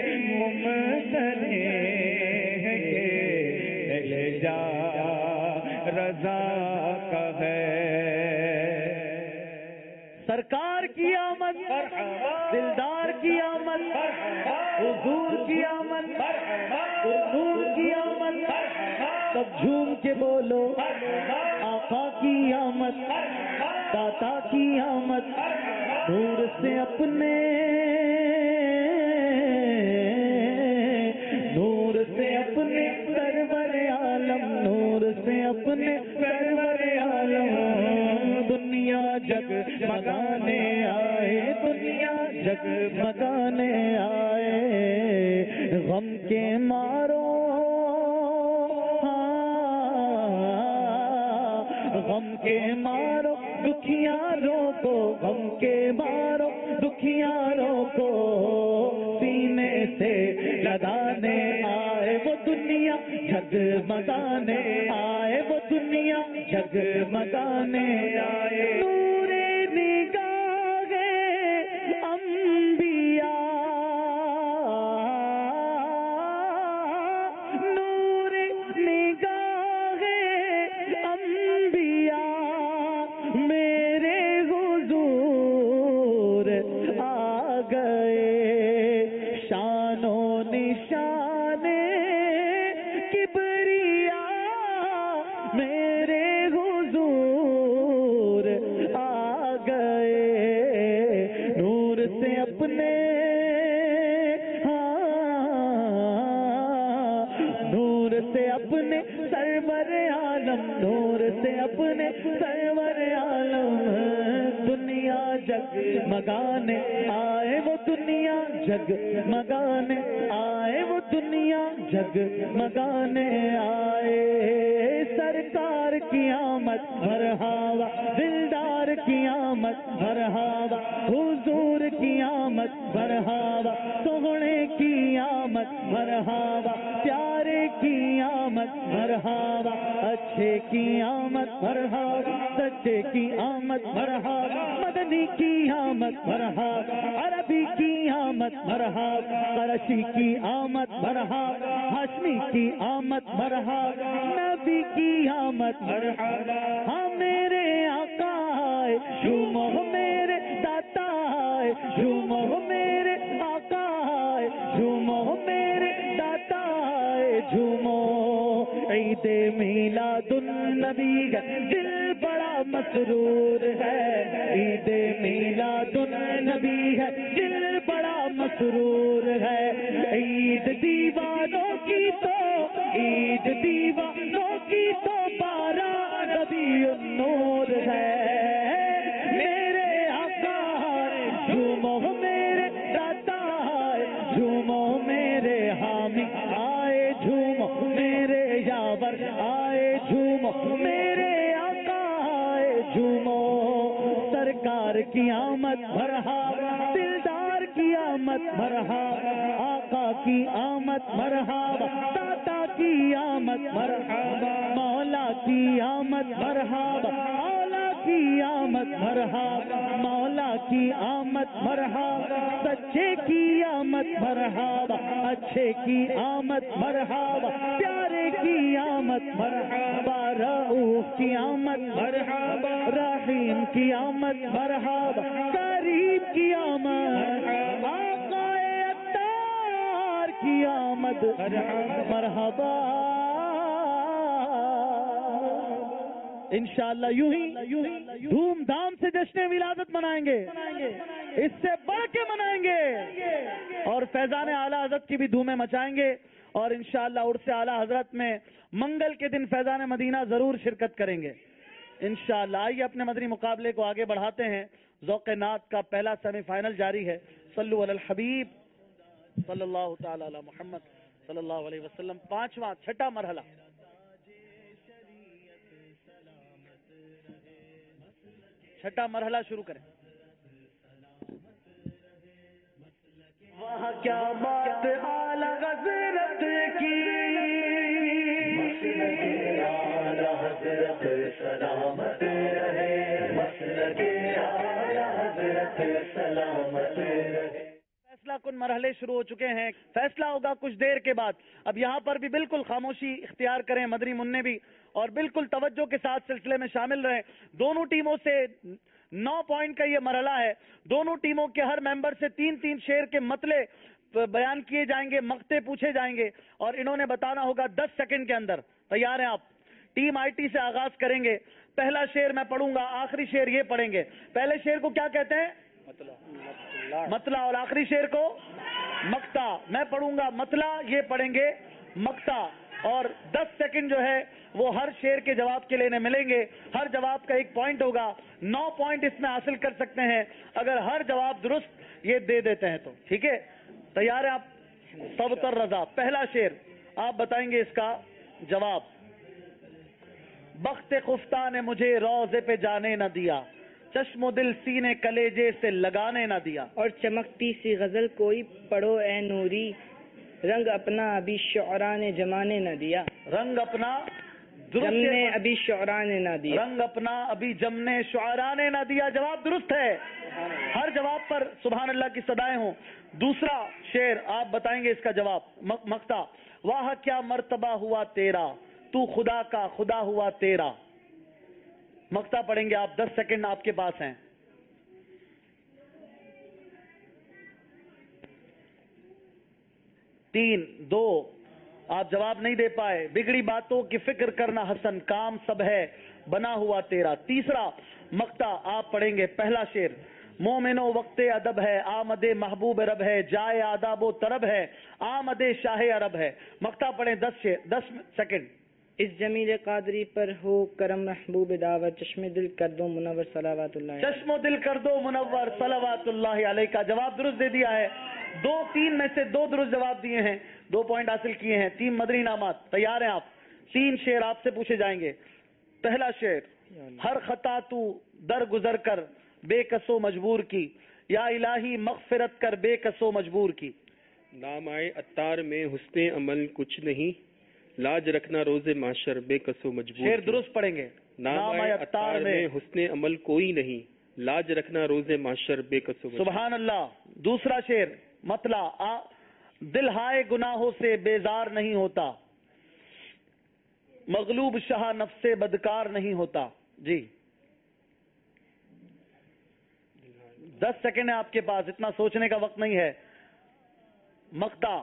رضا کا ہے۔ سرکار کی آمد، دلدار کی آمد، حضور کی آمد، حضور کی آمد، سب جھوم کے بولو آقا کی آمد، داتا کی آمد، نور سے اپنے نور سے اپنے سرور عالم، نور سے اپنے سرور عالم، دنیا جگ مگانے آئے، دنیا جگ مگانے آئے، غم کے مارو غم کے مارو دکھیاروں کو، غم کے مارو دکھیاروں کو، سینے سے لگانے آئے وہ دنیا جگمگانے آئے، وہ دنیا جگمگانے آئے، نور نگاہ انبیاء، نور نگاہ انبیاء، میرے حضور آ گئے، شان و نشان کبریا میرے حضور آ گئے، نور سے اپنے نور سے اپنے سرور عالم، نور سے اپنے سرور عالم، دنیا جگ مگانے آئے وہ دنیا جگ مگانے آئے، وہ دنیا جگ مگانے آئے، سرکار کی آمد مرحبا، دلدار کی آمد مرحبا، حضور کی آمد مرحبا، سوہنے کی آمد مرحبا، پیارے کی آمد مرحبا، اچھے کی آمد مرحبا، سچے کی آمد مرحبا، مدنی کی آمد مرحبا، عربی کی آمد مرحبا، قرشی کی آمد مرحبا، ہاشمی کی آمد مرحبا، نبی کی آمد مرحبا، ہاں میرے آقا آئے، جھومو میرے داتا آئے، جھومو میرے آقا آئے، جھومو میرے داتا آئے، جھومو، عید میلاد النبی ہے دل بڑا مسرور ہے، عید میلاد النبی ہے دل بڑا مسرور ہے، عید دیوانوں کی تو عید دیوانوں کی تو بارہ ربیع النور ہے، میرے آقا جھومو میرے داتا جھومو میرے حامی آئے، جھومو میرے یاور آئے، جھومو میرے کی آمد مرحبا، دلدار کی آمد مرحبا، آقا کی آمد مرحبا، داتا کی آمد مرحبا، مولا کی آمد مرحبا، اولا کی آمد مرحبا، مولا کی آمد مرحبا، سچے کی آمد مرحبا، اچھے کی آمد مرحبا، پیارے کی آمد مرحبا، رؤوف کی آمد مرحبا، رحیم کی آمد مرحبا، کریم کی آمد، آقا اتار کی آمد مرحبا۔ انشاءاللہ یوں ہی دھوم دھام سے جشن ولادت منائیں گے، اس سے بڑھ کے منائیں گے، اور فیضان اعلیٰ حضرت کی بھی دھومیں مچائیں گے، اور انشاءاللہ عرس اعلیٰ حضرت میں منگل کے دن فیضان مدینہ ضرور شرکت کریں گے انشاءاللہ۔ آئیے اپنے مدنی مقابلے کو آگے بڑھاتے ہیں۔ ذوق نعت کا پہلا سیمی فائنل جاری ہے۔ صلو علی الحبیب صلی اللہ تعالی علی محمد صلی اللہ علیہ وسلم۔ پانچواں چھٹا مرحلہ، چھٹا مرحلہ شروع کریں۔ وہاں کیا بات اعلیٰ حضرت کی، اعلیٰ حضرت سلامت رہے، مسلک اعلیٰ حضرت سلامت رہے۔ فیصلہ کن مرحلے شروع ہو چکے ہیں، فیصلہ ہوگا کچھ دیر کے بعد۔ اب یہاں پر بھی بالکل خاموشی اختیار کریں مدنی منع بھی، اور بالکل توجہ کے ساتھ سلسلے میں شامل رہیں۔ دونوں ٹیموں سے نو پوائنٹ کا یہ مرحلہ ہے، دونوں ٹیموں کے ہر ممبر سے تین تین شعر کے مطلع بیان کیے جائیں گے، مقطع پوچھے جائیں گے، اور انہوں نے بتانا ہوگا دس سیکنڈ کے اندر۔ تیار ہیں آپ؟ ٹیم آئی ٹی سے آغاز کریں گے۔ پہلا شعر میں پڑھوں گا، آخری شعر یہ پڑھیں گے۔ پہلے شعر کو کیا کہتے ہیں؟ مطلع، اور آخری شعر کو مقطع۔ میں پڑھوں گا مطلع، یہ پڑھیں گے مقطع، اور دس سیکنڈ جو ہے وہ ہر شعر کے جواب کے لیے ملیں گے۔ ہر جواب کا ایک پوائنٹ ہوگا، نو پوائنٹ اس میں حاصل کر سکتے ہیں اگر ہر جواب درست یہ دے دیتے ہیں تو، ٹھیک ہے؟ تیار ہیں آپ؟ سب تر رضا، پہلا شعر آپ بتائیں گے اس کا جواب۔ بخت خفتہ نے مجھے روضے پہ جانے نہ دیا، چشم و دل سینے کلیجے سے لگانے نہ دیا، اور چمکتی سی غزل کوئی پڑھو اے نوری، رنگ اپنا ابھی شعراء نے جمانے نہ دیا، رنگ اپنا جمنے ابھی شعراء نے نہ دیا، رنگ اپنا ابھی جمنے شعراء نے نہ دیا۔ جواب درست ہے، ہر جواب پر سبحان اللہ کی صدائیں ہوں۔ دوسرا شعر آپ بتائیں گے اس کا جواب، مقطع۔ واہ کیا مرتبہ ہوا تیرا، تو خدا کا خدا ہوا تیرا۔ مقطع پڑھیں گے آپ، دس سیکنڈ آپ کے پاس ہیں۔ تین، دو، آپ جواب نہیں دے پائے۔ بگڑی باتوں کی فکر کرنا حسن، کام سب ہے بنا ہوا تیرا۔ تیسرا مقطع آپ پڑھیں گے، پہلا شعر۔ مومنو وقت ادب ہے، آمد محبوب رب ہے، جائے آداب و طرب ہے، آمد شاہ عرب ہے۔ مقطع پڑھیں، دس شعر، دس سیکنڈ۔ اس جمیل قادری پر ہو کرم محبوب دعوت، چشم دل کر دو منور صلوات اللہ، چشم و دل کر دو منور صلوات اللہ علیہ کا جواب درست دے دیا ہے۔ دو تین میں سے دو درست جواب دیے ہیں، دو پوائنٹ حاصل کیے ہیں، تین مدنی انعامات۔ تیار ہیں آپ؟ تین شعر آپ سے پوچھے جائیں گے۔ پہلا شعر۔ ہر خطا تو در گزر کر بے کسو مجبور کی، یا الہی مغفرت کر بے کسو مجبور کی۔ نام آئے اتار میں حسن عمل کچھ نہیں، لاج رکھنا روز معاشر بے کسو مجبور۔ شعر درست پڑھیں گے۔ نام آئے اتار میں حسن عمل کوئی نہیں، لاج رکھنا روز معاشر بے کسو مجبور۔ سبحان اللہ۔ دوسرا شعر مطلع۔ دل ہائے گناہوں سے بیزار نہیں ہوتا، مغلوب شاہ نفس بدکار نہیں ہوتا۔ جی دس سیکنڈ ہے آپ کے پاس، اتنا سوچنے کا وقت نہیں ہے۔ مقطع۔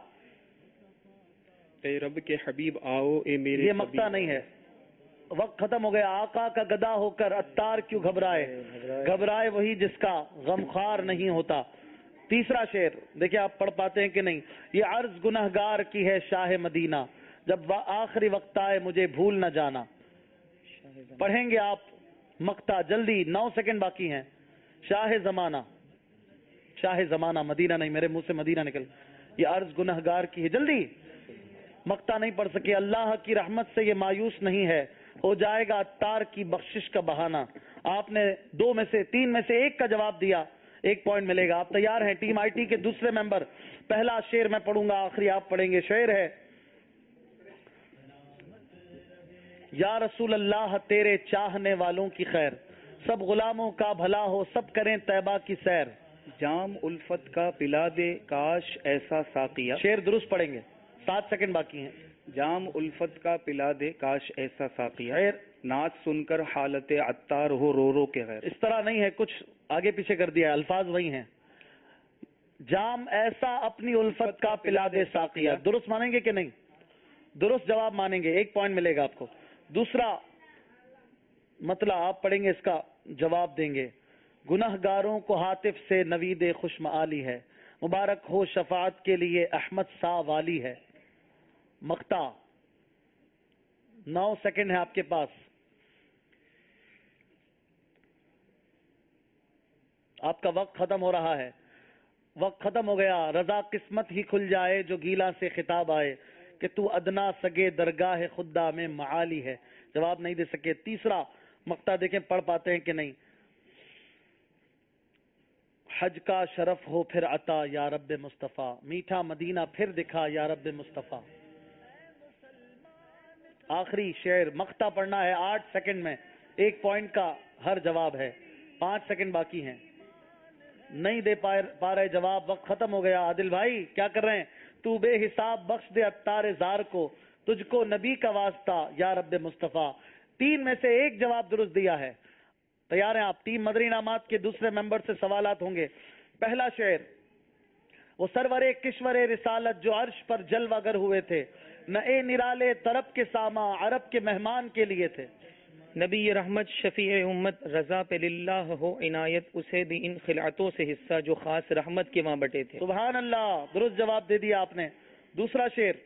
اے رب کے حبیب آؤ اے میرے، یہ مقطع نہیں ہے، وقت ختم ہو گیا۔ آقا کا گدا ہو کر عطار کیوں گھبرائے، گھبرائے وہی جس کا غمخوار نہیں ہوتا۔ تیسرا شعر دیکھیں آپ پڑھ پاتے ہیں کہ نہیں۔ یہ عرض گنہگار کی ہے شاہ مدینہ، جب آخری وقت آئے مجھے بھول نہ جانا۔ پڑھیں گے آپ مقطع جلدی، نو سیکنڈ باقی ہیں۔ شاہ زمانہ، شاہ زمانہ، مدینہ نہیں، میرے منہ سے مدینہ نکل۔ یہ عرض گنہگار کی ہے، جلدی۔ مقطع نہیں پڑھ سکے۔ اللہ کی رحمت سے یہ مایوس نہیں ہے، ہو جائے گا عطار کی بخشش کا بہانہ۔ آپ نے دو میں سے تین میں سے ایک کا جواب دیا، ایک پوائنٹ ملے گا۔ آپ تیار ہیں؟ ٹیم آئی ٹی کے دوسرے ممبر، پہلا شعر میں پڑھوں گا، آخری آپ پڑھیں گے۔ شعر ہے: یا رسول اللہ تیرے چاہنے والوں کی خیر، سب غلاموں کا بھلا ہو، سب کریں طیبہ کی سیر۔ جام الفت کا پلا دے کاش ایسا ساقیہ۔ شعر درست پڑھیں گے، سات سیکنڈ باقی ہیں۔ جام الفت کا پلا دے کاش ایسا ساقیہ، خیر نعت سن کر حالت عطار ہو رو رو کے غیر۔ اس طرح نہیں ہے، کچھ آگے پیچھے کر دیا ہے، الفاظ وہی ہیں۔ جام ایسا اپنی الفت کا پلا دے ساقیہ، درست مانیں گے کہ نہیں؟ درست جواب مانیں گے، ایک پوائنٹ ملے گا آپ کو۔ دوسرا مطلب آپ پڑھیں گے، اس کا جواب دیں گے۔ گناہ گاروں کو ہاتف سے نوید خوشم آلی ہے، مبارک ہو شفاعت کے لیے احمد سا والی ہے۔ مقطع نو سیکنڈ ہے آپ کے پاس۔ آپ کا وقت ختم ہو رہا ہے، وقت ختم ہو گیا۔ رضا قسمت ہی کھل جائے جو گیلا سے خطاب آئے، کہ تو ادنا سگے درگاہ خدا میں معالی ہے۔ جواب نہیں دے سکے۔ تیسرا مقطع دیکھیں پڑھ پاتے ہیں کہ نہیں۔ حج کا شرف ہو پھر عطا یا رب مصطفیٰ، میٹھا مدینہ پھر دکھا یا رب مصطفیٰ۔ آخری شعر مقطع پڑھنا ہے آٹھ سیکنڈ میں، ایک پوائنٹ کا ہر جواب ہے، پانچ سیکنڈ باقی ہیں۔ نہیں دے پا رہے جواب، وقت ختم ہو گیا۔ عادل بھائی کیا کر رہے ہیں؟ تو بے حساب بخش دے عطار زار کو، تجھ کو نبی کا واسطہ یا رب مصطفیٰ۔ تین میں سے ایک جواب درست دیا ہے۔ تیار ہیں آپ؟ ٹیم مدری انعامات کے دوسرے ممبر سے سوالات ہوں گے۔ پہلا شعر: وہ سرور کشور رسالت جو عرش پر جلوہ گر ہوئے تھے، نہ اے نرالے طرب کے ساما عرب کے مہمان کے لیے تھے۔ نبی رحمت شفیع امت رضا پہ للہ ہو عنایت، اسے بھی ان خلعتوں سے حصہ جو خاص رحمت کے وہاں بٹے تھے۔ سبحان اللہ، درست جواب دے دیا آپ نے۔ دوسرا شعر: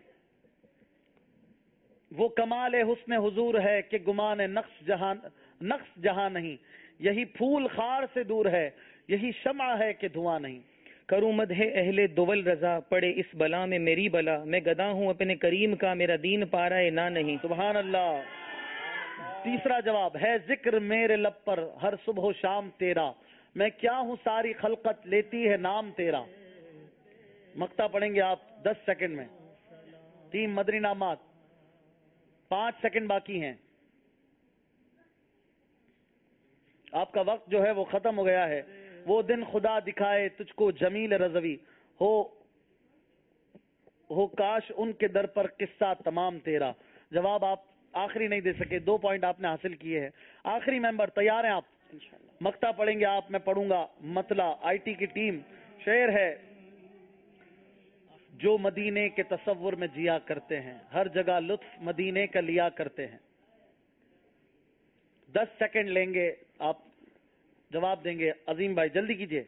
وہ کمال حسن حضور ہے کہ گمان نقص جہاں نقص جہاں نہیں، یہی پھول خار سے دور ہے، یہی شمع ہے کہ دھواں نہیں۔ کروں مدح اہل دول رضا، پڑے اس بلا میں میری بلا، میں گدا ہوں اپنے کریم کا، میرا دین پارا ہے نہ نہیں۔ سبحان اللہ۔ تیسرا جواب ہے: ذکر میرے لب پر ہر صبح و شام تیرا، میں کیا ہوں ساری خلقت لیتی ہے نام تیرا۔ مقطع پڑھیں گے آپ دس سیکنڈ میں۔ ٹیم مدری نامات پانچ سیکنڈ باقی ہیں۔ آپ کا وقت جو ہے وہ ختم ہو گیا ہے۔ وہ دن خدا دکھائے تجھ کو جمیل رضوی، ہو ہو کاش ان کے در پر قصہ تمام تیرا۔ جواب آپ آخری نہیں دے سکے، دو پوائنٹ آپ نے حاصل کیے ہیں۔ آخری ممبر تیار ہیں آپ؟ مقطع پڑھیں گے آپ، میں پڑھوں گا مطلع۔ آئی ٹی کی ٹیم، شعر ہے: جو مدینے کے تصور میں جیا کرتے ہیں، ہر جگہ لطف مدینے کا لیا کرتے ہیں۔ دس سیکنڈ لیں گے، آپ جواب دیں گے۔ عظیم بھائی جلدی کیجئے۔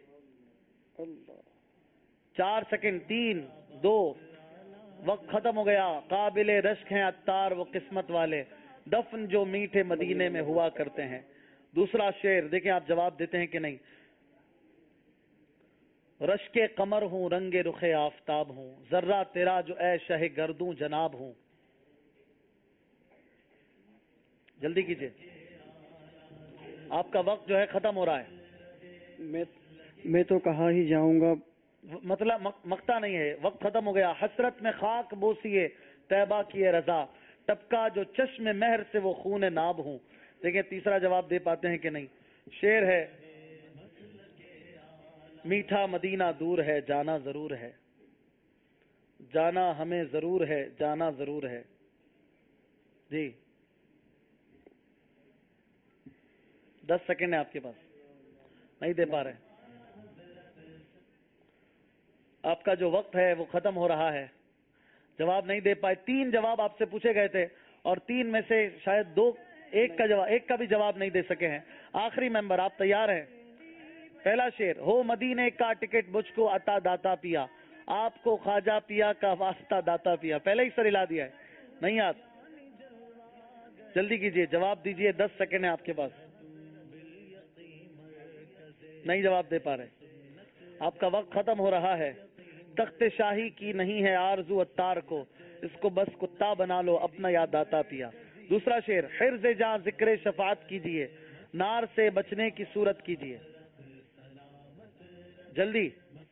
چار سیکنڈ، تین، دو، وقت ختم ہو گیا۔ قابل رشک ہیں عطار وہ قسمت والے، دفن جو میٹھے مدینے میں ہوا کرتے ہیں۔ دوسرا شعر دیکھیں آپ جواب دیتے ہیں کہ نہیں۔ رشک قمر ہوں رنگ رخ آفتاب ہوں، ذرہ تیرا جو اے شہ گردوں جناب ہوں۔ جلدی کیجئے، آپ کا وقت جو ہے ختم ہو رہا ہے۔ میں میں تو کہاں ہی جاؤں گا، مطلب مقطع نہیں ہے، وقت ختم ہو گیا۔ حسرت میں خاک بوسیے طیبہ کیے رضا، ٹپکا جو چشم مہر سے وہ خون ناب ہوں۔ دیکھیں تیسرا جواب دے پاتے ہیں کہ نہیں۔ شعر ہے: میٹھا مدینہ دور ہے جانا ضرور ہے، جانا ہمیں ضرور ہے، جانا ضرور ہے۔ جی دس سیکنڈ ہے آپ کے پاس، نہیں دے پا رہے۔ آپ کا جو وقت ہے وہ ختم ہو رہا ہے، جواب نہیں دے پائے۔ تین جواب آپ سے پوچھے گئے تھے اور تین میں سے شاید دو ایک کا جواب ایک کا بھی جواب نہیں دے سکے ہیں۔ آخری ممبر آپ تیار ہیں؟ پہلا شعر: ہو مدینے کا ٹکٹ مجھ کو عطا داتا پیا، آپ کو خواجہ پیا کا واسطہ داتا پیا۔ پہلے ہی سر ہلا دیا ہے، نہیں آپ جلدی کیجئے، جواب دیجئے، دس سیکنڈ ہے آپ کے پاس۔ نہیں جواب دے پا رہے، آپ کا وقت ختم ہو رہا ہے۔ تخت شاہی کی نہیں ہے آرزو عطار کو، اس کو بس کتا بنا لو اپنا یاد داتا پیا۔ دوسرا شعر: حرز جاں ذکر شفاعت کیجئے، نار سے بچنے کی صورت کیجیے جلدی.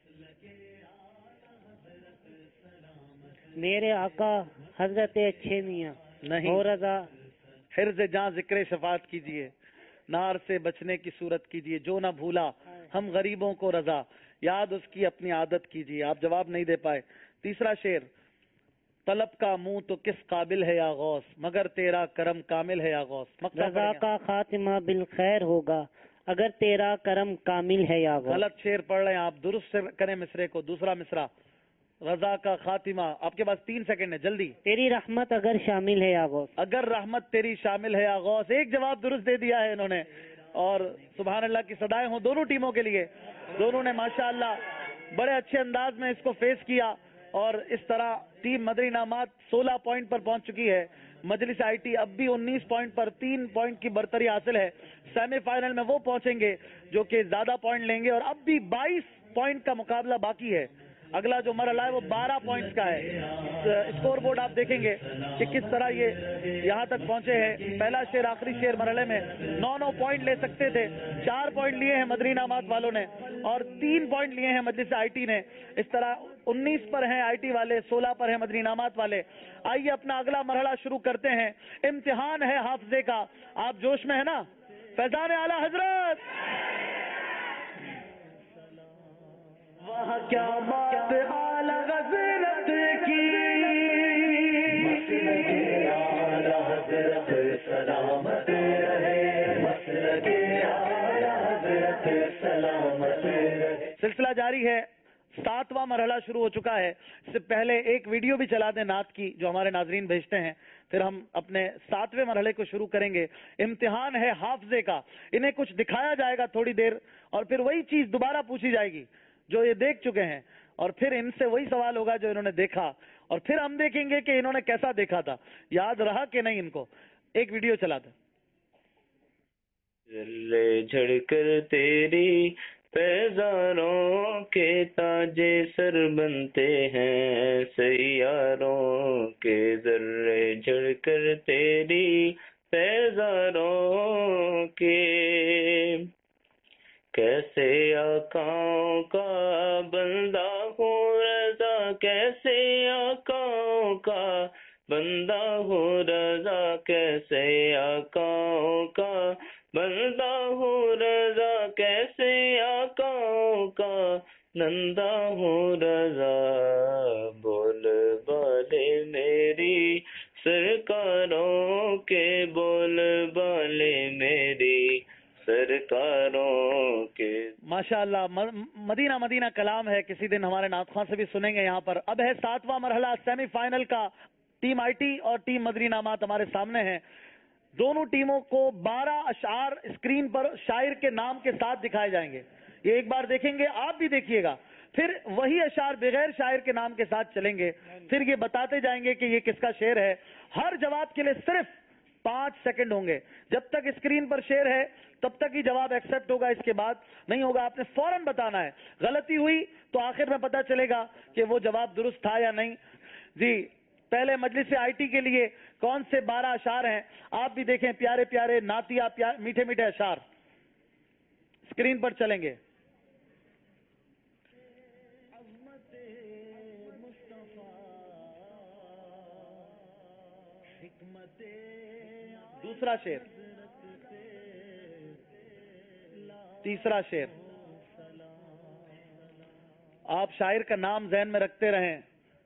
میرے آقا حضرت اچھے میاں نہیں ہو رضا حرز جہاں ذکر شفاعت کیجیے. نار سے بچنے کی صورت کیجیے. جو نہ بھولا ہم غریبوں کو رضا، یاد اس کی اپنی عادت کیجیے. آپ جواب نہیں دے پائے. تیسرا شعر، طلب کا منہ تو کس قابل ہے یا غوث، مگر تیرا کرم کامل ہے یا غوث. رضا کا خاتمہ بالخیر ہوگا اگر تیرا کرم کامل ہے یا غوث. غلط شعر پڑھ رہے ہیں آپ، درست سے کریں مصرے کو. دوسرا مصرا، رضا کا خاتمہ. آپ کے پاس تین سیکنڈ ہے، جلدی. تیری رحمت اگر شامل ہے یا غوث. اگر رحمت تیری شامل ہے یا غوث. ایک جواب درست دے دیا ہے انہوں نے، اور سبحان اللہ کی صدائیں ہوں دونوں ٹیموں کے لیے. دونوں نے ماشاءاللہ بڑے اچھے انداز میں اس کو فیس کیا، اور اس طرح ٹیم مدنی انعامات سولہ پوائنٹ پر پہنچ چکی ہے. مجلس آئی ٹی اب بھی انیس پوائنٹ پر تین پوائنٹ کی برتری حاصل ہے. سیمی فائنل میں وہ پہنچیں گے جو کہ زیادہ پوائنٹ لیں گے، اور اب بھی بائیس پوائنٹ کا مقابلہ باقی ہے. اگلا جو مرحلہ ہے وہ بارہ پوائنٹس کا ہے. اسکور بورڈ آپ دیکھیں گے کہ کس طرح یہ یہاں تک پہنچے ہیں. پہلا شیر آخری شیر مرحلے میں نو نو پوائنٹ لے سکتے تھے، چار پوائنٹ لیے ہیں مدنی انعامات والوں نے، اور تین پوائنٹ لیے ہیں مجلس آئی ٹی نے. اس طرح انیس پر ہیں آئی ٹی والے، سولہ پر ہیں مدنی انعامات والے. آئیے اپنا اگلا مرحلہ شروع کرتے ہیں. امتحان ہے حافظے کا. آپ جوش میں ہے نا؟ فیضان اعلی حضرت وہاں کیا بات اعلی حضرت کی، اعلی حضرت سلامت رہے، مسلک اعلی حضرت سلامت رہے. سلسلہ جاری ہے. ساتواں مرحلہ شروع ہو چکا ہے. اس سے پہلے ایک ویڈیو بھی چلا دیں نعت کی جو ہمارے ناظرین بھیجتے ہیں، پھر ہم اپنے ساتویں مرحلے کو شروع کریں گے. امتحان ہے حافظے کا. انہیں کچھ دکھایا جائے گا تھوڑی دیر، اور پھر وہی چیز دوبارہ پوچھی جائے گی جو یہ دیکھ چکے ہیں، اور پھر ان سے وہی سوال ہوگا جو انہوں نے دیکھا، اور پھر ہم دیکھیں گے کہ انہوں نے کیسا دیکھا تھا، یاد رہا کہ نہیں ان کو. ایک ویڈیو چلا دیں. ذرے جھڑ کر تیری پیزاروں کے تاج سر بنتے ہیں سیاروں کے. ذرے جھڑ کر تیری پیزاروں کے کیسے آقاؤں کا بندہ ہوں رضا، کیسے آقاؤں کا بندہ ہوں رضا، کیسے آقاؤں کا بندہ ہوں رضا، کیسے آقاؤں کا نندا ہوں رضا. بول بالے میری سرکاروں کے، بول بالے میری سرکاروں کے. ماشاءاللہ مدینہ مدینہ کلام ہے. کسی دن ہمارے نعت خواں سے بھی سنیں گے یہاں پر. اب ہے ساتواں مرحلہ سیمی فائنل کا. ٹیم آئی ٹی اور ٹیم مدنی انعامات ہمارے سامنے ہیں. دونوں ٹیموں کو بارہ اشعار اسکرین پر شاعر کے نام کے ساتھ دکھائے جائیں گے. یہ ایک بار دیکھیں گے، آپ بھی دیکھیے گا. پھر وہی اشعار بغیر شاعر کے نام کے ساتھ چلیں گے. پھر یہ بتاتے جائیں گے کہ یہ کس کا شعر ہے. ہر جواب کے لیے صرف پانچ سیکنڈ ہوں گے. جب تک اسکرین پر شعر ہے تب تک ہی جواب ایکسپٹ ہوگا، اس کے بعد نہیں ہوگا. آپ نے فوراً بتانا ہے. غلطی ہوئی تو آخر میں پتا چلے گا کہ وہ جواب درست تھا یا نہیں. جی پہلے مجلس آئی ٹی کے لیے کون سے بارہ اشعار ہیں آپ بھی دیکھیں. پیارے پیارے نعتیہ پیار میٹھے میٹھے اشعار اسکرین پر چلیں گے. دوسرا شعر، تیسرا شعر. آپ شاعر کا نام ذہن میں رکھتے رہیں.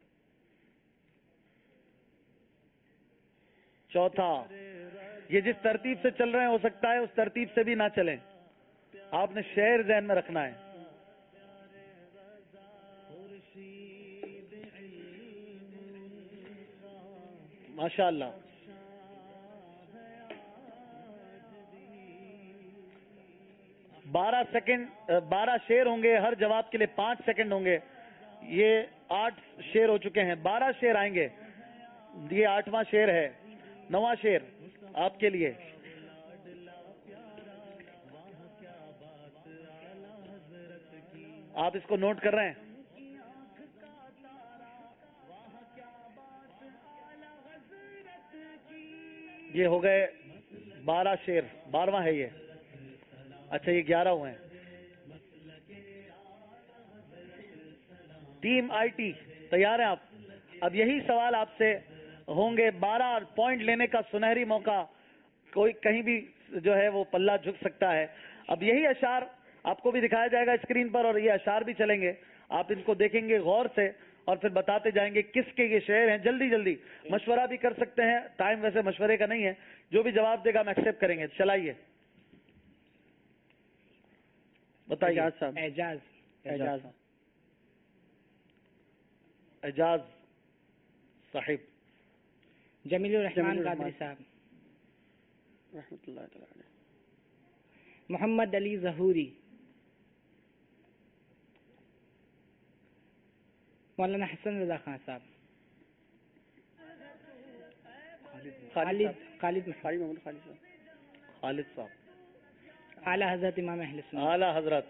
چوتھا، یہ جس ترتیب سے چل رہے ہیں ہو سکتا ہے اس ترتیب سے بھی نہ چلیں. آپ نے شعر ذہن میں رکھنا ہے. ماشاءاللہ. بارہ سیکنڈ بارہ شعر ہوں گے. ہر جواب کے لیے پانچ سیکنڈ ہوں گے. یہ آٹھ شعر ہو چکے ہیں. بارہ شعر آئیں گے. یہ آٹھواں شعر ہے. نواں شعر آپ کے لیے. آپ اس کو نوٹ کر رہے ہیں. یہ ہو گئے بارہ شعر. بارہواں ہے یہ. اچھا یہ گیارہ ہوئے ہیں. ٹیم آئی ٹی تیار ہیں آپ؟ اب یہی سوال آپ سے ہوں گے. بارہ پوائنٹ لینے کا سنہری موقع, کوئی کہیں بھی جو ہے وہ پلہ جھک سکتا ہے. اب یہی اشعار آپ کو بھی دکھایا جائے گا اسکرین پر, اور یہ اشعار بھی چلیں گے, آپ ان کو دیکھیں گے غور سے اور پھر بتاتے جائیں گے کس کے یہ شعر ہیں. جلدی جلدی مشورہ بھی کر سکتے ہیں, ٹائم ویسے مشورے کا نہیں ہے, جو بھی جواب دے گا ہم ایکسپٹ کریں گے. چلائیے بتائیے. اعجاز اعجاز اعجاز صاحب. جمیل الرحمان قادری صاحب. رحمۃ اللہ تعالی علیہ. محمد علی ظہوری. مولانا حسن رضا خان صاحب. خالد خالد محمد خالد صاحب. خالد صاحب. اعلیٰ حضرت امام اہل سنت. اعلیٰ حضرت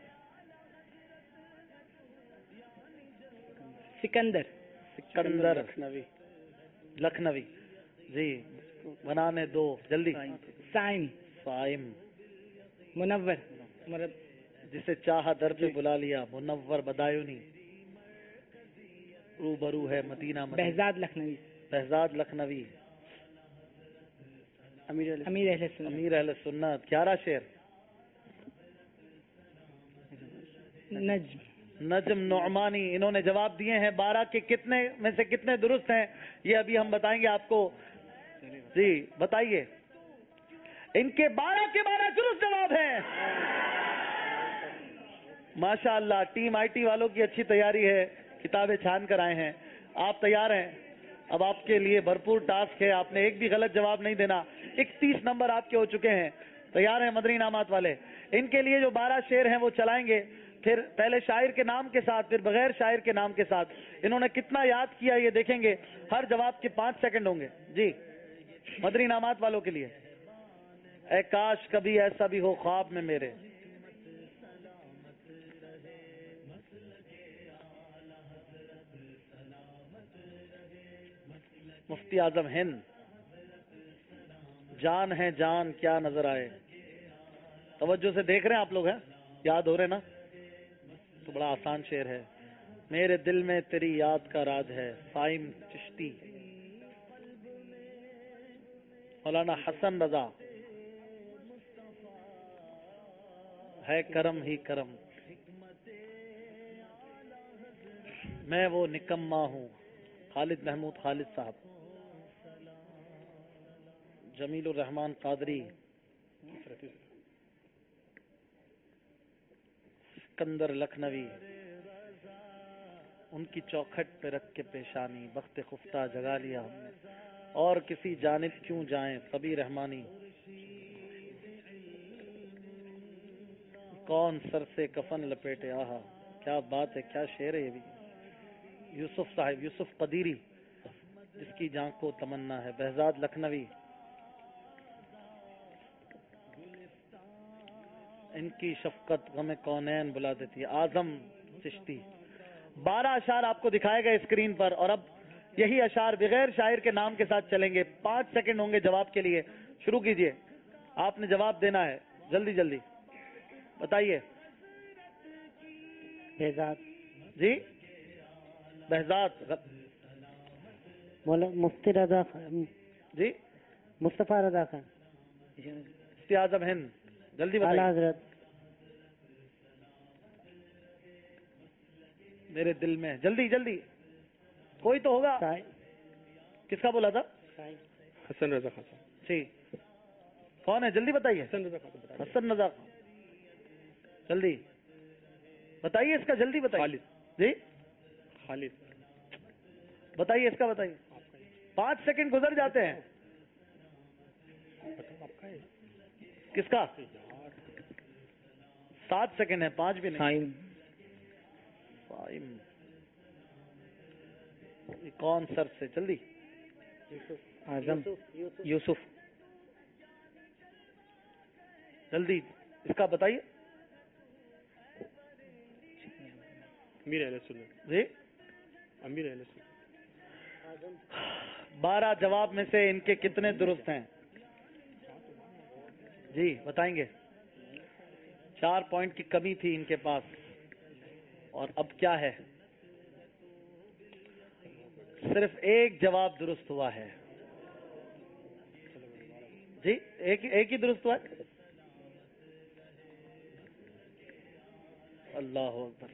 سکندر. سکندر لکھنوی. لکھنوی جی, بنانے دو جلدی. سائم. سائم. منور. مرد جسے چاہا در پہ بلا لیا. منور بدایونی. روبرو ہے مدینہ مدینہ. بہزاد لکھنوی. بہزاد لکھنوی. امیر اہل سنت. امیر اہل سنت. گیارہ شعر. نجم. نجم نعمانی. انہوں نے جواب دیے ہیں. بارہ کے کتنے میں سے کتنے درست ہیں یہ ابھی ہم بتائیں گے آپ کو. جی بتائیے. ان کے بارہ کے بارہ درست جواب ہیں. ماشاء اللہ ٹیم آئی ٹی والوں کی اچھی تیاری ہے, کتابیں چھان کر آئے ہیں. آپ تیار ہیں؟ اب آپ کے لیے بھرپور ٹاسک ہے, آپ نے ایک بھی غلط جواب نہیں دینا. اکتیس نمبر آپ کے ہو چکے ہیں. تیار ہیں مدنی انعامات والے؟ ان کے لیے جو بارہ شعر ہیں وہ چلائیں گے, پھر پہلے شاعر کے نام کے ساتھ, پھر بغیر شاعر کے نام کے ساتھ. انہوں نے کتنا یاد کیا یہ دیکھیں گے. ہر جواب کے پانچ سیکنڈ ہوں گے. جی مدنی انعامات والوں کے لیے. اے کاش کبھی ایسا بھی ہو خواب میں میرے. مفتی اعظم ہند. جان ہے جان کیا نظر آئے. توجہ سے دیکھ رہے ہیں آپ لوگ, ہیں یاد ہو رہے نا, تو بڑا آسان شعر ہے. میرے دل میں تیری یاد کا راج ہے. سائم چشتی. مولانا حسن رضا. ہے کرم ہی کرم. میں وہ نکما ہوں. خالد محمود خالد صاحب. جمیل الرحمان قادری. سکندر لکھنوی. ان کی چوکھٹ پہ رکھ کے پیشانی بخت خفتہ جگا لیا ہم نے. اور کسی جانب کیوں جائیں کبھی رحمانی. کون سر سے کفن لپیٹے. آہا کیا بات ہے, کیا شعر ہے یہ بھی. یوسف صاحب. یوسف قدیری. جس کی جان کو تمنا ہے. بہزاد لکھنوی. ان کی شفقت غم کونین بلا دیتی ہے. اعظم چشتی. بارہ اشعار آپ کو دکھائے گئے اسکرین پر, اور اب یہی اشعار بغیر شاعر کے نام کے ساتھ چلیں گے. پانچ سیکنڈ ہوں گے جواب کے لیے. شروع کیجئے, آپ نے جواب دینا ہے. جلدی جلدی بتائیے. بہزاد. جی بہزاد. مولانا مفتی رضا خان. جی مصطفیٰ رضا خان. مفتی اعظم ہند. جلدی اعلیٰ بتائیے. حضرت. میرے دل میں. جلدی جلدی, کوئی تو ہوگا. کس کا بولا تھا؟ حسن رضا خان. جی کون ہے جلدی بتائیے. حسن رضا خان. حسن رضا خان. جلدی بتائیے اس کا. جلدی بتائیے. خالد. جی خالد بتائیے اس کا. بتائیے. پانچ سیکنڈ گزر جاتے ہیں. کس کا؟ سات سیکنڈ ہے, پانچ بھی نہیں. سائم. کون سر سے. جلدی. اعظم. یوسف. جلدی اس کا بتائیے. امیر اہل سنت. جی امیر اہل سنت. بارہ جواب میں سے ان کے کتنے درست ہیں؟ جی بتائیں گے. چار پوائنٹ کی کمی تھی ان کے پاس، اور اب کیا ہے؟ صرف ایک جواب درست ہوا ہے جی، ایک ایک ہی درست ہوا ہے. اللہ اکبر.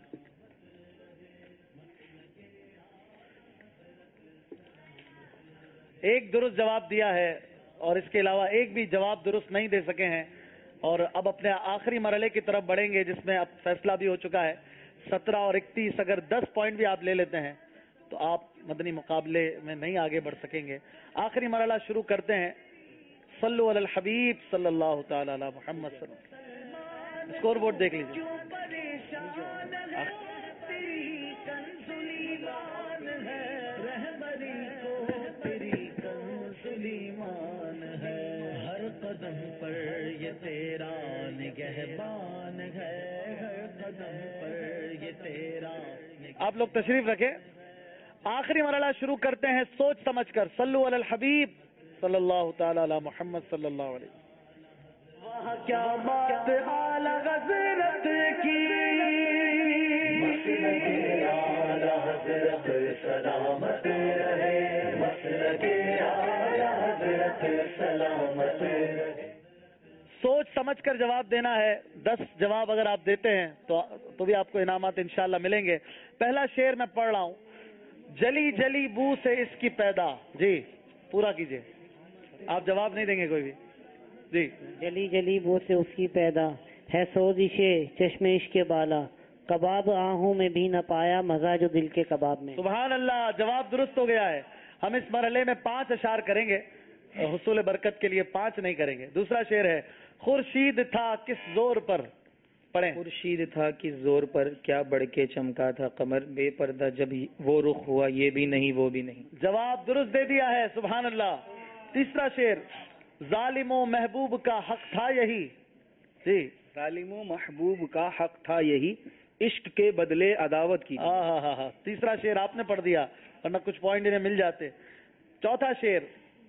ایک درست جواب دیا ہے اور اس کے علاوہ ایک بھی جواب درست نہیں دے سکے ہیں، اور اب اپنے آخری مرحلے کی طرف بڑھیں گے جس میں اب فیصلہ بھی ہو چکا ہے. سترہ اور اکتیس، اگر دس پوائنٹ بھی آپ لے لیتے ہیں تو آپ مدنی مقابلے میں نہیں آگے بڑھ سکیں گے. آخری مرحلہ شروع کرتے ہیں. صلو علی الحبیب صلی اللہ تعالی علی محمد صلی اللہ علیہ وسلم. اسکور بورڈ دیکھ لیجیے. ہر قدم پر یہ تیرا نگہبان ہے، ہر قدم پر یہ تیرا. آپ لوگ تشریف رکھیں. آخری مرحلہ شروع کرتے ہیں سوچ سمجھ کر. صلو علی الحبیب صلی اللہ تعالی علی محمد صلی اللہ علیہ وسلم. وہاں کیا بات اعلی حضرت کی، اعلی حضرت سلامت رہے، مسلک اعلی حضرت سلامت رہے. سوچ سمجھ کر جواب دینا ہے. دس جواب اگر آپ دیتے ہیں تو تو بھی آپ کو انعامات انشاءاللہ ملیں گے. پہلا شعر میں پڑھ رہا ہوں. جلی جلی بو سے اس کی پیدا. جی پورا کیجئے. آپ جواب نہیں دیں گے کوئی بھی. جی. جلی جلی بو سے اس کی پیدا ہے، سوزش چشمے عشق کے بالا، کباب آہوں میں بھی نہ پایا، مزہ جو دل کے کباب میں. سبحان اللہ. جواب درست ہو گیا ہے. ہم اس مرحلے میں پانچ اشعار کریں گے، حصول برکت کے لیے پانچ نہیں کریں گے. دوسرا شعر ہے. خورشید تھا کس زور پر. پڑھیں. خورشید تھا کس زور پر، کیا بڑھ کے چمکا تھا قمر، بے پردہ جب وہ رخ ہوا، یہ بھی نہیں وہ بھی نہیں. جواب درست دے دیا ہے. سبحان اللہ. تیسرا شعر. ظالم و محبوب کا حق تھا یہی. جی. ظالم و محبوب کا حق تھا یہی، عشق کے بدلے عداوت کی. ہاں ہاں ہاں ہاں. تیسرا شعر آپ نے پڑھ دیا ورنہ کچھ پوائنٹ انہیں مل جاتے. چوتھا شعر.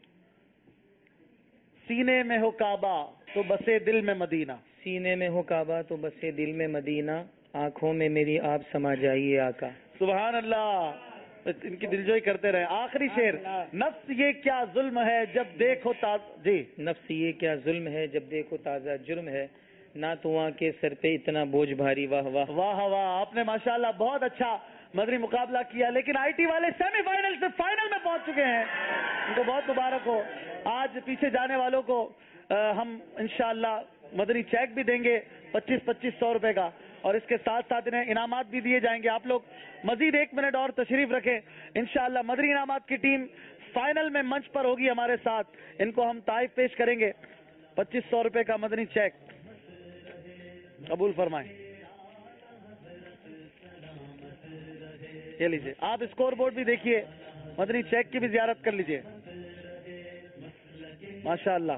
سینے میں ہو کعبہ تو بسے دل میں مدینہ. سینے میں ہو کعبہ تو بسے دل میں مدینہ، آنکھوں میں میری آپ سما جائیے آقا. سبحان اللہ. ان کی دلجوئی کرتے رہے. آخری شعر. نفس یہ کیا ظلم ہے جب دیکھو تازہ. جی. نفس یہ کیا ظلم ہے جب دیکھو تازہ جرم ہے، نہ تو آن کے سر پہ اتنا بوجھ بھاری. واہ واہ واہ واہ. آپ نے ماشاءاللہ بہت اچھا مدنی مقابلہ کیا، لیکن آئی ٹی والے سیمی فائنل سے فائنل میں پہنچ چکے ہیں. ان کو بہت مبارک ہو. آج پیچھے جانے والوں کو ہم انشاءاللہ مدنی چیک بھی دیں گے پچیس پچیس سو روپے کا، اور اس کے ساتھ ساتھ انہیں انعامات بھی دیے جائیں گے. آپ لوگ مزید ایک منٹ اور تشریف رکھیں. انشاءاللہ مدنی انعامات کی ٹیم فائنل میں منچ پر ہوگی ہمارے ساتھ. ان کو ہم تحائف پیش کریں گے. پچیس سو روپے کا مدنی چیک قبول فرمائیں. یہ لیجیے. آپ اسکور بورڈ بھی دیکھیے، مدنی چیک کی بھی زیارت کر لیجیے. ماشاءاللہ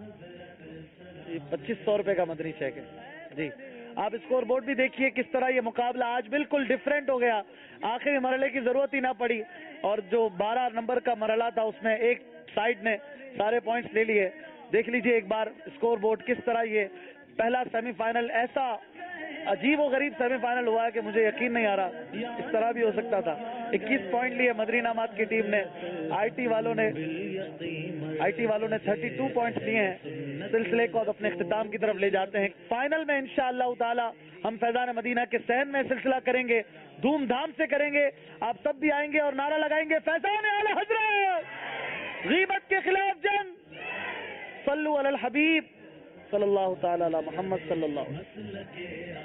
پچیس سو روپے کا مدنی چیک ہے. جی. آپ اسکور بورڈ بھی دیکھیے کس طرح یہ مقابلہ آج بالکل ڈیفرنٹ ہو گیا. آخری مرحلے کی ضرورت ہی نہ پڑی، اور جو بارہ نمبر کا مرحلہ تھا اس میں ایک سائڈ نے سارے پوائنٹس لے لیے. دیکھ لیجئے ایک بار اسکور بورڈ کس طرح یہ پہلا سیمی فائنل ایسا عجیب و غریب سیمی فائنل ہوا ہے کہ مجھے یقین نہیں آ رہا اس طرح بھی ہو سکتا تھا. اکیس پوائنٹ لیے مدنی انعامات کی ٹیم نے. آئی ٹی والوں نے آئی ٹی والوں نے تھرٹی ٹو پوائنٹس لیے ہیں. سلسلے کو اب اپنے اختتام کی طرف لے جاتے ہیں. فائنل میں انشاءاللہ تعالی ہم فیضان مدینہ کے صحن میں سلسلہ کریں گے، دھوم دھام سے کریں گے. آپ سب بھی آئیں گے اور نعرہ لگائیں گے فیضان اعلی حضرت، غیبت کے خلاف جنگ. صلو علی الحبیب صلی اللہ تعالی علی محمد صلی اللہ علیہ وسلم.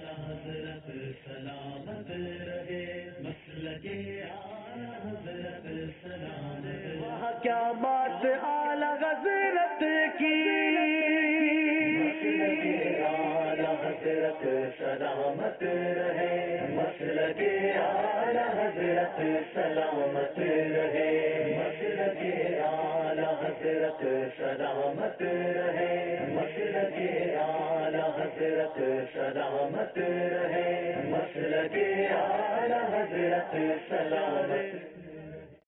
کیا بات اعلی حضرت کی، اعلی حضرت سلامت رہے، مسلک اعلی حضرت سلامت رہے، مسلک اعلی حضرت سلامت رہے، مسلک اعلی حضرت سلامت رہے، مسلک اعلی حضرت سلامت.